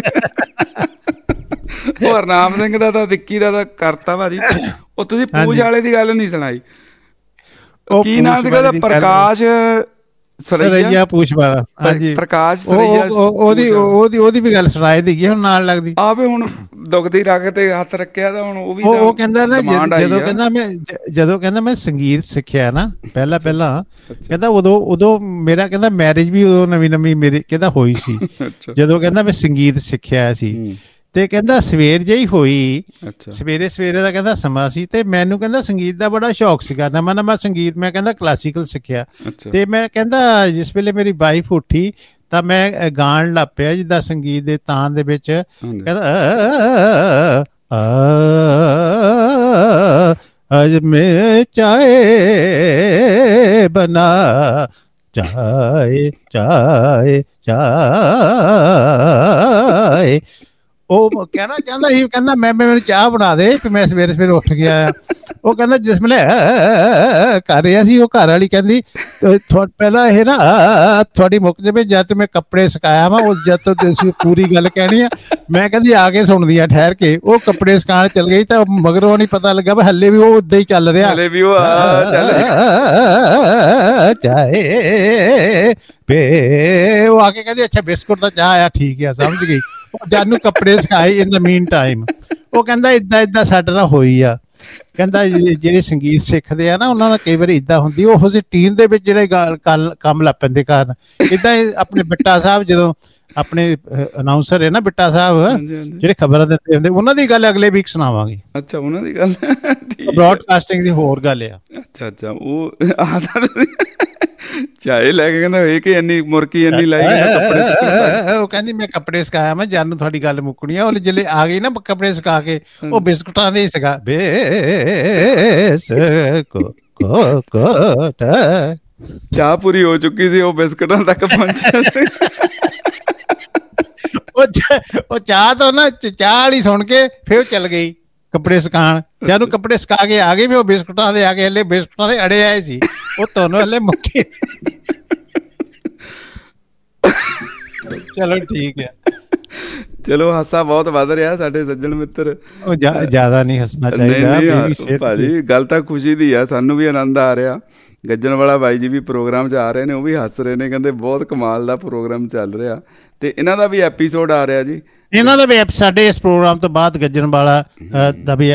ਉਹ ਹਰਨਾਮ ਸਿੰਘ ਦਾ ਤਾਂ ਵਿੱਕੀ ਦਾ ਤਾਂ ਕਰਤਾ ਭਾਜੀ, ਉਹ ਤੁਸੀਂ ਪੂਛ ਵਾਲੇ ਦੀ ਗੱਲ ਨਹੀਂ ਸੁਣਾਈ। ਕੀ ਨਾਮ ਸੀਗਾ ਉਹਦਾ? ਪ੍ਰਕਾਸ਼ ਸਰਈਆ ਪੂਛ ਵਾਲਾ, ਹਾਂਜੀ, ਪ੍ਰਕਾਸ਼ ਸਰਈਆ। ਉਹਦੀ ਵੀ ਗੱਲ ਸੁਣਾਈ ਦੀ ਹੁਣ ਨਾਲ ਲੱਗਦੀ ਆਵੇ, ਹੁਣ ਦੁਖਦੀ ਰੱਖ ਤੇ ਹੱਥ ਰੱਖਿਆ ਤਾਂ ਹੁਣ ਉਹ ਵੀ ਉਹ ਕਹਿੰਦਾ ਨਾ, ਜਦੋਂ ਕਹਿੰਦਾ ਮੈਂ ਸੰਗੀਤ ਸਿੱਖਿਆ ਨਾ ਪਹਿਲਾਂ ਕਹਿੰਦਾ ਉਦੋਂ ਮੇਰਾ ਕਹਿੰਦਾ ਮੈਰਿਜ ਵੀ ਉਦੋਂ ਨਵੀਂ ਮੇਰੀ ਕਹਿੰਦਾ ਹੋਈ ਸੀ, ਜਦੋਂ ਕਹਿੰਦਾ ਮੈਂ ਸੰਗੀਤ ਸਿੱਖਿਆ ਸੀ। ਤੇ ਕਹਿੰਦਾ ਸਵੇਰ ਜਿਹੀ ਹੋਈ, ਸਵੇਰੇ ਦਾ ਕਹਿੰਦਾ ਸਮਾਂ ਸੀ, ਤੇ ਮੈਨੂੰ ਕਹਿੰਦਾ ਸੰਗੀਤ ਦਾ ਬੜਾ ਸ਼ੌਕ ਸੀਗਾ, ਨਵਾਂ ਸੰਗੀਤ ਮੈਂ ਕਹਿੰਦਾ ਕਲਾਸੀਕਲ ਸਿੱਖਿਆ। ਤੇ ਮੈਂ ਕਹਿੰਦਾ ਜਿਸ ਵੇਲੇ ਮੇਰੀ ਵਾਈਫ ਉੱਠੀ ਤਾਂ ਮੈਂ ਗਾਣ ਲੱਗ ਪਿਆ ਜਿੱਦਾਂ ਸੰਗੀਤ ਦੇ ਤਾਨ ਦੇ ਵਿੱਚ, ਕਹਿੰਦਾ ਅੱਜ ਮੈਂ ਚਾਏ ਬਣਾ, ਚਾਏ ਚਾਏ ਚਾਏ, ਉਹ ਕਹਿਣਾ ਚਾਹੁੰਦਾ ਸੀ, ਕਹਿੰਦਾ ਮੈਨੂੰ ਚਾਹ ਬਣਾ ਦੇ, ਮੈਂ ਸਵੇਰੇ ਉੱਠ ਗਿਆ ਉਹ ਕਹਿੰਦਾ ਜਿਸ ਵੇਲੇ ਕਰ ਰਿਹਾ ਸੀ, ਉਹ ਘਰ ਵਾਲੀ ਕਹਿੰਦੀ ਪਹਿਲਾਂ ਇਹ ਨਾ ਤੁਹਾਡੀ ਮੁੱਕ ਜਾਵੇ ਜਦ ਮੈਂ ਕੱਪੜੇ ਸੁਕਾਇਆ ਵਾ, ਉਹ ਜਦ ਤੋਂ ਤੁਸੀਂ ਪੂਰੀ ਗੱਲ ਕਹਿਣੀ ਆ। ਮੈਂ ਕਹਿੰਦੀ ਆ ਕੇ ਸੁਣਦੀ ਆ ਠਹਿਰ ਕੇ। ਉਹ ਕੱਪੜੇ ਸੁਕਾਉਣ ਚੱਲ ਗਈ ਤਾਂ ਮਗਰੋਂ ਨਹੀਂ ਪਤਾ ਲੱਗਾ ਵੀ ਹੱਲੇ ਵੀ ਉਹ ਓਦਾਂ ਹੀ ਚੱਲ ਰਿਹਾ, ਹਲੇ ਵੀ ਉਹ ਚਾਹੇ ਵੇ। ਉਹ ਆ ਕੇ ਕਹਿੰਦੀ ਅੱਛਾ ਬਿਸਕੁਟ ਦਾ ਚਾਹ ਆ, ਠੀਕ ਆ, ਸਮਝ ਗਈ। ਉਹ ਜਦ ਨੂੰ ਕੱਪੜੇ ਸੁਕਾਏ ਇਨ ਦਾ ਮੀਨ ਟਾਈਮ। ਉਹ ਕਹਿੰਦਾ ਏਦਾਂ ਸਾਡੇ ਨਾਲ ਹੋਈ ਆ। ਕਹਿੰਦਾ ਜਿਹੜੇ ਸੰਗੀਤ ਸਿੱਖਦੇ ਆ ਨਾ, ਉਹਨਾਂ ਨਾਲ ਕਈ ਵਾਰੀ ਏਦਾਂ ਹੁੰਦੀ, ਉਹ ਜਿਹੀ ਟੀਮ ਦੇ ਵਿੱਚ ਜਿਹੜੇ ਕੰਮ ਲੱਗ ਪੈਂਦੇ ਕਾਰਨ ਏਦਾਂ। ਆਪਣੇ ਬਿੱਟਾ ਸਾਹਿਬ, ਜਦੋਂ ਆਪਣੇ ਅਨਾਉਂਸਰ ਹੈ ਨਾ ਬਿੱਟਾ ਸਾਹਿਬ, ਜਿਹੜੇ ਖਬਰਾਂ ਦਿੰਦੇ ਹੁੰਦੇ, ਉਹਨਾਂ ਦੀ ਗੱਲ ਅਗਲੇ ਵੀਕ ਸੁਣਾਵਾਂਗੇ। ਅੱਛਾ, ਉਹਨਾਂ ਦੀ ਗੱਲ ਬ੍ਰੌਡਕਾਸਟਿੰਗ ਦੀ ਹੋਰ ਗੱਲ ਆ। ਅੱਛਾ, ਉਹ ਚਾਹੇ ਲੈ ਕੇ ਕਹਿੰਦਾ ਹੋਏ ਕਿ ਇੰਨੀ ਮੁਰਕੀ ਇੰਨੀ ਲਾਈ ਕੱਪੜੇ। ਉਹ ਕਹਿੰਦੀ ਮੈਂ ਕੱਪੜੇ ਸੁਕਾਇਆ, ਮੈਂ ਜਦ ਨੂੰ ਤੁਹਾਡੀ ਗੱਲ ਮੁੱਕਣੀ ਆ। ਉਹ ਜਿਹੜੇ ਆ ਗਈ ਨਾ ਕੱਪੜੇ ਸੁਕਾ ਕੇ, ਉਹ ਬਿਸਕੁਟਾਂ ਦੇ ਹੀ ਸੀਗਾ। ਚਾਹ ਪੂਰੀ ਹੋ ਚੁੱਕੀ ਸੀ, ਉਹ ਬਿਸਕੁਟਾਂ ਤੱਕ ਪਹੁੰਚਿਆ ਸੀ। ਉਹ ਚਾਹ ਤੋਂ ਨਾ ਚਾਹ ਵਾਲੀ ਸੁਣ ਕੇ ਫਿਰ ਚੱਲ ਗਈ ਕੱਪੜੇ ਸੁਕਾਉਣ। ਜਦੋਂ ਕੱਪੜੇ ਸੁਕਾ ਕੇ ਆ ਗਏ, ਫਿਰ ਉਹ ਬਿਸਕੁਟਾਂ ਦੇ ਆ ਕੇ ਹਲੇ ਬਿਸਕੁਟਾਂ ਦੇ ਅੜੇ ਆਏ ਸੀ, ਉਹ ਤੁਹਾਨੂੰ ਹਲੇ ਮੁੱਕੇ। ਚਲੋ ਠੀਕ ਹੈ। ਚਲੋ ਹਾਸਾ ਬਹੁਤ ਵੱਧ ਰਿਹਾ ਸਾਡੇ ਸੱਜਣ ਮਿੱਤਰ। ਉਹ ਜ਼ਿਆਦਾ ਨਹੀਂ ਹੱਸਣਾ ਚਾਹੀਦਾ ਭਾਜੀ, ਗੱਲ ਤਾਂ ਖੁਸ਼ੀ ਦੀ ਆ, ਸਾਨੂੰ ਵੀ ਆਨੰਦ ਆ ਰਿਹਾ। ਗੱਜਣ ਵਾਲਾ ਬਾਈ ਜੀ ਵੀ ਪ੍ਰੋਗਰਾਮ 'ਚ ਆ ਰਹੇ ਨੇ, ਉਹ ਵੀ ਹੱਸ ਰਹੇ ਨੇ, ਕਹਿੰਦੇ ਬਹੁਤ ਕਮਾਲ ਦਾ ਪ੍ਰੋਗਰਾਮ ਚੱਲ ਰਿਹਾ। ਤੇ ਇਹਨਾਂ ਦਾ ਵੀ ਐਪੀਸੋਡ ਆ ਰਿਹਾ ਜੀ। ਇਹਨਾਂ ਦਾ ਵੀ ਸਾਡੇ ਇਸ ਪ੍ਰੋਗਰਾਮ ਤੋਂ ਬਾਅਦ ਗੱਜਣਵਾਲਾ ਦਾ ਵੀ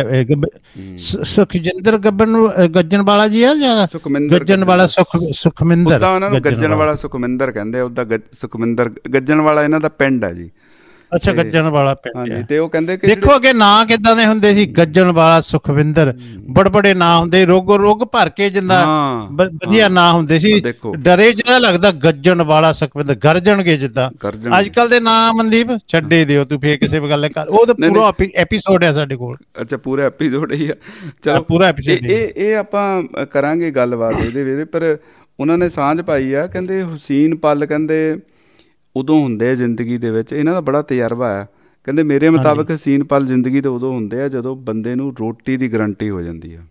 ਸੁਖਜਿੰਦਰ ਗੱਜਣਵਾਲਾ ਜੀ ਆ ਜਾਂ ਗੱਜਣਵਾਲਾ ਸੁਖਮਿੰਦਰ? ਉਹਨਾਂ ਨੂੰ ਗੱਜਣਵਾਲਾ ਸੁਖਮਿੰਦਰ ਕਹਿੰਦੇ, ਉਹਦਾ ਸੁਖਮਿੰਦਰ ਗੱਜਣਵਾਲਾ ਇਹਨਾਂ ਦਾ ਪਿੰਡ ਆ ਜੀ। ਅੱਛਾ, ਗੱਜਣਵਾਲਾ ਪਿੰਡ। ਤੇ ਉਹ ਕਹਿੰਦੇ ਕਿ ਦੇਖੋ ਅੱਗੇ ਨਾਂ ਕਿੱਦਾਂ ਦੇ ਹੁੰਦੇ ਸੀ, ਗੱਜਣਵਾਲਾ ਸੁਖਵਿੰਦਰ, ਬੜੇ ਨਾਂ ਹੁੰਦੇ, ਰੁੱਗ ਭਰ ਕੇ ਜਿੰਦਾ ਵਧੀਆ ਨਾਂ ਹੁੰਦੇ ਸੀ। ਡਰੇ ਜਿਹਾ ਲੱਗਦਾ ਗੱਜਣਵਾਲਾ ਸੁਖਵਿੰਦਰ, ਗਰਜਣਗੇ ਜਿੱਦਾਂ। ਅੱਜ ਕੱਲ ਦੇ ਨਾਂ ਮਨਦੀਪ ਛੱਡੇ ਦਿਓ ਤੂੰ, ਫੇਰ ਕਿਸੇ ਗੱਲ ਕਰ। ਉਹ ਤਾਂ ਪੂਰਾ ਐਪੀਸੋਡ ਹੈ ਸਾਡੇ ਕੋਲ। ਅੱਛਾ, ਪੂਰਾ ਐਪੀਸੋਡ ਹੀ ਆ। ਚਲੋ ਪੂਰਾ ਐਪੀਸੋਡ ਇਹ ਆਪਾਂ ਕਰਾਂਗੇ ਗੱਲਬਾਤ ਇਹਦੇ ਵੇਲੇ। ਪਰ ਉਹਨਾਂ ਨੇ ਸਾਂਝ ਪਾਈ ਆ, ਕਹਿੰਦੇ ਹੁਸੈਨ ਪਲ ਕਹਿੰਦੇ ਉਦੋਂ ਹੁੰਦੇ ਆ ਜ਼ਿੰਦਗੀ ਦੇ ਵਿੱਚ, ਇਹਨਾਂ ਦਾ ਬੜਾ ਤਜਰਬਾ ਆ। ਕਹਿੰਦੇ ਮੇਰੇ ਮੁਤਾਬਕ ਹੁਸੈਨ ਪਲ ਜ਼ਿੰਦਗੀ ਦੇ ਉਦੋਂ ਹੁੰਦੇ ਆ ਜਦੋਂ ਬੰਦੇ ਨੂੰ ਰੋਟੀ ਦੀ ਗਰੰਟੀ ਹੋ ਜਾਂਦੀ ਆ,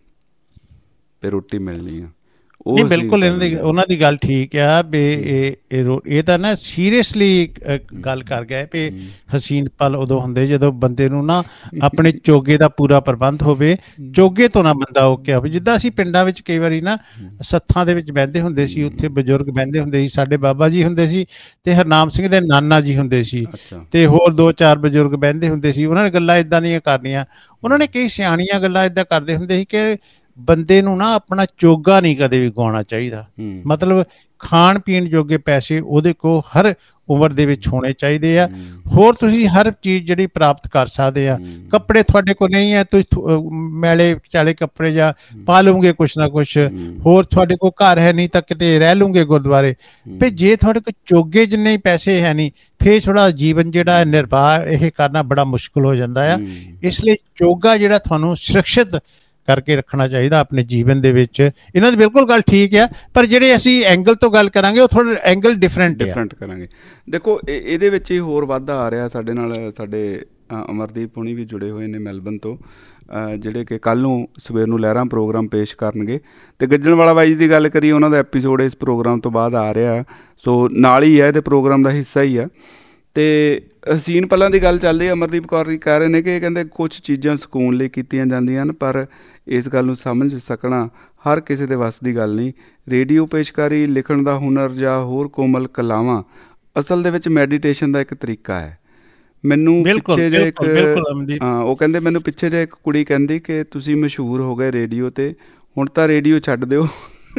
ਤੇ ਰੋਟੀ ਮਿਲਣੀ ਆ। ਨਹੀਂ, ਬਿਲਕੁਲ ਉਹਨਾਂ ਦੀ ਗੱਲ ਠੀਕ ਆ ਵੀ ਇਹ ਤਾਂ ਨਾ ਸੀਰੀਅਸਲੀ ਗੱਲ ਕਰ ਗਏ ਵੀ ਹਸੀਨ ਪਲ ਉਦੋਂ ਹੁੰਦੇ ਜਦੋਂ ਬੰਦੇ ਨੂੰ ਨਾ ਆਪਣੇ ਚੋਗੇ ਦਾ ਪੂਰਾ ਪ੍ਰਬੰਧ ਹੋਵੇ, ਚੋਗੇ ਤੋਂ ਨਾ ਬੰਦਾ ਓਕਿਆ ਹੋਵੇ। ਜਿੱਦਾਂ ਅਸੀਂ ਪਿੰਡਾਂ ਵਿੱਚ ਕਈ ਵਾਰੀ ਨਾ ਸੱਥਾਂ ਦੇ ਵਿੱਚ ਬਹਿੰਦੇ ਹੁੰਦੇ ਸੀ, ਉੱਥੇ ਬਜ਼ੁਰਗ ਬਹਿੰਦੇ ਹੁੰਦੇ ਸੀ, ਸਾਡੇ ਬਾਬਾ ਜੀ ਹੁੰਦੇ ਸੀ ਤੇ ਹਰਨਾਮ ਸਿੰਘ ਦੇ ਨਾਨਾ ਜੀ ਹੁੰਦੇ ਸੀ, ਤੇ ਹੋਰ 2-4 ਬਜ਼ੁਰਗ ਬਹਿੰਦੇ ਹੁੰਦੇ ਸੀ। ਉਹਨਾਂ ਨੇ ਗੱਲਾਂ ਏਦਾਂ ਦੀਆਂ ਕਰਨੀਆਂ। ਉਹਨਾਂ ਨੇ ਕਈ ਸਿਆਣੀਆਂ ਗੱਲਾਂ ਏਦਾਂ ਕਰਦੇ ਹੁੰਦੇ ਸੀ ਕਿ ਬੰਦੇ ਨੂੰ ਨਾ ਆਪਣਾ ਚੋਗਾ ਨਹੀਂ ਕਦੇ ਵੀ ਗਵਾਉਣਾ ਚਾਹੀਦਾ। ਮਤਲਬ ਖਾਣ ਪੀਣ ਜੋਗੇ ਪੈਸੇ ਉਹਦੇ ਕੋਲ ਹਰ ਉਮਰ ਦੇ ਵਿੱਚ ਹੋਣੇ ਚਾਹੀਦੇ ਆ। ਹੋਰ ਤੁਸੀਂ ਹਰ ਚੀਜ਼ ਜਿਹੜੀ ਪ੍ਰਾਪਤ ਕਰ ਸਕਦੇ ਆ। ਕੱਪੜੇ ਤੁਹਾਡੇ ਕੋਲ ਨਹੀਂ ਹੈ, ਤੁਸੀਂ ਮੈਲੇ ਚਾਲੇ ਕੱਪੜੇ ਜਾਂ ਪਾ ਲਓਗੇ ਕੁਛ ਨਾ ਕੁਛ। ਹੋਰ ਤੁਹਾਡੇ ਕੋਲ ਘਰ ਹੈ ਨਹੀਂ ਤਾਂ ਕਿਤੇ ਰਹਿ ਲਓਗੇ ਗੁਰਦੁਆਰੇ। ਤੇ ਜੇ ਤੁਹਾਡੇ ਕੋਲ ਚੋਗੇ ਜਿੰਨੇ ਹੀ ਪੈਸੇ ਹੈ ਨਹੀਂ, ਫਿਰ ਥੋੜਾ ਜੀਵਨ ਜਿਹੜਾ ਨਿਰਵਾਹ ਇਹ ਕਰਨਾ ਬੜਾ ਮੁਸ਼ਕਿਲ ਹੋ ਜਾਂਦਾ ਆ। ਇਸ ਲਈ ਚੋਗਾ ਜਿਹੜਾ ਤੁਹਾਨੂੰ ਸੁਰੱਖਿਅਤ ਕਰਕੇ ਰੱਖਣਾ ਚਾਹੀਦਾ ਆਪਣੇ ਜੀਵਨ ਦੇ ਵਿੱਚ। ਇਹਨਾਂ ਦੀ ਬਿਲਕੁਲ ਗੱਲ ਠੀਕ ਆ, ਪਰ ਜਿਹੜੇ ਅਸੀਂ ਐਂਗਲ ਤੋਂ ਗੱਲ ਕਰਾਂਗੇ ਉਹ ਥੋੜਾ ਐਂਗਲ ਡਿਫਰੈਂਟ ਕਰਾਂਗੇ। ਦੇਖੋ ਇਹਦੇ ਵਿੱਚ ਹੀ ਹੋਰ ਵਾਧਾ ਆ ਰਿਹਾ ਸਾਡੇ ਨਾਲ। ਸਾਡੇ ਅਮਰਦੀਪ ਹੁਣੀ ਵੀ ਜੁੜੇ ਹੋਏ ਨੇ ਮੈਲਬਨ ਤੋਂ, ਜਿਹੜੇ ਕਿ ਕੱਲ੍ਹ ਨੂੰ ਸਵੇਰ ਨੂੰ ਲਹਿਰਾਂ ਪ੍ਰੋਗਰਾਮ ਪੇਸ਼ ਕਰਨਗੇ। ਤੇ ਗੱਜਣਵਾਲਾ ਬਾਈ ਦੀ ਗੱਲ ਕਰੀਏ, ਉਹਨਾਂ ਦਾ ਐਪੀਸੋਡ ਇਸ ਪ੍ਰੋਗਰਾਮ ਤੋਂ ਬਾਅਦ ਆ ਰਿਹਾ, ਸੋ ਨਾਲ ਹੀ ਹੈ, ਇਹਦੇ ਪ੍ਰੋਗਰਾਮ ਦਾ ਹਿੱਸਾ ਹੀ ਆ। ਤੇ ਹਸੀਨ ਪਲਾਂ ਦੀ ਗੱਲ ਚੱਲ ਰਹੀ। ਅਮਰਦੀਪ ਕੌਰ ਜੀ ਕਹਿ ਰਹੇ ਨੇ ਕਿ ਕਹਿੰਦੇ ਕੁਛ ਚੀਜ਼ਾਂ ਸਕੂਨ ਲਈ ਕੀਤੀਆਂ ਜਾਂਦੀਆਂ ਹਨ, ਪਰ ਇਸ ਗੱਲ ਨੂੰ ਸਮਝ ਸਕਣਾ ਹਰ ਕਿਸੇ ਦੇ ਵੱਸ ਦੀ ਗੱਲ ਨਹੀਂ। ਰੇਡੀਓ ਪੇਸ਼ਕਾਰੀ, ਲਿਖਣ ਦਾ ਹੁਨਰ ਜਾਂ ਹੋਰ ਕੋਮਲ ਕਲਾਵਾਂ ਅਸਲ ਦੇ ਵਿੱਚ ਮੈਡੀਟੇਸ਼ਨ ਦਾ ਇੱਕ ਤਰੀਕਾ ਹੈ। ਮੈਨੂੰ ਪਿੱਛੇ ਜੇ ਉਹ ਕਹਿੰਦੇ, ਮੈਨੂੰ ਪਿੱਛੇ ਜੇ ਇੱਕ ਕੁੜੀ ਕਹਿੰਦੀ ਕਿ ਤੁਸੀਂ ਮਸ਼ਹੂਰ ਹੋ ਗਏ ਰੇਡੀਓ ਤੇ, ਹੁਣ ਤਾਂ ਰੇਡੀਓ ਛੱਡ ਦਿਓ।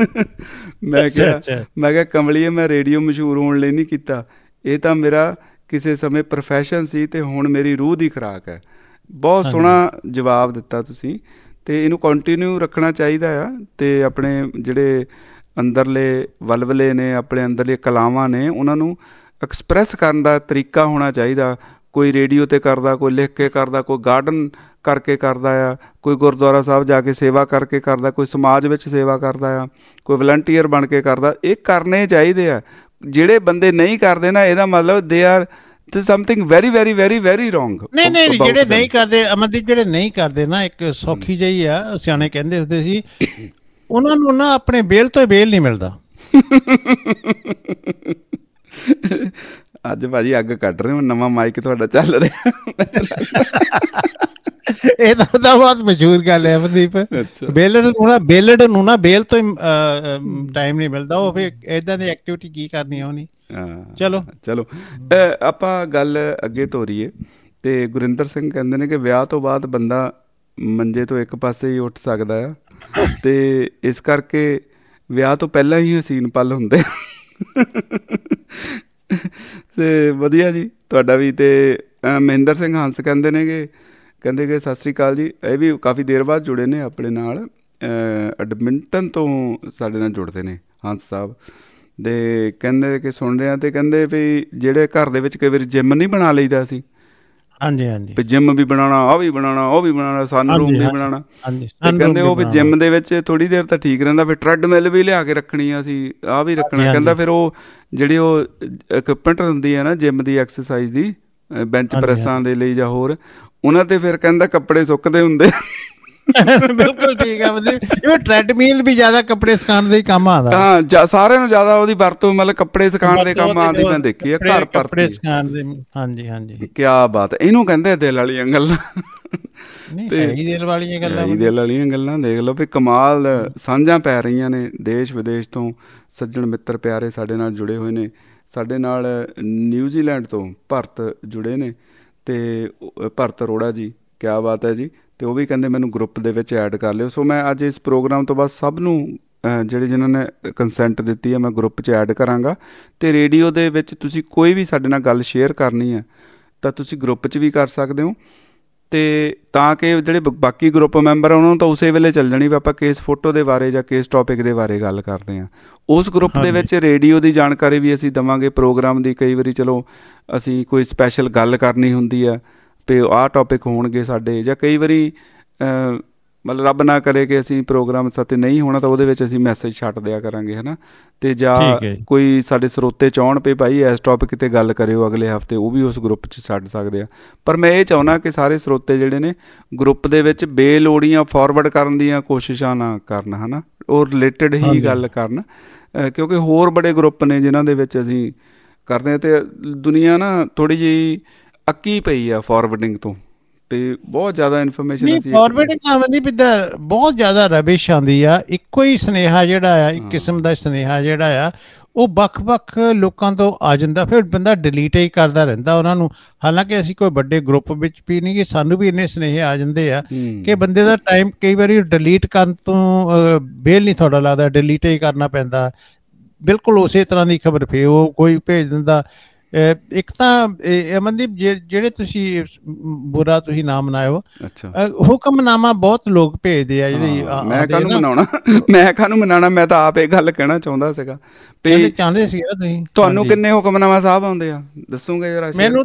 ਮੈਂ ਕਿਹਾ ਕਮਲੀਏ, ਮੈਂ ਰੇਡੀਓ ਮਸ਼ਹੂਰ ਹੋਣ ਲਈ ਨਹੀਂ ਕੀਤਾ, ਇਹ ਤਾਂ ਮੇਰਾ ਕਿਸੇ ਸਮੇਂ ਪ੍ਰੋਫੈਸ਼ਨ ਸੀ ਤੇ ਹੁਣ ਮੇਰੀ ਰੂਹ ਦੀ ਖੁਰਾਕ ਹੈ। ਬਹੁਤ ਸੋਹਣਾ ਜਵਾਬ ਦਿੱਤਾ ਤੁਸੀਂ। ਤੇ ਇਹਨੂੰ ਕੰਟੀਨਿਊ ਰੱਖਣਾ ਚਾਹੀਦਾ ਆ। ਤੇ ਆਪਣੇ ਜਿਹੜੇ ਅੰਦਰਲੇ ਵਲਵਲੇ ਨੇ, ਆਪਣੇ ਅੰਦਰਲੇ ਕਲਾਵਾਂ ਨੇ, ਉਹਨਾਂ ਨੂੰ ਐਕਸਪ੍ਰੈਸ ਕਰਨ ਦਾ ਤਰੀਕਾ ਹੋਣਾ ਚਾਹੀਦਾ। ਕੋਈ ਰੇਡੀਓ ਤੇ ਕਰਦਾ, ਕੋਈ ਲਿਖ ਕੇ ਕਰਦਾ, ਕੋਈ ਗਾਰਡਨ ਕਰਕੇ ਕਰਦਾ ਆ, ਕੋਈ ਗੁਰਦੁਆਰਾ ਸਾਹਿਬ ਜਾ ਕੇ ਸੇਵਾ ਕਰਕੇ ਕਰਦਾ, ਕੋਈ ਸਮਾਜ ਵਿੱਚ ਸੇਵਾ ਕਰਦਾ ਆ, ਕੋਈ ਵਲੰਟੀਅਰ ਬਣ ਕੇ ਕਰਦਾ। ਇਹ ਕਰਨੇ ਚਾਹੀਦੇ ਆ। ਜਿਹੜੇ ਬੰਦੇ ਨਹੀਂ ਕਰਦੇ ਨਾ, ਇਹਦਾ ਮਤਲਬ they are something very very very very wrong. ਨਹੀਂ ਜਿਹੜੇ ਨਹੀਂ ਕਰਦੇ ਅਮਨਦੀਪ, ਜਿਹੜੇ ਨਹੀਂ ਕਰਦੇ ਨਾ, ਇੱਕ ਸੌਖੀ ਜਿਹੀ ਆ, ਸਿਆਣੇ ਕਹਿੰਦੇ ਹੁੰਦੇ ਸੀ ਉਹਨਾਂ ਨੂੰ ਨਾ ਆਪਣੇ ਬੇਲ ਤੋਂ ਬੇਲ ਨਹੀਂ ਮਿਲਦਾ। ਅੱਜ ਭਾਜੀ ਅੱਗ ਕੱਢ ਰਹੇ ਹੋ, ਨਵਾਂ ਮਾਈਕ ਤੁਹਾਡਾ ਚੱਲ ਰਿਹਾ। ਇਹ ਤਾਂ ਬਹੁਤ ਮਸ਼ਹੂਰ ਗੱਲ ਹੈ ਅਮਨਦੀਪ। ਬੇਲੜ ਨੂੰ ਨਾ ਬੇਲ ਤੋਂ ਟਾਈਮ ਨਹੀਂ ਮਿਲਦਾ, ਉਹ ਫਿਰ ਏਦਾਂ ਦੀ ਐਕਟੀਵਿਟੀ ਕੀ ਕਰਨੀ ਆ ਉਹਨੇ। ਚਲੋ ਆਪਾਂ ਗੱਲ ਅੱਗੇ ਤੋਰੀਏ। ਤੇ ਗੁਰਿੰਦਰ ਸਿੰਘ ਕਹਿੰਦੇ ਨੇ ਕਿ ਵਿਆਹ ਤੋਂ ਬਾਅਦ ਬੰਦਾ ਮੰਜੇ ਤੋਂ ਇੱਕ ਪਾਸੇ ਹੀ ਉੱਠ ਸਕਦਾ ਆ, ਤੇ ਇਸ ਕਰਕੇ ਵਿਆਹ ਤੋਂ ਪਹਿਲਾਂ ਹੀ ਹਸੀਨ ਪਲ ਹੁੰਦੇ। ਤੇ ਵਧੀਆ ਜੀ ਤੁਹਾਡਾ ਵੀ। ਤੇ ਮਹਿੰਦਰ ਸਿੰਘ ਹੰਸ ਕਹਿੰਦੇ ਕਿ ਸਤਿ ਸ੍ਰੀ ਅਕਾਲ ਜੀ। ਇਹ ਵੀ ਕਾਫੀ ਦੇਰ ਬਾਅਦ ਜੁੜੇ ਨੇ ਆਪਣੇ ਨਾਲ, ਐਡਮਿੰਟਨ ਤੋਂ ਸਾਡੇ ਨਾਲ ਜੁੜਦੇ ਨੇ ਹੰਸ ਸਾਹਿਬ। ਤੇ ਕਹਿੰਦੇ ਕਿ ਸੁਣ ਰਹੇ ਆ, ਤੇ ਕਹਿੰਦੇ ਵੀ ਜਿਹੜੇ ਘਰ ਦੇ ਵਿੱਚ ਕਈ ਵਾਰੀ ਜਿੰਮ ਨਹੀਂ ਬਣਾ ਲਈਦਾ ਸੀ। ਹਾਂਜੀ ਜਿੰਮ ਵੀ ਬਣਾਉਣਾ, ਆਹ ਵੀ ਬਣਾਉਣਾ, ਉਹ ਵੀ ਬਣਾਉਣਾ, ਸਨ ਰੂਮ ਵੀ ਬਣਾਉਣਾ। ਕਹਿੰਦੇ ਉਹ ਵੀ ਜਿੰਮ ਦੇ ਵਿੱਚ ਥੋੜੀ ਦੇਰ ਤਾਂ ਠੀਕ ਰਹਿੰਦਾ, ਫਿਰ ਟ੍ਰੈਡਮਿਲ ਵੀ ਲਿਆ ਕੇ ਰੱਖਣੀ ਆ, ਅਸੀਂ ਆਹ ਵੀ ਰੱਖਣਾ। ਕਹਿੰਦਾ ਫਿਰ ਉਹ ਜਿਹੜੀ ਉਹ ਇਕਵਿਪਮੈਂਟ ਹੁੰਦੀ ਹੈ ਨਾ ਜਿੰਮ ਦੀ ਐਕਸਰਸਾਈਜ਼ ਦੀ, ਬੈਂਚ ਪ੍ਰੈਸਾਂ ਦੇ ਲਈ ਜਾਂ ਹੋਰ, ਉਹਨਾਂ ਤੇ ਫਿਰ ਕਹਿੰਦਾ ਕੱਪੜੇ ਸੁੱਕਦੇ ਹੁੰਦੇ। ਬਿਲਕੁਲ ਠੀਕ ਆ। ਮਤਲਬ ਟ੍ਰੈਡਮਿਲ ਵੀ ਜ਼ਿਆਦਾ ਕੱਪੜੇ ਸੁਕਾਉਣ ਦੇ ਕੰਮ ਆਉਂਦਾ। ਹਾਂ, ਸਾਰਿਆਂ ਨੂੰ ਜ਼ਿਆਦਾ ਉਹਦੀ ਵਰਤੋਂ ਮਤਲਬ ਕੱਪੜੇ ਸੁਕਾਉਣ ਦੇ ਕੰਮ ਆਉਂਦੀ ਮੈਂ ਦੇਖੀ ਆ ਘਰ ਪਰ। ਕੱਪੜੇ ਸੁਕਾਉਣ ਦੇ, ਹਾਂਜੀ। ਕਿਆ ਬਾਤ ਹੈ, ਇਹਨੂੰ ਕਹਿੰਦੇ ਦਿਲ ਵਾਲੀਆਂ ਗੱਲਾਂ। ਦਿਲ ਵਾਲੀਆਂ ਗੱਲਾਂ ਦੇਖ ਲਓ ਵੀ ਕਮਾਲ ਸਾਂਝਾਂ ਪੈ ਰਹੀਆਂ ਨੇ। ਦੇਸ਼ ਵਿਦੇਸ਼ ਤੋਂ ਸੱਜਣ ਮਿੱਤਰ ਪਿਆਰੇ ਸਾਡੇ ਨਾਲ ਜੁੜੇ ਹੋਏ ਨੇ। ਸਾਡੇ ਨਾਲ ਨਿਊਜ਼ੀਲੈਂਡ ਤੋਂ ਭਰਤ ਜੁੜੇ ਨੇ, ਤੇ ਭਰਤ ਅਰੋੜਾ ਜੀ, ਕਿਆ ਬਾਤ ਹੈ ਜੀ। ਤੇ ਉਹ ਵੀ ਕਹਿੰਦੇ ਮੈਨੂੰ ਗਰੁੱਪ ਦੇ ਵਿੱਚ ਐਡ ਕਰ ਲਿਓ। ਸੋ ਮੈਂ ਅੱਜ ਇਸ ਪ੍ਰੋਗਰਾਮ ਤੋਂ ਬਾਅਦ ਸਭ ਨੂੰ ਜਿਨ੍ਹਾਂ ਨੇ ਕੰਸੈਂਟ ਦਿੱਤੀ ਹੈ ਮੈਂ ਗਰੁੱਪ 'ਚ ਐਡ ਕਰਾਂਗਾ। ਤੇ ਰੇਡੀਓ ਦੇ ਵਿੱਚ ਤੁਸੀਂ ਕੋਈ ਵੀ ਸਾਡੇ ਨਾਲ ਗੱਲ ਸ਼ੇਅਰ ਕਰਨੀ ਹੈ ਤਾਂ ਤੁਸੀਂ ਗਰੁੱਪ 'ਚ ਵੀ ਕਰ ਸਕਦੇ ਹੋ, ਤੇ ਤਾਂ ਕਿ ਜਿਹੜੇ ਬਾਕੀ ਗਰੁੱਪ ਮੈਂਬਰ ਆ ਉਹਨਾਂ ਨੂੰ ਤਾਂ ਉਸੇ ਵੇਲੇ ਚੱਲ ਜਾਣੀ ਵੀ ਆਪਾਂ ਕਿਸ ਫੋਟੋ ਦੇ ਬਾਰੇ ਜਾਂ ਕਿਸ ਟੌਪਿਕ ਦੇ ਬਾਰੇ ਗੱਲ ਕਰਦੇ ਹਾਂ। ਉਸ ਗਰੁੱਪ ਦੇ ਵਿੱਚ ਰੇਡੀਓ ਦੀ ਜਾਣਕਾਰੀ ਵੀ ਅਸੀਂ ਦੇਵਾਂਗੇ, ਪ੍ਰੋਗਰਾਮ ਦੀ। ਕਈ ਵਾਰੀ ਚਲੋ ਅਸੀਂ ਕੋਈ ਸਪੈਸ਼ਲ ਗੱਲ ਕਰਨੀ ਹੁੰਦੀ ਆ ਤੇ ਆਹ ਟੌਪਿਕ ਹੋਣਗੇ ਸਾਡੇ, ਜਾਂ ਕਈ ਵਾਰੀ ਮਤਲਬ ਰੱਬ ਨਾ ਕਰੇ ਕਿ ਅਸੀਂ ਪ੍ਰੋਗਰਾਮ ਸਾਤੇ ਨਹੀਂ ਹੋਣਾ ਤਾਂ ਉਹਦੇ ਵਿੱਚ ਅਸੀਂ ਮੈਸੇਜ ਛੱਡ ਦਿਆ ਕਰਾਂਗੇ, ਹੈ ਨਾ। ਤੇ ਜਾਂ ਕੋਈ ਸਾਡੇ ਸਰੋਤੇ ਚਾਹੁਣ ਪਏ ਭਾਈ ਇਸ ਟੌਪਿਕ 'ਤੇ ਗੱਲ ਕਰਿਓ ਅਗਲੇ ਹਫ਼ਤੇ, ਉਹ ਵੀ ਉਸ ਗਰੁੱਪ 'ਚ ਛੱਡ ਸਕਦੇ ਆ। ਪਰ ਮੈਂ ਇਹ ਚਾਹੁੰਦਾ ਕਿ ਸਾਰੇ ਸਰੋਤੇ ਜਿਹੜੇ ਨੇ ਗਰੁੱਪ ਦੇ ਵਿੱਚ ਬੇਲੋੜੀਆਂ ਫਾਰਵਰਡ ਕਰਨ ਦੀਆਂ ਕੋਸ਼ਿਸ਼ਾਂ ਨਾ ਕਰਨ, ਹੈ ਨਾ, ਉਹ ਰਿਲੇਟਡ ਹੀ ਗੱਲ ਕਰਨ, ਕਿਉਂਕਿ ਹੋਰ ਬੜੇ ਗਰੁੱਪ ਨੇ ਜਿਨ੍ਹਾਂ ਦੇ ਵਿੱਚ ਅਸੀਂ ਕਰਦੇ ਹਾਂ। ਅਤੇ ਦੁਨੀਆ ਨਾ ਥੋੜ੍ਹੀ ਜਿਹੀ ਅੱਕੀ ਪਈ ਆ ਫਾਰਵਰਡਿੰਗ ਤੋਂ, ਤੇ ਬਹੁਤ ਜ਼ਿਆਦਾ ਇਨਫੋਰਮੇਸ਼ਨ ਫਾਰਵਰਡਿੰਗ ਆਉਂਦੀ ਪਿੱਧਰ ਬਹੁਤ ਜ਼ਿਆਦਾ ਰਬਿਸ਼ ਆਉਂਦੀ ਆ। ਇੱਕੋ ਹੀ ਸੁਨੇਹਾ ਜਿਹੜਾ ਆ, ਇੱਕ ਕਿਸਮ ਦਾ ਸੁਨੇਹਾ ਜਿਹੜਾ ਆ ਉਹ ਵੱਖ-ਵੱਖ ਲੋਕਾਂ ਤੋਂ ਆ ਜਾਂਦਾ, ਫਿਰ ਬੰਦਾ ਡਿਲੀਟ ਹੀ ਕਰਦਾ ਰਹਿੰਦਾ ਉਹਨਾਂ ਨੂੰ। ਹਾਲਾਂਕਿ ਅਸੀਂ ਕੋਈ ਵੱਡੇ ਗਰੁੱਪ ਵਿੱਚ ਵੀ ਨਹੀਂ, ਸਾਨੂੰ ਵੀ ਇੰਨੇ ਸੁਨੇਹੇ ਆ ਜਾਂਦੇ ਆ ਕਿ ਬੰਦੇ ਦਾ ਟਾਈਮ ਕਈ ਵਾਰੀ ਡਿਲੀਟ ਕਰਨ ਤੋਂ ਬੇਲ ਨਹੀਂ ਤੁਹਾਡਾ ਲੱਗਦਾ, ਡਿਲੀਟ ਹੀ ਕਰਨਾ ਪੈਂਦਾ। ਬਿਲਕੁਲ ਉਸੇ ਤਰ੍ਹਾਂ ਦੀ ਖਬਰ ਫਿਰ ਉਹ ਕੋਈ ਭੇਜ ਦਿੰਦਾ। ਇੱਕ ਤਾਂ ਅਮਨਦੀਪ ਜਿਹੜੇ ਤੁਸੀਂ ਬੁਰਾ ਤੁਸੀਂ ਨਾਮ ਬਣਾਇਓ, ਹੁਕਮਨਾਮਾ ਬਹੁਤ ਲੋਕ ਭੇਜਦੇ ਆ। ਜਿਹੜੀ ਮੈਂ ਕਾਹਨੂੰ ਮਨਾਉਣਾ, ਮੈਂ ਤਾਂ ਆਪ ਇਹ ਗੱਲ ਕਹਿਣਾ ਚਾਹੁੰਦਾ ਸੀਗਾ। ਚਾਹੁੰਦੇ ਸੀ ਤੁਸੀਂ, ਤੁਹਾਨੂੰ ਕਿੰਨੇ ਹੁਕਮਨਾਮਾ ਸਾਹਿਬ ਆਉਂਦੇ ਆ ਦੱਸੋਗੇ ਜਰਾ? ਮੈਨੂੰ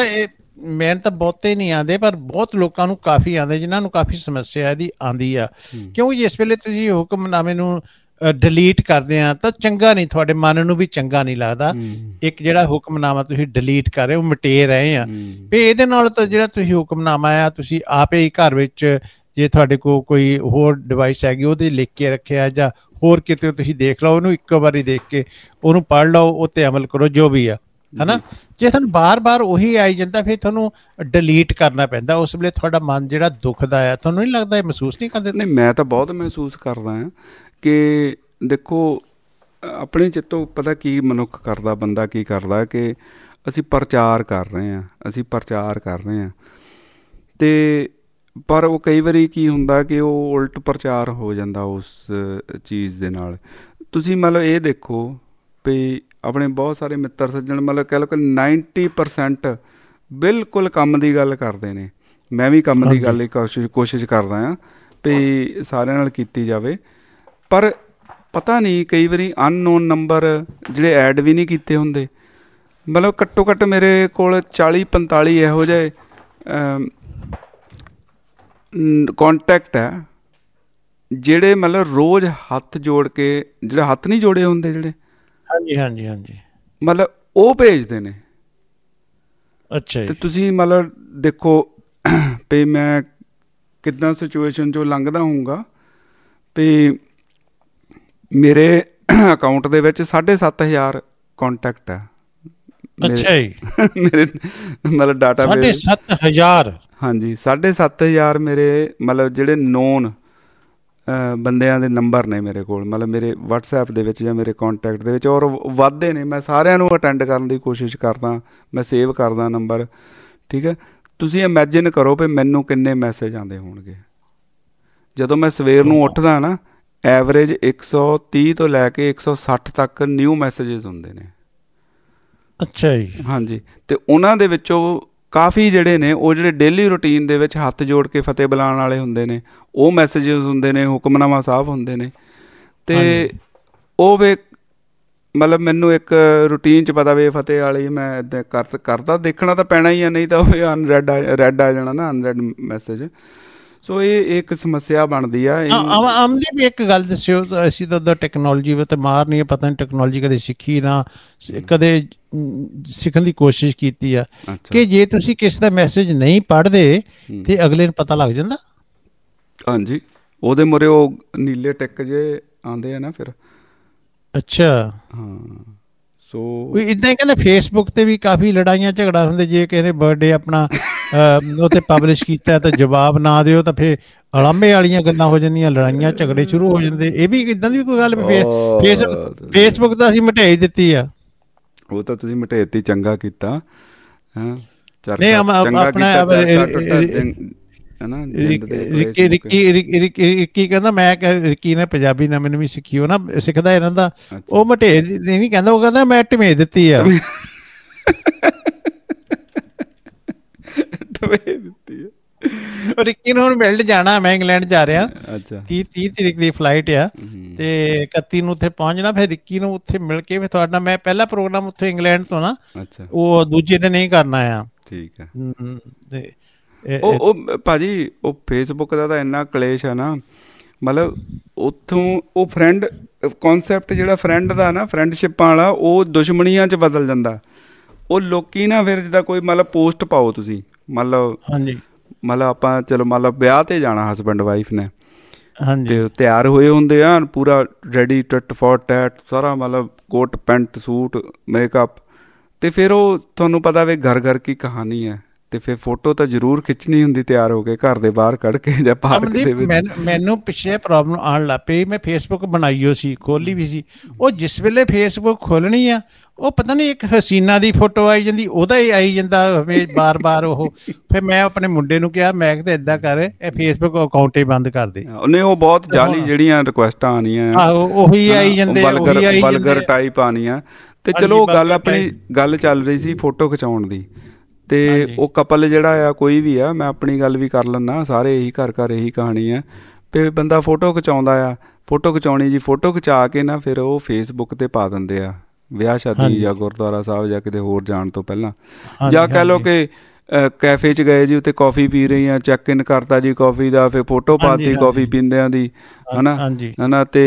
ਤਾਂ ਬਹੁਤੇ ਨਹੀਂ ਆਉਂਦੇ, ਪਰ ਬਹੁਤ ਲੋਕਾਂ ਨੂੰ ਕਾਫੀ ਆਉਂਦੇ ਜਿਨ੍ਹਾਂ ਨੂੰ ਕਾਫੀ ਸਮੱਸਿਆ ਇਹਦੀ ਆਉਂਦੀ ਆ। ਕਿਉਂਕਿ ਜਿਸ ਵੇਲੇ ਤੁਸੀਂ ਹੁਕਮਨਾਮੇ ਨੂੰ ਡਿਲੀਟ ਕਰਦੇ ਆ ਤਾਂ ਚੰਗਾ ਨਹੀਂ, ਤੁਹਾਡੇ ਮਨ ਨੂੰ ਵੀ ਚੰਗਾ ਨਹੀਂ ਲੱਗਦਾ। ਇੱਕ ਜਿਹੜਾ ਹੁਕਮਨਾਮਾ ਤੁਸੀਂ ਡਿਲੀਟ ਕਰ ਰਹੇ ਹੋ, ਮਿਟੇ ਰਹੇ ਆ, ਵੀ ਇਹਦੇ ਨਾਲ ਤਾਂ ਜਿਹੜਾ ਤੁਸੀਂ ਹੁਕਮਨਾਮਾ ਆ ਤੁਸੀਂ ਆਪੇ ਹੀ ਘਰ ਵਿੱਚ, ਜੇ ਤੁਹਾਡੇ ਕੋਲ ਕੋਈ ਹੋਰ ਡਿਵਾਈਸ ਹੈਗੀ ਉਹਦੇ ਲਿਖ ਕੇ ਰੱਖਿਆ ਜਾਂ ਹੋਰ ਕਿਤੇ ਤੁਸੀਂ ਦੇਖ ਲਓ, ਉਹਨੂੰ ਇੱਕੋ ਵਾਰੀ ਦੇਖ ਕੇ ਉਹਨੂੰ ਪੜ੍ਹ ਲਓ, ਉਹ 'ਤੇ ਅਮਲ ਕਰੋ ਜੋ ਵੀ ਆ, ਹੈ ਨਾ। ਜੇ ਤੁਹਾਨੂੰ ਬਾਰ-ਬਾਰ ਉਹੀ ਆਈ ਜਾਂਦਾ ਫਿਰ ਤੁਹਾਨੂੰ ਡਿਲੀਟ ਕਰਨਾ ਪੈਂਦਾ। ਉਸ ਵੇਲੇ ਤੁਹਾਡਾ ਮਨ ਜਿਹੜਾ ਦੁਖਦਾ ਆ, ਤੁਹਾਨੂੰ ਨਹੀਂ ਲੱਗਦਾ, ਇਹ ਮਹਿਸੂਸ ਨਹੀਂ ਕਰਦੇ? ਨਹੀਂ, ਮੈਂ ਤਾਂ ਬਹੁਤ ਮਹਿਸੂਸ ਕਰਦਾ ਹਾਂ ਕਿ ਦੇਖੋ ਆਪਣੇ ਚਿੱਤੋਂ ਪਤਾ ਕੀ ਮਨੁੱਖ ਕਰਦਾ, ਬੰਦਾ ਕੀ ਕਰਦਾ ਕਿ ਅਸੀਂ ਪ੍ਰਚਾਰ ਕਰ ਰਹੇ ਹਾਂ, ਅਤੇ ਪਰ ਉਹ ਕਈ ਵਾਰੀ ਕੀ ਹੁੰਦਾ ਕਿ ਉਹ ਉਲਟ ਪ੍ਰਚਾਰ ਹੋ ਜਾਂਦਾ ਉਸ ਚੀਜ਼ ਦੇ ਨਾਲ। ਤੁਸੀਂ ਮਤਲਬ ਇਹ ਦੇਖੋ ਵੀ ਆਪਣੇ ਬਹੁਤ ਸਾਰੇ ਮਿੱਤਰ ਸੱਜਣ ਮਤਲਬ ਕਹਿ ਲਓ ਕਿ 90% ਬਿਲਕੁਲ ਕੰਮ ਦੀ ਗੱਲ ਕਰਦੇ ਨੇ। ਮੈਂ ਵੀ ਕੰਮ ਦੀ ਗੱਲ ਕੋਸ਼ਿਸ਼ ਕਰਦਾ ਹਾਂ ਵੀ ਸਾਰਿਆਂ ਨਾਲ ਕੀਤੀ ਜਾਵੇ, ਪਰ ਪਤਾ ਨਹੀਂ ਕਈ ਵਾਰੀ ਅਨਨੋਨ ਨੰਬਰ ਜਿਹੜੇ ਐਡ ਵੀ ਨਹੀਂ ਕੀਤੇ ਹੁੰਦੇ। ਮਤਲਬ ਘੱਟੋ ਘੱਟ ਮੇਰੇ ਕੋਲ 40-45 ਇਹੋ ਜਿਹੇ ਕੰਟੈਕਟ ਹੈ ਜਿਹੜੇ ਮਤਲਬ ਰੋਜ਼ ਹੱਥ ਜੋੜ ਕੇ, ਜਿਹੜੇ ਹੱਥ ਨਹੀਂ ਜੋੜੇ ਹੁੰਦੇ ਜਿਹੜੇ, ਹਾਂਜੀ, ਮਤਲਬ ਉਹ ਭੇਜਦੇ ਨੇ ਅੱਛਾ ਤੇ ਤੁਸੀਂ ਮਤਲਬ ਦੇਖੋ ਵੀ ਮੈਂ ਕਿੱਦਾਂ ਸਿਚੁਏਸ਼ਨ 'ਚੋਂ ਲੰਘਦਾ ਹੋਊਂਗਾ ਵੀ ਮੇਰੇ ਅਕਾਊਂਟ ਦੇ ਵਿੱਚ 7,500 ਕੰਟੈਕਟ ਹੈ। ਅੱਛਾ ਜੀ। ਮੇਰੇ ਮਤਲਬ ਡਾਟਾ 7,500? ਹਾਂਜੀ। 7,500 ਮੇਰੇ ਮਤਲਬ ਜਿਹੜੇ ਨੋਨ ਬੰਦਿਆਂ ਦੇ ਨੰਬਰ ਨੇ ਮੇਰੇ ਕੋਲ, ਮਤਲਬ ਮੇਰੇ WhatsApp ਦੇ ਵਿੱਚ ਜਾਂ ਮੇਰੇ ਕੰਟੈਕਟ ਦੇ ਵਿੱਚ, ਔਰ ਵੱਧਦੇ ਨੇ। ਮੈਂ ਸਾਰਿਆਂ ਨੂੰ ਅਟੈਂਡ ਕਰਨ ਦੀ ਕੋਸ਼ਿਸ਼ ਕਰਦਾ, ਮੈਂ ਸੇਵ ਕਰਦਾ ਨੰਬਰ, ਠੀਕ ਹੈ। ਤੁਸੀਂ ਇਮੈਜਿਨ ਕਰੋ ਵੀ ਮੈਨੂੰ ਕਿੰਨੇ ਮੈਸੇਜ ਆਉਂਦੇ ਹੋਣਗੇ ਜਦੋਂ ਮੈਂ ਸਵੇਰ ਨੂੰ ਉੱਠਦਾ ਨਾ। ਐਵਰੇਜ 130 ਤੋਂ ਲੈ ਕੇ 160 ਤੱਕ ਨਿਊ ਮੈਸੇਜਿਸ ਹੁੰਦੇ ਨੇ। ਅੱਛਾ ਜੀ। ਹਾਂਜੀ। ਤੇ ਉਹਨਾਂ ਦੇ ਵਿੱਚੋਂ ਕਾਫੀ ਜਿਹੜੇ ਨੇ ਉਹ ਜਿਹੜੇ ਡੇਲੀ ਰੂਟੀਨ ਦੇ ਵਿੱਚ ਹੱਥ ਜੋੜ ਕੇ ਫਤਿਹ ਬੁਲਾਉਣ ਵਾਲੇ ਹੁੰਦੇ ਨੇ, ਉਹ ਮੈਸੇਜਿਸ ਹੁੰਦੇ ਨੇ, ਹੁਕਮਨਾਮਾ ਸਾਹਿਬ ਹੁੰਦੇ ਨੇ। ਤੇ ਉਹ ਵੇ ਮਤਲਬ ਮੈਨੂੰ ਇੱਕ ਰੂਟੀਨ 'ਚ ਪਤਾ ਵੀ ਫਤਿਹ ਵਾਲੀ ਮੈਂ ਇੱਦਾਂ ਕਰਦਾ, ਦੇਖਣਾ ਤਾਂ ਪੈਣਾ ਹੀ ਆ, ਨਹੀਂ ਤਾਂ ਉਹ ਰੈੱਡ ਆ ਜਾਣਾ ਨਾ, ਅਨਰੈਡ ਮੈਸੇਜ। ਸੋ ਇਹ ਇੱਕ ਸਮੱਸਿਆ ਬਣਦੀ ਆ। ਅਮਨਦੀਪ ਵੀ ਇੱਕ ਗੱਲ ਦੱਸਿਓ, ਅਸੀਂ ਤਾਂ ਟੈਕਨੋਲੋਜੀ ਤੇ ਮਾਰ ਨਹੀਂ, ਪਤਾ ਨਹੀਂ ਟੈਕਨੋਲੋਜੀ ਕਦੇ ਸਿੱਖੀ ਨਾ, ਕਦੇ ਸਿੱਖਣ ਦੀ ਕੋਸ਼ਿਸ਼ ਕੀਤੀ ਆ ਕਿ ਜੇ ਤੁਸੀਂ ਕਿਸੇ ਦਾ ਮੈਸੇਜ ਨਹੀਂ ਪੜ੍ਹਦੇ ਤੇ ਅਗਲੇ ਨੂੰ ਪਤਾ ਲੱਗ ਜਾਂਦਾ? ਹਾਂਜੀ, ਉਹਦੇ ਮੂਹਰੇ ਉਹ ਨੀਲੇ ਟਿਕ ਜੇ ਆਉਂਦੇ ਆ ਨਾ ਫਿਰ। ਅੱਛਾ। ਹਾਂ। ਸੋ ਇੱਦਾਂ ਹੀ ਕਹਿੰਦੇ ਫੇਸਬੁੱਕ ਤੇ ਵੀ ਕਾਫੀ ਲੜਾਈਆਂ ਝਗੜਾ ਹੁੰਦੇ, ਜੇ ਕਿਸੇ ਨੇ ਬਰਥਡੇ ਆਪਣਾ ਉੱਥੇ ਪਬਲਿਸ਼ ਕੀਤਾ ਤਾਂ ਜਵਾਬ ਨਾ ਦਿਓ ਤਾਂ ਫਿਰ ਅਲਾਂਭੇ ਵਾਲੀਆਂ ਗੱਲਾਂ ਹੋ ਜਾਂਦੀਆਂ, ਲੜਾਈਆਂ ਝਗੜੇ ਸ਼ੁਰੂ ਹੋ ਜਾਂਦੇ। ਇਹ ਵੀ ਇੱਦਾਂ ਦੀ ਕੋਈ ਗੱਲ? ਫੇਸਬੁੱਕ ਤਾਂ ਅਸੀਂ ਮਿਟਾਈ ਦਿੱਤੀ ਆ। ਉਹ ਤਾਂ ਤੁਸੀਂ ਮਿਟਾਈ ਚੰਗਾ ਕੀਤਾ। ਰਿੱਕੀ ਕਹਿੰਦਾ, ਮੈਂ ਰਿੱਕੀ ਨੇ ਪੰਜਾਬੀ ਨਾ ਮੈਨੂੰ ਵੀ ਸਿੱਖੀ, ਉਹ ਨਾ ਸਿੱਖਦਾ ਇਹਨਾਂ ਦਾ, ਉਹ ਮਟੇ ਨਹੀਂ ਕਹਿੰਦਾ, ਉਹ ਕਹਿੰਦਾ ਮੈਂ ਢਮੇ ਦਿੱਤੀ ਆ। ਰਿੱਕੀ ਨੂੰ ਹੁਣ ਮਿਲਣ ਜਾਣਾ, ਮੈਂ ਇੰਗਲੈਂਡ ਜਾ ਰਿਹਾ। 30 ਤਰੀਕ ਦੀ ਫਲਾਈਟ ਆ ਤੇ 31 ਨੂੰ ਉੱਥੇ ਪਹੁੰਚਣਾ। ਫਿਰ ਰਿੱਕੀ ਨੂੰ ਉੱਥੇ ਮਿਲ ਕੇ ਫਿਰ ਤੁਹਾਡਾ ਮੈਂ ਪਹਿਲਾ ਪ੍ਰੋਗਰਾਮ ਉੱਥੇ ਇੰਗਲੈਂਡ ਤੋਂ ਨਾ, ਉਹ ਦੂਜੇ ਤੇ ਨਹੀਂ ਕਰਨਾ ਆ। ਠੀਕ ਹੈ। ਉਹ ਭਾਜੀ ਉਹ ਫੇਸਬੁੱਕ ਦਾ ਤਾਂ ਇੰਨਾ ਕਲੇਸ਼ ਹੈ ਨਾ, ਮਤਲਬ ਉੱਥੋਂ ਉਹ ਫਰੈਂਡ ਕੌਨਸੈਪਟ ਜਿਹੜਾ ਫਰੈਂਡ ਦਾ ਨਾ, ਫਰੈਂਡਸ਼ਿਪਾਂ ਵਾਲਾ, ਉਹ ਦੁਸ਼ਮਣੀਆਂ 'ਚ ਬਦਲ ਜਾਂਦਾ। ਉਹ ਲੋਕੀ ਨਾ ਫਿਰ ਜਿੱਦਾਂ ਕੋਈ ਮਤਲਬ ਪੋਸਟ ਪਾਓ ਤੁਸੀਂ, ਮਤਲਬ ਆਪਾਂ ਚਲੋ ਮਤਲਬ ਵਿਆਹ ਤੇ ਜਾਣਾ, ਹਸਬੈਂਡ ਵਾਈਫ ਨੇ, ਤੇ ਤਿਆਰ ਹੋਏ ਹੁੰਦੇ ਆ ਪੂਰਾ ਰੈਡੀ ਟਿਟ ਫੋਰ ਟੈਟ, ਸਾਰਾ ਮਤਲਬ ਕੋਟ ਪੈਂਟ ਸੂਟ ਮੇਕਅਪ, ਤੇ ਫਿਰ ਉਹ ਤੁਹਾਨੂੰ ਪਤਾ ਵੀ ਘਰ ਕੀ ਕਹਾਣੀ ਹੈ, ਤੇ ਫਿਰ ਫੋਟੋ ਤਾਂ ਜ਼ਰੂਰ ਖਿੱਚਣੀ ਹੁੰਦੀ ਤਿਆਰ ਹੋ ਕੇ ਘਰ ਦੇ ਬਾਹਰ ਕੱਢ ਕੇ ਜਾਂ ਪਾਰਕ ਦੇ ਵਿੱਚ। ਮੈਨੂੰ ਪਿੱਛੇ ਪ੍ਰੋਬਲਮ ਆਉਣ ਲੱਗ ਪਈ। ਮੈਂ ਫੇਸਬੁੱਕ ਬਣਾਈ ਹੋਈ ਸੀ, ਖੋਲੀ ਵੀ ਸੀ। ਉਹ ਜਿਸ ਵੇਲੇ ਫੇਸਬੁੱਕ ਖੋਲਣੀ ਆ, ਉਹ ਪਤਾ ਨਹੀਂ ਇੱਕ ਹਸੀਨਾ ਦੀ ਫੋਟੋ ਆਈ ਜਾਂਦੀ, ਉਹਦਾ ਹੀ ਆਈ ਜਾਂਦਾ ਬਾਰ-ਬਾਰ ਉਹ। ਫਿਰ ਮੈਂ ਆਪਣੇ ਮੁੰਡੇ ਨੂੰ ਕਿਹਾ, ਮੈਂ ਕਿਹਾ ਏਦਾਂ ਕਰ, ਇਹ ਫੇਸਬੁੱਕ ਅਕਾਊਂਟ ਹੀ ਬੰਦ ਕਰ ਦੇ। ਉਹਨੇ ਉਹ ਬਹੁਤ ਜਾਲੀ ਜਿਹੜੀਆਂ ਰਿਕੁਐਸਟਾਂ ਆਉਣੀਆਂ, ਉਹੀ ਆਈ ਜਾਂਦੇ, ਵਲਗਰ ਟਾਈਪ ਆਉਣੀਆਂ। ਤੇ ਚਲੋ ਗੱਲ ਆਪਣੀ ਗੱਲ ਚੱਲ ਰਹੀ ਸੀ ਫੋਟੋ ਖਿਚਾਉਣ ਦੀ, ਤੇ ਉਹ ਕਪਲ ਜਿਹੜਾ ਆ, ਕੋਈ ਵੀ ਆ, ਮੈਂ ਆਪਣੀ ਗੱਲ ਵੀ ਕਰ ਲੈਂਦਾ, ਸਾਰੇ ਇਹੀ ਘਰ ਇਹੀ ਕਹਾਣੀ ਆ ਵੀ ਬੰਦਾ ਫੋਟੋ ਖਿਚਾਉਂਦਾ ਆ, ਫੋਟੋ ਖਿਚਾਉਣੀ ਜੀ, ਫੋਟੋ ਖਿਚਾ ਕੇ ਨਾ ਫਿਰ ਉਹ ਫੇਸਬੁੱਕ ਤੇ ਪਾ ਦਿੰਦੇ ਆ, ਵਿਆਹ ਸ਼ਾਦੀ ਜਾਂ ਗੁਰਦੁਆਰਾ ਸਾਹਿਬ ਜਾਂ ਕਿਤੇ ਹੋਰ ਜਾਣ ਤੋਂ ਪਹਿਲਾਂ। ਜਾਂ ਕਹਿ ਲਓ ਕਿ ਕੈਫੇ 'ਚ ਗਏ ਜੀ, ਉੱਥੇ ਕੌਫੀ ਪੀ ਰਹੀ ਆ, ਚੈੱਕ ਇਨ ਕਰਤਾ ਜੀ ਕੌਫੀ ਦਾ, ਫਿਰ ਫੋਟੋ ਪਾਤੀ ਕੌਫੀ ਪੀਂਦਿਆਂ ਦੀ, ਹਨਾ। ਤੇ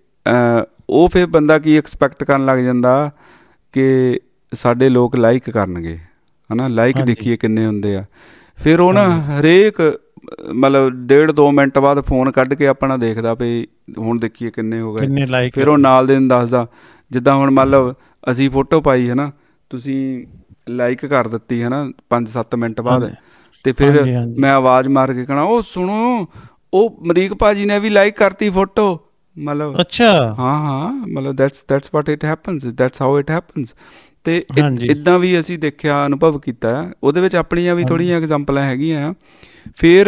ਉਹ ਫਿਰ ਬੰਦਾ ਕੀ ਐਕਸਪੈਕਟ ਕਰਨ ਲੱਗ ਜਾਂਦਾ ਕਿ ਸਾਡੇ ਲੋਕ ਲਾਈਕ ਕਰਨਗੇ, ਹਨਾ, ਲਾਈਕ ਦੇਖੀਏ ਕਿੰਨੇ ਹੁੰਦੇ ਆ। ਫਿਰ ਉਹ ਨਾ ਹਰੇਕ ਮਤਲਬ 1.5-2 ਮਿੰਟ ਬਾਅਦ ਫੋਨ ਕੱਢ ਕੇ ਆਪਣਾ ਦੇਖਦਾ ਵੀ ਹੁਣ ਦੇਖੀਏ ਕਿੰਨੇ ਹੋ ਗਏ। ਫਿਰ ਉਹ ਨਾਲ ਦੇ ਨੂੰ ਦੱਸਦਾ, ਜਿੱਦਾਂ ਹੁਣ ਮਤਲਬ ਅਸੀਂ ਫੋਟੋ ਪਾਈ ਹੈ ਨਾ, ਤੁਸੀਂ ਲਾਈਕ ਕਰ ਦਿੱਤੀ ਹੈ ਨਾ 5-7 ਮਿੰਟ ਬਾਅਦ, ਤੇ ਫਿਰ ਮੈਂ ਆਵਾਜ਼ ਮਾਰ ਕੇ ਕਹਿਣਾ, ਉਹ ਸੁਣੋ, ਉਹ ਅਮਰੀਕ ਭਾਜੀ ਨੇ ਵੀ ਲਾਈਕ ਕਰਤੀ ਫੋਟੋ, ਮਤਲਬ ਅੱਛਾ ਹਾਂ ਮਤਲਬ that's what it happens, that's how it happens। ਤੇ ਇੱਦਾਂ ਵੀ ਅਸੀਂ ਦੇਖਿਆ, ਅਨੁਭਵ ਕੀਤਾ। ਉਹਦੇ ਵਿੱਚ ਆਪਣੀਆਂ ਵੀ ਥੋੜ੍ਹੀਆਂ ਐਗਜ਼ਾਮਪਲਾਂ ਹੈਗੀਆਂ ਆ। ਫਿਰ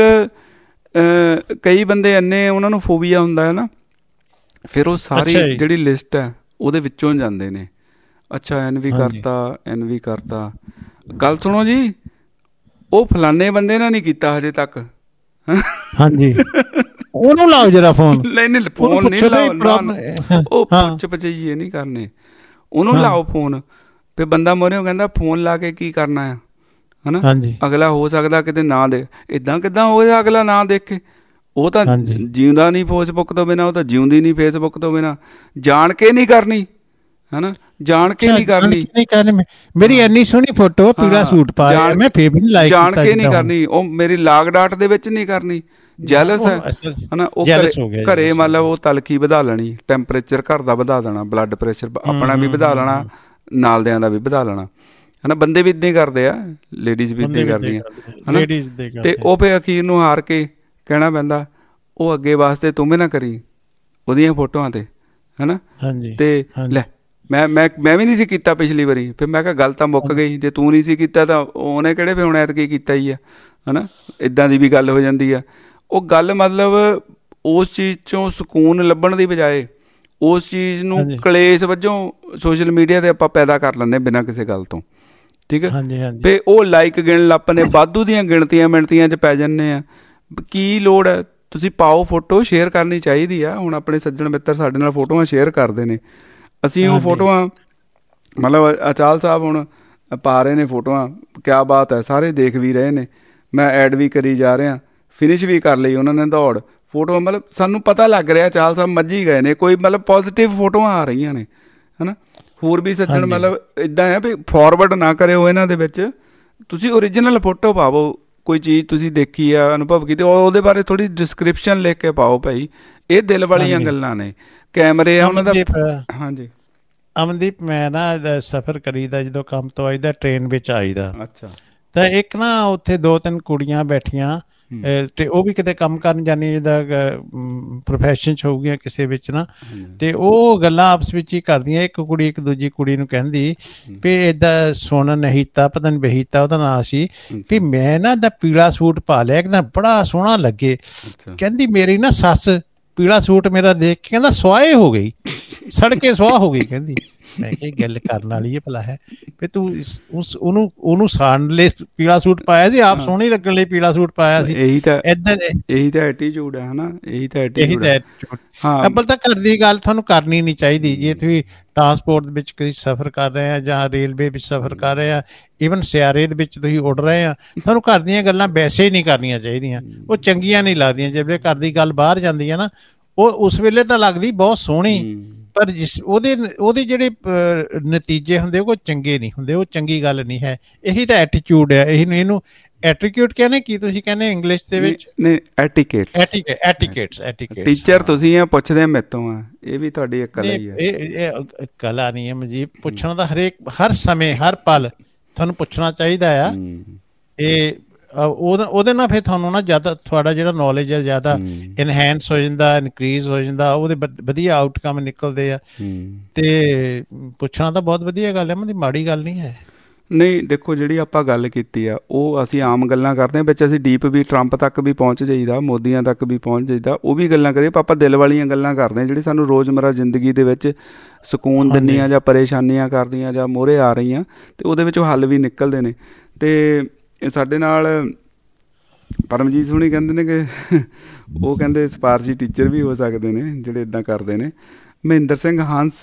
ਕਈ ਬੰਦੇ ਇੰਨੇ ਉਹਨਾਂ ਨੂੰ ਫੋਬੀਆ ਹੁੰਦਾ ਹੈ ਨਾ, ਫਿਰ ਉਹ ਸਾਰੀ ਜਿਹੜੀ ਲਿਸਟ ਹੈ ਉਹਦੇ ਵਿੱਚੋਂ ਜਾਂਦੇ ਨੇ। ਅੱਛਾ ਐਨ ਵੀ ਕਰਤਾ। ਗੱਲ ਸੁਣੋ ਜੀ, ਉਹ ਫਲਾਨੇ ਬੰਦੇ ਨਾਲ ਨਹੀਂ ਕੀਤਾ ਹਜੇ ਤੱਕ। ਹਾਂਜੀ, ਉਹਨੂੰ ਲਾਓ ਜਰਾ ਫੋਨ। ਨਹੀਂ ਫੋਨ ਨਹੀਂ ਲਾਓ, ਉਹ ਪੁੱਛ ਪਚਈਏ ਨਹੀਂ ਕਰਨੇ, ਉਹਨੂੰ ਲਾਓ ਫੋਨ। ਫਿਰ ਬੰਦਾ ਮੋਰਿਓ ਕਹਿੰਦਾ ਫੋਨ ਲਾ ਕੇ ਕੀ ਕਰਨਾ ਆ, ਹਨਾ। ਅਗਲਾ ਹੋ ਸਕਦਾ ਕਿਤੇ ਨਾ ਦੇ, ਏਦਾਂ ਕਿੱਦਾਂ ਹੋਇਆ ਅਗਲਾ ਨਾ ਦੇਖੇ? ਉਹ ਤਾਂ ਜਿਉਂਦਾ ਨਹੀਂ ਫੇਸਬੁੱਕ ਤੋਂ ਬਿਨਾਂ, ਉਹ ਤਾਂ ਜਿਉਂਦੀ ਨਹੀਂ ਫੇਸਬੁੱਕ ਤੋਂ ਬਿਨਾਂ, ਜਾਣ ਕੇ ਨਹੀਂ ਕਰਨੀ, ਹਨਾ, ਜਾਣ ਕੇ ਨਹੀਂ ਕਰਨੀ। ਮੇਰੀ ਇੰਨੀ ਸੋਹਣੀ ਫੋਟੋ, ਪੀਲਾ ਸੂਟ ਪਾਇਆ, ਮੈਂ ਫੇਰ ਵੀ ਲਾਈਕ ਕੀਤਾ, ਜਾਣ ਕੇ ਨਹੀਂ ਕਰਨੀ। ਉਹ ਮੇਰੀ ਲਾਗ ਡਾਟ ਦੇ ਵਿੱਚ ਨਹੀਂ ਕਰਨੀ, ਜੈਲਸ ਹੈ ਹਨਾ। ਉਹ ਘਰੇ ਮਤਲਬ ਉਹ ਤਲਖੀ ਵਧਾ ਲੈਣੀ, ਟੈਂਪਰੇਚਰ ਘਰ ਦਾ ਵਧਾ ਦੇਣਾ, ਬਲੱਡ ਪ੍ਰੈਸ਼ਰ ਆਪਣਾ ਵੀ ਵਧਾ ਲੈਣਾ, ਨਾਲਦਿਆਂ ਦਾ ਵੀ ਵਧਾ ਲੈਣਾ ਹਨਾ। ਬੰਦੇ ਵੀ ਏਦਾਂ ਹੀ ਕਰਦੇ ਆ, ਲੇਡੀਜ਼ ਵੀ ਏਦਾਂ ਹੀ ਕਰਦੀਆਂ ਹਨਾ। ਤੇ ਉਹ ਫਿਰ ਅਖੀਰ ਨੂੰ ਹਾਰ ਕੇ ਕਹਿਣਾ ਪੈਂਦਾ, ਉਹ ਅੱਗੇ ਵਾਸਤੇ ਤੂੰ ਵੀ ਨਾ ਕਰੀ ਉਹਦੀਆਂ ਫੋਟੋਆਂ ਤੇ ਹਨਾ। ਤੇ ਲੈ ਮੈਂ ਵੀ ਨਹੀਂ ਸੀ ਕੀਤਾ ਪਿਛਲੀ ਵਾਰੀ, ਫਿਰ ਮੈਂ ਕਿਹਾ ਗੱਲ ਤਾਂ ਮੁੱਕ ਗਈ। ਜੇ ਤੂੰ ਨਹੀਂ ਸੀ ਕੀਤਾ ਤਾਂ ਉਹਨੇ ਕਿਹੜੇ ਫਿਰ ਹੁਣ ਐਤਕੀ ਕੀਤਾ ਹੀ ਆ ਹਨਾ। ਏਦਾਂ ਦੀ ਵੀ ਗੱਲ ਹੋ ਜਾਂਦੀ ਆ। ਉਹ ਗੱਲ ਮਤਲਬ ਉਸ ਚੀਜ਼ ਚੋਂ ਸਕੂਨ ਲੱਭਣ ਦੀ ਬਜਾਏ ਉਸ ਚੀਜ਼ ਨੂੰ ਕਲੇਸ਼ ਵਜੋਂ ਸੋਸ਼ਲ ਮੀਡੀਆ ਤੇ ਆਪਾਂ ਪੈਦਾ ਕਰ ਲੈਂਦੇ ਬਿਨਾਂ ਕਿਸੇ ਗੱਲ ਤੋਂ, ਠੀਕ ਹੈ। ਤੇ ਉਹ ਲਾਈਕ ਗਿਣ ਲੱਪ ਨੇ, ਵਾਧੂ ਦੀਆਂ ਗਿਣਤੀਆਂ ਮਿਣਤੀਆਂ 'ਚ ਪੈ ਜਾਂਦੇ ਆ। ਕੀ ਲੋੜ ਹੈ? ਤੁਸੀਂ ਪਾਓ ਫੋਟੋ, ਸ਼ੇਅਰ ਕਰਨੀ ਚਾਹੀਦੀ ਆ। ਹੁਣ ਆਪਣੇ ਸੱਜਣ ਮਿੱਤਰ ਸਾਡੇ ਨਾਲ ਫੋਟੋਆਂ ਸ਼ੇਅਰ ਕਰਦੇ ਨੇ, ਅਸੀਂ ਉਹ ਫੋਟੋਆਂ ਮਤਲਬ ਅਚਾਲ ਸਾਹਿਬ ਹੁਣ ਪਾ ਰਹੇ ਨੇ ਫੋਟੋਆਂ, ਕਿਆ ਬਾਤ ਹੈ, ਸਾਰੇ ਦੇਖ ਵੀ ਰਹੇ ਨੇ, ਮੈਂ ਐਡ ਵੀ ਕਰੀ ਜਾ ਰਿਹਾ, ਫਿਨਿਸ਼ ਵੀ ਕਰ ਲਈ ਉਹਨਾਂ ਨੇ ਦੌੜ ਫੋਟੋ। ਮਤਲਬ ਸਾਨੂੰ ਪਤਾ ਲੱਗ ਰਿਹਾ ਚਾਲ ਸਾਹਿਬ ਮੱਝੀ ਗਏ ਨੇ, ਕੋਈ ਮਤਲਬ ਪੋਜ਼ੀਟਿਵ ਫੋਟੋਆਂ ਆ ਰਹੀਆਂ ਨੇ ਹਨਾ। ਹੋਰ ਵੀ ਸੱਜਣ ਮਤਲਬ ਇੱਦਾਂ ਹੈ ਵੀ ਫਾਰਵਰਡ ਨਾ ਕਰਿਓ ਇਹਨਾਂ ਦੇ ਵਿੱਚ, ਤੁਸੀਂ ਓਰੀਜਨਲ ਫੋਟੋ ਪਾਵੋ। ਕੋਈ ਚੀਜ਼ ਤੁਸੀਂ ਦੇਖੀ ਆ, ਅਨੁਭਵ ਕੀਤੀ, ਉਹਦੇ ਬਾਰੇ ਥੋੜ੍ਹੀ ਡਿਸਕ੍ਰਿਪਸ਼ਨ ਲਿਖ ਕੇ ਪਾਓ ਭਾਈ। ਇਹ ਦਿਲ ਵਾਲੀਆਂ ਗੱਲਾਂ ਨੇ। ਕੈਮਰੇ ਆ ਉਹਨਾਂ ਦਾ। ਹਾਂਜੀ ਅਮਨਦੀਪ, ਮੈਂ ਨਾ ਸਫ਼ਰ ਕਰੀਦਾ, ਜਦੋਂ ਕੰਮ ਤੋਂ ਆਈਦਾ ਟ੍ਰੇਨ ਵਿੱਚ ਆਈਦਾ, ਅੱਛਾ, ਤਾਂ ਇੱਕ ਨਾ ਉੱਥੇ 2-3 ਕੁੜੀਆਂ ਬੈਠੀਆਂ, ਤੇ ਉਹ ਵੀ ਕਿਤੇ ਕੰਮ ਕਰਨ ਜਾਂਦੀਆਂ, ਜਿੱਦਾਂ ਪ੍ਰੋਫੈਸ਼ਨ 'ਚ ਹੋਊਗੀਆਂ ਕਿਸੇ ਵਿੱਚ ਨਾ, ਤੇ ਉਹ ਗੱਲਾਂ ਆਪਸ ਵਿੱਚ ਹੀ ਕਰਦੀਆਂ। ਇੱਕ ਕੁੜੀ ਇੱਕ ਦੂਜੀ ਕੁੜੀ ਨੂੰ ਕਹਿੰਦੀ ਵੀ ਏਦਾਂ ਸੁਣ ਨਹੀਤਾ, ਪਤਾ ਨਹੀਂ ਬਹੀਤਾ ਉਹਦਾ ਨਾਂ ਸੀ, ਵੀ ਮੈਂ ਨਾ ਏਦਾਂ ਪੀਲਾ ਸੂਟ ਪਾ ਲਿਆ, ਇੱਕਦਮ ਬੜਾ ਸੋਹਣਾ ਲੱਗੇ। ਕਹਿੰਦੀ ਮੇਰੀ ਨਾ ਸੱਸ ਪੀਲਾ ਸੂਟ ਮੇਰਾ ਦੇਖ ਕੇ ਕਹਿੰਦਾ ਸੁਆਹੇ ਹੋ ਗਈ, ਸੜਕੇ ਸੁਆਹ ਹੋ ਗਈ। ਕਹਿੰਦੀ ਮੈਂ ਕਿਹਾ ਗੱਲ ਕਰਨ ਵਾਲੀ ਹੈ ਭਲਾ ਹੈ ਵੀ ਤੂੰ ਉਹਨੂੰ ਸਾੜਨ ਲਈ ਪੀਲਾ ਸੂਟ ਪਾਇਆ ਸੀ, ਆਪ ਸੋਹਣੀ ਲੱਗਣ ਲਈ ਪੀਲਾ ਸੂਟ ਪਾਇਆ ਸੀ। ਇਹੀ ਤਾਂ ਐਟੀਟਿਊਡ ਹੈ ਹਨਾ। ਇਹੀ ਤਾਂ ਐਟੀਟਿਊਡ। ਅੱਬਲ ਤਾਂ ਘਰ ਦੀ ਗੱਲ ਤੁਹਾਨੂੰ ਕਰਨੀ ਨਹੀਂ ਚਾਹੀਦੀ। ਜੇ ਤੁਸੀਂ ਟਰਾਂਸਪੋਰਟ ਵਿੱਚ ਕੋਈ ਸਫ਼ਰ ਕਰ ਰਹੇ ਆ ਜਾਂ ਰੇਲਵੇ ਵਿੱਚ ਸਫ਼ਰ ਕਰ ਰਹੇ ਆ, ਈਵਨ ਸਿਆਰੇ ਦੇ ਵਿੱਚ ਤੁਸੀਂ ਉੱਡ ਰਹੇ ਆ, ਤੁਹਾਨੂੰ ਘਰ ਦੀਆਂ ਗੱਲਾਂ ਵੈਸੇ ਹੀ ਨਹੀਂ ਕਰਨੀਆਂ ਚਾਹੀਦੀਆਂ। ਉਹ ਚੰਗੀਆਂ ਨਹੀਂ ਲੱਗਦੀਆਂ। ਜਿਵੇਂ ਘਰ ਦੀ ਗੱਲ ਬਾਹਰ ਜਾਂਦੀ ਹੈ ਨਾ, ਉਹ ਉਸ ਵੇਲੇ ਤਾਂ ਲੱਗਦੀ ਬਹੁਤ ਸੋਹਣੀ, ਪਰ ਉਹਦੇ ਜਿਹੜੇ ਨਤੀਜੇ ਹੁੰਦੇ ਉਹ ਚੰਗੇ ਨਹੀਂ ਹੁੰਦੇ, ਉਹ ਚੰਗੀ ਗੱਲ ਨਹੀਂ ਹੈ। ਇਹੀ ਤਾਂ ਐਟੀਟਿਊਡ ਹੈ। ਇਹਨੂੰ ਐਟੀਟਿਊਡ ਕਹਿੰਦੇ, ਕੀ ਤੁਸੀਂ ਕਹਿੰਦੇ ਇੰਗਲਿਸ਼ ਦੇ ਵਿੱਚ? ਐਟੀਕੇਟਸ। ਟੀਚਰ ਤੁਸੀਂ ਆ, ਪੁੱਛਦੇ ਆ ਮੇਰੇ ਤੋਂ ਆ, ਇਹ ਵੀ ਤੁਹਾਡੀ ਇੱਕ ਕਲਾ ਹੀ ਹੈ। ਇਹ ਕਲਾ ਨਹੀਂ ਹੈ ਮਨਜੀਤ, ਪੁੱਛਣਾ ਤਾਂ ਹਰ ਸਮੇਂ ਹਰ ਪਲ ਤੁਹਾਨੂੰ ਪੁੱਛਣਾ ਚਾਹੀਦਾ ਆ। ਇਹ ਉਹਦੇ ਨਾਲ ਫਿਰ ਤੁਹਾਨੂੰ ਨਾ ਜ਼ਿਆਦਾ ਤੁਹਾਡਾ ਜਿਹੜਾ ਨੌਲੇਜ ਹੈ ਜ਼ਿਆਦਾ ਇਨਹੈਂਸ ਹੋ ਜਾਂਦਾ, ਇਨਕਰੀਜ਼ ਹੋ ਜਾਂਦਾ, ਉਹਦੇ ਵਧੀਆ ਆਊਟਕਮ ਨਿਕਲਦੇ ਆ। ਤੇ ਪੁੱਛਣਾ ਤਾਂ ਬਹੁਤ ਵਧੀਆ ਗੱਲ ਹੈ, ਮਾੜੀ ਗੱਲ ਨਹੀਂ ਹੈ। ਨਹੀਂ ਦੇਖੋ, ਜਿਹੜੀ ਆਪਾਂ ਗੱਲ ਕੀਤੀ ਆ ਉਹ ਅਸੀਂ ਆਮ ਗੱਲਾਂ ਕਰਦੇ ਹਾਂ, ਵਿੱਚ ਅਸੀਂ ਡੀਪ ਵੀ ਟਰੰਪ ਤੱਕ ਵੀ ਪਹੁੰਚ ਜਾਈਦਾ, ਮੋਦੀਆਂ ਤੱਕ ਵੀ ਪਹੁੰਚ ਜਾਈਦਾ, ਉਹ ਵੀ ਗੱਲਾਂ ਕਰੀਏ। ਆਪਾਂ ਦਿਲ ਵਾਲੀਆਂ ਗੱਲਾਂ ਕਰਦੇ ਹਾਂ ਜਿਹੜੀ ਸਾਨੂੰ ਰੋਜ਼ਮਰਾ ਜ਼ਿੰਦਗੀ ਦੇ ਵਿੱਚ ਸਕੂਨ ਦਿੰਦੀਆਂ ਜਾਂ ਪਰੇਸ਼ਾਨੀਆਂ ਕਰਦੀਆਂ ਜਾਂ ਮੂਹਰੇ ਆ ਰਹੀਆਂ, ਅਤੇ ਉਹਦੇ ਵਿੱਚੋਂ ਹੱਲ ਵੀ ਨਿਕਲਦੇ ਨੇ। ਅਤੇ ਸਾਡੇ ਨਾਲ ਪਰਮਜੀਤ ਹੁਣੀ ਕਹਿੰਦੇ ਨੇ ਕਿ ਉਹ ਕਹਿੰਦੇ ਸਿਫਾਰਸ਼ੀ ਟੀਚਰ ਵੀ ਹੋ ਸਕਦੇ ਨੇ ਜਿਹੜੇ ਇੱਦਾਂ ਕਰਦੇ ਨੇ। ਮਹਿੰਦਰ ਸਿੰਘ ਹੰਸ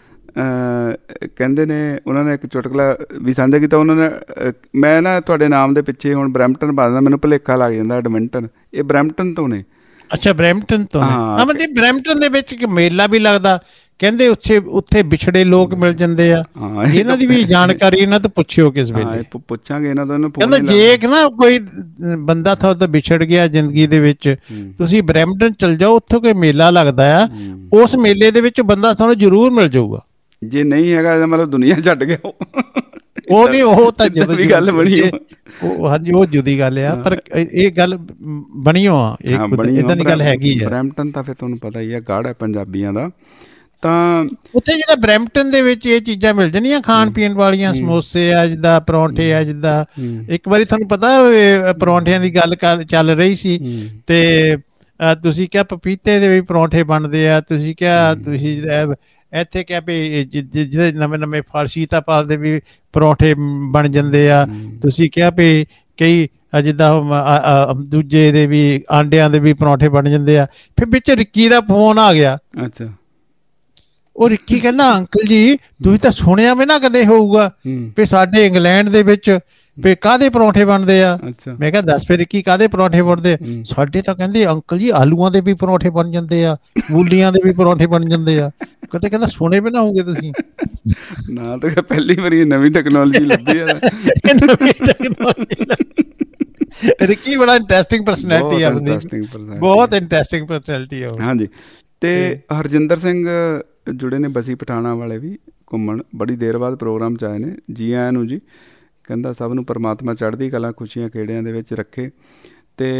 ਕਹਿੰਦੇ ਨੇ, ਉਹਨਾਂ ਨੇ ਇੱਕ ਚੁਟਕਲਾ ਵੀ ਸਾਂਝਾ ਕੀਤਾ। ਉਹਨਾਂ ਨੇ, ਮੈਂ ਨਾ ਤੁਹਾਡੇ ਨਾਮ ਦੇ ਪਿੱਛੇ ਹੁਣ ਬਰੈਂਪਟਨ ਪਾ ਦਿੰਦਾ, ਮੈਨੂੰ ਭੁਲੇਖਾ ਲੱਗ ਜਾਂਦਾ ਐਡਮਿੰਟਨ, ਇਹ ਬਰੈਂਪਟਨ ਤੋਂ ਨੇ। ਅੱਛਾ, ਬਰੈਂਪਟਨ ਤੋਂ। ਹਾਂ, ਮਤਲਬ ਬਰੈਂਪਟਨ ਦੇ ਵਿੱਚ ਇੱਕ ਮੇਲਾ ਵੀ ਲੱਗਦਾ ਕਹਿੰਦੇ, ਉੱਥੇ ਵਿਛੜੇ ਲੋਕ ਮਿਲ ਜਾਂਦੇ ਆ। ਇਹਨਾਂ ਦੀ ਵੀ ਜਾਣਕਾਰੀ ਇਹਨਾਂ ਤੋਂ ਪੁੱਛਿਓ ਕਿਸ ਵੇਲੇ। ਪੁੱਛਾਂਗੇ ਇਹਨਾਂ ਤੋਂ। ਕਹਿੰਦਾ ਜੇ ਨਾ ਕੋਈ ਬੰਦਾ ਤੁਹਾਡੇ ਤੋਂ ਵਿਛੜ ਗਿਆ ਜ਼ਿੰਦਗੀ ਦੇ ਵਿੱਚ, ਤੁਸੀਂ ਬਰੈਂਪਟਨ ਚਲ ਜਾਓ, ਉੱਥੇ ਕੋਈ ਮੇਲਾ ਲੱਗਦਾ ਆ, ਉਸ ਮੇਲੇ ਦੇ ਵਿੱਚ ਬੰਦਾ ਤੁਹਾਨੂੰ ਜ਼ਰੂਰ ਮਿਲ ਜਾਊਗਾ। ਜੇ ਨਹੀਂ ਹੈਗਾ ਮਤਲਬ ਦੁਨੀਆ ਛੱਡ ਗਿਆ ਉਹ ਨਹੀਂ, ਉਹ ਤਾਂ ਜਦੋਂ ਵੀ ਗੱਲ ਬਣੀ, ਹਾਂਜੀ ਉਹ ਜੁਦੀ ਗੱਲ ਆ, ਪਰ ਇਹ ਗੱਲ ਬਣੀਓ ਆ, ਏਦਾਂ ਦੀ ਗੱਲ ਹੈਗੀ ਆ। ਬਰੈਂਪਟਨ ਤਾਂ ਫਿਰ ਤੁਹਾਨੂੰ ਪਤਾ ਹੀ ਆ, ਗਾੜ ਹੈ ਪੰਜਾਬੀਆਂ ਦਾ। ਤਾਂ ਉੱਥੇ ਜਿਹੜਾ ਬਰੈਂਪਟਨ ਦੇ ਵਿੱਚ ਇਹ ਚੀਜ਼ਾਂ ਮਿਲ ਜਾਂਦੀਆਂ ਖਾਣ ਪੀਣ ਵਾਲੀਆਂ, ਸਮੋਸੇ ਆ ਜਿੱਦਾਂ, ਪਰੌਂਠੇ ਆ ਜਿੱਦਾਂ। ਇੱਕ ਵਾਰੀ ਤੁਹਾਨੂੰ ਪਤਾ ਪਰੌਂਠਿਆਂ ਦੀ ਗੱਲ ਚੱਲ ਰਹੀ ਸੀ, ਤੇ ਤੁਸੀਂ ਕਿਹਾ ਪਪੀਤੇ ਦੇ ਵੀ ਪਰੌਂਠੇ ਬਣਦੇ ਆ, ਤੁਸੀਂ ਕਿਹਾ ਤੁਸੀਂ ਇੱਥੇ ਕਿਹਾ ਵੀ ਜਿਹੜੇ ਨਵੇਂ ਫਲ ਸੀਤਾਫਲ ਦੇ ਵੀ ਪਰੌਂਠੇ ਬਣ ਜਾਂਦੇ ਆ, ਤੁਸੀਂ ਕਿਹਾ ਵੀ ਕਈ ਜਿੱਦਾਂ ਦੂਜੇ ਦੇ ਵੀ ਆਂਡਿਆਂ ਦੇ ਵੀ ਪਰੌਂਠੇ ਬਣ ਜਾਂਦੇ ਆ। ਫਿਰ ਵਿੱਚ ਰਿੱਕੀ ਦਾ ਫੋਨ ਆ ਗਿਆ। ਅੱਛਾ, ਉਹ ਰਿੱਕੀ ਕਹਿੰਦਾ ਅੰਕਲ ਜੀ ਤੁਸੀਂ ਤਾਂ ਸੁਣਿਆ ਵੀ ਨਾ ਕਦੇ ਹੋਊਗਾ ਵੀ ਸਾਡੇ ਇੰਗਲੈਂਡ ਦੇ ਵਿੱਚ ਵੀ ਕਾਹਦੇ ਪਰੌਂਠੇ ਬਣਦੇ ਆ? ਅੱਛਾ। ਮੈਂ ਕਿਹਾ ਦੱਸ ਫਿਰ ਕੀ ਕਾਹਦੇ ਪਰੌਂਠੇ ਬਣਦੇ? ਸਾਡੇ ਤਾਂ ਕਹਿੰਦੇ ਅੰਕਲ ਜੀ ਆਲੂਆਂ ਦੇ ਵੀ ਪਰੌਂਠੇ ਬਣ ਜਾਂਦੇ ਆ, ਮੂਲੀਆਂ ਦੇ ਵੀ ਪਰੌਂਠੇ ਬਣ ਜਾਂਦੇ ਆ। ਕਹਿੰਦਾ ਸੁਣੇ ਵੀ ਨਾ ਹੋਗੇ ਤੁਸੀਂ? ਨਾ ਤਾਂ ਪਹਿਲੀ ਵਾਰੀ ਨਵੀਂ ਟੈਕਨੋਲੋਜੀ ਲੱਭੀ ਆ। ਰਿੱਕੀ ਬੜਾ ਇੰਟਰਸਟਿੰਗ ਪਰਸਨੈਲਿਟੀ ਆ, ਬਹੁਤ ਇੰਟਰਸਟਿੰਗ ਪਰਸਨੈਲਿਟੀ ਆ। ਹਾਂਜੀ। ਤੇ ਹਰਜਿੰਦਰ ਸਿੰਘ ਜੁੜੇ ਨੇ ਬਸੀ ਪਠਾਣਾ ਵਾਲੇ ਵੀ ਘੁੰਮਣ, ਬੜੀ ਦੇਰ ਬਾਅਦ ਪ੍ਰੋਗਰਾਮ 'ਚ ਆਏ ਨੇ। ਜੀ ਆਇਆਂ ਨੂੰ ਜੀ। ਕਹਿੰਦਾ ਸਭ ਨੂੰ ਪਰਮਾਤਮਾ ਚੜ੍ਹਦੀ ਕਲਾ ਖੁਸ਼ੀਆਂ ਖੇੜਿਆਂ ਦੇ ਵਿੱਚ ਰੱਖੇ। ਤੇ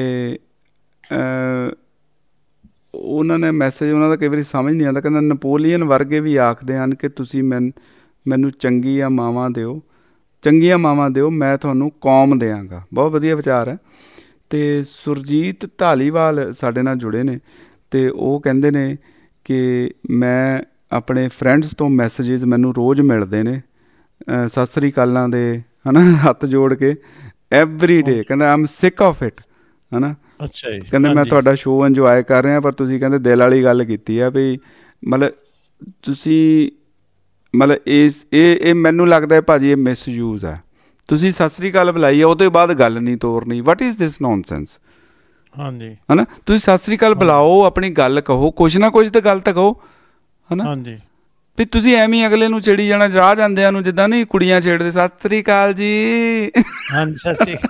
ਉਹਨਾਂ ਨੇ ਮੈਸੇਜ ਉਹਨਾਂ ਦਾ ਕਈ ਵਾਰੀ ਸਮਝ ਨਹੀਂ ਆਉਂਦਾ। ਕਹਿੰਦਾ ਨਪੋਲੀਅਨ ਵਰਗੇ ਵੀ ਆਖਦੇ ਹਨ ਕਿ ਤੁਸੀਂ ਮੈਨੂੰ ਚੰਗੀਆਂ ਮਾਵਾਂ ਦਿਓ, ਮੈਂ ਤੁਹਾਨੂੰ ਕੌਮ ਦਿਆਂਗਾ। ਬਹੁਤ ਵਧੀਆ ਵਿਚਾਰ ਹੈ। ਤੇ ਸੁਰਜੀਤ ਢਾਲੀਵਾਲ ਸਾਡੇ ਨਾਲ ਜੁੜੇ ਨੇ ਤੇ ਉਹ ਕਹਿੰਦੇ ਨੇ ਕਿ ਮੈਂ ਆਪਣੇ ਫਰੈਂਡਸ ਤੋਂ ਮੈਸੇਜਿਸ ਮੈਨੂੰ ਰੋਜ਼ ਮਿਲਦੇ ਨੇ, ਸਤਿ ਸ੍ਰੀ ਅਕਾਲਾਂ ਦੇ, ਹੈ ਨਾ, ਹੱਥ ਜੋੜ ਕੇ ਐਵਰੀ ਡੇ। ਕਹਿੰਦਾ ਆਮ ਸਿਕ ਆਫ ਇਟ, ਹੈ ਨਾ। ਅੱਛਾ ਜੀ। ਕਹਿੰਦੇ ਮੈਂ ਤੁਹਾਡਾ ਸ਼ੋਅ ਇੰਜੋਏ ਕਰ ਰਿਹਾ, ਪਰ ਤੁਸੀਂ ਕਹਿੰਦੇ ਦਿਲ ਵਾਲੀ ਗੱਲ ਕੀਤੀ ਆ ਵੀ ਮਤਲਬ ਤੁਸੀਂ ਮਤਲਬ ਇਹ ਮੈਨੂੰ ਲੱਗਦਾ ਭਾਜੀ ਇਹ ਮਿਸਯੂਜ਼ ਹੈ। ਤੁਸੀਂ ਸਤਿ ਸ੍ਰੀ ਅਕਾਲ ਬੁਲਾਈ ਆ, ਉਹਦੇ ਬਾਅਦ ਗੱਲ ਨਹੀਂ ਤੋਰਨੀ। What is this nonsense? ਹਾਂਜੀ, ਹੈ ਨਾ। ਤੁਸੀਂ ਸਤਿ ਸ੍ਰੀ ਅਕਾਲ ਬੁਲਾਓ, ਆਪਣੀ ਗੱਲ ਕਹੋ, ਕੁਛ ਨਾ ਕੁਛ ਤਾਂ ਗੱਲ ਤਾਂ ਕਹੋ, ਹੈ ਨਾ। ਹਾਂਜੀ। ਵੀ ਤੁਸੀਂ ਐਵੇਂ ਅਗਲੇ ਨੂੰ ਛੇੜੀ ਜਾਣਾ, ਰਾਹ ਜਾਂਦਿਆਂ ਨੂੰ ਜਿੱਦਾਂ ਨਹੀਂ ਕੁੜੀਆਂ ਛੇੜਦੇ, ਸਤਿ ਸ੍ਰੀ ਅਕਾਲ ਜੀ। ਹਾਂਜੀ, ਸਤਿ ਸ੍ਰੀ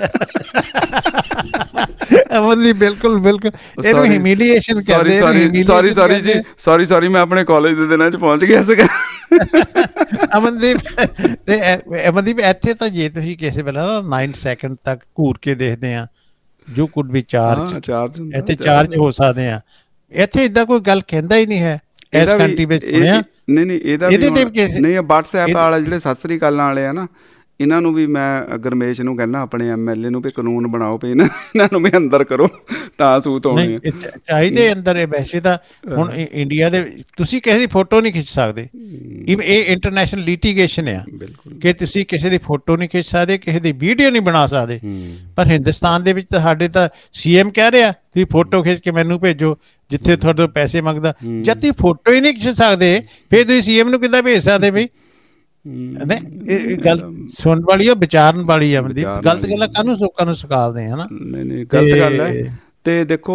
ਅਕਾਲ। ਬਿਲਕੁਲ ਬਿਲਕੁਲ, ਇਹਨੂੰ ਹਿਊਮਿਲੀਏਸ਼ਨ ਕਹਿੰਦੇ। ਸੌਰੀ ਮੈਂ ਆਪਣੇ ਕਾਲਜ ਦੇ ਦਿਨਾਂ 'ਚ ਪਹੁੰਚ ਗਿਆ ਸੀਗਾ। ਅਮਨਦੀਪ ਇੱਥੇ ਤਾਂ ਜੇ ਤੁਸੀਂ ਕਿਸੇ ਵੇਲੇ ਨਾ 9 ਸੈਕਿੰਡ ਤੱਕ ਘੂਰ ਕੇ ਦੇਖਦੇ ਆ, ਜੋ ਕੁਡ ਵੀ ਚਾਰਜ, ਇੱਥੇ ਚਾਰਜ ਹੋ ਸਕਦੇ ਆ। ਇੱਥੇ ਏਦਾਂ ਕੋਈ ਗੱਲ ਕਹਿੰਦਾ ਹੀ ਨਹੀਂ ਹੈ ਇਸ ਕੰਟਰੀ ਵਿੱਚ। ਨਹੀਂ ਇਹਦਾ ਨਹੀਂ, WhatsApp ਵਾਲੇ ਜਿਹੜੇ ਸਤਿ ਸ੍ਰੀ ਅਕਾਲਾਂ ਵਾਲੇ ਆ ਨਾ, ਇਹਨਾਂ ਨੂੰ ਵੀ ਮੈਂ ਗਰਮੇਸ਼ ਨੂੰ ਕਹਿੰਦਾ, ਆਪਣੇ MLA ਨੂੰ, ਵੀ ਕਾਨੂੰਨ ਬਣਾਓ ਵੀ ਇਹਨਾਂ ਨੂੰ ਵੀ ਅੰਦਰ ਕਰੋ ਤਾਂ ਸੂਤ ਹੋਣੀ ਹੈ। ਚਾਹੀਦੇ ਅੰਦਰ। ਵੈਸੇ ਤਾਂ ਹੁਣ ਇੰਡੀਆ ਦੇ ਤੁਸੀਂ ਕਿਸੇ ਦੀ ਫੋਟੋ ਨਹੀਂ ਖਿੱਚ ਸਕਦੇ। ਇਹ ਇੰਟਰਨੈਸ਼ਨਲ ਲਿਟੀਗੇਸ਼ਨ ਆ ਕਿ ਤੁਸੀਂ ਕਿਸੇ ਦੀ ਫੋਟੋ ਨਹੀਂ ਖਿੱਚ ਸਕਦੇ, ਕਿਸੇ ਦੀ ਵੀਡੀਓ ਨਹੀਂ ਬਣਾ ਸਕਦੇ। ਪਰ ਹਿੰਦੁਸਤਾਨ ਦੇ ਵਿੱਚ ਤਾਂ ਸਾਡੇ ਤਾਂ CM ਕਹਿ ਰਿਹਾ ਤੁਸੀਂ ਫੋਟੋ ਖਿੱਚ ਕੇ ਮੈਨੂੰ ਭੇਜੋ ਜਿੱਥੇ ਤੁਹਾਡੇ ਤੋਂ ਪੈਸੇ ਮੰਗਦਾ। ਜਦ ਤੁਸੀਂ ਫੋਟੋ ਹੀ ਨਹੀਂ ਖਿੱਚ ਸਕਦੇ, ਫਿਰ ਤੁਸੀਂ CM ਨੂੰ ਕਿੱਦਾਂ ਭੇਜ ਸਕਦੇ? ਵੀ ਇਹ ਗੱਲ ਸੁਣਨ ਵਾਲੀ ਆ, ਵਿਚਾਰਨ ਵਾਲੀ ਆ। ਗਲਤ ਗੱਲਾਂ ਕਾਹਨੂੰ ਲੋਕਾਂ ਨੂੰ ਸਿਖਾਲਦੇ ਆ ਨਾ। ਨਹੀਂ ਗਲਤ ਗੱਲ ਹੈ। ਤੇ ਦੇਖੋ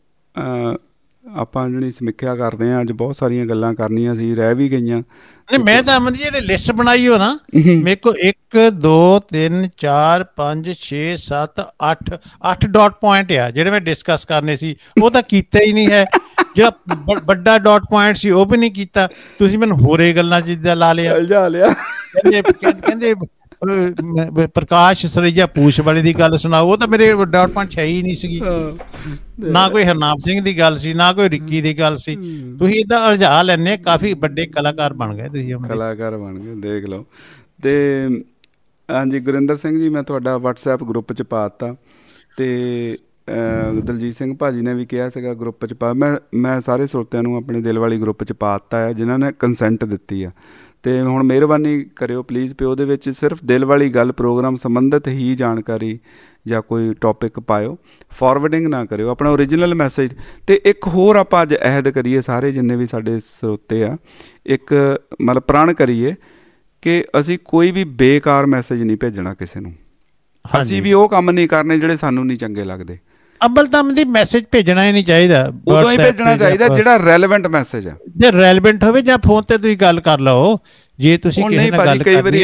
ਆਪਾਂ ਜਿਹੜੀ ਸਮੀਖਿਆ ਕਰਦੇ ਹਾਂ, ਅੱਜ ਬਹੁਤ ਸਾਰੀਆਂ ਗੱਲਾਂ ਕਰਨੀਆਂ ਸੀ, ਰਹਿ ਵੀ ਗਈਆਂ। ਨਹੀਂ ਮੈਂ ਤਾਂ ਅਮਨ ਜੀ ਜਿਹੜੀ ਲਿਸਟ ਬਣਾਈ ਹੋ ਨਾ, ਮੇਰੇ ਕੋਲ 1 2 3 4 5 6 7 8 ਡਾਟ ਪੁਆਇੰਟ ਆ ਜਿਹੜੇ ਮੈਂ ਡਿਸਕਸ ਕਰਨੇ ਸੀ, ਉਹ ਤਾਂ ਕੀਤਾ ਹੀ ਨਹੀਂ ਹੈ। ਜਿਹੜਾ ਵੱਡਾ ਡਾਟ ਪੁਆਇੰਟ ਸੀ ਉਹ ਵੀ ਨਹੀਂ ਕੀਤਾ। ਤੁਸੀਂ ਮੈਨੂੰ ਹੋਰੇ ਗੱਲਾਂ ਜਿੱਦਾਂ ਲਾ ਲਿਆ। ਕਹਿੰਦੇ ਪ੍ਰਕਾਸ਼ ਸਰਈਆ ਪੂਛ ਵਾਲੇ ਦੀ ਗੱਲ ਸੁਣਾਓ, ਉਹ ਤਾਂ ਮੇਰੇ ਡਾਟ ਪੁਆਇੰਟ ਹੈ ਹੀ ਨਹੀਂ ਸੀਗੀ। ਨਾ ਕੋਈ ਹਰਨਾਮ ਸਿੰਘ ਦੀ ਗੱਲ ਸੀ, ਨਾ ਕੋਈ ਰਿੱਕੀ ਦੀ ਗੱਲ ਸੀ। ਤੁਸੀਂ ਏਦਾਂ ਉਲਝਾ ਲੈਂਦੇ, ਕਾਫੀ ਵੱਡੇ ਕਲਾਕਾਰ ਬਣ ਗਏ ਤੁਸੀਂ। ਕਲਾਕਾਰ ਬਣ ਗਏ, ਦੇਖ ਲਓ। ਤੇ ਹਾਂਜੀ ਗੁਰਿੰਦਰ ਸਿੰਘ ਜੀ, ਮੈਂ ਤੁਹਾਡਾ WhatsApp ਗਰੁੱਪ 'ਚ ਪਾ ਦਿੱਤਾ। ਤੇ ਦਲਜੀਤ ਸਿੰਘ ਭਾਜੀ ਨੇ ਵੀ ਕਿਹਾ ਸੀਗਾ ਗਰੁੱਪ 'ਚ ਪਾ। ਮੈਂ ਸਾਰੇ ਸਰੋਤਿਆਂ ਨੂੰ ਆਪਣੇ ਦਿਲ ਵਾਲੀ ਗਰੁੱਪ 'ਚ ਪਾ ਦਿੱਤਾ ਹੈ ਜਿਨ੍ਹਾਂ ਨੇ ਕੰਸੈਂਟ ਦਿੱਤੀ ਆ। ਤੇ ਹੁਣ ਮਿਹਰਬਾਨੀ ਕਰਿਓ ਪਲੀਜ਼ ਵੀ ਉਹਦੇ ਵਿੱਚ ਸਿਰਫ ਦਿਲ ਵਾਲੀ ਗੱਲ ਪ੍ਰੋਗਰਾਮ ਸੰਬੰਧਿਤ ਹੀ ਜਾਣਕਾਰੀ ਜਾਂ ਕੋਈ ਟੌਪਿਕ ਪਾਇਓ, ਫਾਰਵਰਡਿੰਗ ਨਾ ਕਰਿਓ, ਆਪਣਾ ਓਰੀਜਨਲ ਮੈਸੇਜ। ਤੇ ਇੱਕ ਹੋਰ ਆਪਾਂ ਅੱਜ ਅਹਿਦ ਕਰੀਏ, ਸਾਰੇ ਜਿੰਨੇ ਵੀ ਸਾਡੇ ਸਰੋਤੇ ਆ, ਇੱਕ ਮਤਲਬ ਪ੍ਰਣ ਕਰੀਏ ਕਿ ਅਸੀਂ ਕੋਈ ਵੀ ਬੇਕਾਰ ਮੈਸੇਜ ਨਹੀਂ ਭੇਜਣਾ ਕਿਸੇ ਨੂੰ। ਅਸੀਂ ਵੀ ਉਹ ਕੰਮ ਨਹੀਂ ਕਰਨੇ ਜਿਹੜੇ ਸਾਨੂੰ ਨਹੀਂ ਚੰਗੇ ਲੱਗਦੇ। ਅੱਬਲ ਤਾਂ ਮੈਸੇਜ ਭੇਜਣਾ ਹੀ ਨਹੀਂ ਚਾਹੀਦਾ, ਉਦੋਂ ਹੀ ਭੇਜਣਾ ਚਾਹੀਦਾ ਜਿਹੜਾ ਰੈਲੇਵੈਂਟ ਮੈਸੇਜ ਆ। ਜੇ ਰੈਲੇਵੈਂਟ ਹੋਵੇ ਜਾਂ ਫੋਨ ਤੇ ਤੁਸੀਂ ਗੱਲ ਕਰ ਲਓ। ਜੇ ਤੁਸੀਂ ਕਈ ਵਾਰੀ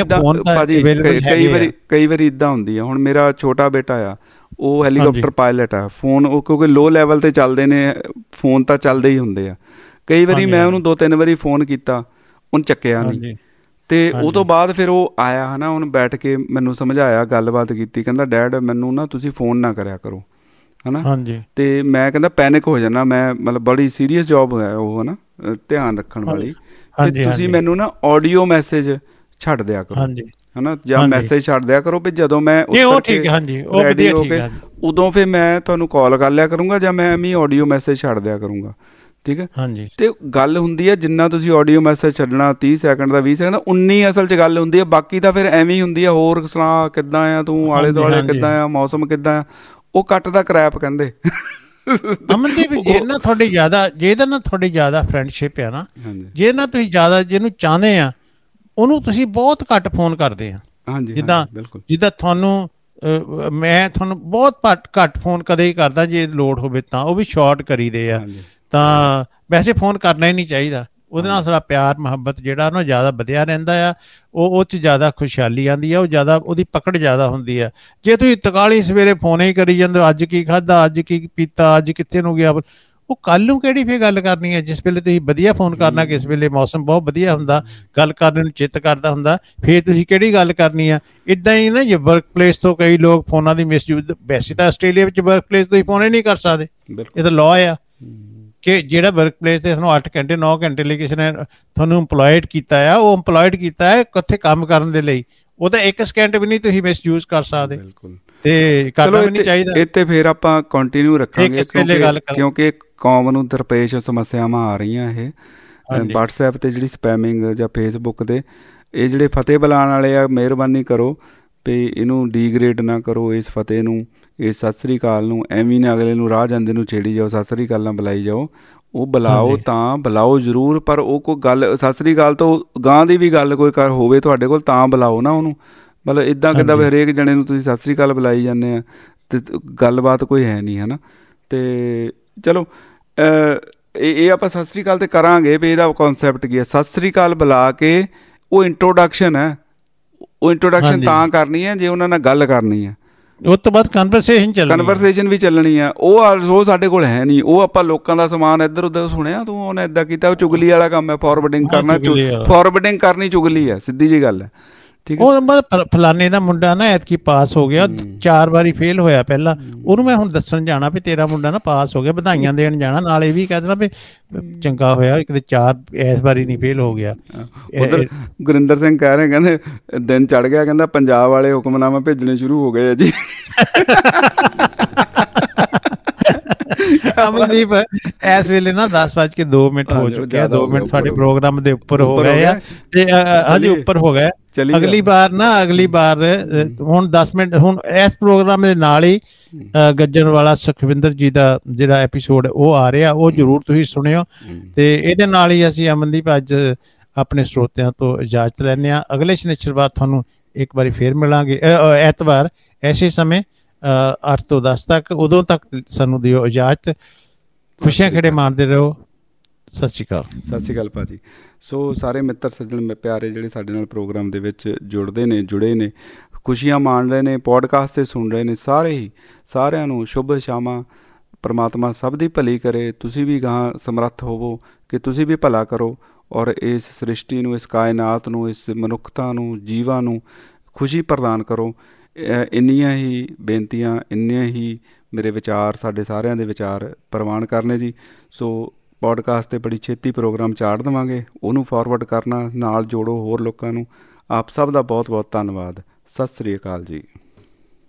ਇੱਦਾਂ ਹੁੰਦੀ ਆ। ਹੁਣ ਮੇਰਾ ਛੋਟਾ ਬੇਟਾ ਆ, ਉਹ ਹੈਲੀਕਾਪਟਰ ਪਾਇਲਟ ਆ। ਫੋਨ ਉਹ ਕਿਉਂਕਿ ਲੋ ਲੈਵਲ ਤੇ ਚੱਲਦੇ ਨੇ, ਫੋਨ ਤਾਂ ਚੱਲਦੇ ਹੀ ਹੁੰਦੇ ਆ। ਕਈ ਵਾਰੀ ਮੈਂ ਉਹਨੂੰ 2-3 ਵਾਰੀ ਫੋਨ ਕੀਤਾ, ਉਹਨੇ ਚੱਕਿਆ ਨਹੀਂ। ਤੇ ਉਹ ਤੋਂ ਬਾਅਦ ਫਿਰ ਉਹ ਆਇਆ, ਹੈ ਨਾ, ਉਹਨੇ ਬੈਠ ਕੇ ਮੈਨੂੰ ਸਮਝਾਇਆ, ਗੱਲਬਾਤ ਕੀਤੀ। ਕਹਿੰਦਾ ਡੈਡ ਮੈਨੂੰ ਨਾ ਤੁਸੀਂ ਫੋਨ ਨਾ ਕਰਿਆ ਕਰੋ, ਹੈ ਨਾ। ਤੇ ਮੈਂ ਕਹਿੰਦਾ ਪੈਨਿਕ ਹੋ ਜਾਣਾ ਮੈਂ, ਮਤਲਬ ਬੜੀ ਸੀਰੀਅਸ ਜੋਬ ਹੈ ਉਹ, ਹੈ ਨਾ, ਧਿਆਨ ਰੱਖਣ ਵਾਲੀ। ਤੇ ਤੁਸੀਂ ਮੈਨੂੰ ਨਾ ਆਡੀਓ ਮੈਸੇਜ ਛੱਡ ਦਿਆ ਕਰੋ, ਹੈ ਨਾ, ਜਾਂ ਮੈਸੇਜ ਛੱਡ ਦਿਆ ਕਰੋ ਵੀ ਜਦੋਂ ਮੈਂ ਰੈਡੀ ਹੋ ਕੇ ਉਦੋਂ ਫਿਰ ਮੈਂ ਤੁਹਾਨੂੰ ਕਾਲ ਕਰ ਲਿਆ ਕਰੂੰਗਾ, ਜਾਂ ਮੈਂ ਐਵੇਂ ਆਡੀਓ ਮੈਸੇਜ ਛੱਡ ਦਿਆ ਕਰੂੰਗਾ। ਠੀਕ ਹੈ। ਤੇ ਗੱਲ ਹੁੰਦੀ ਹੈ ਜਿੰਨਾ ਤੁਸੀਂ ਆਡੀਓ ਮੈਸੇਜ ਛੱਡਣਾ 30 ਸੈਕਿੰਡ ਦਾ 20 ਸੈਕਿੰਡ ਦਾ, ਉਨੀ ਅਸਲ 'ਚ ਗੱਲ ਹੁੰਦੀ ਹੈ। ਬਾਕੀ ਤਾਂ ਫਿਰ ਐਵੇਂ ਹੀ ਹੁੰਦੀ ਹੈ। ਹੋਰ ਸੁਣਾ, ਕਿੱਦਾਂ ਆ ਤੂੰ, ਆਲੇ ਦੁਆਲੇ ਕਿੱਦਾਂ ਆ, ਮੌਸਮ ਕਿੱਦਾਂ ਆ, ਉਹ ਕੱਟ ਦਾ ਕਰੈਪ ਕਹਿੰਦੇ। ਅਮਨਦੀਪ ਜੇ ਨਾ ਤੁਹਾਡੀ ਜ਼ਿਆਦਾ ਫਰੈਂਡਸ਼ਿਪ ਆ ਨਾ, ਜੇ ਨਾ ਤੁਸੀਂ ਜ਼ਿਆਦਾ ਜਿਹਨੂੰ ਚਾਹੁੰਦੇ ਆ ਉਹਨੂੰ ਤੁਸੀਂ ਬਹੁਤ ਘੱਟ ਫੋਨ ਕਰਦੇ ਆ। ਜਿੱਦਾਂ ਤੁਹਾਨੂੰ ਮੈਂ ਤੁਹਾਨੂੰ ਬਹੁਤ ਘੱਟ ਫੋਨ ਕਦੇ ਹੀ ਕਰਦਾ, ਜੇ ਲੋੜ ਹੋਵੇ ਤਾਂ, ਉਹ ਵੀ ਸ਼ਾਰਟ ਕਰੀਦੇ ਆ। ਤਾਂ ਵੈਸੇ ਫੋਨ ਕਰਨਾ ਹੀ ਨਹੀਂ ਚਾਹੀਦਾ, ਉਹਦੇ ਨਾਲ ਸਾਡਾ ਪਿਆਰ ਮੁਹੱਬਤ ਜਿਹੜਾ ਨਾ ਜ਼ਿਆਦਾ ਵਧਿਆ ਰਹਿੰਦਾ ਆ, ਉਹ 'ਚ ਜ਼ਿਆਦਾ ਖੁਸ਼ਹਾਲੀ ਆਉਂਦੀ ਆ, ਉਹ ਜ਼ਿਆਦਾ ਉਹਦੀ ਪਕੜ ਜ਼ਿਆਦਾ ਹੁੰਦੀ ਆ। ਜੇ ਤੁਸੀਂ ਤਕਾਲੀ ਸਵੇਰੇ ਫੋਨ ਹੀ ਕਰੀ ਜਾਂਦੇ ਹੋ, ਅੱਜ ਕੀ ਖਾਧਾ, ਅੱਜ ਕੀ ਪੀਤਾ, ਅੱਜ ਕਿੱਥੇ ਨੂੰ ਗਿਆ, ਉਹ ਕੱਲ੍ਹ ਨੂੰ ਕਿਹੜੀ ਫਿਰ ਗੱਲ ਕਰਨੀ ਹੈ? ਜਿਸ ਵੇਲੇ ਤੁਸੀਂ ਵਧੀਆ ਫੋਨ ਕਰਨਾ, ਕਿਸ ਵੇਲੇ ਮੌਸਮ ਬਹੁਤ ਵਧੀਆ ਹੁੰਦਾ, ਗੱਲ ਕਰਨ ਨੂੰ ਚਿੱਤ ਕਰਦਾ ਹੁੰਦਾ, ਫਿਰ ਤੁਸੀਂ ਕਿਹੜੀ ਗੱਲ ਕਰਨੀ ਆ? ਇੱਦਾਂ ਹੀ ਨਾ, ਜੇ ਵਰਕ ਪਲੇਸ ਤੋਂ ਕਈ ਲੋਕ ਫੋਨਾਂ ਦੀ ਮਿਸਯੂਜ਼, ਵੈਸੇ ਤਾਂ ਆਸਟ੍ਰੇਲੀਆ ਵਿੱਚ ਵਰਕ ਪਲੇਸ ਤੋਂ ਹੀ ਫੋਨ ਹੀ ਨਹੀਂ ਕਰ ਸਕਦੇ, ਇਹ ਤਾਂ ਲਾਅ ਆ ਕਿ ਜਿਹੜਾ ਵਰਕ ਪਲੇਸ ਤੇ ਤੁਹਾਨੂੰ 8 ਘੰਟੇ 9 ਘੰਟੇ ਲਈ ਕਿਸੇ ਨੇ ਤੁਹਾਨੂੰ ਇੰਪਲੋਇਡ ਕੀਤਾ ਆ, ਉਹ ਇੰਪਲੋਇਡ ਕੀਤਾ ਹੈ ਕਿੱਥੇ ਕੰਮ ਕਰਨ ਦੇ ਲਈ, ਉਹਦਾ 1 ਸਕਿੰਟ ਵੀ ਨਹੀਂ ਤੁਸੀਂ ਮਿਸਯੂਜ਼ ਕਰ ਸਕਦੇ। ਬਿਲਕੁਲ, ਤੇ ਕਰਨਾ ਵੀ ਨਹੀਂ ਚਾਹੀਦਾ। ਇੱਥੇ ਫਿਰ ਆਪਾਂ ਕੰਟੀਨਿਊ ਰੱਖਾਂਗੇ ਕਿਉਂਕਿ ਕੌਮ ਨੂੰ ਦਰਪੇਸ਼ ਸਮੱਸਿਆਵਾਂ ਆ ਰਹੀਆਂ। ਇਹ WhatsApp ਤੇ ਜਿਹੜੀ ਸਪੈਮਿੰਗ ਜਾਂ Facebook ਤੇ ਇਹ ਜਿਹੜੇ ਫਤਿਹ ਬੁਲਾਉਣ ਵਾਲੇ ਆ, ਮਿਹਰਬਾਨੀ ਕਰੋ ਵੀ ਇਹਨੂੰ ਡੀਗ੍ਰੇਡ ਨਾ ਕਰੋ, ਇਸ ਫਤਿਹ ਨੂੰ, ਇਸ ਸਤਿ ਸ੍ਰੀ ਅਕਾਲ ਨੂੰ ਐਵੇਂ ਨਾ ਅਗਲੇ ਨੂੰ ਰਾਹ ਜਾਂਦੇ ਨੂੰ ਛੇੜੀ ਜਾਓ, ਸਤਿ ਸ੍ਰੀ ਅਕਾਲ ਨਾਲ ਬੁਲਾਈ ਜਾਓ। ਉਹ ਬੁਲਾਓ ਤਾਂ ਬੁਲਾਓ ਜ਼ਰੂਰ, ਪਰ ਉਹ ਕੋਈ ਗੱਲ ਸਤਿ ਸ੍ਰੀ ਅਕਾਲ ਤੋਂ ਗਾਂਹ ਦੀ ਵੀ ਗੱਲ ਕੋਈ ਹੋਵੇ ਤੁਹਾਡੇ ਕੋਲ ਤਾਂ ਬੁਲਾਓ ਨਾ ਉਹਨੂੰ। ਮਤਲਬ ਇੱਦਾਂ ਕਿੱਦਾਂ ਵੀ ਹਰੇਕ ਜਣੇ ਨੂੰ ਤੁਸੀਂ ਸਤਿ ਸ੍ਰੀ ਅਕਾਲ ਬੁਲਾਈ ਜਾਂਦੇ ਆ ਅਤੇ ਗੱਲਬਾਤ ਕੋਈ ਹੈ ਨਹੀਂ, ਹੈ ਨਾ। ਅਤੇ ਚਲੋ ਇਹ ਆਪਾਂ ਸਤਿ ਸ੍ਰੀ ਅਕਾਲ 'ਤੇ ਕਰਾਂਗੇ ਵੀ ਇਹਦਾ ਕੌਨਸੈਪਟ ਕੀ ਹੈ। ਸਤਿ ਸ੍ਰੀ ਅਕਾਲ ਬੁਲਾ ਕੇ ਉਹ ਇੰਟਰੋਡਕਸ਼ਨ ਹੈ, ਉਹ ਇੰਟਰੋਡਕਸ਼ਨ ਤਾਂ ਕਰਨੀ ਹੈ ਜੇ ਉਹਨਾਂ ਨਾਲ ਗੱਲ ਕਰਨੀ ਹੈ, ਉਸ ਤੋਂ ਬਾਅਦ ਕਨਵਰਸੇਸ਼ਨ ਵੀ ਚੱਲਣੀ ਆ। ਉਹ ਸਾਡੇ ਕੋਲ ਹੈ ਨਹੀਂ। ਉਹ ਆਪਾਂ ਲੋਕਾਂ ਦਾ ਸਮਾਨ ਇੱਧਰ ਉੱਧਰ ਸੁਣਿਆ, ਤੂੰ ਉਹਨੇ ਏਦਾਂ ਕੀਤਾ, ਉਹ ਚੁਗਲੀ ਵਾਲਾ ਕੰਮ ਹੈ। ਫਾਰਵਰਡਿੰਗ ਕਰਨੀ ਚੁਗਲੀ ਹੈ, ਸਿੱਧੀ ਜਿਹੀ ਗੱਲ ਹੈ। ਠੀਕ ਹੈ, ਉਹ ਫਲਾਨੇ ਦਾ ਮੁੰਡਾ ਨਾ ਐਤਕੀ ਪਾਸ ਹੋ ਗਿਆ, 4 ਵਾਰੀ ਫੇਲ ਹੋਇਆ ਪਹਿਲਾਂ, ਉਹਨੂੰ ਮੈਂ ਹੁਣ ਦੱਸਣ ਜਾਣਾ ਵੀ ਤੇਰਾ ਮੁੰਡਾ ਨਾ ਪਾਸ ਹੋ ਗਿਆ, ਵਧਾਈਆਂ ਦੇਣ ਜਾਣਾ, ਨਾਲ ਇਹ ਵੀ ਕਹਿ ਦੇਣਾ ਵੀ ਚੰਗਾ ਹੋਇਆ ਕਿਤੇ 4 ਇਸ ਵਾਰੀ ਨਹੀਂ ਫੇਲ ਹੋ ਗਿਆ। ਉਧਰ ਗੁਰਿੰਦਰ ਸਿੰਘ ਕਹਿ ਰਹੇ, ਕਹਿੰਦੇ ਦਿਨ ਚੜ ਗਿਆ, ਕਹਿੰਦਾ ਪੰਜਾਬ ਵਾਲੇ ਹੁਕਮਨਾਮਾ ਭੇਜਣੇ ਸ਼ੁਰੂ ਹੋ ਗਏ ਆ ਜੀ। ਅਮਨਦੀਪ, ਇਸ ਵੇਲੇ ਨਾ 10:02 ਹੋ ਚੁੱਕੇ ਆ, 2 ਮਿੰਟ ਸਾਡੇ ਪ੍ਰੋਗਰਾਮ ਦੇ ਉੱਪਰ ਹੋ ਗਏ ਆ, ਤੇ ਹਜੇ ਉੱਪਰ ਹੋ ਗਏ। ਅਗਲੀ ਵਾਰ ਹੁਣ 10 ਮਿੰਟ, ਹੁਣ ਇਸ ਪ੍ਰੋਗਰਾਮ ਦੇ ਨਾਲ ਹੀ ਗੱਜਣਵਾਲਾ ਸੁਖਵਿੰਦਰ ਜੀ ਦਾ ਜਿਹੜਾ ਐਪੀਸੋਡ ਉਹ ਆ ਰਿਹਾ, ਉਹ ਜ਼ਰੂਰ ਤੁਸੀਂ ਸੁਣਿਓ। ਤੇ ਇਹਦੇ ਨਾਲ ਹੀ ਅਸੀਂ ਅਮਨਦੀਪ ਅੱਜ ਆਪਣੇ ਸਰੋਤਿਆਂ ਤੋਂ ਇਜਾਜ਼ਤ ਲੈਂਦੇ ਹਾਂ। ਅਗਲੇ ਸ਼ਨੀਚਰਵਾਰ ਤੁਹਾਨੂੰ ਇੱਕ ਵਾਰੀ ਫੇਰ ਮਿਲਾਂਗੇ, ਐਤਵਾਰ ਐਸੇ ਸਮੇਂ 8 ਤੋਂ 10 ਤੱਕ। ਉਦੋਂ ਤੱਕ ਸਾਨੂੰ ਦਿਓ ਇਜਾਜ਼ਤ, ਖੁਸ਼ੀਆਂ ਖੇੜੇ ਮਾਰਦੇ ਰਹੋ। ਸਤਿ ਸ਼੍ਰੀ ਅਕਾਲ। ਸਤਿ ਸ਼੍ਰੀ ਅਕਾਲ ਭਾਜੀ। ਸੋ ਸਾਰੇ ਮਿੱਤਰ ਸੱਜਣ ਪਿਆਰੇ ਜਿਹੜੇ ਸਾਡੇ ਨਾਲ ਪ੍ਰੋਗਰਾਮ ਦੇ ਵਿੱਚ ਜੁੜੇ ਨੇ, ਖੁਸ਼ੀਆਂ ਮਾਣ ਰਹੇ ਨੇ, ਪੋਡਕਾਸਟ 'ਤੇ ਸੁਣ ਰਹੇ ਨੇ, ਸਾਰਿਆਂ ਨੂੰ ਸ਼ੁਭ ਸ਼ਾਮਾਂ। ਪਰਮਾਤਮਾ ਸਭ ਦੀ ਭਲੀ ਕਰੇ। ਤੁਸੀਂ ਵੀ ਗਾਹਾਂ ਸਮਰੱਥ ਹੋਵੋ ਕਿ ਤੁਸੀਂ ਵੀ ਭਲਾ ਕਰੋ, ਔਰ ਇਸ ਸ੍ਰਿਸ਼ਟੀ ਨੂੰ, ਇਸ ਕਾਇਨਾਤ ਨੂੰ, ਇਸ ਮਨੁੱਖਤਾ ਨੂੰ, ਜੀਵਾਂ ਨੂੰ ਖੁਸ਼ੀ ਪ੍ਰਦਾਨ ਕਰੋ। ਇੰਨੀਆਂ ਹੀ ਬੇਨਤੀਆਂ, ਇੰਨੇ ਹੀ ਮੇਰੇ ਵਿਚਾਰ, ਸਾਡੇ ਸਾਰਿਆਂ ਦੇ ਵਿਚਾਰ ਪ੍ਰਵਾਨ ਕਰਨੇ ਜੀ। ਸੋ ਪੋਡਕਾਸਟ 'ਤੇ ਬੜੀ ਛੇਤੀ ਪ੍ਰੋਗਰਾਮ ਚਾੜ ਦੇਵਾਂਗੇ, ਉਹਨੂੰ ਫਾਰਵਰਡ ਕਰਨਾ, ਨਾਲ ਜੋੜੋ ਹੋਰ ਲੋਕਾਂ ਨੂੰ। ਆਪ ਸਭ ਦਾ ਬਹੁਤ ਬਹੁਤ ਧੰਨਵਾਦ। ਸਤਿ ਸ੍ਰੀ ਅਕਾਲ ਜੀ।